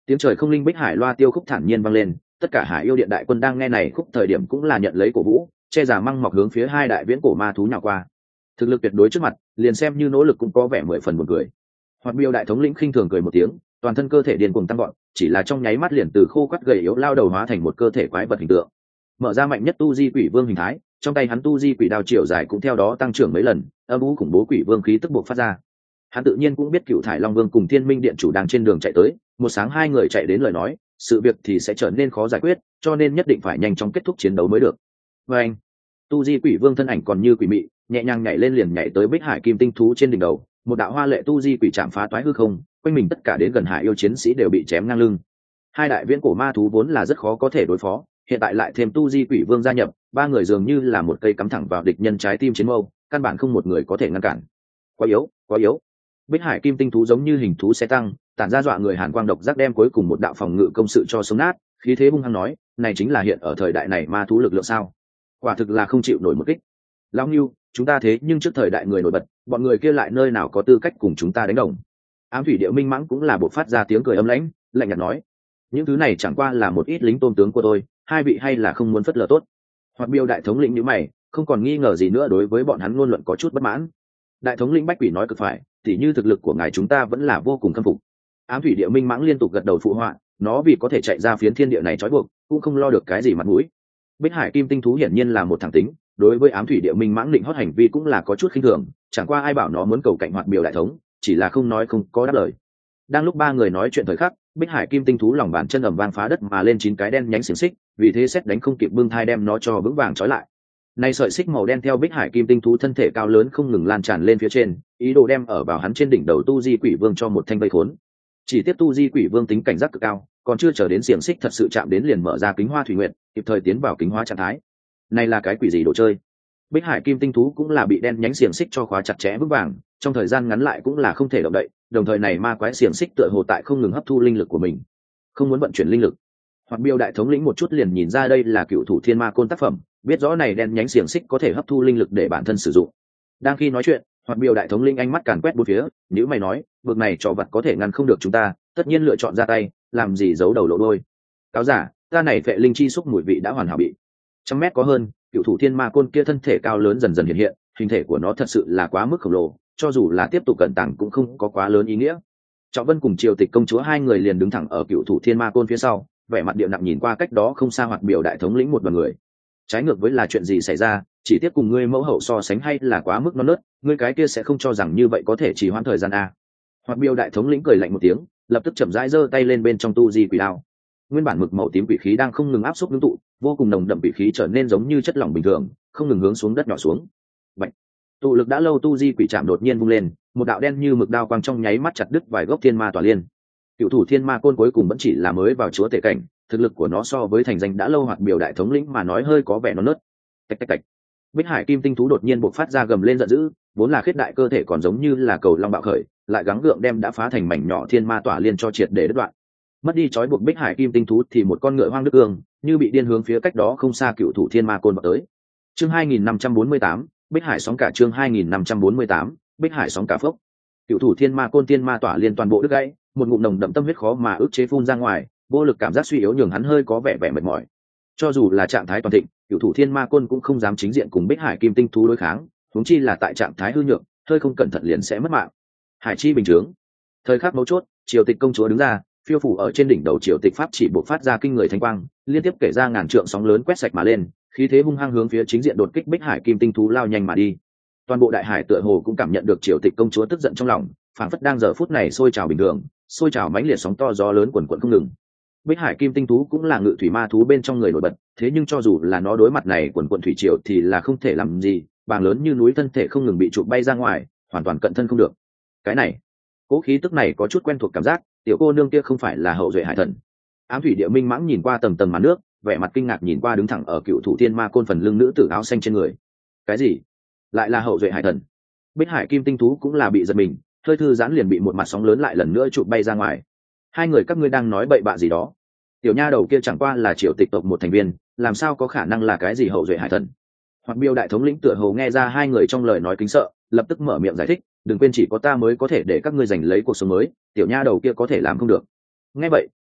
Tiếng trời không linh bích hải loa tiêu khúc thản nhiên vang lên, tất cả hải yêu điện đại quân đang nghe này khúc thời điểm cũng là nhận lấy cổ vũ, che giả măng mọc hướng phía hai đại viễn cổ ma thú nhào qua. Thực lực tuyệt đối trước mặt, liền xem như nỗ lực cũng có vẻ mười phần buồn cười. Hoạt Biêu đại thống lĩnh khinh thường cười một tiếng, toàn thân cơ thể điên cuồng tăng vọt, chỉ là trong nháy mắt liền từ khô quắt gầy yếu lao đầu hóa thành một cơ thể quái vật hình tượng. Mở ra mạnh nhất tu di quỷ vương hình thái, trong tay hắn tu di quỷ đao chiều dài cũng theo đó tăng trưởng mấy lần, âm u khủng bố quỷ vương khí tức buộc phát ra. Hắn tự nhiên cũng biết Cựu Thải Long Vương cùng Thiên Minh Điện chủ đang trên đường chạy tới, một sáng hai người chạy đến lời nói, sự việc thì sẽ trở nên khó giải quyết, cho nên nhất định phải nhanh chóng kết thúc chiến đấu mới được. Và anh, tu di quỷ vương thân ảnh còn như quỷ mị, nhẹ nhàng nhảy lên liền nhảy tới Bích Hải Kim Tinh thú trên đỉnh đầu, một đạo hoa lệ tu di quỷ chạm phá toái hư không, quanh mình tất cả đến gần hải yêu chiến sĩ đều bị chém ngang lưng. Hai đại viễn cổ ma thú vốn là rất khó có thể đối phó, hiện tại lại thêm tu di quỷ vương gia nhập, ba người dường như là một cây cắm thẳng vào địch nhân trái tim chiến mâu, căn bản không một người có thể ngăn cản. Quá yếu, quá yếu. Bích Hải Kim Tinh thú giống như hình thú xe tăng, tản ra dọa người hàn quang độc giác đem cuối cùng một đạo phòng ngự công sự cho sống nát, khí thế hung hăng nói, này chính là hiện ở thời đại này ma thú lực lượng sao? Quả thực là không chịu nổi một kích. Lão Nưu, chúng ta thế nhưng trước thời đại người nổi bật, bọn người kia lại nơi nào có tư cách cùng chúng ta đánh đồng? Ám thủy điệu minh mãng cũng là bộc phát ra tiếng cười âm lãnh, lạnh nhạt nói, những thứ này chẳng qua là một ít lính tôn tướng của tôi, hai vị hay là không muốn phất lờ tốt. Hoạt Biêu đại thống lĩnh nhíu mày, không còn nghi ngờ gì nữa đối với bọn hắn ngôn luận có chút bất mãn. Đại thống lĩnh Bách Quỷ nói cực phải, tỉ như thực lực của ngài chúng ta vẫn là vô cùng khâm phục. Ám thủy địa minh mãng liên tục gật đầu phụ họa, nó vì có thể chạy ra phiến thiên địa này trói buộc, cũng không lo được cái gì mặt mũi. Bích Hải Kim Tinh thú hiển nhiên là một thằng tính, đối với ám thủy địa minh mãng định hót hành vi cũng là có chút khinh thường, chẳng qua ai bảo nó muốn cầu cạnh Hoạt Biêu đại thống, chỉ là không nói không có đáp lời. Đang lúc ba người nói chuyện thời khắc, Bích Hải Kim Tinh thú lòng bàn chân ầm vang phá đất mà lên chín cái đen nhánh xiềng xích, vì thế xét đánh không kịp bưng thai đem nó cho vững vàng trói lại. Này sợi xích màu đen theo Bích Hải Kim Tinh thú thân thể cao lớn không ngừng lan tràn lên phía trên, ý đồ đem ở vào hắn trên đỉnh đầu tu di quỷ vương cho một thanh vây khốn. Chỉ tiếp tu di quỷ vương tính cảnh giác cực cao, còn chưa chờ đến xiềng xích thật sự chạm đến liền mở ra kính hoa thủy nguyện, kịp thời tiến vào kính hóa trạng thái. Này là cái quỷ gì đồ chơi? Bích Hải Kim Tinh thú cũng là bị đen nhánh xiềng xích cho khóa chặt chẽ vững vàng, trong thời gian ngắn lại cũng là không thể động đậy, đồng thời này ma quái xiềng xích tựa hồ tại không ngừng hấp thu linh lực của mình, không muốn vận chuyển linh lực. Hoạt Biêu đại thống lĩnh một chút liền nhìn ra đây là cựu thủ thiên ma côn tác phẩm, biết rõ này đen nhánh xiềng xích có thể hấp thu linh lực để bản thân sử dụng. Đang khi nói chuyện, Hoạt Biêu đại thống lĩnh ánh mắt càn quét bốn phía, nếu mày nói, vực này trò vật có thể ngăn không được chúng ta, tất nhiên lựa chọn ra tay, làm gì giấu đầu lộ đôi. Cáo giả, ta này vệ linh chi xúc mùi vị đã hoàn hảo bị. Trăm mét có hơn, cựu thủ thiên ma côn kia thân thể cao lớn dần dần hiện hiện, hình thể của nó thật sự là quá mức khổng lồ, cho dù là tiếp tục cẩn tàng cũng không có quá lớn ý nghĩa. Trọng Vân cùng Triều Tịch công chúa hai người liền đứng thẳng ở cựu thủ thiên ma côn phía sau, vẻ mặt điệu nặng nhìn qua cách đó không xa Hoạt Biêu đại thống lĩnh một đoàn người. Trái ngược với là chuyện gì xảy ra, chỉ tiếp cùng ngươi mẫu hậu so sánh hay là quá mức non nớt, ngươi cái kia sẽ không cho rằng như vậy có thể trì hoãn thời gian a. Hoạt Biêu đại thống lĩnh cười lạnh một tiếng, lập tức chậm rãi giơ tay lên bên trong tu di quỷ đao. Nguyên bản mực màu tím quỷ khí đang không ngừng áp xúc ngưng tụ, vô cùng nồng đậm quỷ khí trở nên giống như chất lỏng bình thường, không ngừng hướng xuống đất nhỏ xuống. Vậy, tụ lực đã lâu tu di quỷ chạm đột nhiên vung lên, một đạo đen như mực đao quang trong nháy mắt chặt đứt vài gốc thiên ma tỏa liên. Cựu thủ thiên ma côn cuối cùng vẫn chỉ là mới vào chúa tể cảnh, thực lực của nó so với thành danh đã lâu Hoạt Biêu đại thống lĩnh mà nói hơi có vẻ non nớt. Tạch tạch tạch. Bích Hải Kim Tinh thú đột nhiên bộc phát ra gầm lên giận dữ, vốn là khiết đại cơ thể còn giống như là cầu long bạo khởi, lại gắng gượng đem đã phá thành mảnh nhỏ thiên ma tỏa liên cho triệt để đứt đoạn. Mất đi trói buộc Bích Hải Kim Tinh thú thì một con ngựa hoang đức ương, như bị điên hướng phía cách đó không xa cựu thủ thiên ma côn vào tới. Chương hai nghìn năm trăm bốn mươi tám, Bích Hải sóng cả chương hai nghìn năm trăm bốn mươi tám, Bích Hải sóng cả phốc. Cựu thủ thiên ma côn thiên ma tỏa liên toàn bộ đứt gãy, một ngụm nồng đậm tâm huyết khó mà ức chế phun ra ngoài, vô lực cảm giác suy yếu nhường hắn hơi có vẻ vẻ mệt mỏi. Cho dù là trạng thái toàn thịnh, cựu thủ thiên ma côn cũng không dám chính diện cùng Bích Hải Kim Tinh thú đối kháng, huống chi là tại trạng thái hư nhược, hơi không cẩn thận liền sẽ mất mạng. Hải chi bình chướng. Thời khắc mấu chốt, Triều Tịch công chúa đứng ra, phiêu phủ ở trên đỉnh đầu Triều Tịch pháp chỉ bộc phát ra kinh người thanh quang, liên tiếp kể ra ngàn trượng sóng lớn quét sạch mà lên, khí thế hung hăng hướng phía chính diện đột kích Bích Hải Kim Tinh thú lao nhanh mà đi. Toàn bộ đại hải tựa hồ cũng cảm nhận được Triều Tịch công chúa tức giận trong lòng, phảng phất đang giờ phút này sôi trào bình thường, sôi trào mãnh liệt sóng to gió lớn quần quần không ngừng. Bích Hải Kim Tinh thú cũng là ngự thủy ma thú bên trong người nổi bật, thế nhưng cho dù là nó đối mặt này quần quần thủy triều thì là không thể làm gì, bàng lớn như núi thân thể không ngừng bị chụp bay ra ngoài, hoàn toàn cận thân không được. Cái này, cố khí tức này có chút quen thuộc cảm giác, tiểu cô nương kia không phải là hậu duệ hải thần. Ám thủy địa minh mãng nhìn qua tầng tầng màn nước, vẻ mặt kinh ngạc nhìn qua đứng thẳng ở cựu thủ thiên ma côn phần lưng nữ tử áo xanh trên người. Cái gì? Lại là hậu duệ hải thần? Bích Hải Kim Tinh thú cũng là bị giật mình, hơi thư giãn liền bị một mặt sóng lớn lại lần nữa chụp bay ra ngoài. Hai người các ngươi đang nói bậy bạ gì đó? Tiểu nha đầu kia chẳng qua là Triều Tịch tộc một thành viên, làm sao có khả năng là cái gì hậu duệ hải thần? Hoặc Biêu đại thống lĩnh tựa hồ nghe ra hai người trong lời nói kính sợ, lập tức mở miệng giải thích, đừng quên chỉ có ta mới có thể để các ngươi giành lấy cuộc sống mới, tiểu nha đầu kia có thể làm không được. Nghe vậy,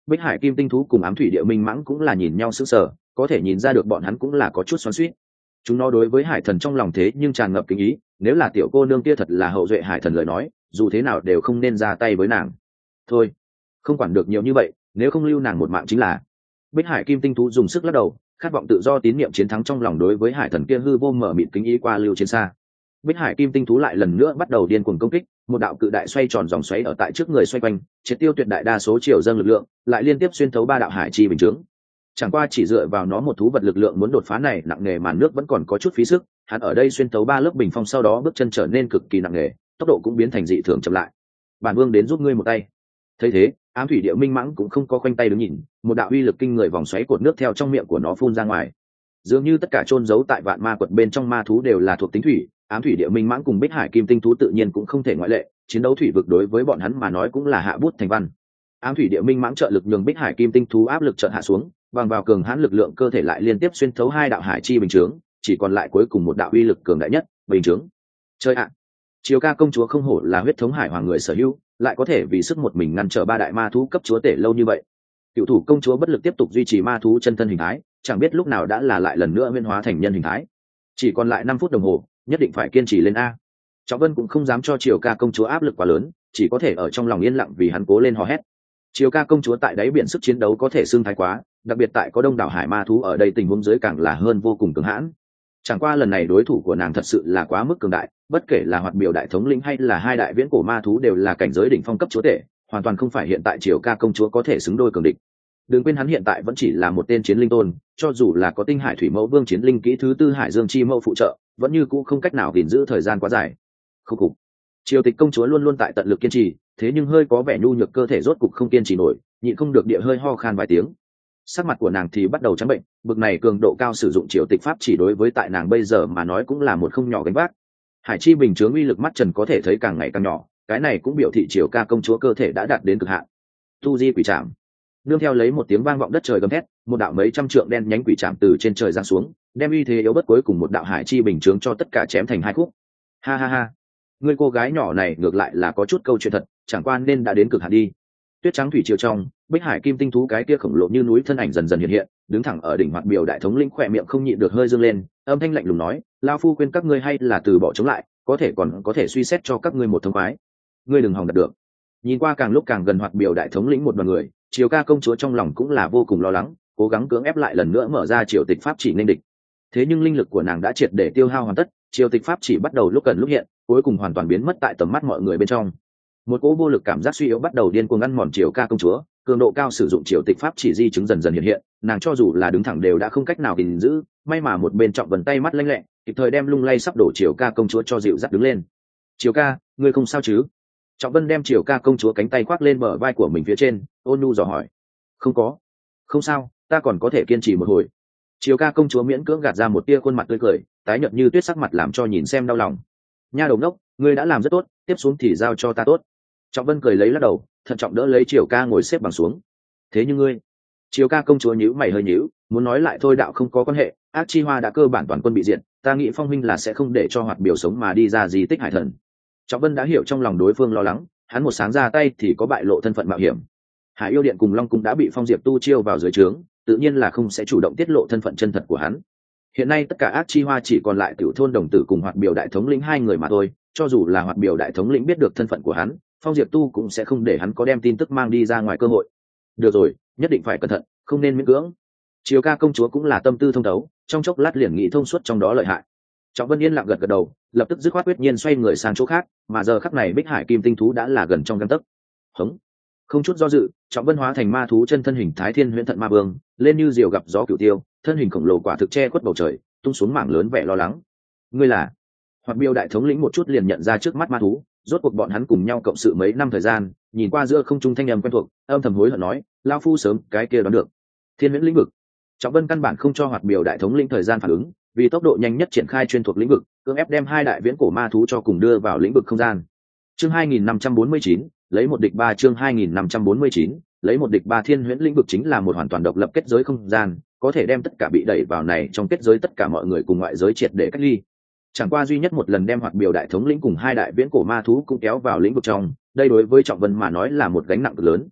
Bích Hải Kim Tinh thú cùng Ám Thủy Địa Minh mãng cũng là nhìn nhau sững sờ, có thể nhìn ra được bọn hắn cũng là có chút xoắn xuýt. Chúng nó đối với hải thần trong lòng thế nhưng tràn ngập kính ý, nếu là tiểu cô nương kia thật là hậu duệ hải thần lời nói, dù thế nào đều không nên ra tay với nàng. Thôi, không quản được nhiều như vậy, nếu không lưu nàng một mạng chính là. Bích Hải Kim Tinh thú dùng sức lắc đầu, khát vọng tự do tín niệm chiến thắng trong lòng đối với hải thần kia hư vô mở mịt kính ý qua lưu trên xa. Bích Hải Kim Tinh thú lại lần nữa bắt đầu điên cuồng công kích, một đạo cự đại xoay tròn dòng xoáy ở tại trước người xoay quanh, triệt tiêu tuyệt đại đa số chiều dâng lực lượng, lại liên tiếp xuyên thấu ba đạo hải chi bình chứng. Chẳng qua chỉ dựa vào nó một thú vật lực lượng muốn đột phá này nặng nề màn nước vẫn còn có chút phí sức, hắn ở đây xuyên thấu ba lớp bình phong sau đó bước chân trở nên cực kỳ nặng nề, tốc độ cũng biến thành dị thường chậm lại. Bản vương đến giúp ngươi một tay. Thấy thế, Ám Thủy Địa Minh mãng cũng không có khoanh tay đứng nhìn, một đạo uy lực kinh người vòng xoáy cột nước theo trong miệng của nó phun ra ngoài. Dường như tất cả chôn giấu tại vạn ma quật bên trong ma thú đều là thuộc tính thủy, Ám Thủy Địa Minh mãng cùng Bích Hải Kim Tinh thú tự nhiên cũng không thể ngoại lệ, chiến đấu thủy vực đối với bọn hắn mà nói cũng là hạ bút thành văn. Ám Thủy Địa Minh mãng trợ lực nhường Bích Hải Kim Tinh thú áp lực chợt hạ xuống, bằng vào cường hãn lực lượng cơ thể lại liên tiếp xuyên thấu hai đạo hải chi bình chướng, chỉ còn lại cuối cùng một đạo uy lực cường đại nhất, bình chướng. Chơi ạ! Chiều Ca công chúa không hổ là huyết thống hải hoàng người sở hữu, lại có thể vì sức một mình ngăn trở ba đại ma thú cấp chúa tể lâu như vậy. Cựu thủ công chúa bất lực tiếp tục duy trì ma thú chân thân hình thái, chẳng biết lúc nào đã là lại lần nữa nguyên hóa thành nhân hình thái. Chỉ còn lại năm phút đồng hồ, nhất định phải kiên trì lên a. Trọng Vân cũng không dám cho Chiều Ca công chúa áp lực quá lớn, chỉ có thể ở trong lòng yên lặng vì hắn cố lên hò hét. Chiều Ca công chúa tại đáy biển sức chiến đấu có thể xưng thái quá, đặc biệt tại có đông đảo hải ma thú ở đây tình huống dưới càng là hơn vô cùng cường hãn. Chẳng qua lần này đối thủ của nàng thật sự là quá mức cường đại, bất kể là Hoạt Biểu đại thống lĩnh hay là hai đại viễn cổ ma thú đều là cảnh giới đỉnh phong cấp chúa tể, hoàn toàn không phải hiện tại Chiều Ca công chúa có thể xứng đôi cường địch. Đừng quên hắn hiện tại vẫn chỉ là một tên chiến linh tôn, cho dù là có Tinh Hải Thủy Mẫu Vương chiến linh kỹ thứ tư Hải Dương Chi Mẫu phụ trợ, vẫn như cũ không cách nào gìn giữ thời gian quá dài. Khúc cục. Triều Tịch công chúa luôn luôn tại tận lực kiên trì, thế nhưng hơi có vẻ nhu nhược cơ thể rốt cục không kiên trì nổi, nhịn không được địa hơi ho khan vài tiếng. Sắc mặt của nàng thì bắt đầu trắng bệnh, bực này cường độ cao sử dụng Triều Tịch pháp chỉ đối với tại nàng bây giờ mà nói cũng là một không nhỏ gánh vác. Hải chi bình chướng uy lực mắt trần có thể thấy càng ngày càng nhỏ, cái này cũng biểu thị Triều Ca công chúa cơ thể đã đạt đến cực hạn. Tu di quỷ trảm. Nương theo lấy một tiếng vang vọng đất trời gầm thét, một đạo mấy trăm trượng đen nhánh quỷ trảm từ trên trời giáng xuống, đem uy thế yếu bất cuối cùng một đạo hải chi bình chướng cho tất cả chém thành hai khúc. Ha ha ha, người cô gái nhỏ này ngược lại là có chút câu chuyện thật, chẳng qua nên đã đến cực hạn đi. Tuyết trắng thủy triều trong, Bích Hải Kim Tinh thú cái kia khổng lồ như núi thân ảnh dần dần hiện hiện, đứng thẳng ở đỉnh Hoạt Biểu đại thống lĩnh khỏe miệng không nhịn được hơi dương lên, âm thanh lạnh lùng nói, lão phu khuyên các ngươi hay là từ bỏ chống lại, có thể còn có thể suy xét cho các ngươi một thông khoái. Ngươi đừng hòng đạt được. Nhìn qua càng lúc càng gần Hoạt Biểu đại thống lĩnh một đoàn người, Chiều Ca công chúa trong lòng cũng là vô cùng lo lắng, cố gắng cưỡng ép lại lần nữa mở ra Triều Tịch pháp chỉ nên địch. Thế nhưng linh lực của nàng đã triệt để tiêu hao hoàn tất, Triều Tịch pháp chỉ bắt đầu lúc cần lúc hiện, cuối cùng hoàn toàn biến mất tại tầm mắt mọi người bên trong. Một cỗ vô lực cảm giác suy yếu bắt đầu điên cuồng ăn mòn Chiều Ca công chúa, cường độ cao sử dụng Triều Tịch pháp chỉ di chứng dần dần hiện hiện, nàng cho dù là đứng thẳng đều đã không cách nào gìn giữ, may mà một bên Trọng Vân tay mắt lanh lẹ, kịp thời đem lung lay sắp đổ Chiều Ca công chúa cho dịu dắt đứng lên. Chiều Ca, ngươi không sao chứ? Trọng Vân đem Chiều Ca công chúa cánh tay khoác lên bờ vai của mình phía trên, ôn nhu dò hỏi. Không có, không sao, ta còn có thể kiên trì một hồi. Chiều Ca công chúa miễn cưỡng gạt ra một tia khuôn mặt tươi cười, tái nhợt như tuyết sắc mặt làm cho nhìn xem đau lòng. Nha đầu ngốc, ngươi đã làm rất tốt, tiếp xuống thì giao cho ta tốt. Trọng Vân cười lấy lắc đầu, thận trọng đỡ lấy Chiều Ca ngồi xếp bằng xuống. Thế nhưng ngươi, Chiều Ca công chúa nhíu mày hơi nhíu, muốn nói lại thôi đạo không có quan hệ, ác chi hoa đã cơ bản toàn quân bị diệt, ta nghĩ Phong huynh là sẽ không để cho Hoạt Biểu sống mà đi ra di tích hải thần. Trọng Vân đã hiểu trong lòng đối phương lo lắng, hắn một sáng ra tay thì có bại lộ thân phận mạo hiểm. Hải yêu điện cùng Long cung đã bị Phong Diệp tu chiêu vào dưới trướng, tự nhiên là không sẽ chủ động tiết lộ thân phận chân thật của hắn. Hiện nay tất cả ác chi hoa chỉ còn lại Tiểu thôn đồng tử cùng Hoạt Biểu đại thống lĩnh hai người mà thôi, cho dù là Hoạt Biểu đại thống lĩnh biết được thân phận của hắn, Phong Diệp tu cũng sẽ không để hắn có đem tin tức mang đi ra ngoài cơ hội. Được rồi, nhất định phải cẩn thận, không nên miễn cưỡng. Chiều Ca công chúa cũng là tâm tư thông thấu, trong chốc lát liền nghĩ thông suốt trong đó lợi hại. Trọng Vân yên lặng gật gật đầu, lập tức dứt khoát quyết nhiên xoay người sang chỗ khác, mà giờ khắc này Bích Hải Kim Tinh thú đã là gần trong gang tấc. Hống! Không chút do dự, Trọng Vân hóa thành ma thú chân thân hình Thái Thiên Huyễn Thận Ma Vương, lên như diều gặp gió cửu tiêu, thân hình khổng lồ quả thực che khuất bầu trời, tung xuống mảng lớn vẻ lo lắng. Ngươi là? Hoạt Biểu đại thống lĩnh một chút liền nhận ra trước mắt ma thú, rốt cuộc bọn hắn cùng nhau cộng sự mấy năm thời gian, nhìn qua giữa không trung thanh âm quen thuộc, âm thầm hối hận nói, lao phu sớm cái kia đoán được. Thiên Huyễn lĩnh vực. Trọng Vân căn bản không cho Hoạt Biểu đại thống lĩnh thời gian phản ứng, vì tốc độ nhanh nhất triển khai chuyên thuộc lĩnh vực, cưỡng ép đem hai đại viễn cổ ma thú cho cùng đưa vào lĩnh vực không gian. Chương hai nghìn năm trăm bốn mươi chín, lấy một địch ba chương hai nghìn năm trăm bốn mươi chín, lấy một địch ba Thiên Huyễn lĩnh vực chính là một hoàn toàn độc lập kết giới không gian, có thể đem tất cả bị đẩy vào này trong kết giới tất cả mọi người cùng ngoại giới triệt để cách ly. Chẳng qua duy nhất một lần đem Hoạt Biểu đại thống lĩnh cùng hai đại viễn cổ ma thú cũng kéo vào lĩnh vực trong, đây đối với Trọng Vân mà nói là một gánh nặng cực lớn.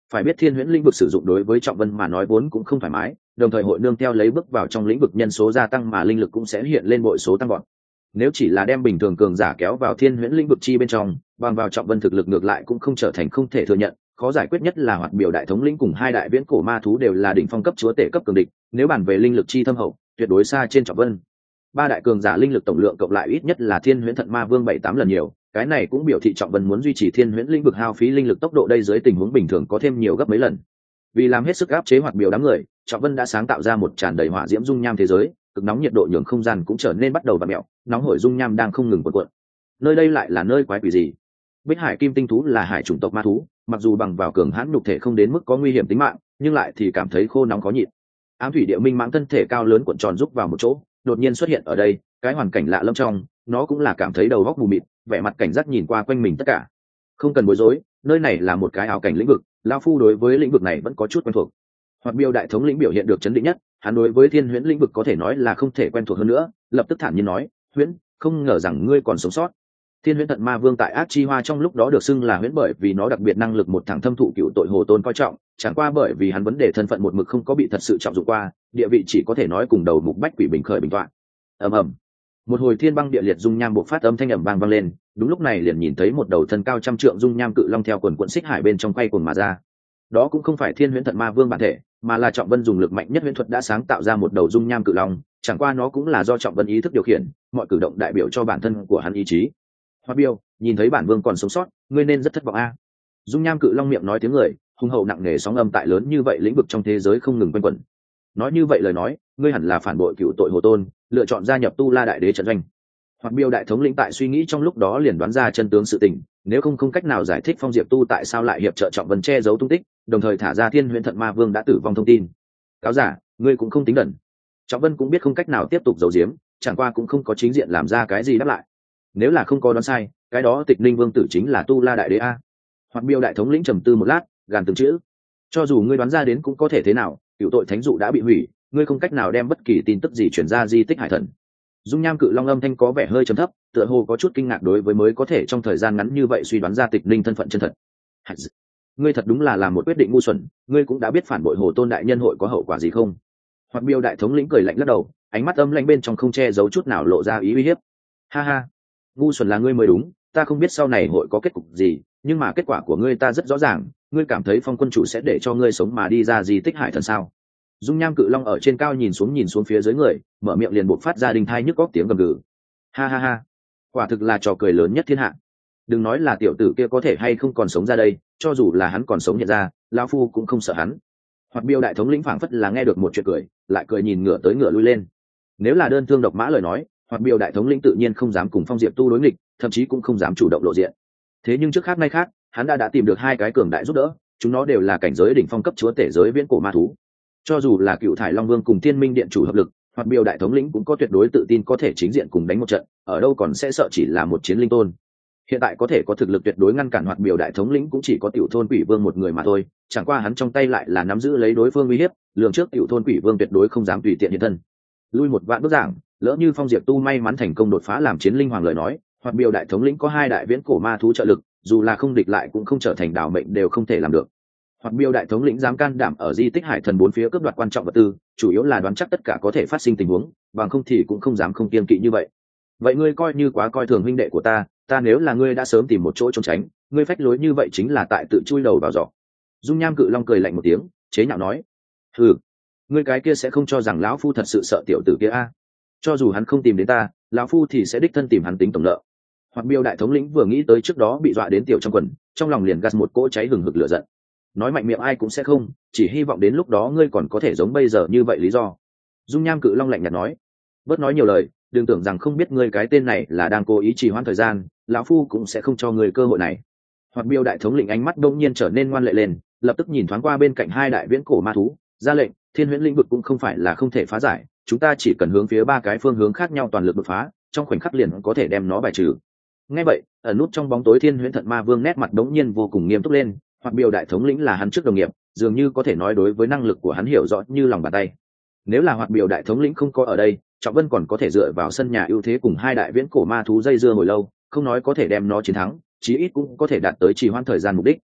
Phải biết thiên huyễn lĩnh vực sử dụng đối với Trọng Vân mà nói vốn cũng không thoải mái, đồng thời hội nương theo lấy bước vào trong lĩnh vực nhân số gia tăng mà linh lực cũng sẽ hiện lên bội số tăng gọn. Nếu chỉ là đem bình thường cường giả kéo vào thiên huyễn lĩnh vực chi bên trong, bằng vào Trọng Vân thực lực ngược lại cũng không trở thành không thể thừa nhận. Khó giải quyết nhất là Hoạt Biểu đại thống lĩnh cùng hai đại viễn cổ ma thú đều là đỉnh phong cấp chúa tể cấp cường địch, nếu bàn về linh lực chi thâm hậu, tuyệt đối xa trên Trọng Vân. Ba đại cường giả linh lực tổng lượng cộng lại ít nhất là thiên huyễn thận ma vương bảy tám lần nhiều, cái này cũng biểu thị Trọng Vân muốn duy trì thiên huyễn lĩnh vực hao phí linh lực tốc độ đây dưới tình huống bình thường có thêm nhiều gấp mấy lần. Vì làm hết sức áp chế Hoạt Biểu đám người, Trọng Vân đã sáng tạo ra một tràn đầy hỏa diễm dung nham thế giới, cực nóng nhiệt độ nhường không gian cũng trở nên bắt đầu vặn mèo, nóng hổi dung nham đang không ngừng cuộn cuộn. Nơi đây lại là nơi quái quỷ gì? Bích Hải Kim Tinh thú là hải chủng tộc ma thú, mặc dù bằng vào cường hãn nhục thể không đến mức có nguy hiểm tính mạng, nhưng lại thì cảm thấy khô nóng khó nhịn. Ám thủy địa minh mãng thân thể cao lớn cuộn tròn rúc vào một chỗ, đột nhiên xuất hiện ở đây, cái hoàn cảnh lạ lẫm trong, nó cũng là cảm thấy đầu óc mù mịt, vẻ mặt cảnh giác nhìn qua quanh mình tất cả. Không cần bối rối, nơi này là một cái ảo cảnh lĩnh vực, lão phu đối với lĩnh vực này vẫn có chút quen thuộc. Hoạt Biểu đại thống lĩnh biểu hiện được chấn định nhất, hắn đối với thiên huyễn lĩnh vực có thể nói là không thể quen thuộc hơn nữa, lập tức thản nhiên nói, "Huyễn, không ngờ rằng ngươi còn sống sót." Thiên huyễn thận ma vương tại ác chi hoa trong lúc đó được xưng là huyễn bởi vì nó đặc biệt năng lực một thẳng thâm thụ cựu tội hồ tôn coi trọng, chẳng qua bởi vì hắn vấn đề thân phận một mực không có bị thật sự trọng dụng qua, địa vị chỉ có thể nói cùng đầu mục bách quỷ bình khởi bình toạn. Ầm ầm, một hồi thiên băng địa liệt dung nham bộc phát âm thanh ầm vang vang lên, đúng lúc này liền nhìn thấy một đầu thân cao trăm trượng dung nham cự long theo quần quần xích hải bên trong quay cuồng mà ra. Đó cũng không phải thiên huyễn thận ma vương bản thể, mà là Trọng Vân dùng lực mạnh nhất huyễn thuật đã sáng tạo ra một đầu dung nham cự long, chẳng qua nó cũng là do Trọng Vân ý thức điều khiển, mọi cử động đại biểu cho bản thân của hắn ý chí. Hoạt Biểu, nhìn thấy bản vương còn sống sót, ngươi nên rất thất vọng a. Dung nham cự long miệng nói tiếng người, hùng hậu nặng nề sóng âm tại lớn như vậy lĩnh vực trong thế giới không ngừng quanh quẩn. Nói như vậy lời nói, ngươi hẳn là phản bội cựu tội hồ tôn, lựa chọn gia nhập Tu La đại đế trận doanh. Hoạt Biểu đại thống lĩnh tại suy nghĩ trong lúc đó liền đoán ra chân tướng sự tình, nếu không không cách nào giải thích Phong Diệp Tu tại sao lại hiệp trợ Trọng Vân che giấu tung tích, đồng thời thả ra thiên huyễn thận ma vương đã tử vong thông tin. Cáo giả, ngươi cũng không tính đần. Trọng Vân cũng biết không cách nào tiếp tục giấu giếm, chẳng qua cũng không có chính diện làm ra cái gì đáp lại. Nếu là không có đoán sai, cái đó Tịch Ninh vương tử chính là Tu La đại đế a. Hoạt Biểu đại thống lĩnh trầm tư một lát, gàn từng chữ. Cho dù ngươi đoán ra đến cũng có thể thế nào, cựu tội thánh dụ đã bị hủy, ngươi không cách nào đem bất kỳ tin tức gì truyền ra di tích hải thần. Dung nham cự long âm thanh có vẻ hơi trầm thấp, tựa hồ có chút kinh ngạc đối với mới có thể trong thời gian ngắn như vậy suy đoán ra Tịch Ninh thân phận chân thật. Ngươi thật đúng là làm một quyết định ngu xuẩn, ngươi cũng đã biết phản bội hồ tôn đại nhân hội có hậu quả gì không? Hoạt Biểu đại thống lĩnh cười lạnh lắc đầu, ánh mắt âm lãnh bên trong không che giấu chút nào lộ ra ý uy hiếp. Ha ha, ngu xuẩn là ngươi mới đúng, ta không biết sau này hội có kết cục gì, nhưng mà kết quả của ngươi ta rất rõ ràng, ngươi cảm thấy Phong quân chủ sẽ để cho ngươi sống mà đi ra di tích hải thần sao? Dung nham cự long ở trên cao nhìn xuống nhìn xuống phía dưới người, mở miệng liền bộc phát ra đinh thai nhức góc tiếng gầm gừ. Ha ha ha, quả thực là trò cười lớn nhất thiên hạ. Đừng nói là tiểu tử kia có thể hay không còn sống ra đây, cho dù là hắn còn sống hiện ra, lão phu cũng không sợ hắn. Hoạt Biểu đại thống lĩnh phảng phất là nghe được một chuyện cười, lại cười nhìn ngửa tới ngửa lui lên. Nếu là đơn thương độc mã lời nói, Hoạt Biểu đại thống lĩnh tự nhiên không dám cùng Phong Diệp Tu đối nghịch, thậm chí cũng không dám chủ động lộ diện. Thế nhưng trước khác nay khác, hắn đã đã tìm được hai cái cường đại giúp đỡ, chúng nó đều là cảnh giới đỉnh phong cấp chúa tể giới viễn cổ ma thú. Cho dù là Cựu Thải Long Vương cùng Thiên Minh Điện chủ hợp lực, Hoạt Biểu đại thống lĩnh cũng có tuyệt đối tự tin có thể chính diện cùng đánh một trận, ở đâu còn sẽ sợ chỉ là một chiến linh tôn. Hiện tại có thể có thực lực tuyệt đối ngăn cản Hoạt Biểu đại thống lĩnh cũng chỉ có Tiểu Thôn Quỷ Vương một người mà thôi, chẳng qua hắn trong tay lại là nắm giữ lấy đối phương uy hiếp, lường trước Tiểu Thôn Quỷ Vương tuyệt đối không dám tùy tiện hiện thân. Lui một vạn bước giảng, lỡ như Phong Diệp Tu may mắn thành công đột phá làm chiến linh hoàng lời nói, Hoạt Biểu đại thống lĩnh có hai đại viễn cổ ma thú trợ lực, dù là không địch lại cũng không trở thành đảo mệnh đều không thể làm được. Hoạt Biểu đại thống lĩnh dám can đảm ở di tích hải thần bốn phía cướp đoạt quan trọng vật tư, chủ yếu là đoán chắc tất cả có thể phát sinh tình huống, bằng không thì cũng không dám không kiêng kỵ như vậy. Vậy ngươi coi như quá coi thường huynh đệ của ta, ta nếu là ngươi đã sớm tìm một chỗ trốn tránh, ngươi phách lối như vậy chính là tại tự chui đầu vào giỏ. Dung nham cự long cười lạnh một tiếng, chế nhạo nói: "Hừ, ngươi cái kia sẽ không cho rằng lão phu thật sự sợ tiểu tử kia a? Cho dù hắn không tìm đến ta, lão phu thì sẽ đích thân tìm hắn tính tổng nợ." Hoạt Biểu đại thống lĩnh vừa nghĩ tới trước đó bị dọa đến tiểu trong quần, trong lòng liền gạt một cỗ cháy hừng hực lửa giận. Nói mạnh miệng ai cũng sẽ không, chỉ hy vọng đến lúc đó ngươi còn có thể giống bây giờ như vậy lý do. Dung nham cự long lạnh nhạt nói: "Bớt nói nhiều lời, đừng tưởng rằng không biết ngươi cái tên này là đang cố ý trì hoãn thời gian, lão phu cũng sẽ không cho ngươi cơ hội này." Hoạt Biểu đại thống lĩnh ánh mắt đông nhiên trở nên ngoan lệ lên, lập tức nhìn thoáng qua bên cạnh hai đại viễn cổ ma thú, ra lệnh: "Thiên huyễn lĩnh vực cũng không phải là không thể phá giải, chúng ta chỉ cần hướng phía ba cái phương hướng khác nhau toàn lực đột phá, trong khoảnh khắc liền có thể đem nó bài trừ." Nghe vậy, ở nút trong bóng tối thiên huyễn thận ma vương nét mặt đống nhiên vô cùng nghiêm túc lên. Hoạt Biểu đại thống lĩnh là hắn trước đồng nghiệp, dường như có thể nói đối với năng lực của hắn hiểu rõ như lòng bàn tay. Nếu là Hoạt Biểu đại thống lĩnh không có ở đây, Trọng Vân còn có thể dựa vào sân nhà ưu thế cùng hai đại viễn cổ ma thú dây dưa hồi lâu, không nói có thể đem nó chiến thắng, chí ít cũng có thể đạt tới trì hoãn thời gian mục đích.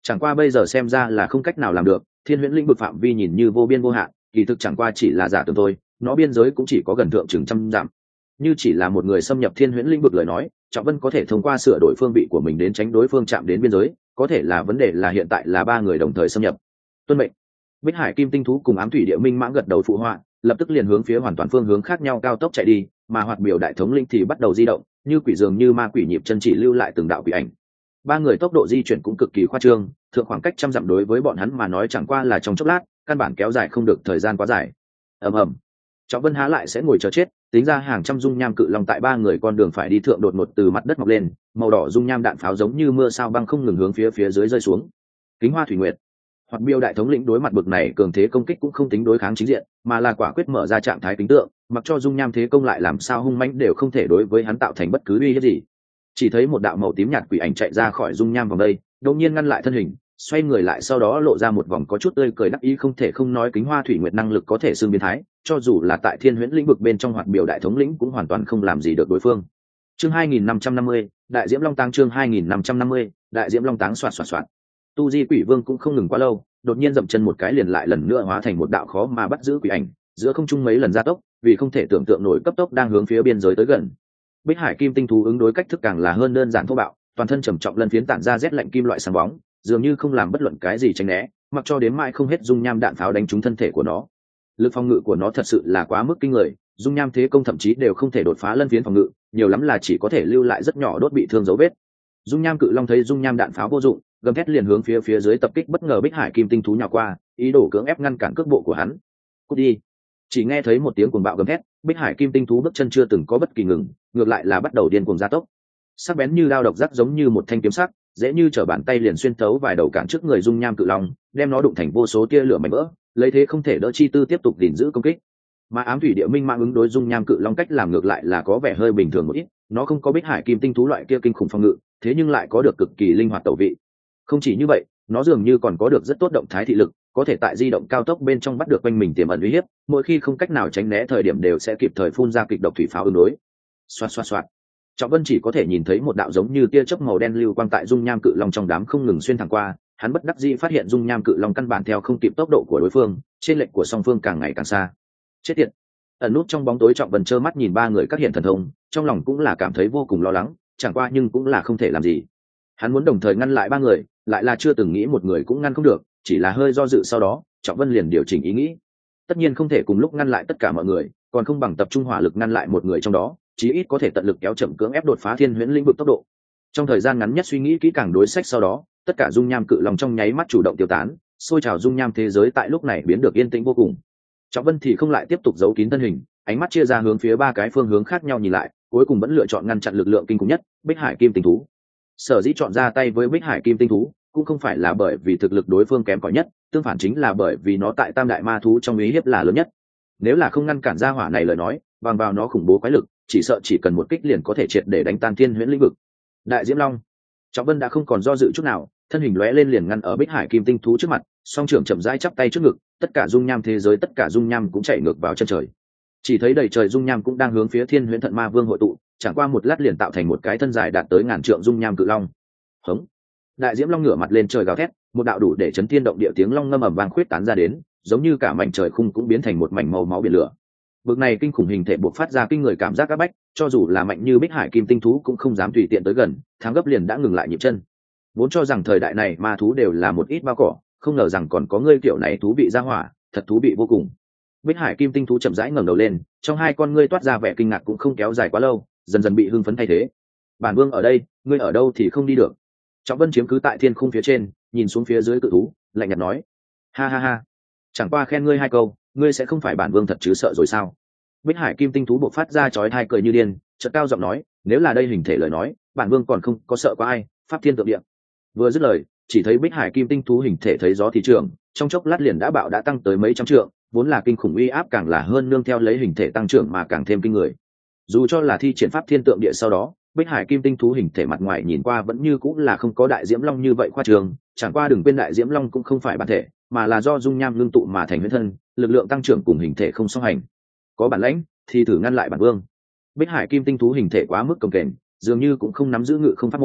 chẳng qua bây giờ xem ra là không cách nào làm được. Thiên huyễn lĩnh vực phạm vi nhìn như vô biên vô hạn, kỳ thực chẳng qua chỉ là giả tưởng thôi, nó biên giới cũng chỉ có gần thượng chừng trăm dặm. Như chỉ là một người xâm nhập thiên huyễn lĩnh vực lời nói, Trọng Vân có thể thông qua sửa đổi phương vị của mình đến tránh đối phương chạm đến biên giới, có thể là vấn đề là hiện tại là ba người đồng thời xâm nhập. Tuân mệnh. Bích Hải Kim Tinh thú cùng Ám Thủy Địa Minh mãng gật đầu phụ họa, lập tức liền hướng phía hoàn toàn phương hướng khác nhau cao tốc chạy đi, mà Hoạt Biểu Đại Thống Linh thì bắt đầu di động, như quỷ dường như ma quỷ nhịp chân chỉ lưu lại từng đạo quỷ ảnh. Ba người tốc độ di chuyển cũng cực kỳ khoa trương, thượng khoảng cách trăm dặm đối với bọn hắn mà nói chẳng qua là trong chốc lát, căn bản kéo dài không được thời gian quá dài. Ầm ầm. Trọng Vân há lại sẽ ngồi chờ chết, tính ra hàng trăm dung nham cự long tại ba người con đường phải đi thượng đột ngột từ mặt đất mọc lên, màu đỏ dung nham đạn pháo giống như mưa sao băng không ngừng hướng phía phía dưới rơi xuống. Kính Hoa Thủy Nguyệt. Hoặc Biêu Đại Thống lĩnh đối mặt bực này cường thế công kích cũng không tính đối kháng chính diện, mà là quả quyết mở ra trạng thái kính tượng, mặc cho dung nham thế công lại làm sao hung mãnh đều không thể đối với hắn tạo thành bất cứ uy hiếp gì. Chỉ thấy một đạo màu tím nhạt quỷ ảnh chạy ra khỏi dung nham vòng đây, đột nhiên ngăn lại thân hình, xoay người lại sau đó lộ ra một vòng có chút tươi cười đắc ý không thể không nói Kính Hoa Thủy Nguyệt năng lực có thể xương biến thái, cho dù là tại Thiên Huyễn lĩnh vực bên trong Hoạt Biểu Đại Thống lĩnh cũng hoàn toàn không làm gì được đối phương. Chương hai nghìn năm trăm năm mươi, Đại Diễm Long Táng chương hai nghìn năm trăm năm mươi, Đại Diễm Long Táng xoạt xoạt xoạt. Tu Di Quỷ Vương cũng không ngừng quá lâu, đột nhiên dậm chân một cái liền lại lần nữa hóa thành một đạo khó mà bắt giữ quỷ ảnh, giữa không trung mấy lần gia tốc, vì không thể tưởng tượng nổi cấp tốc đang hướng phía biên giới tới gần. Bích Hải Kim Tinh thú ứng đối cách thức càng là hơn đơn giản thô bạo, toàn thân trầm trọng lân phiến tản ra rét lạnh kim loại sáng bóng, dường như không làm bất luận cái gì tránh né, mặc cho đến mãi không hết dung nham đạn pháo đánh trúng thân thể của nó. Lực phòng ngự của nó thật sự là quá mức kinh người, dung nham thế công thậm chí đều không thể đột phá lân phiến phòng ngự, nhiều lắm là chỉ có thể lưu lại rất nhỏ đốt bị thương dấu vết. Dung nham cự long thấy dung nham đạn pháo vô dụng, gầm thét liền hướng phía phía dưới tập kích bất ngờ Bích Hải Kim Tinh thú nhào qua, ý đồ cưỡng ép ngăn cản cước bộ của hắn. Cút đi! Chỉ nghe thấy một tiếng cuồng bạo gầm thét, Bích Hải Kim Tinh thú bước chân chưa từng có bất kỳ ngừng, ngược lại là bắt đầu điên cuồng gia tốc. Sắc bén như dao độc giác giống như một thanh kiếm sắc, dễ như trở bàn tay liền xuyên thấu vài đầu cản trước người dung nham cự long, đem nó đụng thành vô số tia lửa mảnh vỡ, lấy thế không thể đỡ chi tư tiếp tục gìn giữ công kích. Mà Ám Thủy Địa Minh mạng ứng đối dung nham cự long cách làm ngược lại là có vẻ hơi bình thường một ít, nó không có Bích Hải Kim Tinh thú loại kia kinh khủng phòng ngự, thế nhưng lại có được cực kỳ linh hoạt tẩu vị. Không chỉ như vậy, nó dường như còn có được rất tốt động thái thị lực, có thể tại di động cao tốc bên trong bắt được quanh mình tiềm ẩn uy hiếp, mỗi khi không cách nào tránh né thời điểm đều sẽ kịp thời phun ra kịch độc thủy pháo ứng đối. Xoạt xoạt xoạt. Trọng Vân chỉ có thể nhìn thấy một đạo giống như tia chớp màu đen lưu quang tại dung nham cự long trong đám không ngừng xuyên thẳng qua, hắn bất đắc dĩ phát hiện dung nham cự long căn bản theo không kịp tốc độ của đối phương, trên lệch của song phương càng ngày càng xa. Chết tiệt. Ẩn nút trong bóng tối Trọng Vân trơ mắt nhìn ba người các hiện thần thông, trong lòng cũng là cảm thấy vô cùng lo lắng, chẳng qua nhưng cũng là không thể làm gì. Hắn muốn đồng thời ngăn lại ba người, lại là chưa từng nghĩ một người cũng ngăn không được, chỉ là hơi do dự sau đó, Trọng Vân liền điều chỉnh ý nghĩ. Tất nhiên không thể cùng lúc ngăn lại tất cả mọi người, còn không bằng tập trung hỏa lực ngăn lại một người trong đó, chí ít có thể tận lực kéo chậm cưỡng ép đột phá Thiên Huyễn lĩnh vực tốc độ. Trong thời gian ngắn nhất suy nghĩ kỹ càng đối sách sau đó, tất cả dung nham cự long trong nháy mắt chủ động tiêu tán, xôi trào dung nham thế giới tại lúc này biến được yên tĩnh vô cùng. Trọng Vân thì không lại tiếp tục giấu kín thân hình, ánh mắt chia ra hướng phía ba cái phương hướng khác nhau nhìn lại, cuối cùng vẫn lựa chọn ngăn chặn lực lượng kinh khủng nhất, Bích Hải Kim Tinh thú. Sở dĩ chọn ra tay với Bích Hải Kim Tinh thú, cũng không phải là bởi vì thực lực đối phương kém cỏi nhất, tương phản chính là bởi vì nó tại tam đại ma thú trong uy hiếp là lớn nhất. Nếu là không ngăn cản ra hỏa này lời nói, bằng vào nó khủng bố quái lực, chỉ sợ chỉ cần một kích liền có thể triệt để đánh tan Thiên Huyễn lĩnh vực. Đại Diễm Long. Trọng Vân đã không còn do dự chút nào, thân hình lóe lên liền ngăn ở Bích Hải Kim Tinh thú trước mặt, song trưởng chậm rãi chắp tay trước ngực, tất cả dung nham thế giới tất cả dung nham cũng chạy ngược vào chân trời. Chỉ thấy đầy trời dung nham cũng đang hướng phía Thiên Huyễn Thận Ma Vương hội tụ, chẳng qua một lát liền tạo thành một cái thân dài đạt tới ngàn trượng dung nham cự long. Hống. Đại Diễm Long ngửa mặt lên trời gào thét, một đạo đủ để chấn thiên động địa tiếng long ngâm ầm vang khuyết tán ra đến, giống như cả mảnh trời khung cũng biến thành một mảnh màu máu biển lửa. Bực này kinh khủng hình thể buộc phát ra kinh người cảm giác áp bách, cho dù là mạnh như Bích Hải Kim Tinh thú cũng không dám tùy tiện tới gần, thắng gấp liền đã ngừng lại nhịp chân. Vốn cho rằng thời đại này ma thú đều là một ít bao cỏ, không ngờ rằng còn có ngươi kiểu này thú vị ra hỏa, thật thú vị vô cùng. Bích Hải Kim Tinh thú chậm rãi ngẩng đầu lên, trong hai con ngươi toát ra vẻ kinh ngạc cũng không kéo dài quá lâu, dần dần bị hưng phấn thay thế. Bản vương ở đây, ngươi ở đâu thì không đi được. Trọng Vân chiếm cứ tại thiên khung phía trên, nhìn xuống phía dưới cự thú, lạnh nhạt nói: ha ha ha, chẳng qua khen ngươi hai câu, ngươi sẽ không phải bản vương thật chứ sợ rồi sao? Bích Hải Kim Tinh thú bộc phát ra chói tai cười như điên, chợt cao giọng nói: nếu là đây hình thể lời nói, bản vương còn không có sợ có ai, pháp thiên tượng địa. Vừa dứt lời, chỉ thấy Bích Hải Kim Tinh thú hình thể thấy gió thì trường, trong chốc lát liền đã bạo đã tăng tới mấy trăm trượng, vốn là kinh khủng uy áp càng là hơn nương theo lấy hình thể tăng trưởng mà càng thêm kinh người. Dù cho là thi triển pháp thiên tượng địa sau đó, Bích Hải Kim Tinh thú hình thể mặt ngoài nhìn qua vẫn như cũng là không có Đại Diễm Long như vậy khoa trương, chẳng qua đừng quên Đại Diễm Long cũng không phải bản thể, mà là do dung nham ngưng tụ mà thành huyễn thân, lực lượng tăng trưởng cùng hình thể không song hành. Có bản lãnh thì thử ngăn lại bản vương. Bích Hải Kim Tinh thú hình thể quá mức cồng kềnh, dường như cũng không nắm giữ ngự không pháp môn,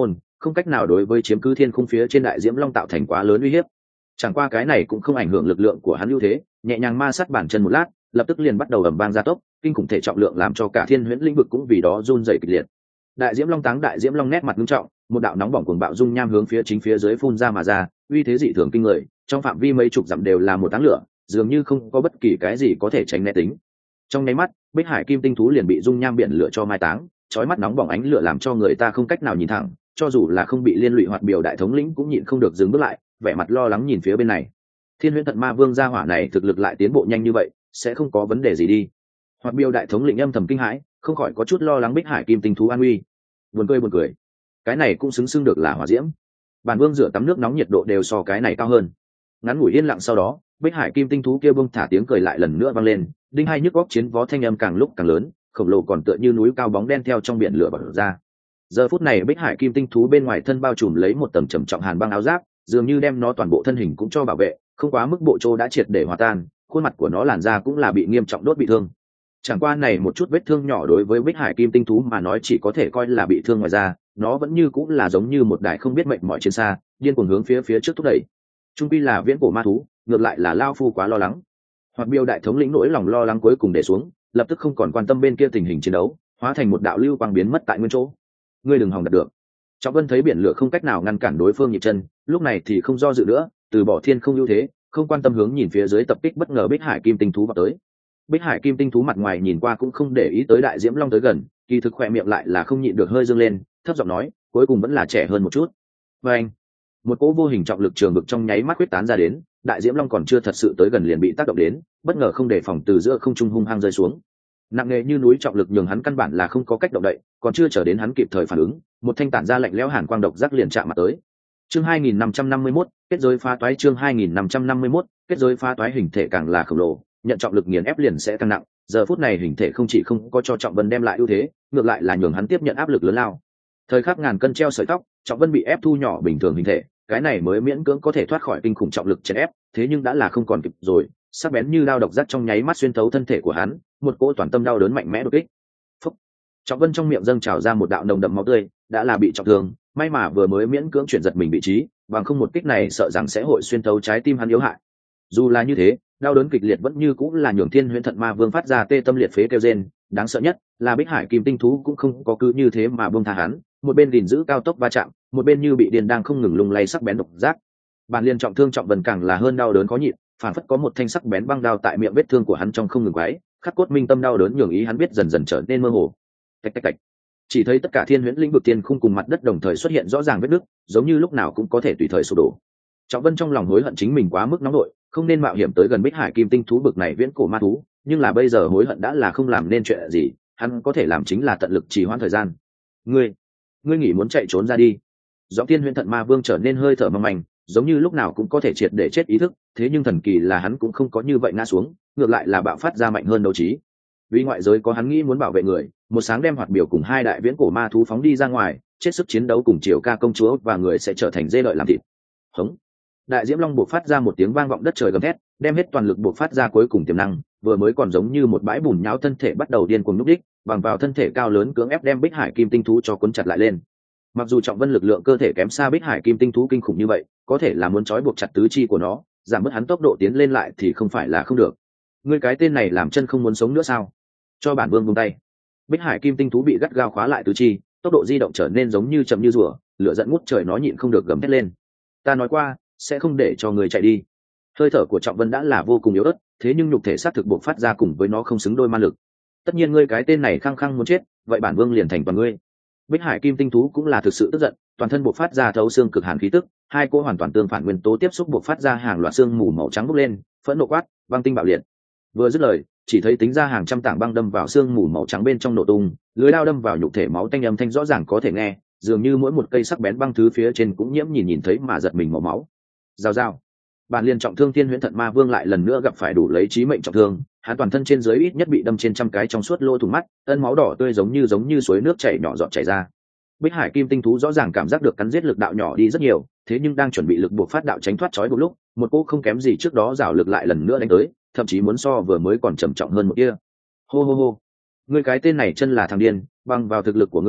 không cách nào đối với chiếm cứ thiên khung phía trên đại diễm long tạo thành quá lớn uy hiếp. Chẳng qua cái này cũng không ảnh hưởng lực lượng của hắn ưu thế, nhẹ nhàng ma sát bàn chân một lát, lập tức liền bắt đầu ầm vang gia tốc, kinh khủng thể trọng lượng làm cho cả thiên huyễn lĩnh vực cũng vì đó run rẩy kịch liệt. Đại diễm long táng đại diễm long nét mặt nghiêm trọng, một đạo nóng bỏng cuồng bạo dung nham hướng phía chính phía dưới phun ra mà ra, uy thế dị thường kinh người, trong phạm vi mấy chục dặm đều là một đám lửa, dường như không có bất kỳ cái gì có thể tránh né tính. Trong nháy mắt, Bích Hải Kim Tinh thú liền bị dung nham biển lửa cho mai táng, chói mắt nóng bỏng ánh lửa làm cho người ta không cách nào nhìn thẳng, cho dù là không bị liên lụy Hoạt Biểu đại thống lĩnh cũng nhịn không được dừng bước lại, vẻ mặt lo lắng nhìn phía bên này. Thiên Huyễn Thận Ma Vương gia hỏa này thực lực lại tiến bộ nhanh như vậy, sẽ không có vấn đề gì đi. Hoạt Biểu đại thống lĩnh âm thầm kinh hãi, không khỏi có chút lo lắng Bích Hải Kim Tinh thú an nguy. Buồn cười buồn cười, cái này cũng xứng xưng được là hỏa diễm. Bản Vương rửa tắm nước nóng nhiệt độ đều so cái này cao hơn. Ngắn ngủi yên lặng sau đó, Bích Hải Kim Tinh thú kia bông thả tiếng cười lại lần nữa vang lên, đinh hai nhức góc chiến vó thanh âm càng lúc càng lớn, khổng lồ còn tựa như núi cao bóng đen theo trong biển lửa bật ra. Giờ phút này Bích Hải Kim Tinh thú bên ngoài thân bao trùm lấy một tầng trầm trọng hàn băng áo giáp, dường như đem nó toàn bộ thân hình cũng cho bảo vệ, không quá mức bộ trô đã triệt để hòa tan, khuôn mặt của nó làn da cũng là bị nghiêm trọng đốt bị thương. Chẳng qua này một chút vết thương nhỏ đối với Bích Hải Kim Tinh thú mà nói chỉ có thể coi là bị thương ngoài da, nó vẫn như cũng là giống như một đại không biết mệnh mỏi trên xa, điên cuồng hướng phía phía trước thúc đẩy. Trung quy là viễn cổ ma thú, ngược lại là lao phu quá lo lắng. Hoặc Biêu đại thống lĩnh nỗi lòng lo lắng cuối cùng để xuống, lập tức không còn quan tâm bên kia tình hình chiến đấu, hóa thành một đạo lưu quang biến mất tại nguyên chỗ. Ngươi đừng hòng đạt được. Trọng Vân thấy biển lửa không cách nào ngăn cản đối phương nhịp chân, lúc này thì không do dự nữa, từ bỏ thiên không ưu thế, không quan tâm hướng nhìn phía dưới tập kích bất ngờ Bích Hải Kim Tinh thú vào tới. Bích Hải Kim Tinh thú mặt ngoài nhìn qua cũng không để ý tới đại diễm long tới gần, kỳ thực khỏe miệng lại là không nhịn được hơi dương lên, thấp giọng nói, cuối cùng vẫn là trẻ hơn một chút. Và anh, một cỗ vô hình trọng lực trường vực trong nháy mắt quyết tán ra đến, đại diễm long còn chưa thật sự tới gần liền bị tác động đến, bất ngờ không đề phòng từ giữa không trung hung hăng rơi xuống. Nặng nề như núi trọng lực nhường hắn căn bản là không có cách động đậy, còn chưa chờ đến hắn kịp thời phản ứng, một thanh tản ra lạnh lẽo hàn quang độc giác liền chạm mặt tới. Chương hai nghìn năm trăm năm mươi mốt, kết giới phá toái. Chương hai nghìn năm trăm năm mươi mốt, kết giới phá toái. Hình thể càng là khổng lồ, nhận trọng lực nghiền ép liền sẽ càng nặng, giờ phút này hình thể không chỉ không có cho Trọng Vân đem lại ưu thế, ngược lại là nhường hắn tiếp nhận áp lực lớn lao. Thời khắc ngàn cân treo sợi tóc, Trọng Vân bị ép thu nhỏ bình thường hình thể, cái này mới miễn cưỡng có thể thoát khỏi kinh khủng trọng lực chèn ép, thế nhưng đã là không còn kịp rồi, sắc bén như đao độc giác trong nháy mắt xuyên thấu thân thể của hắn, một cỗ toàn tâm đau đớn mạnh mẽ đột kích. Phúc. Trọng Vân trong miệng dâng trào ra một đạo nồng đậm máu tươi, đã là bị trọng thương, may mà vừa mới miễn cưỡng chuyển giật mình vị trí, bằng không một kích này sợ rằng sẽ hội xuyên thấu trái tim hắn yếu hại. Dù là như thế, đau đớn kịch liệt vẫn như cũng là nhường Thiên Huyễn Thận Ma Vương phát ra tê tâm liệt phế kêu rên, đáng sợ nhất là Bích Hải Kim Tinh thú cũng không có cứ như thế mà buông tha hắn, một bên gìn giữ cao tốc va chạm, một bên như bị điên đang không ngừng lung lay sắc bén độc giác. Bản liên trọng thương Trọng Vân càng là hơn đau đớn khó nhịn, phản phất có một thanh sắc bén băng đao tại miệng vết thương của hắn trong không ngừng quấy, khắc cốt minh tâm đau đớn nhường ý hắn biết dần dần trở nên mơ hồ. Tạch tạch tạch. Chỉ thấy tất cả thiên huyễn lĩnh vực tiên khung cùng mặt đất đồng thời xuất hiện rõ ràng vết nứt, giống như lúc nào cũng có thể tùy thời sụp đổ. Trọng Vân trong lòng hối hận chính mình quá mức nóng nổi, không nên mạo hiểm tới gần Bích Hải Kim Tinh thú bực này viễn cổ ma thú, nhưng là bây giờ hối hận đã là không làm nên chuyện gì, hắn có thể làm chính là tận lực trì hoãn thời gian. Ngươi, ngươi nghĩ muốn chạy trốn ra đi? Giọng Thiên Huyễn Thận Ma Vương trở nên hơi thở mong manh, giống như lúc nào cũng có thể triệt để chết ý thức, thế nhưng thần kỳ là hắn cũng không có như vậy ngã xuống, ngược lại là bạo phát ra mạnh hơn đấu trí. Vì ngoại giới có hắn nghĩ muốn bảo vệ người, một sáng đem Hoạt Biểu cùng hai đại viễn cổ ma thú phóng đi ra ngoài, chết sức chiến đấu cùng Triều Ca công chúa và người sẽ trở thành dê lợi làm thịt. Hống. Đại diễm long buộc phát ra một tiếng vang vọng đất trời gầm thét, đem hết toàn lực buộc phát ra cuối cùng tiềm năng, vừa mới còn giống như một bãi bùn nhão thân thể bắt đầu điên cuồng núp đích, bằng vào thân thể cao lớn cưỡng ép đem Bích Hải Kim Tinh thú cho cuốn chặt lại lên. Mặc dù Trọng Vân lực lượng cơ thể kém xa Bích Hải Kim Tinh thú kinh khủng như vậy, có thể là muốn trói buộc chặt tứ chi của nó, giảm bớt hắn tốc độ tiến lên lại thì không phải là không được. Ngươi cái tên này làm chân không muốn sống nữa sao? Cho bản vương buông tay. Bích Hải Kim Tinh thú bị gắt gao khóa lại tứ chi, tốc độ di động trở nên giống như chậm như rùa, lửa giận ngút trời nó nhịn không được gầm thét lên. Ta nói qua, sẽ không để cho người chạy đi. Hơi thở của Trọng Vân đã là vô cùng yếu ớt, thế nhưng nhục thể sát thực buộc phát ra cùng với nó không xứng đôi man lực. Tất nhiên ngươi cái tên này khăng khăng muốn chết, vậy bản vương liền thành toàn ngươi. Bích Hải Kim Tinh thú cũng là thực sự tức giận, toàn thân buộc phát ra thấu xương cực hàn khí tức, hai cỗ hoàn toàn tương phản nguyên tố tiếp xúc buộc phát ra hàng loạt xương mù màu trắng bốc lên, phẫn nộ quát, băng tinh bạo liệt. Vừa dứt lời, chỉ thấy tính ra hàng trăm tảng băng đâm vào xương mù màu trắng bên trong nổ tung, lưới đao đâm vào nhục thể máu tanh âm thanh rõ ràng có thể nghe, dường như mỗi một cây sắc bén băng thứ phía trên cũng nhiễm nhìn nhìn thấy mà giật mình màu máu. Rào rào. Bản liên trọng thương Thiên Huyễn Thận Ma Vương lại lần nữa gặp phải đủ lấy chí mệnh trọng thương, hắn toàn thân trên dưới ít nhất bị đâm trên trăm cái trong suốt lỗ thủng mắt, ân máu đỏ tươi giống như giống như suối nước chảy nhỏ giọt chảy ra. Bích Hải Kim Tinh thú rõ ràng cảm giác được cắn giết lực đạo nhỏ đi rất nhiều, thế nhưng đang chuẩn bị lực buộc phát đạo tránh thoát trói một lúc, một cô không kém gì trước đó rào lực lại lần nữa đánh tới, thậm chí muốn so vừa mới còn trầm trọng hơn một kia. Hô hô hô, ngươi cái tên này chân là thằng điên, bằng vào thực lực của ngươi,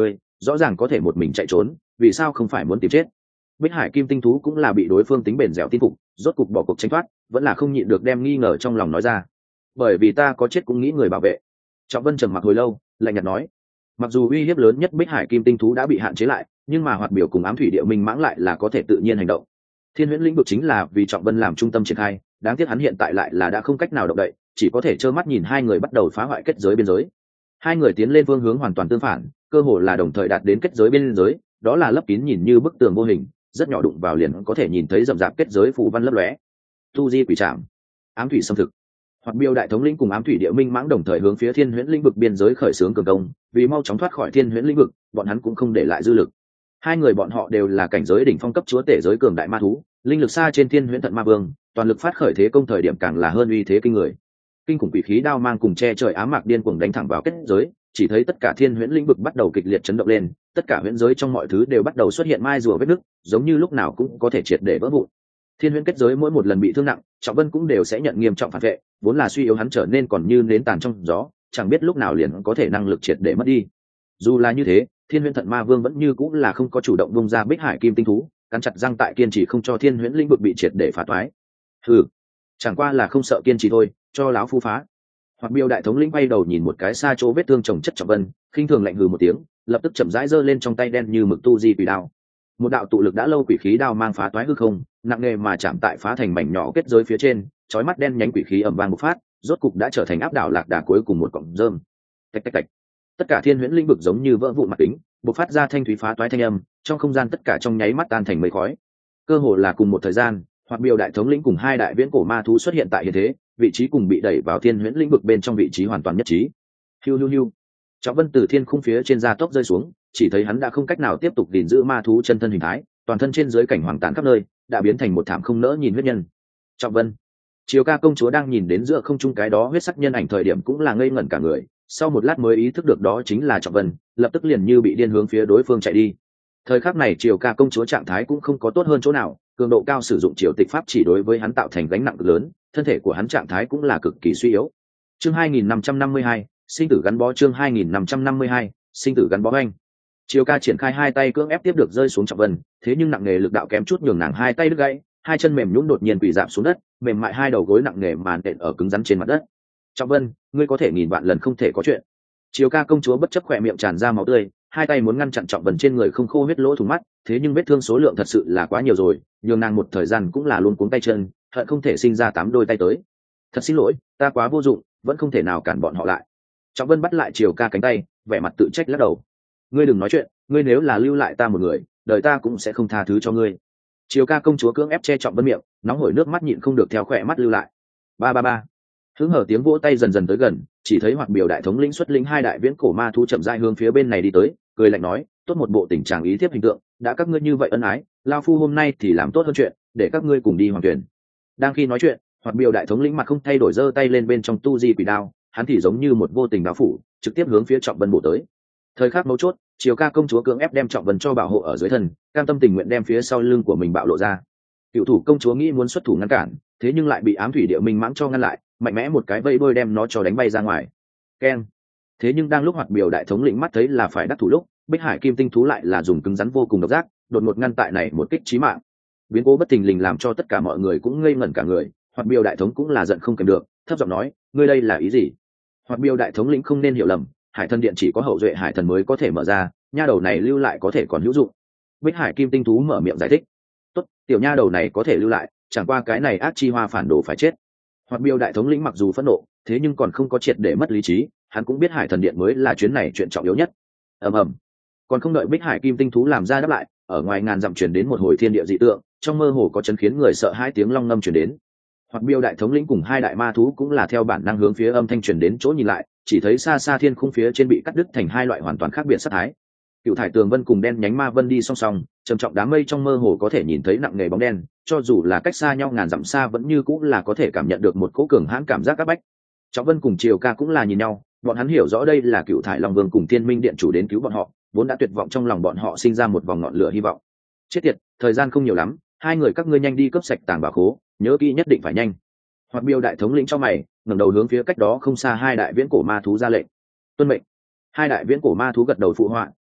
rõ ràng có thể một mình chạy trốn, vì sao không phải muốn tìm chết? Bích Hải Kim Tinh thú cũng là bị đối phương tính bền dẻo tin phục, rốt cục bỏ cuộc tranh thoát, vẫn là không nhịn được đem nghi ngờ trong lòng nói ra. Bởi vì ta có chết cũng nghĩ người bảo vệ. Trọng Vân trầm mặc hồi lâu, lạnh nhạt nói. Mặc dù uy hiếp lớn nhất Bích Hải Kim Tinh thú đã bị hạn chế lại, nhưng mà Hoạt Biểu cùng Ám Thủy Địa Minh mãng lại là có thể tự nhiên hành động. Thiên Huyễn lĩnh vực chính là vì Trọng Vân làm trung tâm triển khai, đáng tiếc hắn hiện tại lại là đã không cách nào động đậy, chỉ có thể trơ mắt nhìn hai người bắt đầu phá hoại kết giới biên giới. Hai người tiến lên phương hướng hoàn toàn tương phản, cơ hồ là đồng thời đạt đến kết giới biên giới, đó là lấp kín nhìn như bức tường vô hình, rất nhỏ đụng vào liền có thể nhìn thấy rậm rạp kết giới phù văn lấp lóe. Tu di quỷ trảm, ám thủy xâm thực. Hoặc Biêu đại thống lĩnh cùng Ám Thủy Địa Minh mãng đồng thời hướng phía Thiên Huyễn lĩnh vực biên giới khởi xướng cường công, vì mau chóng thoát khỏi Thiên Huyễn lĩnh vực, bọn hắn cũng không để lại dư lực. Hai người bọn họ đều là cảnh giới đỉnh phong cấp chúa tể giới cường đại ma thú, linh lực xa trên Thiên Huyễn Thận Ma Vương, toàn lực phát khởi thế công thời điểm càng là hơn uy thế kinh người. Kinh khủng quỷ khí đao mang cùng che trời ám mạc điên cuồng đánh thẳng vào kết giới, chỉ thấy tất cả Thiên Huyễn lĩnh vực bắt đầu kịch liệt chấn động lên, tất cả huyễn giới trong mọi thứ đều bắt đầu xuất hiện mai rùa vết nứt, giống như lúc nào cũng có thể triệt để vỡ vụn. Thiên Huyễn kết giới mỗi một lần bị thương nặng, Trọng Vân cũng đều sẽ nhận nghiêm trọng phản vệ, vốn là suy yếu hắn trở nên còn như nến tàn trong gió, chẳng biết lúc nào liền có thể năng lực triệt để mất đi. Dù là như thế, Thiên Huyễn Thận Ma Vương vẫn như cũng là không có chủ động bung ra Bích Hải Kim Tinh thú, cắn chặt răng tại kiên trì không cho Thiên Huyễn lĩnh vực bị triệt để phá toái. Hừ, chẳng qua là không sợ kiên trì thôi, cho láo phu phá. Hoặc Biêu đại thống lĩnh bay đầu nhìn một cái xa chỗ vết thương chồng chất Trọng Vân, khinh thường lạnh hừ một tiếng, lập tức chậm rãi giơ lên trong tay đen như mực tu di quỷ đao. Một đạo tụ lực đã lâu quỷ khí đao mang phá toái hư không, nặng nề mà chạm tại phá thành mảnh nhỏ kết giới phía trên, chói mắt đen nhánh quỷ khí ầm vang bộc phát, rốt cục đã trở thành áp đảo lạc đà cuối cùng một cọng rơm. Tạch tạch tạch. Tất cả Thiên Huyễn lĩnh vực giống như vỡ vụn mặt kính, bộc phát ra thanh thúy phá toái thanh âm, trong không gian tất cả trong nháy mắt tan thành mây khói. Cơ hồ là cùng một thời gian, Hoặc Biêu đại thống lĩnh cùng hai đại viễn cổ ma thú xuất hiện tại hiện thế, vị trí cùng bị đẩy vào Thiên Huyễn lĩnh vực bên trong vị trí hoàn toàn nhất trí. Hiu hiu hiu. Trọng Vân từ thiên khung phía trên gia tốc rơi xuống, chỉ thấy hắn đã không cách nào tiếp tục gìn giữ ma thú chân thân hình thái, toàn thân trên dưới cảnh hoàng tàn khắp nơi, đã biến thành một thảm không nỡ nhìn huyết nhân. Trọng Vân, Chiều Ca công chúa đang nhìn đến giữa không trung cái đó huyết sắc nhân ảnh thời điểm cũng là ngây ngẩn cả người, sau một lát mới ý thức được đó chính là Trọng Vân, lập tức liền như bị điên hướng phía đối phương chạy đi. Thời khắc này Chiều Ca công chúa trạng thái cũng không có tốt hơn chỗ nào, cường độ cao sử dụng triều tịch pháp chỉ đối với hắn tạo thành gánh nặng lớn, thân thể của hắn trạng thái cũng là cực kỳ suy yếu. Chương hai nghìn năm trăm năm mươi hai, sinh tử gắn bó. Chương hai nghìn năm trăm năm mươi hai, sinh tử gắn bó. Anh Chiều Ca triển khai hai tay cưỡng ép tiếp được rơi xuống Trọng Vân, thế nhưng nặng nề lực đạo kém chút nhường nàng hai tay đứt gãy, hai chân mềm nhũn đột nhiên quỳ rạp xuống đất, mềm mại hai đầu gối nặng nề màn đện ở cứng rắn trên mặt đất. Trọng Vân, ngươi có thể nghìn vạn lần không thể có chuyện. Chiều Ca công chúa bất chấp khỏe miệng tràn ra máu tươi, hai tay muốn ngăn chặn Trọng Vân trên người không khô huyết lỗ thủng mắt, thế nhưng vết thương số lượng thật sự là quá nhiều rồi, nhường nàng một thời gian cũng là luôn cuống tay chân, hận không thể sinh ra tám đôi tay tới. Thật xin lỗi, ta quá vô dụng, vẫn không thể nào cản bọn họ lại. Trọng Vân bắt lại Chiều Ca cánh tay, vẻ mặt tự trách lắc đầu. Ngươi đừng nói chuyện, ngươi nếu là lưu lại ta một người, đời ta cũng sẽ không tha thứ cho ngươi. Chiều Ca công chúa cưỡng ép che Trọng Vân miệng, nóng hổi nước mắt nhịn không được theo khỏe mắt lưu lại. Ba ba ba. Hứng hở tiếng vỗ tay dần dần tới gần, chỉ thấy Hoặc Biêu đại thống lĩnh xuất lĩnh hai đại viễn cổ ma thú chậm rãi hướng phía bên này đi tới, cười lạnh nói, tốt một bộ tình trạng ý thiếp hình tượng, đã các ngươi như vậy ân ái, lao phu hôm nay thì làm tốt hơn chuyện, để các ngươi cùng đi hoàng tuyển. Đang khi nói chuyện, Hoặc Biêu đại thống lĩnh mặt không thay đổi giơ tay lên bên trong tu di quỷ đao, hắn thì giống như một vô tình đao phủ, trực tiếp hướng phía Trọng Vân bổ tới. Thời khắc mấu chốt, Chiều Ca công chúa cưỡng ép đem Trọng Vân cho bảo hộ ở dưới thân, cam tâm tình nguyện đem phía sau lưng của mình bạo lộ ra. Cựu thủ công chúa nghĩ muốn xuất thủ ngăn cản, thế nhưng lại bị Ám Thủy Địa Minh mãng cho ngăn lại, mạnh mẽ một cái vây đôi đem nó cho đánh bay ra ngoài. Keng. Thế nhưng đang lúc Hoặc Biêu đại thống lĩnh mắt thấy là phải đắc thủ lúc, Bích Hải Kim Tinh thú lại là dùng cứng rắn vô cùng độc giác, đột ngột ngăn tại này một kích chí mạng. Biến cố bất thình lình làm cho tất cả mọi người cũng ngây ngẩn cả người, Hoặc Biêu đại thống cũng là giận không kèm được, thấp giọng nói, ngươi đây là ý gì? Hoặc Biêu đại thống lĩnh không nên hiểu lầm, Hải Thần Điện chỉ có hậu duệ hải thần mới có thể mở ra, nha đầu này lưu lại có thể còn hữu dụng. Bích Hải Kim Tinh thú mở miệng giải thích. Tốt, tiểu nha đầu này có thể lưu lại, chẳng qua cái này ác chi hoa phản đồ phải chết. Hoặc Biêu đại thống lĩnh mặc dù phẫn nộ, thế nhưng còn không có triệt để mất lý trí, hắn cũng biết Hải Thần Điện mới là chuyến này chuyện trọng yếu nhất. Ầm ầm. Còn không đợi Bích Hải Kim Tinh thú làm ra đáp lại, ở ngoài ngàn dặm truyền đến một hồi thiên địa dị tượng, trong mơ hồ có chấn khiến người sợ hai tiếng long ngâm truyền đến. Hoặc Biêu đại thống lĩnh cùng hai đại ma thú cũng là theo bản năng hướng phía âm thanh truyền đến chỗ nhìn lại, chỉ thấy xa xa thiên khung phía trên bị cắt đứt thành hai loại hoàn toàn khác biệt sắc thái. Cựu thải tường vân cùng đen nhánh ma vân đi song song, trầm trọng đám mây trong mơ hồ có thể nhìn thấy nặng nề bóng đen, cho dù là cách xa nhau ngàn dặm xa vẫn như cũng là có thể cảm nhận được một cỗ cường hãn cảm giác áp bách. Trọng Vân cùng Chiều Ca cũng là nhìn nhau, bọn hắn hiểu rõ đây là Cựu thải long vương cùng Thiên Minh điện chủ đến cứu bọn họ, vốn đã tuyệt vọng trong lòng bọn họ sinh ra một vòng ngọn lửa hy vọng. Chết tiệt, thời gian không nhiều lắm, hai người các ngươi nhanh đi cướp sạch tàng bảo khố, nhớ kỹ nhất định phải nhanh. Hoặc Biêu đại thống lĩnh cho mày, ngẩng đầu hướng phía cách đó không xa hai đại viễn cổ ma thú ra lệnh. Tuân mệnh. Hai đại viễn cổ ma thú gật đầu phụ họa,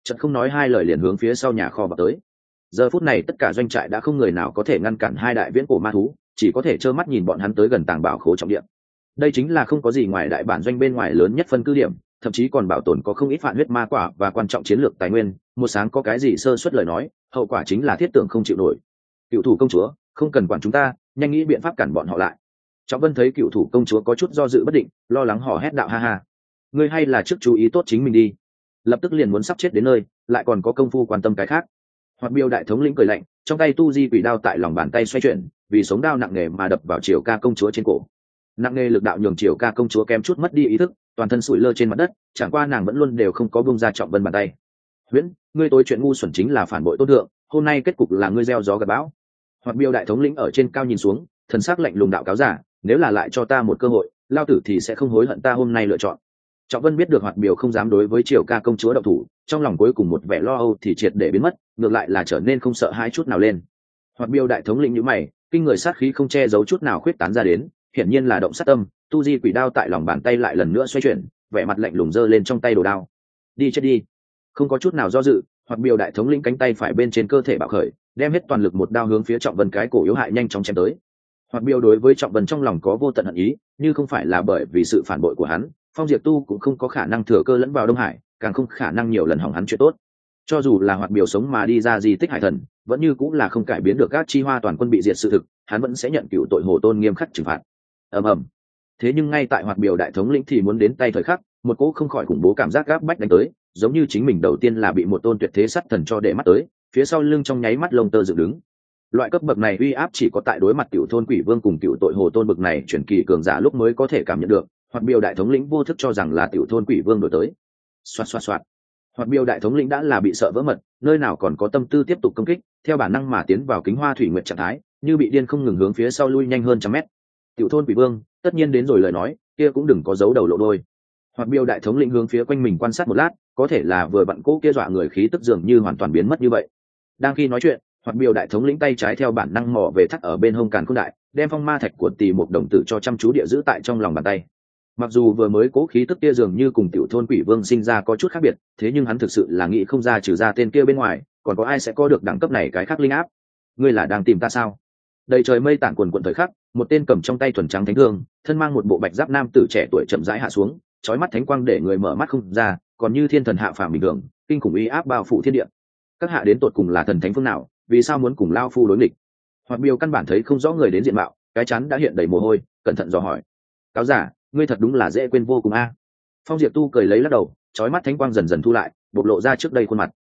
chợt không nói hai lời liền hướng phía sau nhà kho vào tới. Giờ phút này tất cả doanh trại đã không người nào có thể ngăn cản hai đại viễn cổ ma thú, chỉ có thể trơ mắt nhìn bọn hắn tới gần tàng bảo khố trọng địa. Đây chính là không có gì ngoài đại bản doanh bên ngoài lớn nhất phân cứ điểm, thậm chí còn bảo tồn có không ít phản huyết ma quả và quan trọng chiến lược tài nguyên, một sáng có cái gì sơ suất lời nói, hậu quả chính là thiết tưởng không chịu nổi. Cựu thủ công chúa, không cần quản chúng ta, nhanh nghĩ biện pháp cản bọn họ lại. Trọng Vân thấy cựu thủ công chúa có chút do dự bất định, lo lắng hò hét đạo ha ha, ngươi hay là trước chú ý tốt chính mình đi, lập tức liền muốn sắp chết đến nơi, lại còn có công phu quan tâm cái khác. Hoạt Biêu đại thống lĩnh cười lạnh, trong tay tu di quỷ đao tại lòng bàn tay xoay chuyển, vì sống đao nặng nề mà đập vào Triều Ca công chúa trên cổ. Nặng nề lực đạo nhường Triều Ca công chúa kém chút mất đi ý thức, toàn thân sủi lơ trên mặt đất, chẳng qua nàng vẫn luôn đều không có buông ra Trọng Vân bàn tay. Huyễn, ngươi tối chuyện ngu xuẩn chính là phản bội tôn thượng, hôm nay kết cục là ngươi gieo gió gặt bão. Hoạt Biêu đại thống lĩnh ở trên cao nhìn xuống, thần sắc lạnh lùng đạo cáo giả, nếu là lại cho ta một cơ hội, lao tử thì sẽ không hối hận ta hôm nay lựa chọn. Trọng Vân biết được Hoạt Biêu không dám đối với Triều Ca công chúa động thủ, trong lòng cuối cùng một vẻ lo âu thì triệt để biến mất, ngược lại là trở nên không sợ hãi chút nào lên. Hoạt Biêu đại thống lĩnh nhíu mày, kinh người sát khí không che giấu chút nào khuyết tán ra đến, hiển nhiên là động sát tâm, tu di quỷ đao tại lòng bàn tay lại lần nữa xoay chuyển, vẻ mặt lạnh lùng giơ lên trong tay đồ đao. Đi chết đi! Không có chút nào do dự, Hoạt Biêu đại thống lĩnh cánh tay phải bên trên cơ thể bạo khởi, đem hết toàn lực một đao hướng phía Trọng Vân cái cổ yếu hại nhanh chóng chém tới. Hoạt Biêu đối với Trọng Vân trong lòng có vô tận hận ý, như không phải là bởi vì sự phản bội của hắn, Phong Diệp Tu cũng không có khả năng thừa cơ lẫn vào Đông Hải, càng không khả năng nhiều lần hỏng hắn chuyện tốt. Cho dù là Hoạt Biêu sống mà đi ra di tích hải thần, vẫn như cũng là không cải biến được các chi hoa toàn quân bị diệt sự thực, hắn vẫn sẽ nhận cựu tội hồ tôn nghiêm khắc trừng phạt. Ầm ầm. Thế nhưng ngay tại Hoạt Biêu đại thống lĩnh thì muốn đến tay thời khắc, một cỗ không khỏi khủng bố cảm giác gáp bách đánh tới, giống như chính mình đầu tiên là bị một tôn tuyệt thế sắt thần cho để mắt tới, phía sau lưng trong nháy mắt lông tơ dựng đứng. Loại cấp bậc này uy áp chỉ có tại đối mặt cựu thôn quỷ vương cùng cựu tội hồ tôn bậc này chuyển kỳ cường giả lúc mới có thể cảm nhận được. Hoạt Biêu đại thống lĩnh vô thức cho rằng là cựu thôn quỷ vương đổi tới. Xoạt xoạt xoạt. Hoạt Biêu đại thống lĩnh đã là bị sợ vỡ mật, nơi nào còn có tâm tư tiếp tục công kích, theo bản năng mà tiến vào kính hoa thủy nguyệt trạng thái, như bị điên không ngừng hướng phía sau lui nhanh hơn trăm mét. Cựu thôn quỷ vương, tất nhiên đến rồi lời nói, kia cũng đừng có giấu đầu lộ đôi. Hoạt Biêu đại thống lĩnh hướng phía quanh mình quan sát một lát, có thể là vừa bận cố kia dọa người khí tức dường như hoàn toàn biến mất như vậy. Đang khi nói chuyện, Hoạt Biêu đại thống lĩnh tay trái theo bản năng mò về thắt ở bên hông càn khôn đại, đem phong ma thạch của Tỷ Mục đồng tử cho chăm chú địa giữ tại trong lòng bàn tay. Mặc dù vừa mới cố khí tức kia dường như cùng tiểu thôn quỷ vương sinh ra có chút khác biệt, thế nhưng hắn thực sự là nghĩ không ra trừ ra tên kia bên ngoài, còn có ai sẽ có được đẳng cấp này cái khác linh áp. Ngươi là đang tìm ta sao? Đầy trời mây tản quần quần thời khắc, một tên cầm trong tay thuần trắng thánh thương, thân mang một bộ bạch giáp nam tử trẻ tuổi chậm rãi hạ xuống, chói mắt thánh quang để người mở mắt không ra, còn như thiên thần hạ phàm bình thường, kinh khủng uy áp bao phủ thiên địa. Các hạ đến tột cùng là thần thánh phương nào, vì sao muốn cùng lao phu đối nghịch? Hoạt Biêu căn bản thấy không rõ người đến diện mạo, cái chắn đã hiện đầy mồ hôi, cẩn thận dò hỏi. Cáo giả, ngươi thật đúng là dễ quên vô cùng a. Phong Diệp Tu cười lấy lắc đầu, chói mắt thánh quang dần dần thu lại, bộc lộ ra trước đây khuôn mặt.